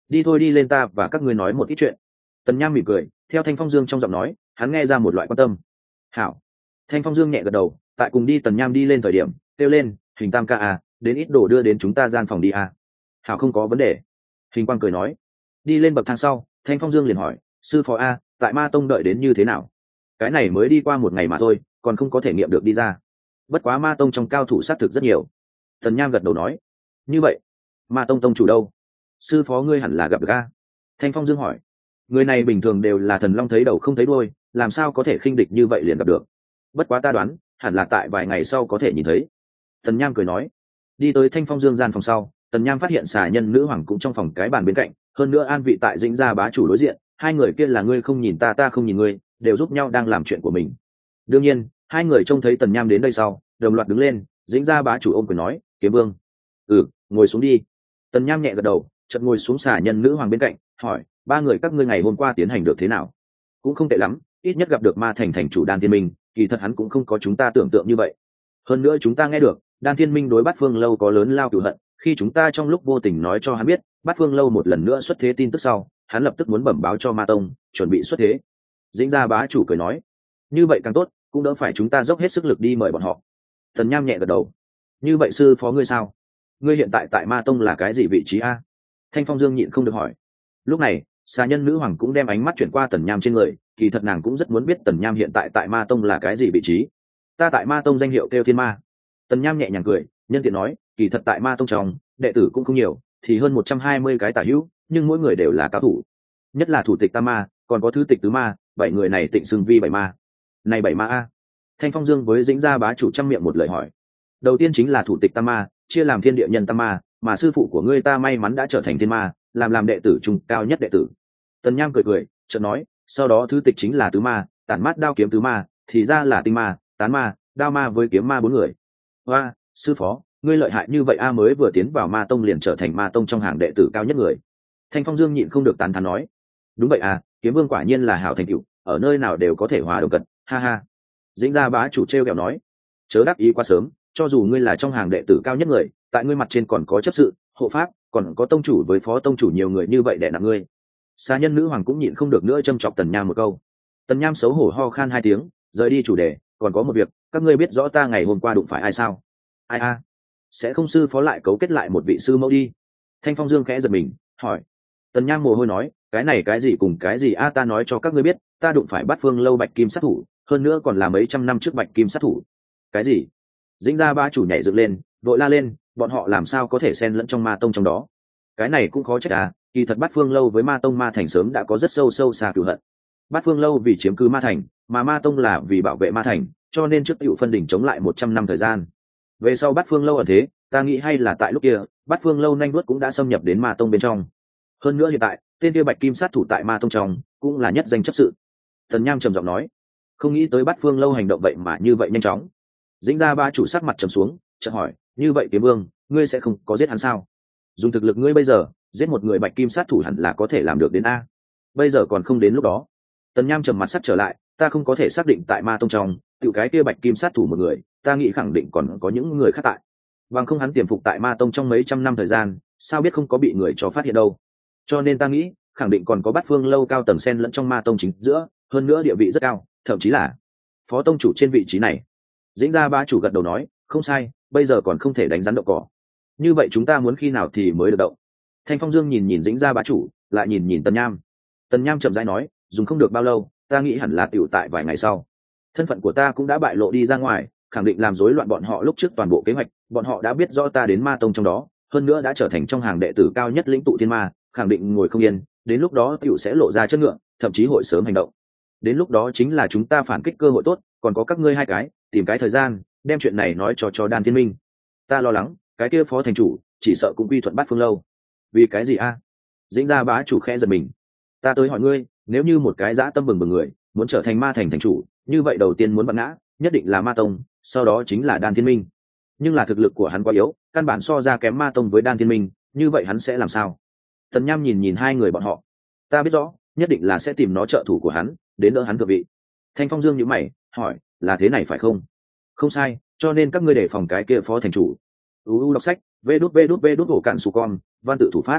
đi thôi, đi lên, ta và các ngươi nói một ít chuyện. Tần nham mỉm cười, theo Thanh Phong Dương trong giọng nói hắn nghe ra một loại quan tâm. Hảo. Thanh Phong Dương nhẹ gật đầu, tại cùng đi tần nham đi lên thời điểm kêu lên, Hình Tam ca à, đến ít đồ đưa đến chúng ta gian phòng đi à. Hảo, không có vấn đề. Hình Quang cười nói. Đi lên bậc thang sau, Thanh Phong Dương liền hỏi, sư phó a, tại Ma Tông đợi đến như thế nào? Cái này mới đi qua một ngày mà thôi, còn không có thể nghiệm được đi ra. Bất quá Ma Tông trong cao thủ sát thực rất nhiều. Tần nham gật đầu nói. Như vậy, Ma Tông tông chủ đâu? Sư phó ngươi hẳn là gặp được a. Thanh Phong Dương hỏi. Người này bình thường đều là thần long thấy đầu không thấy đuôi, làm sao có thể khinh địch như vậy liền gặp được? Bất quá ta đoán hẳn là tại vài ngày sau có thể nhìn thấy. Tần nham cười nói. Đi tới Thanh Phong Dương gian phòng sau, Tần nham phát hiện xà nhân nữ hoàng cũng trong phòng cái bàn bên cạnh, hơn nữa an vị tại Dĩnh gia bá chủ đối diện. Hai người kia là ngươi không nhìn ta, ta không nhìn ngươi, đều giúp nhau đang làm chuyện của mình. Đương nhiên hai người trông thấy Tần nham đến đây sau đồng loạt đứng lên. Dĩnh gia bá chủ ôm quyền nói, Kiếm Vương. Ừ, ngồi xuống đi. Tần nham nhẹ gật đầu, chợt ngồi xuống xà nhân nữ hoàng bên cạnh, hỏi, ba người các ngươi ngày hôm qua tiến hành được thế nào? Cũng không tệ lắm, ít nhất gặp được Ma Thành thành chủ Đan Thiên Minh, kỳ thật hắn cũng không có chúng ta tưởng tượng như vậy. Hơn nữa chúng ta nghe được Đan Thiên Minh đối Bát Phương lâu có lớn lao cửu hận, khi chúng ta trong lúc vô tình nói cho hắn biết Bát Phương lâu một lần nữa xuất thế tin tức sau, hắn lập tức muốn bẩm báo cho Ma Tông chuẩn bị xuất thế. Dĩnh gia bá chủ cười nói, như vậy càng tốt, cũng đỡ phải chúng ta dốc hết sức lực đi mời bọn họ. Tần nham nhẹ gật đầu. Như vậy sư phó ngươi sao? Ngươi hiện tại tại Ma Tông là cái gì vị trí a? Thanh Phong Dương nhịn không được hỏi. Lúc này xà nhân nữ hoàng cũng đem ánh mắt chuyển qua Tần nham trên người, kỳ thật nàng cũng rất muốn biết Tần nham hiện tại tại Ma Tông là cái gì vị trí. Ta tại Ma Tông danh hiệu kêu Thiên Ma. Tần nham nhẹ nhàng cười, nhân tiện nói, kỳ thật tại Ma Tông trong đệ tử cũng không nhiều, thì hơn một trăm hai mươi cái tả hữu, nhưng mỗi người đều là cao thủ, nhất là thủ tịch Tam Ma, còn có thứ tịch Tứ Ma, bảy người này tịnh xưng vi bảy ma. Này bảy ma a? Thanh Phong Dương với Dĩnh gia bá chủ trăm miệng một lời hỏi. Đầu tiên chính là thủ tịch Tam Ma, chia làm thiên địa nhân Tam Ma, mà sư phụ của ngươi ta may mắn đã trở thành Thiên Ma, làm làm đệ tử trung cao nhất đệ tử. Tần nham cười cười, chợt nói, sau đó thứ tịch chính là Tứ Ma, tản mát đao kiếm Tứ Ma, thì ra là Tinh Ma, Tán Ma, Đao Ma với Kiếm Ma bốn người. Hoa, sư phó, ngươi lợi hại như vậy a, mới vừa tiến vào Ma Tông liền trở thành Ma Tông trong hàng đệ tử cao nhất người. Thanh Phong Dương nhịn không được tán thán nói. Đúng vậy à, Kiếm Vương quả nhiên là hảo thành tựu, ở nơi nào đều có thể hòa đồng cận, ha ha. Dĩnh gia bá chủ trêu ghẹo nói, chớ đắc ý quá sớm, cho dù ngươi là trong hàng đệ tử cao nhất người, tại ngươi mặt trên còn có chấp sự, hộ pháp, còn có tông chủ với phó tông chủ nhiều người như vậy đè nặng ngươi. Xà nhân nữ hoàng cũng nhịn không được nữa châm chọc Tần nham một câu. Tần nham xấu hổ ho khan hai tiếng, rời đi chủ đề, còn có một việc, các ngươi biết rõ ta ngày hôm qua đụng phải ai sao? Ai a? Sẽ không sư phó lại cấu kết lại một vị sư mẫu đi? Thanh Phong Dương khẽ giật mình, hỏi. Tần nham mồ hôi nói, cái này cái gì cùng cái gì a, ta nói cho các ngươi biết, ta đụng phải Bát Phương lâu bạch kim sát thủ, hơn nữa còn là mấy trăm năm trước bạch kim sát thủ. Cái gì? Dĩnh gia ba chủ nhảy dựng lên, vội la lên, bọn họ làm sao có thể xen lẫn trong Ma Tông trong đó? Cái này cũng khó trách à, kỳ thật Bát Phương lâu với Ma Tông Ma Thành sớm đã có rất sâu sâu xa cửu hận. Bát Phương lâu vì chiếm cứ Ma Thành, mà Ma Tông là vì bảo vệ Ma Thành, cho nên trước tiểu phân đỉnh chống lại một trăm năm thời gian. Về sau Bát Phương lâu ở thế, ta nghĩ hay là tại lúc kia, Bát Phương lâu nhanh đuốt cũng đã xâm nhập đến Ma Tông bên trong. Hơn nữa hiện tại, tên kia bạch kim sát thủ tại Ma Tông trong cũng là nhất danh chấp sự. Thần nham trầm giọng nói, không nghĩ tới Bát Phương lâu hành động vậy mà như vậy nhanh chóng. Dĩnh gia ba chủ sắc mặt trầm xuống, chợt hỏi, như vậy Kiếm Vương, ngươi sẽ không có giết hắn sao? Dùng thực lực ngươi bây giờ, giết một người bạch kim sát thủ hẳn là có thể làm được đến a. Bây giờ còn không đến lúc đó. Tần nham trầm mặt sắc trở lại, ta không có thể xác định tại Ma Tông trong tiểu cái kia bạch kim sát thủ một người, ta nghĩ khẳng định còn có những người khác tại. Bằng không hắn tiềm phục tại Ma Tông trong mấy trăm năm thời gian, sao biết không có bị người cho phát hiện đâu? Cho nên ta nghĩ, khẳng định còn có Bát Phương lâu cao tầng xen lẫn trong Ma Tông chính giữa, hơn nữa địa vị rất cao, thậm chí là phó tông chủ trên vị trí này. Dĩnh gia bá chủ gật đầu nói, không sai, bây giờ còn không thể đánh rắn đậu cỏ. Như vậy chúng ta muốn khi nào thì mới được động? Thanh Phong Dương nhìn nhìn Dĩnh gia bá chủ, lại nhìn nhìn Tần nham. Tần nham chậm rãi nói, dùng không được bao lâu, ta nghĩ hẳn là tiểu tại vài ngày sau. Thân phận của ta cũng đã bại lộ đi ra ngoài, khẳng định làm rối loạn bọn họ lúc trước toàn bộ kế hoạch, bọn họ đã biết rõ ta đến Ma Tông trong đó, hơn nữa đã trở thành trong hàng đệ tử cao nhất lĩnh tụ thiên ma, khẳng định ngồi không yên, đến lúc đó tiểu sẽ lộ ra chất ngựa, thậm chí hội sớm hành động. Đến lúc đó chính là chúng ta phản kích cơ hội tốt, còn có các ngươi hai cái, tìm cái thời gian, đem chuyện này nói cho cho Đan Thiên Minh. Ta lo lắng, cái kia phó thành chủ chỉ sợ cũng quy thuận Bát Phương lâu. Vì cái gì a? Dĩnh gia bá chủ khẽ giật mình. Ta tới hỏi ngươi, nếu như một cái dã tâm bừng bừng người muốn trở thành Ma Thành thành chủ, như vậy đầu tiên muốn bắn ngã, nhất định là Ma Tông, sau đó chính là Đan Thiên Minh. Nhưng là thực lực của hắn quá yếu, căn bản so ra kém Ma Tông với Đan Thiên Minh, như vậy hắn sẽ làm sao? Tần nham nhìn nhìn hai người bọn họ. Ta biết rõ, nhất định là sẽ tìm nó trợ thủ của hắn, đến đỡ hắn thượng vị. Thanh Phong Dương nhíu mày, hỏi, là thế này phải không? Không sai, cho nên các ngươi đề phòng cái kia phó thành chủ. U U đọc sách, vê đút vê đút vê đút hổ cạn su con, văn tự thủ phát.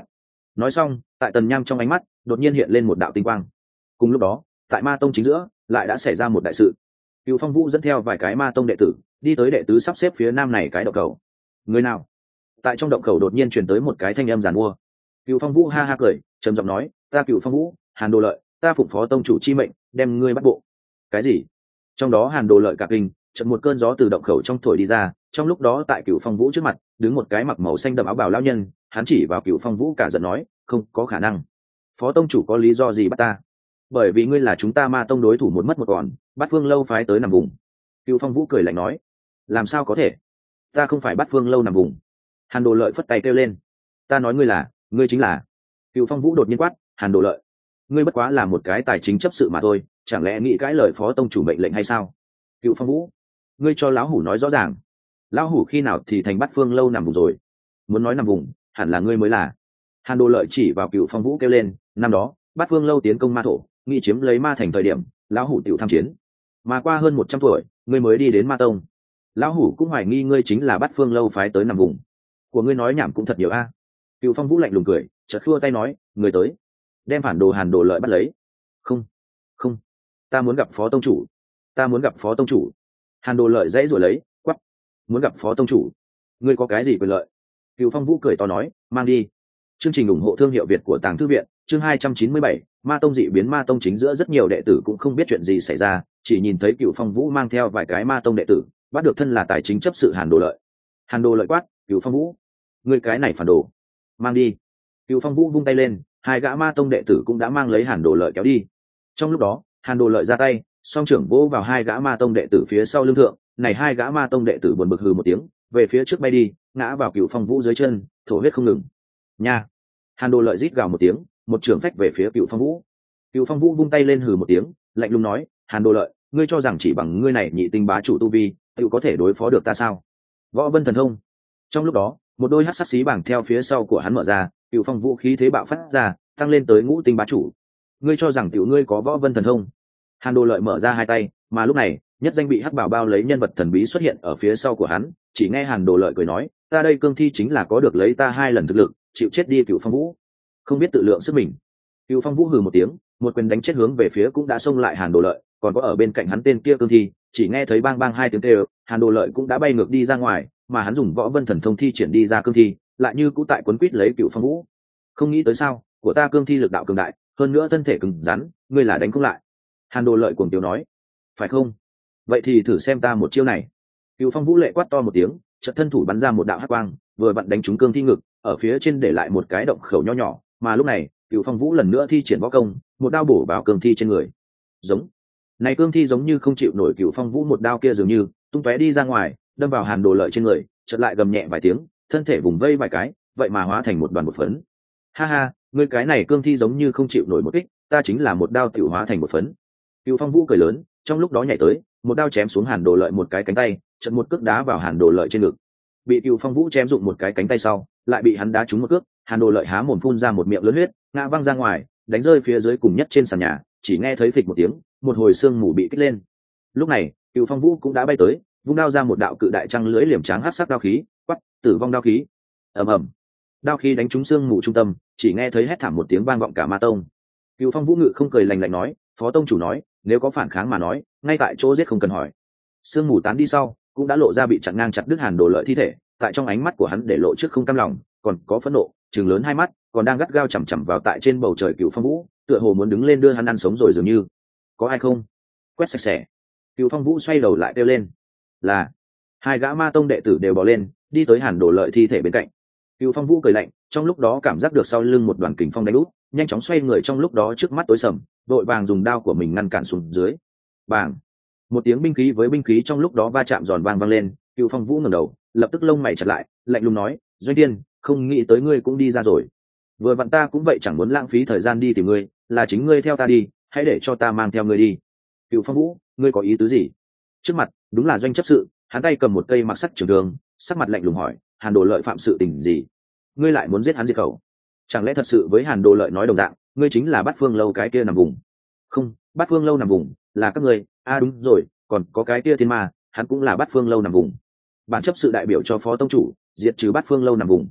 nói xong tại tần nham trong ánh mắt đột nhiên hiện lên một đạo tinh quang. Cùng lúc đó tại ma tông chính giữa lại đã xảy ra một đại sự. Cựu Phong Vũ dẫn theo vài cái ma tông đệ tử đi tới đệ tứ sắp xếp phía nam này cái động cầu. Người nào? Tại trong động cầu đột nhiên truyền tới một cái thanh âm giàn mua. Cựu Phong Vũ ha ha cười trầm giọng nói, ta Cựu Phong Vũ, Hàn Đồ Lợi, ta phụng phó tông chủ chi mệnh đem ngươi bắt bộ. Cái gì? Trong đó Hàn Đồ Lợi cả kinh, chợt một cơn gió từ động khẩu trong thổi đi ra, trong lúc đó tại Cựu Phong Vũ trước mặt đứng một cái mặc màu xanh đậm áo bào lão nhân, hắn chỉ vào Cựu Phong Vũ cả giận nói, không có khả năng. Phó tông chủ có lý do gì bắt ta? Bởi vì ngươi là chúng ta ma tông đối thủ một mất một còn, bắt Phương Lâu phái tới nằm vùng. Cựu Phong Vũ cười lạnh nói, làm sao có thể? Ta không phải bắt Phương Lâu nằm vùng. Hàn Đồ Lợi phất tay kêu lên, ta nói ngươi là, ngươi chính là. Cựu Phong Vũ đột nhiên quát, Hàn Đồ Lợi, ngươi bất quá là một cái tài chính chấp sự mà thôi, chẳng lẽ nghĩ cãi lời phó tông chủ mệnh lệnh hay sao? Cựu Phong Vũ, ngươi cho lão hủ nói rõ ràng, lão hủ khi nào thì thành bắt Phương Lâu nằm vùng rồi? Muốn nói nằm vùng, hẳn là ngươi mới là. Hàn Đồ Lợi chỉ vào Cựu Phong Vũ kêu lên, năm đó bắt Phương Lâu tiến công ma thổ, nghĩ chiếm lấy ma thành thời điểm, lão hủ tiểu tham chiến, mà qua hơn một trăm tuổi ngươi mới đi đến ma tông. Lão hủ cũng hoài nghi ngươi chính là bắt Phương Lâu phái tới nằm vùng. Của ngươi nói nhảm cũng thật nhiều a. À. Cựu Phong Vũ lạnh lùng cười, chợt khua tay nói, người tới, đem phản đồ Hàn Đồ Lợi bắt lấy. Không, không, ta muốn gặp phó tông chủ, ta muốn gặp phó tông chủ. Hàn Đồ Lợi dãy rồi lấy, quắp, muốn gặp phó tông chủ, ngươi có cái gì quyền lợi? Cựu Phong Vũ cười to nói, mang đi. Chương trình ủng hộ thương hiệu Việt của Tàng Thư viện, chương hai trăm chín mươi bảy, ma tông dị biến. Ma tông chính giữa rất nhiều đệ tử cũng không biết chuyện gì xảy ra, chỉ nhìn thấy Cựu Phong Vũ mang theo vài cái ma tông đệ tử bắt được thân là tài chính chấp sự Hàn Đồ Lợi. Hàn Đồ Lợi quát, Cựu Phong Vũ, ngươi cái này phản đồ, mang đi. Cựu Phong Vũ vung tay lên, hai gã ma tông đệ tử cũng đã mang lấy Hàn Đồ Lợi kéo đi. Trong lúc đó Hàn Đồ Lợi ra tay, song trưởng vỗ vào hai gã ma tông đệ tử phía sau lưng thượng, này hai gã ma tông đệ tử buồn bực hừ một tiếng, về phía trước bay đi, ngã vào Cựu Phong Vũ dưới chân, thổ huyết không ngừng. Nha! Hàn Đồ Lợi rít gào một tiếng, một trưởng phách về phía Cựu Phong Vũ. Cựu Phong Vũ vung tay lên hừ một tiếng, lạnh lùng nói, Hàn Đồ Lợi, ngươi cho rằng chỉ bằng ngươi này nhị tinh bá chủ tu vi tự có thể đối phó được ta sao? Võ Vân Thần Thông. Trong lúc đó một đôi hắc sắc xí bảng theo phía sau của hắn mở ra, Cựu Phong Vũ khí thế bạo phát ra, tăng lên tới ngũ tinh bá chủ. Ngươi cho rằng tiểu ngươi có Võ Vân Thần Thông? Hàn Đồ Lợi mở ra hai tay, mà lúc này nhất danh bị hắc bảo bao lấy nhân vật thần bí xuất hiện ở phía sau của hắn, chỉ nghe Hàn Đồ Lợi cười nói, ta đây cương thi chính là có được lấy ta hai lần thực lực, chịu chết đi Cựu Phong Vũ, không biết tự lượng sức mình. Cựu Phong Vũ hừ một tiếng, một quyền đánh chết hướng về phía cũng đã xông lại Hàn Đồ Lợi, còn có ở bên cạnh hắn tên kia cương thi, chỉ nghe thấy bang bang hai tiếng kêu, Hàn Đồ Lợi cũng đã bay ngược đi ra ngoài, mà hắn dùng Võ Vân Thần Thông thi triển đi ra cương thi, lại như cũ tại quấn quýt lấy Cựu Phong Vũ. Không nghĩ tới sao, của ta cương thi lực đạo cường đại, hơn nữa thân thể cứng rắn, ngươi là đánh không lại. Hàn Đồ Lợi cuồng tiếu nói, phải không? Vậy thì thử xem ta một chiêu này. Cựu Phong Vũ lệ quát to một tiếng, chợt thân thủ bắn ra một đạo hắc quang, vừa vặn đánh trúng cương thi ngực, ở phía trên để lại một cái động khẩu nho nhỏ, mà lúc này Cựu Phong Vũ lần nữa thi triển võ công, một đao bổ vào cương thi trên người. Giống. Này cương thi giống như không chịu nổi Cựu Phong Vũ một đao kia, dường như tung tóe đi ra ngoài, đâm vào Hàn Đồ Lợi trên người, chợt lại gầm nhẹ vài tiếng, thân thể vùng vây vài cái, vậy mà hóa thành một đoàn bột phấn. Ha ha, ngươi cái này cương thi giống như không chịu nổi một kích, ta chính là một đao tiểu hóa thành một phấn. Cựu Phong Vũ cười lớn, trong lúc đó nhảy tới, một đao chém xuống Hàn Đồ Lợi một cái cánh tay, chợt một cước đá vào Hàn Đồ Lợi trên ngực. Bị Cựu Phong Vũ chém dụng một cái cánh tay sau, lại bị hắn đá trúng một cước, Hàn Đồ Lợi há mồm phun ra một miệng lớn huyết, ngã văng ra ngoài, đánh rơi phía dưới cùng nhất trên sàn nhà, chỉ nghe thấy phịch một tiếng, một hồi xương mù bị kích lên. Lúc này Cựu Phong Vũ cũng đã bay tới, vung đao ra một đạo cự đại trăng lưỡi liềm tráng hắc sắc đao khí, quắc, tử vong đao khí. Ầm ầm. Đao khí đánh trúng xương mù trung tâm, chỉ nghe thấy hét thảm một tiếng vang vọng cả ma tông. Cựu Phong Vũ ngự không cười lạnh lạnh nói, phó tông chủ nói, nếu có phản kháng mà nói, ngay tại chỗ giết không cần hỏi. Sương mù tán đi sau, cũng đã lộ ra bị chặn ngang chặt đứt Hàn Đồ Lợi thi thể, tại trong ánh mắt của hắn để lộ trước không cam lòng, còn có phẫn nộ, trừng lớn hai mắt, còn đang gắt gao chằm chằm vào tại trên bầu trời Cựu Phong Vũ, tựa hồ muốn đứng lên đưa hắn ăn sống rồi dường như. Có ai không? Quét sạch sẽ. Cựu Phong Vũ xoay đầu lại kêu lên. Là. Hai gã ma tông đệ tử đều bò lên, đi tới Hàn Đồ Lợi thi thể bên cạnh. Cựu Phong Vũ cười lạnh, trong lúc đó cảm giác được sau lưng một đoàn kình phong đánh úp, nhanh chóng xoay người, trong lúc đó trước mắt tối sầm, đội vàng dùng đao của mình ngăn cản xuống dưới. Bàng. Một tiếng binh khí với binh khí trong lúc đó va chạm giòn vang vang lên, Cựu Phong Vũ ngẩng đầu, lập tức lông mày chặt lại, lạnh lùng nói, Doanh Tiên, không nghĩ tới ngươi cũng đi ra rồi. Vừa vặn ta cũng vậy chẳng muốn lãng phí thời gian đi tìm ngươi, là chính ngươi theo ta đi, hãy để cho ta mang theo ngươi đi. Cựu Phong Vũ, ngươi có ý tứ gì? Trước mặt đúng là Doanh chấp sự, hắn tay cầm một cây mặc sắc trường thương, sắc mặt lạnh lùng hỏi, Hàn Đồ Lợi phạm sự tình gì? Ngươi lại muốn giết hắn diệt khẩu? Chẳng lẽ thật sự với Hàn Đồ Lợi nói đồng dạng, ngươi chính là Bát Phương Lâu cái kia nằm vùng? Không, Bát Phương Lâu nằm vùng là các ngươi. À đúng rồi, còn có cái kia thiên ma, hắn cũng là Bát Phương Lâu nằm vùng. Bản chấp sự đại biểu cho phó tông chủ diệt trừ Bát Phương Lâu nằm vùng.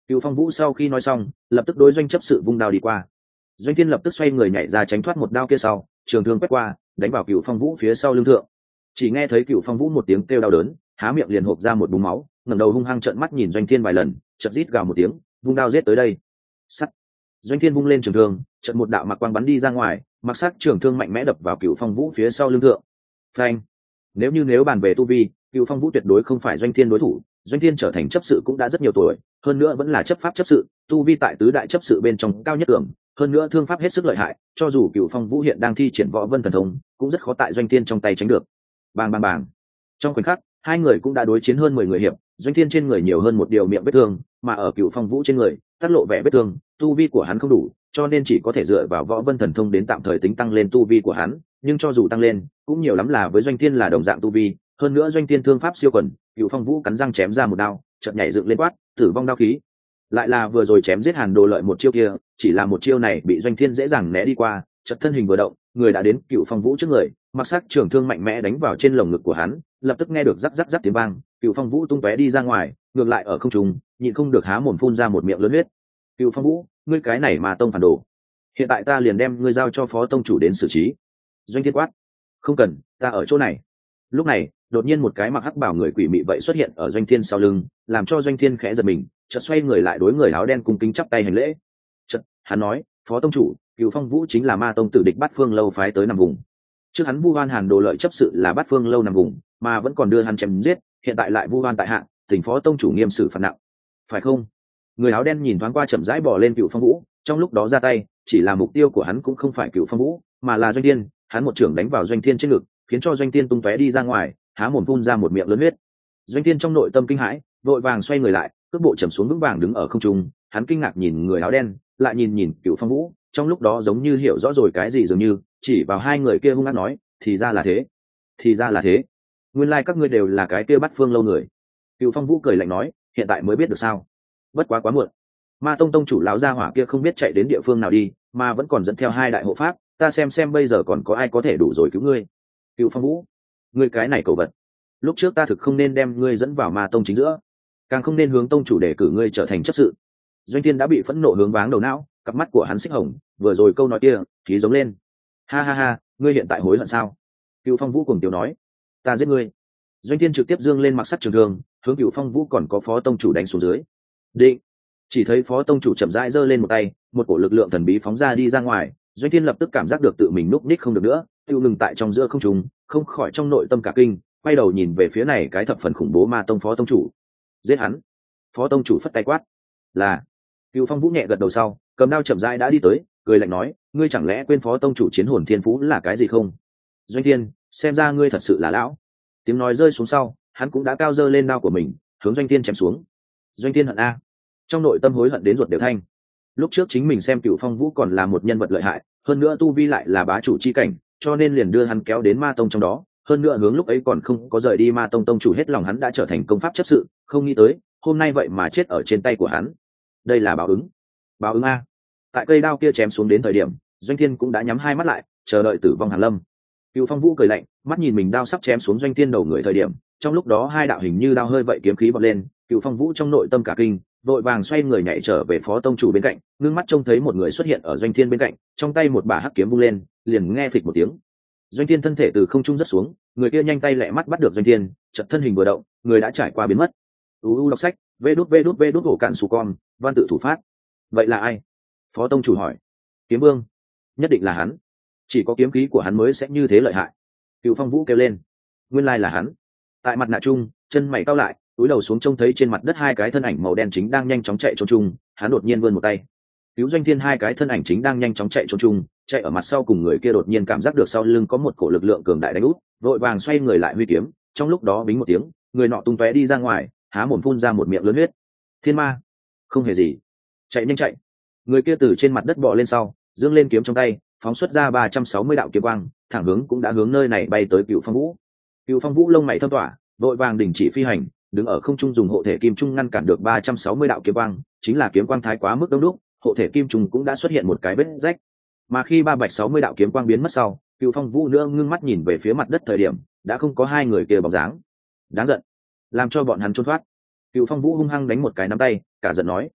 Cựu Phong Vũ sau khi nói xong lập tức đối doanh chấp sự vung đao đi qua. Doanh thiên lập tức xoay người nhảy ra tránh thoát một đao kia sau, trường thương quét qua đánh vào Cựu Phong Vũ phía sau lưng thượng. Chỉ nghe thấy Cựu Phong Vũ một tiếng kêu đau đớn, há miệng liền hộc ra một búng máu, ngẩng đầu hung hăng trợn mắt nhìn Doanh thiên vài lần, chợt rít gào một tiếng, vung đao giết tới đây. Sắt. Doanh thiên vung lên trường thương, chợt một đạo mặc quang bắn đi ra ngoài, mặc sắc trường thương mạnh mẽ đập vào Cựu Phong Vũ phía sau lưng thượng. Phanh. Nếu như nếu bàn về tu vi, Cựu Phong Vũ tuyệt đối không phải Doanh thiên đối thủ. Doanh thiên trở thành chấp sự cũng đã rất nhiều tuổi, hơn nữa vẫn là chấp pháp chấp sự, tu vi tại tứ đại chấp sự bên trong cao nhất tưởng, hơn nữa thương pháp hết sức lợi hại, cho dù Cựu Phong Vũ hiện đang thi triển võ vân thần thông, cũng rất khó tại Doanh thiên trong tay tránh được. Bang bang bang. Trong khoảnh khắc, hai người cũng đã đối chiến hơn mười người hiệp, Doanh thiên trên người nhiều hơn một điều miệng vết thương, mà ở Cựu Phong Vũ trên người, tác lộ vẻ vết thương, tu vi của hắn không đủ, cho nên chỉ có thể dựa vào võ vân thần thông đến tạm thời tính tăng lên tu vi của hắn, nhưng cho dù tăng lên, cũng nhiều lắm là với Doanh thiên là đồng dạng tu vi, hơn nữa Doanh thiên thương pháp siêu quần, Cựu Phong Vũ cắn răng chém ra một đao, chợt nhảy dựng lên quát, tử vong đao khí. Lại là vừa rồi chém giết Hàn Đồ Lợi một chiêu kia, chỉ là một chiêu này bị Doanh thiên dễ dàng né đi qua, chợt thân hình vừa động, người đã đến Cựu Phong Vũ trước người, mặc sắc trường thương mạnh mẽ đánh vào trên lồng ngực của hắn, lập tức nghe được rắc rắc rắc tiếng vang, Cựu Phong Vũ tung tóe đi ra ngoài, ngược lại ở không trung, nhịn không được há mồm phun ra một miệng lớn huyết. Cựu Phong Vũ, ngươi cái này mà tông phản đồ, hiện tại ta liền đem ngươi giao cho phó tông chủ đến xử trí. Doanh thiên quát. Không cần, ta ở chỗ này. Lúc này đột nhiên một cái mặc hắc bảo người quỷ mị vậy xuất hiện ở Doanh thiên sau lưng, làm cho Doanh thiên khẽ giật mình, chợt xoay người lại đối người áo đen cung kính chắp tay hành lễ. Chợt hắn nói, phó tông chủ, Cựu Phong Vũ chính là ma tông tử địch Bát Phương lâu phái tới nằm vùng. Trước hắn vu oan Hàn Đồ Lợi chấp sự là Bát Phương lâu nằm vùng, mà vẫn còn đưa hắn chém giết, hiện tại lại vu oan tại hạ, tỉnh phó tông chủ nghiêm xử phạt nặng, phải không? Người áo đen nhìn thoáng qua chậm rãi bỏ lên Cựu Phong Vũ, trong lúc đó ra tay, chỉ là mục tiêu của hắn cũng không phải Cựu Phong Vũ, mà là Doanh thiên. Hắn một trưởng đánh vào Doanh thiên trên ngực, khiến cho Doanh thiên tung tóe đi ra ngoài, há mồm phun ra một miệng lớn huyết. Doanh thiên trong nội tâm kinh hãi, vội vàng xoay người lại, cước bộ chầm xuống vững vàng đứng ở không trung. Hắn kinh ngạc nhìn người áo đen, lại nhìn nhìn Cựu Phong Vũ, trong lúc đó giống như hiểu rõ rồi cái gì dường như, chỉ vào hai người kia hung hăng nói, thì ra là thế, thì ra là thế, nguyên lai like các ngươi đều là cái kia Bát Phương lâu người. Cựu Phong Vũ cười lạnh nói, hiện tại mới biết được sao? Bất quá quá muộn. Ma tông tông chủ lão gia hỏa kia không biết chạy đến địa phương nào đi, mà vẫn còn dẫn theo hai đại hộ pháp, ta xem xem bây giờ còn có ai có thể đủ rồi cứu ngươi. Cựu Phong Vũ, ngươi cái này cầu vật, lúc trước ta thực không nên đem ngươi dẫn vào ma tông chính giữa, càng không nên hướng tông chủ để cử ngươi trở thành chấp sự. Doanh thiên đã bị phẫn nộ hướng váng đầu não, cặp mắt của hắn xích hồng, vừa rồi câu nói kia khí giống lên. Ha ha ha, ngươi hiện tại hối hận sao? Cựu Phong Vũ cùng tiểu nói, ta giết ngươi. Doanh thiên trực tiếp dương lên mặc sắt trường thương, hướng Cựu Phong Vũ còn có phó tông chủ đánh xuống dưới. Định. Chỉ thấy phó tông chủ chậm rãi giơ lên một tay, một cổ lực lượng thần bí phóng ra đi ra ngoài, Doanh thiên lập tức cảm giác được tự mình núp ních không được nữa, tiêu ngừng tại trong giữa không trung, không khỏi trong nội tâm cả kinh, quay đầu nhìn về phía này cái thập phần khủng bố ma tông phó tông chủ. Giết hắn. Phó tông chủ phất tay quát. Là. Cựu Phong Vũ nhẹ gật đầu sau, cầm đao chậm rãi đã đi tới, cười lạnh nói, ngươi chẳng lẽ quên phó tông chủ chiến hồn thiên phú là cái gì không? Doanh thiên, xem ra ngươi thật sự là lão. Tiếng nói rơi xuống sau, hắn cũng đã cao dơ lên đao của mình, hướng Doanh thiên chém xuống. Doanh thiên hận a. Trong nội tâm hối hận đến ruột đều thanh. Lúc trước chính mình xem Cựu Phong Vũ còn là một nhân vật lợi hại, hơn nữa tu vi lại là bá chủ chi cảnh, cho nên liền đưa hắn kéo đến ma tông trong đó, hơn nữa hướng lúc ấy còn không có rời đi ma tông tông chủ hết lòng hắn đã trở thành công pháp chấp sự, không nghĩ tới hôm nay vậy mà chết ở trên tay của hắn. Đây là báo ứng. Báo ứng a. Tại cây đao kia chém xuống đến thời điểm, Doanh thiên cũng đã nhắm hai mắt lại, chờ đợi tử vong hàng lâm. Cựu Phong Vũ cười lạnh, mắt nhìn mình đao sắp chém xuống Doanh thiên đầu người thời điểm, trong lúc đó hai đạo hình như đao hơi vậy kiếm khí bật lên, Cựu Phong Vũ trong nội tâm cả kinh, vội vàng xoay người nhảy trở về phó tông chủ bên cạnh, ngưng mắt trông thấy một người xuất hiện ở Doanh thiên bên cạnh, trong tay một bả hắc kiếm vung lên, liền nghe phịch một tiếng, Doanh thiên thân thể từ không trung rất xuống, người kia nhanh tay lẹ mắt bắt được Doanh thiên, chợt thân hình vừa động, người đã trải qua biến mất. U đọc sách, vê đút vê đút vê đút hổ cạn sù con, văn tự thủ phát. Vậy là ai? Phó tông chủ hỏi. Kiếm Vương. Nhất định là hắn, chỉ có kiếm khí của hắn mới sẽ như thế lợi hại. Cựu Phong Vũ kêu lên. Nguyên lai là hắn. Tại mặt nạ trung, chân mày cau lại, cúi đầu xuống trông thấy trên mặt đất hai cái thân ảnh màu đen chính đang nhanh chóng chạy trốn chung, hắn đột nhiên vươn một tay cứu Doanh thiên. Hai cái thân ảnh chính đang nhanh chóng chạy trốn chung, chạy ở mặt sau cùng người kia đột nhiên cảm giác được sau lưng có một cổ lực lượng cường đại đánh út, vội vàng xoay người lại huy kiếm, trong lúc đó bính một tiếng, người nọ tung tóe đi ra ngoài, há mồm phun ra một miệng lớn huyết. Thiên ma. Không hề gì. Chạy nhanh chạy. Người kia từ trên mặt đất bò lên sau, giương lên kiếm trong tay, phóng xuất ra ba trăm sáu mươi đạo kiếm quang, thẳng hướng cũng đã hướng nơi này bay tới Cựu Phong Vũ. Cựu Phong Vũ lông mày thâm tỏa, vội vàng đình chỉ phi hành, đứng ở không trung dùng hộ thể kim trung ngăn cản được ba trăm sáu mươi đạo kiếm quang, chính là kiếm quang thái quá mức đông đúc, hộ thể kim trung cũng đã xuất hiện một cái vết rách. Mà khi ba bạch sáu mươi đạo kiếm quang biến mất sau, Cựu Phong Vũ nữa ngưng mắt nhìn về phía mặt đất thời điểm, đã không có hai người kia bóng dáng. Đáng giận, làm cho bọn hắn trốn thoát. Cựu Phong Vũ hung hăng đánh một cái nắm tay, cả giận nói: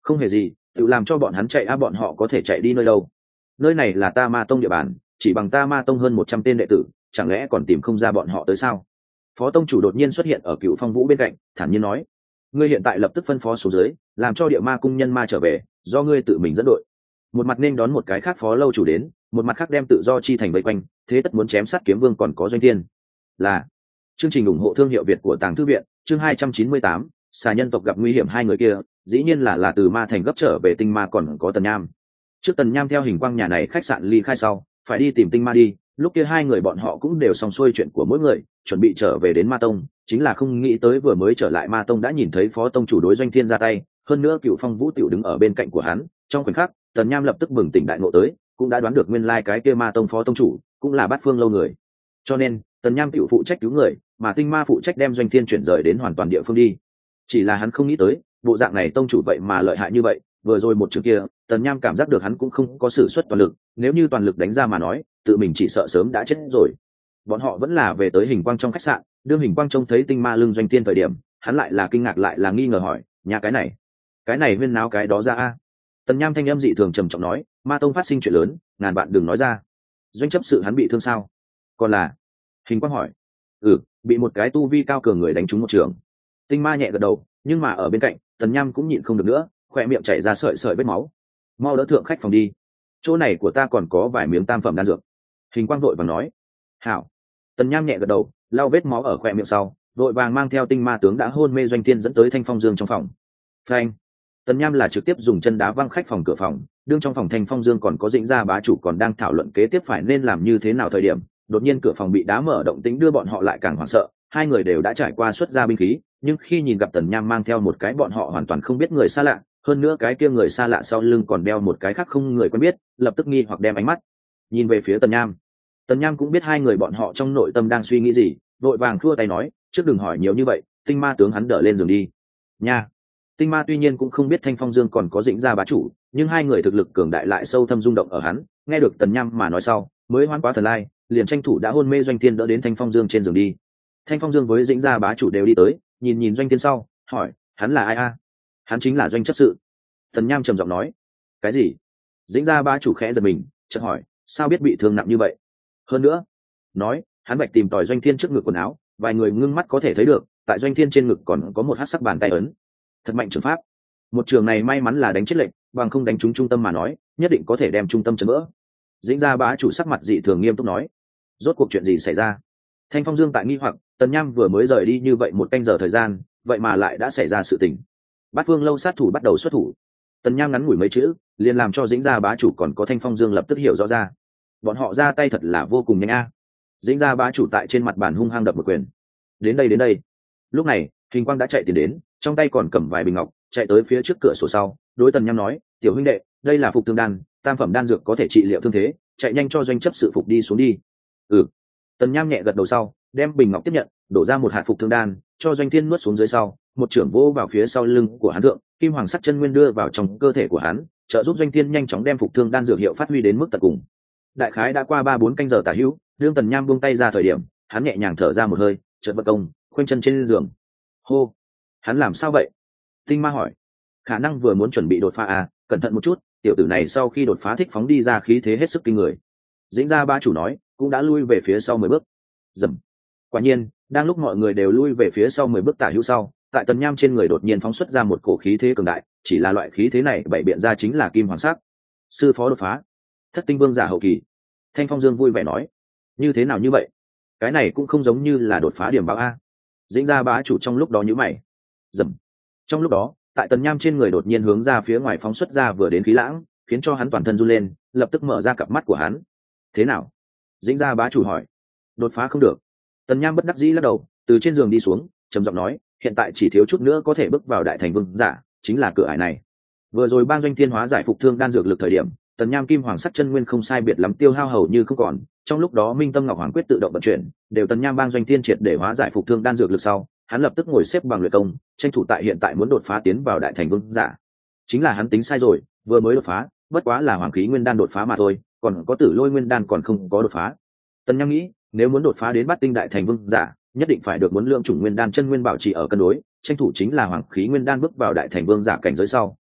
Không hề gì, tự làm cho bọn hắn chạy a bọn họ có thể chạy đi nơi đâu. Nơi này là ta ma tông địa bàn, chỉ bằng ta ma tông hơn một trăm tên đệ tử, chẳng lẽ còn tìm không ra bọn họ tới sao? Phó tông chủ đột nhiên xuất hiện ở Cựu Phong Vũ bên cạnh, thản nhiên nói: ngươi hiện tại lập tức phân phó xuống dưới, làm cho địa ma cung nhân ma trở về, do ngươi tự mình dẫn đội. Một mặt nên đón một cái khác phó lâu chủ đến, một mặt khác đem tự do chi thành vây quanh, thế tất muốn chém sát kiếm vương còn có doanh thiên. Là chương trình ủng hộ thương hiệu Việt của Tàng Thư viện, chương hai trăm chín mươi tám, xà nhân tộc gặp nguy hiểm. Hai người kia dĩ nhiên là là từ ma thành gấp trở về tinh ma, còn có Tần Nham. Trước Tần Nham theo hình quang nhà này khách sạn ly khai sau, phải đi tìm tinh ma đi, lúc kia hai người bọn họ cũng đều xong xuôi chuyện của mỗi người, chuẩn bị trở về đến ma tông, chính là không nghĩ tới vừa mới trở lại ma tông đã nhìn thấy phó tông chủ đối doanh thiên ra tay, hơn nữa Cựu Phong Vũ tiểu đứng ở bên cạnh của hắn. Trong khoảnh khắc, Tần Nham lập tức bừng tỉnh đại ngộ tới, cũng đã đoán được nguyên lai cái kia ma tông phó tông chủ cũng là Bát Phương lâu người, cho nên Tần Nham tiểu phụ trách cứu người, mà tinh ma phụ trách đem doanh thiên chuyển rời đến hoàn toàn địa phương đi. Chỉ là hắn không nghĩ tới bộ dạng này tông chủ vậy mà lợi hại như vậy. Vừa rồi một trường kia, Tần Nham cảm giác được hắn cũng không có sử xuất toàn lực, nếu như toàn lực đánh ra mà nói, tự mình chỉ sợ sớm đã chết rồi. Bọn họ vẫn là về tới hình quang trong khách sạn, đương hình quang trông thấy tinh ma lưng doanh thiên thời điểm, hắn lại là kinh ngạc lại là nghi ngờ hỏi: nhà cái này cái này huyên náo cái đó ra a? Tần Nham thanh âm dị thường trầm trọng nói: ma tông phát sinh chuyện lớn, ngàn bạn đừng nói ra. Doanh chấp sự hắn bị thương sao? Còn là? Hình quang hỏi. Ừ, bị một cái tu vi cao cường người đánh trúng một trường. Tinh ma nhẹ gật đầu, nhưng mà ở bên cạnh Tần Nham cũng nhịn không được nữa, khoe miệng chảy ra sợi sợi vết máu. Mau đỡ thượng khách phòng đi, chỗ này của ta còn có vài miếng tam phẩm đan dược. Hình quang vội vàng nói. Hảo. Tần Nham nhẹ gật đầu, lau vết máu ở khoe miệng sau, vội vàng mang theo tinh ma tướng đã hôn mê doanh thiên dẫn tới Thanh Phong Dương trong phòng. Phanh. Tần Nham là trực tiếp dùng chân đá văng khách phòng cửa phòng, đương trong phòng Thanh Phong Dương còn có Dĩnh Gia bá chủ còn đang thảo luận kế tiếp phải nên làm như thế nào thời điểm, đột nhiên cửa phòng bị đá mở, động tĩnh đưa bọn họ lại càng hoảng sợ. Hai người đều đã trải qua xuất ra binh khí, nhưng khi nhìn gặp Tần Nham mang theo một cái bọn họ hoàn toàn không biết người xa lạ, hơn nữa cái kia người xa lạ sau lưng còn đeo một cái khác không người quen biết, lập tức nghi hoặc đem ánh mắt nhìn về phía Tần Nham. Tần Nham cũng biết hai người bọn họ trong nội tâm đang suy nghĩ gì, vội vàng khua tay nói: trước đừng hỏi nhiều như vậy, tinh ma tướng hắn đỡ lên giường đi. Nha. Tinh ma tuy nhiên cũng không biết Thanh Phong Dương còn có Dĩnh Gia bá chủ, nhưng hai người thực lực cường đại lại sâu thâm rung động ở hắn, nghe được Tần Nham mà nói sau, mới hoan quá thần lai, liền tranh thủ đã hôn mê doanh thiên đỡ đến Thanh Phong Dương trên giường đi. Thanh Phong Dương với Dĩnh Gia bá chủ đều đi tới, nhìn nhìn doanh thiên sau, hỏi: hắn là ai a? Hắn chính là doanh chấp sự. Tần Nham trầm giọng nói. Cái gì? Dĩnh Gia bá chủ khẽ giật mình, chợt hỏi: sao biết bị thương nặng như vậy? Hơn nữa, nói, hắn bạch tìm tòi doanh thiên trước ngực quần áo, vài người ngưng mắt có thể thấy được, tại doanh thiên trên ngực còn có một hắc sắc bàn tay ấn. Thật mạnh trường pháp. Một trường này may mắn là đánh chết lệnh, bằng không đánh trúng trung tâm mà nói, nhất định có thể đem trung tâm chấn vỡ. Dĩnh Gia bá chủ sắc mặt dị thường nghiêm túc nói: rốt cuộc chuyện gì xảy ra? Thanh Phong Dương tại nghi hoặc, Tần Nham vừa mới rời đi như vậy một canh giờ thời gian, vậy mà lại đã xảy ra sự tình. Bát Phương lâu sát thủ bắt đầu xuất thủ. Tần Nham ngắn ngủi mấy chữ, liền làm cho Dĩnh Gia bá chủ còn có Thanh Phong Dương lập tức hiểu rõ ra. Bọn họ ra tay thật là vô cùng nhanh a. Dĩnh Gia bá chủ tại trên mặt bàn hung hăng đập một quyền. Đến đây đến đây. Lúc này, Hình Quang đã chạy tiến đến, trong tay còn cầm vài bình ngọc, chạy tới phía trước cửa sổ sau, đối Tần Nham nói: tiểu huynh đệ, đây là phục thương đan, tam phẩm đan dược có thể trị liệu thương thế, chạy nhanh cho doanh chấp sự phục đi xuống đi. Ừ. Tần Nham nhẹ gật đầu sau, đem bình ngọc tiếp nhận, đổ ra một hạt phục thương đan, cho doanh thiên nuốt xuống dưới sau, một trưởng vô vào phía sau lưng của hắn thượng, kim hoàng sắc chân nguyên đưa vào trong cơ thể của hắn, trợ giúp doanh thiên nhanh chóng đem phục thương đan dược hiệu phát huy đến mức tận cùng. Đại khái đã qua ba bốn canh giờ tả hữu, đương Tần Nham buông tay ra thời điểm, hắn nhẹ nhàng thở ra một hơi, chợt vận công, khoanh chân trên giường. Hô, hắn làm sao vậy? Tinh ma hỏi. Khả năng vừa muốn chuẩn bị đột phá à, cẩn thận một chút, tiểu tử này sau khi đột phá thích phóng đi ra khí thế hết sức kinh người. Dĩnh Gia bá chủ nói, cũng đã lui về phía sau mười bước. Dầm. Quả nhiên, đang lúc mọi người đều lui về phía sau mười bước tả hữu sau, tại Tần Nham trên người đột nhiên phóng xuất ra một cổ khí thế cường đại, chỉ là loại khí thế này bảy biện ra chính là kim hoàng sắc. Sư phó đột phá. Thất tinh vương giả hậu kỳ. Thanh Phong Dương vui vẻ nói. Như thế nào như vậy? Cái này cũng không giống như là đột phá điểm báo a. Dĩnh Gia bá chủ trong lúc đó nhíu mày. Dầm. Trong lúc đó, tại Tần Nham trên người đột nhiên hướng ra phía ngoài phóng xuất ra vừa đến khí lãng, khiến cho hắn toàn thân run lên, lập tức mở ra cặp mắt của hắn. Thế nào? Dĩnh Gia bá chủ hỏi. Đột phá không được. Tần Nham bất đắc dĩ lắc đầu, từ trên giường đi xuống, trầm giọng nói: hiện tại chỉ thiếu chút nữa có thể bước vào đại thành vương giả, chính là cửa ải này. Vừa rồi bang doanh thiên hóa giải phục thương đan dược lực thời điểm, Tần Nham kim hoàng sắc chân nguyên không sai biệt lắm tiêu hao hầu như không còn, trong lúc đó Minh Tâm Ngọc Hoàng quyết tự động vận chuyển, đều Tần Nham bang doanh thiên triệt để hóa giải phục thương đan dược lực sau, hắn lập tức ngồi xếp bằng luyện công, tranh thủ tại hiện tại muốn đột phá tiến vào đại thành vương giả. Chính là hắn tính sai rồi, vừa mới đột phá, bất quá là hoàng khí nguyên đan đột phá mà thôi, còn có tử lôi nguyên đan còn không có đột phá. Tần Nham nghĩ, nếu muốn đột phá đến bát tinh đại thành vương giả, nhất định phải được muốn lượng chủng nguyên đan chân nguyên bảo trì ở cân đối, tranh thủ chính là hoàng khí nguyên đan bước vào đại thành vương giả cảnh giới sau,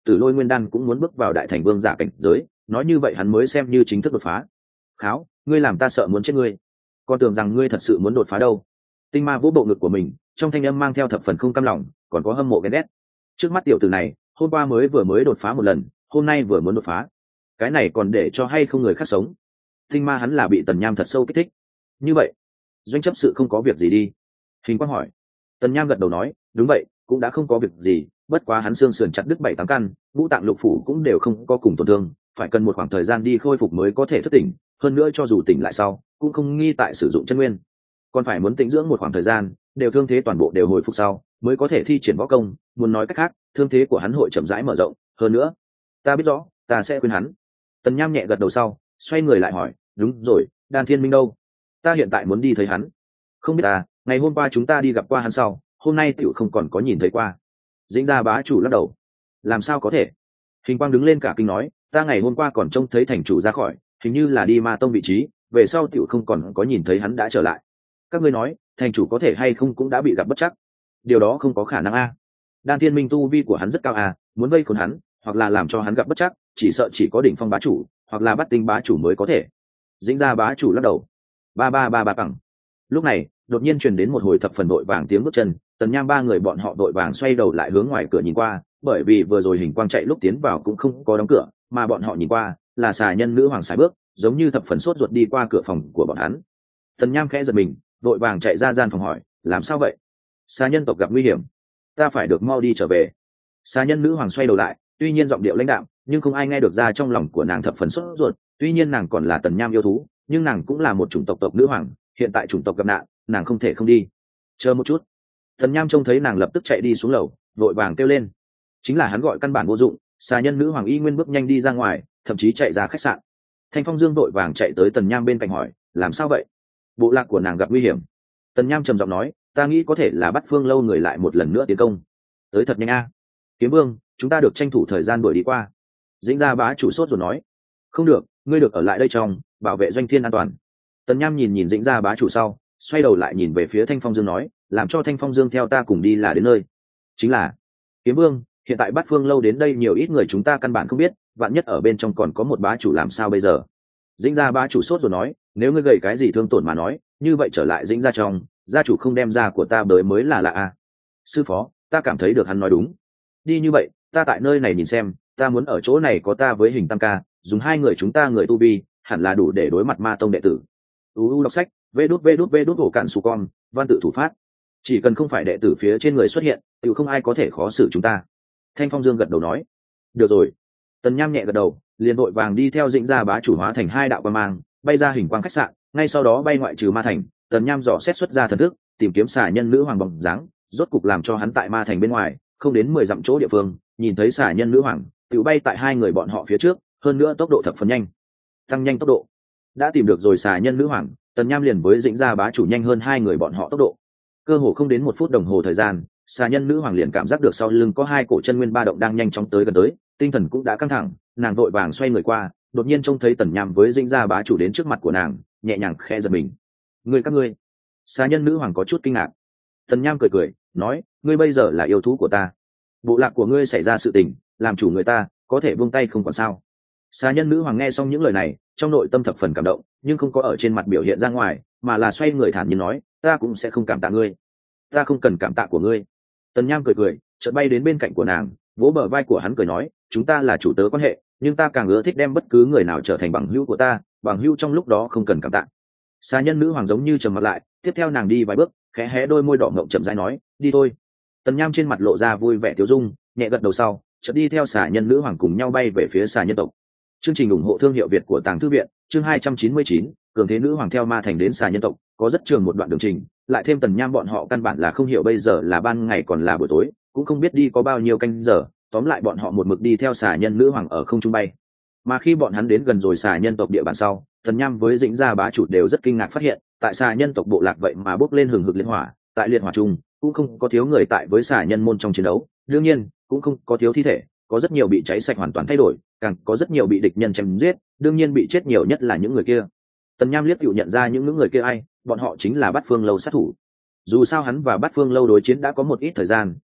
Tử Lôi Nguyên Đan cũng muốn bước vào đại thành vương giả cảnh giới, nói như vậy hắn mới xem như chính thức đột phá. Kháo, ngươi làm ta sợ muốn chết ngươi, con tưởng rằng ngươi thật sự muốn đột phá đâu. Tinh Ma vỗ bộ ngực của mình, trong thanh âm mang theo thập phần không cam lòng, còn có hâm mộ ghen ghét. Trước mắt tiểu tử này, hôm qua mới vừa mới đột phá một lần, hôm nay vừa muốn đột phá, cái này còn để cho hay không người khác sống. Tinh Ma hắn là bị Tần Nham thật sâu kích thích. Như vậy, doanh chấp sự không có việc gì đi? Hình Quang hỏi. Tần Nham gật đầu nói, đúng vậy, cũng đã không có việc gì, bất quá hắn xương sườn chặt đứt bảy tám căn, ngũ tạng lục phủ cũng đều không có cùng tổn thương, phải cần một khoảng thời gian đi khôi phục mới có thể thức tỉnh, hơn nữa cho dù tỉnh lại sau, cũng không nghi tại sử dụng chân nguyên, còn phải muốn tĩnh dưỡng một khoảng thời gian, đều thương thế toàn bộ đều hồi phục sau, mới có thể thi triển võ công, muốn nói cách khác, thương thế của hắn hội chậm rãi mở rộng, hơn nữa, ta biết rõ, ta sẽ khuyên hắn. Tần Nham nhẹ gật đầu sau, xoay người lại hỏi, đúng rồi, Đan Thiên Minh đâu? Ta hiện tại muốn đi thấy hắn. Không biết à, ngày hôm qua chúng ta đi gặp qua hắn sau, hôm nay tiểu không còn có nhìn thấy qua. Dĩnh Gia bá chủ lắc đầu. Làm sao có thể? Hình Quang đứng lên cả kinh nói, ta ngày hôm qua còn trông thấy thành chủ ra khỏi, hình như là đi Ma Tông vị trí, về sau tiểu không còn có nhìn thấy hắn đã trở lại. Các ngươi nói, thành chủ có thể hay không cũng đã bị gặp bất chắc. Điều đó không có khả năng a. Đan Thiên Minh tu vi của hắn rất cao a, muốn vây khốn hắn, hoặc là làm cho hắn gặp bất chắc, chỉ sợ chỉ có đỉnh phong bá chủ, hoặc là bắt tinh bá chủ mới có thể. Dĩnh Gia bá chủ lắc đầu. Ba ba ba ba bằng. Lúc này, đột nhiên truyền đến một hồi thập phần đội vàng tiếng bước chân, Tần Nham ba người bọn họ đội vàng xoay đầu lại hướng ngoài cửa nhìn qua, bởi vì vừa rồi Hình Quang chạy lúc tiến vào cũng không có đóng cửa, mà bọn họ nhìn qua là xà nhân nữ hoàng sải bước, giống như thập phần sốt ruột đi qua cửa phòng của bọn hắn. Tần Nham khẽ giật mình, đội vàng chạy ra gian phòng hỏi, làm sao vậy? Xà nhân tộc gặp nguy hiểm, ta phải được mau đi trở về. Xà nhân nữ hoàng xoay đầu lại, tuy nhiên giọng điệu lãnh đạm, nhưng không ai nghe được ra trong lòng của nàng thập phần sốt ruột. Tuy nhiên nàng còn là Tần Nham yêu thú, nhưng nàng cũng là một chủng tộc tộc nữ hoàng, hiện tại chủng tộc gặp nạn, nàng không thể không đi. Chờ một chút. Tần Nham trông thấy nàng lập tức chạy đi xuống lầu, vội vàng kêu lên. Chính là hắn gọi căn bản vô dụng, xà nhân nữ hoàng y nguyên bước nhanh đi ra ngoài, thậm chí chạy ra khách sạn. Thanh Phong Dương vội vàng chạy tới Tần Nham bên cạnh hỏi, làm sao vậy? Bộ lạc của nàng gặp nguy hiểm. Tần Nham trầm giọng nói, ta nghĩ có thể là bắt Phương Lâu người lại một lần nữa tiến công. Tới thật nhanh a. Kiếm Vương, chúng ta được tranh thủ thời gian đuổi đi qua. Dĩnh Gia bá chủ sốt rồi nói, không được, ngươi được ở lại đây trong, bảo vệ doanh thiên an toàn. Tần Nham nhìn nhìn Dĩnh Gia bá chủ sau, xoay đầu lại nhìn về phía Thanh Phong Dương nói, làm cho Thanh Phong Dương theo ta cùng đi là đến nơi. Chính là, Kiếm Vương, hiện tại bắt Phương Lâu đến đây nhiều ít người chúng ta căn bản không biết, vạn nhất ở bên trong còn có một bá chủ làm sao bây giờ? Dĩnh Gia bá chủ sốt rồi nói, nếu ngươi gầy cái gì thương tổn mà nói, như vậy trở lại Dĩnh Gia trong, gia chủ không đem ra của ta bới mới là lạ a. Sư phó, ta cảm thấy được hắn nói đúng. Đi như vậy, ta tại nơi này nhìn xem, ta muốn ở chỗ này có ta với Hình Tam ca, dùng hai người chúng ta người tu vi, hẳn là đủ để đối mặt Ma Tông đệ tử. U đọc sách, vê đút vê đút vê đút hổ cạn su con, văn tự thủ phát. Chỉ cần không phải đệ tử phía trên người xuất hiện, tự không ai có thể khó xử chúng ta. Thanh Phong Dương gật đầu nói, được rồi. Tần Nham nhẹ gật đầu, liền vội vàng đi theo Dĩnh Gia bá chủ hóa thành hai đạo quang mang, bay ra Hình Quang khách sạn, ngay sau đó bay ngoại trừ Ma Thành. Tần Nham dò xét xuất ra thần thức, tìm kiếm xà nhân nữ hoàng bóng dáng, rốt cục làm cho hắn tại Ma Thành bên ngoài, không đến mười dặm chỗ địa phương, nhìn thấy xà nhân nữ hoàng, tự bay tại hai người bọn họ phía trước, hơn nữa tốc độ thập phần nhanh, tăng nhanh tốc độ. Đã tìm được rồi xà nhân nữ hoàng, Tần Nham liền với Dĩnh Gia bá chủ nhanh hơn hai người bọn họ tốc độ. Cơ hồ không đến một phút đồng hồ thời gian, xà nhân nữ hoàng liền cảm giác được sau lưng có hai cổ chân nguyên ba động đang nhanh chóng tới gần tới, tinh thần cũng đã căng thẳng, nàng vội vàng xoay người qua, đột nhiên trông thấy Tần Nham với Dĩnh Gia bá chủ đến trước mặt của nàng, nhẹ nhàng khẽ giật mình. Ngươi các ngươi. Xà nhân nữ hoàng có chút kinh ngạc. Tần Nham cười cười, nói, ngươi bây giờ là yêu thú của ta. Bộ lạc của ngươi xảy ra sự tình, làm chủ người ta, có thể buông tay không còn sao. Xà nhân nữ hoàng nghe xong những lời này, trong nội tâm thập phần cảm động, nhưng không có ở trên mặt biểu hiện ra ngoài, mà là xoay người thản nhiên nói, ta cũng sẽ không cảm tạ ngươi. Ta không cần cảm tạ của ngươi. Tần Nham cười cười, chợt bay đến bên cạnh của nàng, vỗ bờ vai của hắn cười nói, chúng ta là chủ tớ quan hệ, nhưng ta càng ưa thích đem bất cứ người nào trở thành bằng hữu của ta, bằng hữu trong lúc đó không cần cảm tạ. Xà nhân nữ hoàng giống như trầm mặt lại, tiếp theo nàng đi vài bước, khẽ hé đôi môi đỏ ngọng chậm rãi nói, đi thôi. Tần Nham trên mặt lộ ra vui vẻ tiêu dung, nhẹ gật đầu sau, chợt đi theo xà nhân nữ hoàng cùng nhau bay về phía xà nhân tộc. Chương trình ủng hộ thương hiệu Việt của Tàng Thư viện, chương hai trăm chín mươi chín, cường thế nữ hoàng theo Ma Thành đến xà nhân tộc, có rất trường một đoạn đường trình, lại thêm Tần Nham bọn họ căn bản là không hiểu bây giờ là ban ngày còn là buổi tối, cũng không biết đi có bao nhiêu canh giờ, tóm lại bọn họ một mực đi theo xà nhân nữ hoàng ở không trung bay. Mà khi bọn hắn đến gần rồi xà nhân tộc địa bàn sau, Tần Nham với Dĩnh Gia bá chủ đều rất kinh ngạc phát hiện, tại xà nhân tộc bộ lạc vậy mà bốc lên hừng hực liên hỏa, tại liệt hỏa chung, cũng không có thiếu người tại với xà nhân môn trong chiến đấu, đương nhiên, cũng không có thiếu thi thể, có rất nhiều bị cháy sạch hoàn toàn thay đổi, càng có rất nhiều bị địch nhân chém giết, đương nhiên bị chết nhiều nhất là những người kia. Tần Nham liếc dụ nhận ra những những người kia ai, bọn họ chính là Bát Phương Lâu sát thủ. Dù sao hắn và Bát Phương Lâu đối chiến đã có một ít thời gian,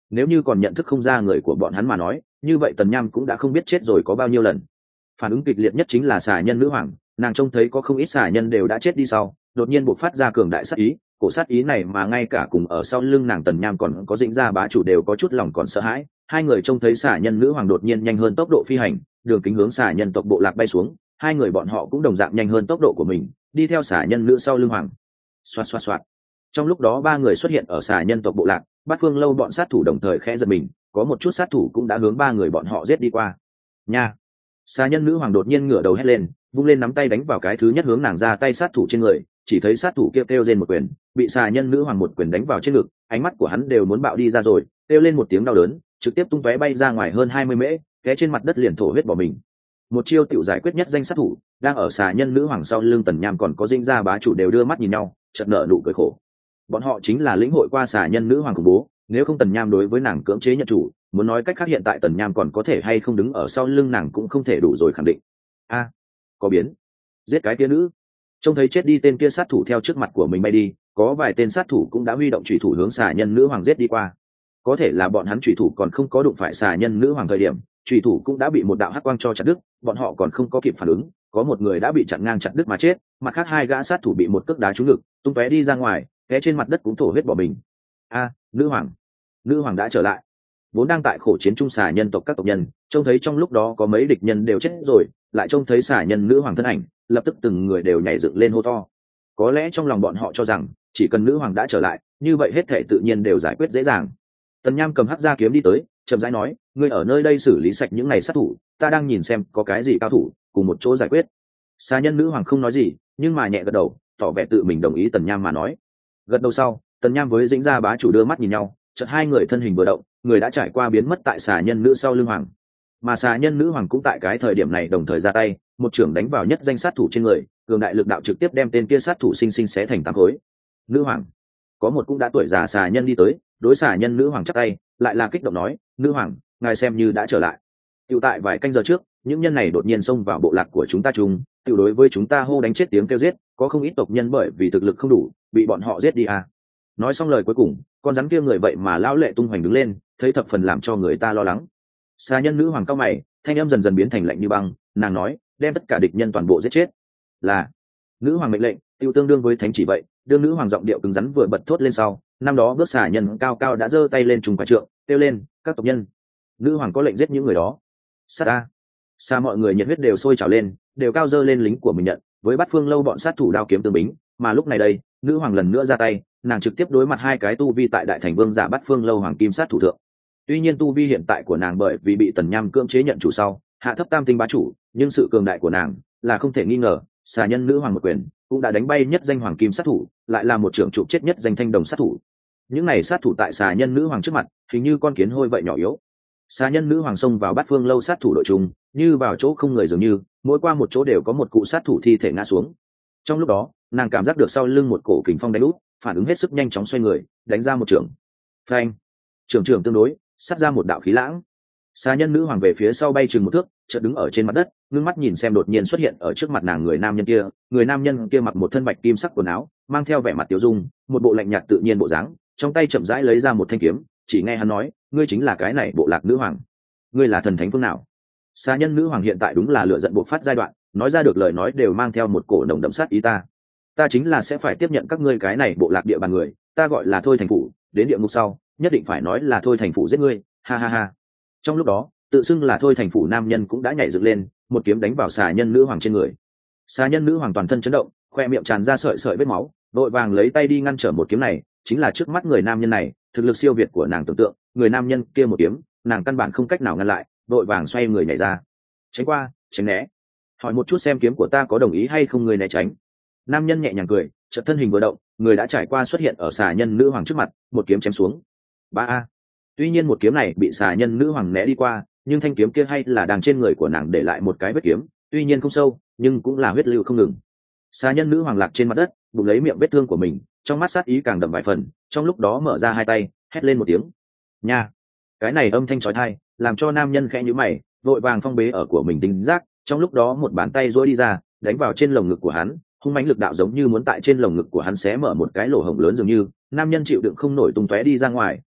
nếu như còn nhận thức không ra người của bọn hắn mà nói, như vậy tần nham cũng đã không biết chết rồi có bao nhiêu lần. Phản ứng kịch liệt nhất chính là xà nhân nữ hoàng, nàng trông thấy có không ít xà nhân đều đã chết đi sau, đột nhiên bộc phát ra cường đại sát ý, cổ sát ý này mà ngay cả cùng ở sau lưng nàng tần nham còn có dĩnh gia bá chủ đều có chút lòng còn sợ hãi. Hai người trông thấy xà nhân nữ hoàng đột nhiên nhanh hơn tốc độ phi hành, đường kính hướng xà nhân tộc bộ lạc bay xuống, hai người bọn họ cũng đồng dạng nhanh hơn tốc độ của mình, đi theo xà nhân nữ sau lưng hoàng. Xoạt xoạt xoạt. Trong lúc đó ba người xuất hiện ở xà nhân tộc bộ lạc, Bát Phương Lâu bọn sát thủ đồng thời khẽ giật mình, có một chút sát thủ cũng đã hướng ba người bọn họ giết đi qua. Nha. Xà nhân nữ hoàng đột nhiên ngửa đầu hét lên, vung lên nắm tay đánh vào cái thứ nhất hướng nàng ra tay sát thủ trên người, chỉ thấy sát thủ kêu kêu lên một quyền, bị xà nhân nữ hoàng một quyền đánh vào trên ngực, ánh mắt của hắn đều muốn bạo đi ra rồi, kêu lên một tiếng đau đớn, trực tiếp tung tóe bay ra ngoài hơn hai mươi mễ, té trên mặt đất liền thổ huyết bỏ mình. Một chiêu tiểu giải quyết nhất danh sát thủ, đang ở xà nhân nữ hoàng sau lưng tần nham còn có dinh gia bá chủ đều đưa mắt nhìn nhau, chợt nở nụ cười khổ. Bọn họ chính là lĩnh hội qua xà nhân nữ hoàng khủng bố, nếu không tần nham đối với nàng cưỡng chế nhận chủ, muốn nói cách khác hiện tại tần nham còn có thể hay không đứng ở sau lưng nàng cũng không thể đủ rồi khẳng định. A, có biến, giết cái kia nữ. Trông thấy chết đi tên kia sát thủ theo trước mặt của mình bay đi, có vài tên sát thủ cũng đã huy động chủy thủ hướng xà nhân nữ hoàng giết đi qua. Có thể là bọn hắn chủy thủ còn không có đụng phải xà nhân nữ hoàng thời điểm, chủy thủ cũng đã bị một đạo hắc quang cho chặt đứt, bọn họ còn không có kịp phản ứng, có một người đã bị chặn ngang chặt đứt mà chết, mặt khác hai gã sát thủ bị một cước đá trúng ngực, tung tóe đi ra ngoài, té trên mặt đất cũng thổ huyết bỏ mình. A, nữ hoàng, nữ hoàng đã trở lại. Vốn đang tại khổ chiến trung xà nhân tộc các tộc nhân, trông thấy trong lúc đó có mấy địch nhân đều chết rồi, lại trông thấy xà nhân nữ hoàng thân ảnh, lập tức từng người đều nhảy dựng lên hô to. Có lẽ trong lòng bọn họ cho rằng chỉ cần nữ hoàng đã trở lại, như vậy hết thể tự nhiên đều giải quyết dễ dàng. Tần Nham cầm hắc gia kiếm đi tới, chậm rãi nói, ngươi ở nơi đây xử lý sạch những này sát thủ, ta đang nhìn xem có cái gì cao thủ cùng một chỗ giải quyết. Xà nhân nữ hoàng không nói gì, nhưng mà nhẹ gật đầu, tỏ vẻ tự mình đồng ý Tần Nham mà nói. Gật đầu sau, Tần Nham với dĩnh gia bá chủ đưa mắt nhìn nhau, chợt hai người thân hình vừa động, người đã trải qua biến mất tại xà nhân nữ sau lưng hoàng. Mà xà nhân nữ hoàng cũng tại cái thời điểm này đồng thời ra tay, một trưởng đánh vào nhất danh sát thủ trên người, cường đại lực đạo trực tiếp đem tên kia sát thủ sinh sinh xé thành tám khối. Nữ hoàng, có một cũng đã tuổi già xà nhân đi tới, đối xà nhân nữ hoàng chắp tay, lại là kích động nói, nữ hoàng, ngài xem như đã trở lại. Tiểu tại vài canh giờ trước, những nhân này đột nhiên xông vào bộ lạc của chúng ta chung, tiểu đối với chúng ta hô đánh chết tiếng kêu giết, có không ít tộc nhân bởi vì thực lực không đủ, bị bọn họ giết đi à. Nói xong lời cuối cùng, con rắn kia người vậy mà lão lệ tung hoành đứng lên, thấy thập phần làm cho người ta lo lắng. Xà nhân nữ hoàng cao mày, thanh âm dần dần biến thành lạnh như băng, nàng nói, đem tất cả địch nhân toàn bộ giết chết. Là nữ hoàng mệnh lệnh, tiêu tương đương với thánh chỉ vậy. Đương nữ hoàng giọng điệu cứng rắn vừa bật thốt lên sau, năm đó bước xà nhân cao cao đã giơ tay lên trùng quả trượng, kêu lên, các tộc nhân. Nữ hoàng có lệnh giết những người đó. Sát a! Xa mọi người nhiệt huyết đều sôi trào lên, đều cao dơ lên lính của mình nhận, với Bát Phương Lâu bọn sát thủ đao kiếm tương bính, mà lúc này đây, nữ hoàng lần nữa ra tay, nàng trực tiếp đối mặt hai cái tu vi tại đại thành vương giả Bát Phương Lâu hoàng kim sát thủ thượng. Tuy nhiên tu vi hiện tại của nàng bởi vì bị Tần Nham cưỡng chế nhận chủ sau, hạ thấp tam tinh bá chủ, nhưng sự cường đại của nàng là không thể nghi ngờ. Xà nhân nữ hoàng một quyền cũng đã đánh bay nhất danh hoàng kim sát thủ, lại là một trưởng trụ chết nhất danh thanh đồng sát thủ. Những này sát thủ tại xà nhân nữ hoàng trước mặt, hình như con kiến hôi vậy nhỏ yếu. Xà nhân nữ hoàng xông vào Bát Phương Lâu sát thủ đội chung, như vào chỗ không người dường như, mỗi qua một chỗ đều có một cụ sát thủ thi thể ngã xuống. Trong lúc đó, nàng cảm giác được sau lưng một cổ kình phong đánh úp, phản ứng hết sức nhanh chóng xoay người, đánh ra một trưởng. Phanh! Trưởng trưởng tương đối, sát ra một đạo khí lãng. Xà nhân nữ hoàng về phía sau bay chừng một thước, chợt đứng ở trên mặt đất, ngưng mắt nhìn xem đột nhiên xuất hiện ở trước mặt nàng người nam nhân kia. Người nam nhân kia mặc một thân bạch kim sắc quần áo, mang theo vẻ mặt tiêu dung, một bộ lạnh nhạt tự nhiên bộ dáng, trong tay chậm rãi lấy ra một thanh kiếm, chỉ nghe hắn nói, ngươi chính là cái này bộ lạc nữ hoàng, ngươi là thần thánh phương nào? Xà nhân nữ hoàng hiện tại đúng là lửa giận bộc phát giai đoạn, nói ra được lời nói đều mang theo một cổ nồng đậm sát ý ta. Ta chính là sẽ phải tiếp nhận các ngươi cái này bộ lạc địa bàn người, ta gọi là Thôi Thành Phủ, đến địa ngục sau, nhất định phải nói là Thôi Thành Phủ giết ngươi, ha ha ha. Trong lúc đó, tự xưng là Thôi Thành Phủ nam nhân cũng đã nhảy dựng lên, một kiếm đánh vào xà nhân nữ hoàng trên người. Xà nhân nữ hoàng toàn thân chấn động, khoe miệng tràn ra sợi sợi vết máu, vội vàng lấy tay đi ngăn trở một kiếm này, chính là trước mắt người nam nhân này, thực lực siêu việt của nàng tưởng tượng, người nam nhân kia một kiếm, nàng căn bản không cách nào ngăn lại, vội vàng xoay người nhảy ra. Tránh qua, tránh né. Hỏi một chút xem kiếm của ta có đồng ý hay không, người né tránh. Nam nhân nhẹ nhàng cười, chợt thân hình vừa động, người đã trải qua xuất hiện ở xà nhân nữ hoàng trước mặt, một kiếm chém xuống. Ba a. Tuy nhiên một kiếm này bị xà nhân nữ hoàng né đi qua, nhưng thanh kiếm kia hay là đang trên người của nàng để lại một cái vết kiếm, tuy nhiên không sâu, nhưng cũng là huyết lưu không ngừng. Xà nhân nữ hoàng lạc trên mặt đất, bụng lấy miệng vết thương của mình, trong mắt sát ý càng đậm vài phần, trong lúc đó mở ra hai tay, hét lên một tiếng. Nha! Cái này âm thanh chói tai, làm cho nam nhân khẽ nhíu mày, vội vàng phong bế ở của mình tinh giác, trong lúc đó một bàn tay duỗi đi ra, đánh vào trên lồng ngực của hắn, hung mãnh lực đạo giống như muốn tại trên lồng ngực của hắn xé mở một cái lỗ hổng lớn dường như, nam nhân chịu đựng không nổi tung tóe đi ra ngoài,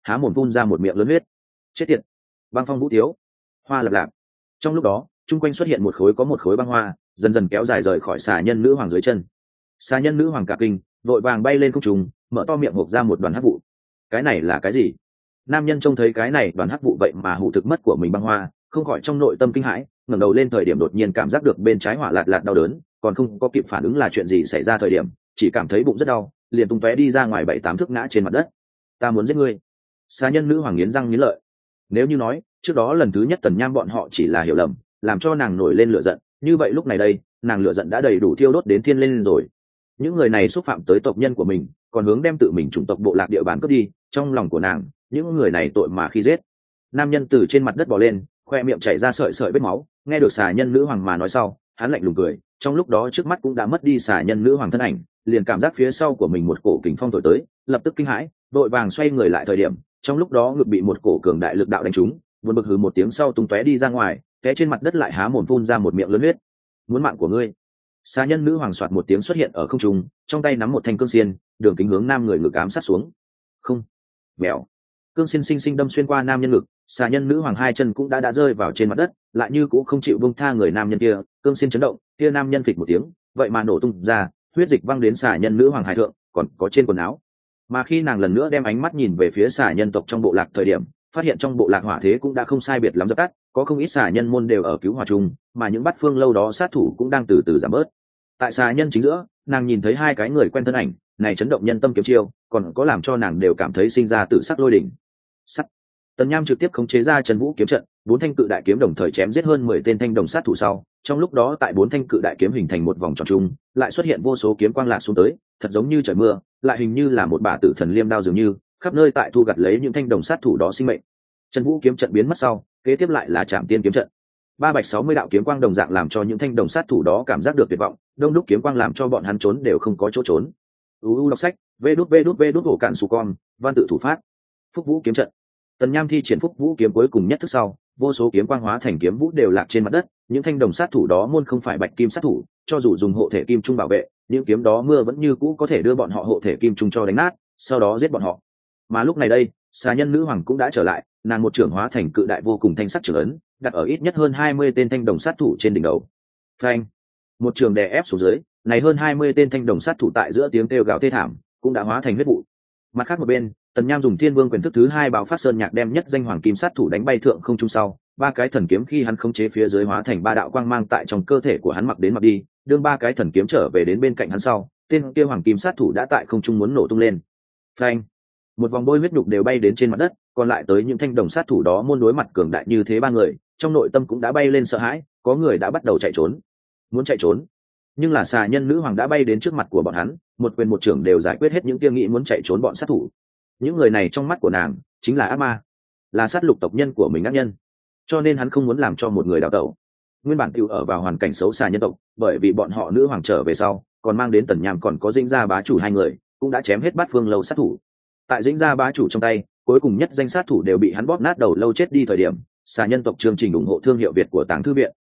há mồm phun ra một miệng lớn huyết. Chết tiệt! Băng phong vũ tiếu, hoa lập lạp. Trong lúc đó chung quanh xuất hiện một khối có một khối băng hoa, dần dần kéo dài rời khỏi xà nhân nữ hoàng dưới chân. Xà nhân nữ hoàng cả kinh, vội vàng bay lên không trung, mở to miệng hộc ra một đoàn hắc vụ. Cái này là cái gì? Nam nhân trông thấy cái này đoàn hắc vụ vậy mà hủ thực mất của mình băng hoa, không khỏi trong nội tâm kinh hãi, ngẩng đầu lên thời điểm đột nhiên cảm giác được bên trái hỏa lạt lạt đau đớn, còn không có kịp phản ứng là chuyện gì xảy ra thời điểm, chỉ cảm thấy bụng rất đau, liền tung tóe đi ra ngoài bảy tám thước ngã trên mặt đất. Ta muốn giết ngươi! Xà nhân nữ hoàng nghiến răng nghiến lợi. Nếu như nói trước đó lần thứ nhất Tần Nham bọn họ chỉ là hiểu lầm, làm cho nàng nổi lên lửa giận, như vậy lúc này đây nàng lửa giận đã đầy đủ thiêu đốt đến thiên lên rồi. Những người này xúc phạm tới tộc nhân của mình, còn hướng đem tự mình chủng tộc bộ lạc địa bàn cướp đi, trong lòng của nàng những người này tội mà khi giết. Nam nhân từ trên mặt đất bò lên, khoe miệng chảy ra sợi sợi vết máu, nghe được xà nhân nữ hoàng mà nói sau, hắn lạnh lùng cười, trong lúc đó trước mắt cũng đã mất đi xà nhân nữ hoàng thân ảnh, liền cảm giác phía sau của mình một cổ kình phong thổi tới, lập tức kinh hãi, vội vàng xoay người lại thời điểm, trong lúc đó ngực bị một cổ cường đại lực đạo đánh trúng, buồn bực hừ một tiếng sau tung tóe đi ra ngoài, té trên mặt đất lại há mồm phun ra một miệng lớn huyết. Muốn mạng của ngươi! Xà nhân nữ hoàng soạt một tiếng xuất hiện ở không trung, trong tay nắm một thanh cương xiên, đường kính hướng nam người ngực ám sát xuống. Không! Mèo! Cương xiên sinh sinh đâm xuyên qua nam nhân ngực, xà nhân nữ hoàng hai chân cũng đã đã rơi vào trên mặt đất, lại như cũng không chịu buông tha người nam nhân kia, cương xiên chấn động, kia nam nhân phịch một tiếng, vậy mà nổ tung ra, huyết dịch văng đến xà nhân nữ hoàng hải thượng, còn có trên quần áo. Mà khi nàng lần nữa đem ánh mắt nhìn về phía xà nhân tộc trong bộ lạc thời điểm, phát hiện trong bộ lạc hỏa thế cũng đã không sai biệt lắm dập tắt, có không ít xà nhân môn đều ở cứu hỏa chung, mà những bát phương lâu đó sát thủ cũng đang từ từ giảm bớt. Tại xà nhân chính giữa, nàng nhìn thấy hai cái người quen thân ảnh, này chấn động nhân tâm kiếm chiêu, còn có làm cho nàng đều cảm thấy sinh ra tự sắc lôi đỉnh. Sắt. Tần Nham trực tiếp khống chế ra Trần Vũ kiếm trận, bốn thanh cự đại kiếm đồng thời chém giết hơn mười tên thanh đồng sát thủ sau, trong lúc đó tại bốn thanh cự đại kiếm hình thành một vòng tròn chung, lại xuất hiện vô số kiếm quang lạc xuống tới, thật giống như trời mưa, lại hình như là một bả tử thần liêm đao dường như, khắp nơi tại thu gặt lấy những thanh đồng sát thủ đó sinh mệnh. Trần Vũ kiếm trận biến mất sau, kế tiếp lại là Trảm Tiên kiếm trận. Ba bạch sáu mươi đạo kiếm quang đồng dạng làm cho những thanh đồng sát thủ đó cảm giác được tuyệt vọng, đông đúc kiếm quang làm cho bọn hắn trốn đều không có chỗ trốn. u u đọc sách, vê đút vê đút vê đút hổ cản su con, văn tự thủ phát. Phúc Vũ kiếm trận. Tần Nham thi triển Phúc Vũ kiếm cuối cùng nhất thức sau, vô số kiếm quang hóa thành kiếm vũ đều lạc trên mặt đất, những thanh đồng sát thủ đó môn không phải bạch kim sát thủ, cho dù dùng hộ thể kim trung bảo vệ, những kiếm đó mưa vẫn như cũ có thể đưa bọn họ hộ thể kim trung cho đánh nát, sau đó giết bọn họ. Mà lúc này đây, xà nhân nữ hoàng cũng đã trở lại, nàng một trưởng hóa thành cự đại vô cùng thanh sắc trưởng ấn, đặt ở ít nhất hơn hai mươi tên thanh đồng sát thủ trên đỉnh đầu. Phanh! Một trường đè ép xuống dưới, này hơn hai mươi tên thanh đồng sát thủ tại giữa tiếng kêu gào thê thảm, cũng đã hóa thành huyết vụ. Mặt khác một bên, Tần Nham dùng Thiên Vương quyền thức thứ hai báo phát sơn nhạc đem nhất danh hoàng kim sát thủ đánh bay thượng không trung sau, ba cái thần kiếm khi hắn khống chế phía dưới hóa thành ba đạo quang mang tại trong cơ thể của hắn mặc đến mặc đi, đương ba cái thần kiếm trở về đến bên cạnh hắn sau, tên kia hoàng kim sát thủ đã tại không trung muốn nổ tung lên. Phanh! Một vòng bôi huyết nhục đều bay đến trên mặt đất, còn lại tới những thanh đồng sát thủ đó môn đối mặt cường đại như thế ba người, trong nội tâm cũng đã bay lên sợ hãi, có người đã bắt đầu chạy trốn. Muốn chạy trốn, nhưng là xà nhân nữ hoàng đã bay đến trước mặt của bọn hắn, một quyền một trưởng đều giải quyết hết những kia nghĩ muốn chạy trốn bọn sát thủ. Những người này trong mắt của nàng chính là ác ma, là sát lục tộc nhân của mình ác nhân, cho nên hắn không muốn làm cho một người đào tẩu. Nguyên bản tiêu ở vào hoàn cảnh xấu xa nhân tộc, bởi vì bọn họ nữ hoàng trở về sau, còn mang đến Tần Nham còn có Dĩnh Gia bá chủ hai người, cũng đã chém hết bát phương lâu sát thủ. Tại Dĩnh Gia bá chủ trong tay, cuối cùng nhất danh sát thủ đều bị hắn bóp nát đầu lâu chết đi thời điểm, xà nhân tộc chương trình ủng hộ thương hiệu Việt của Tàng Thư Viện,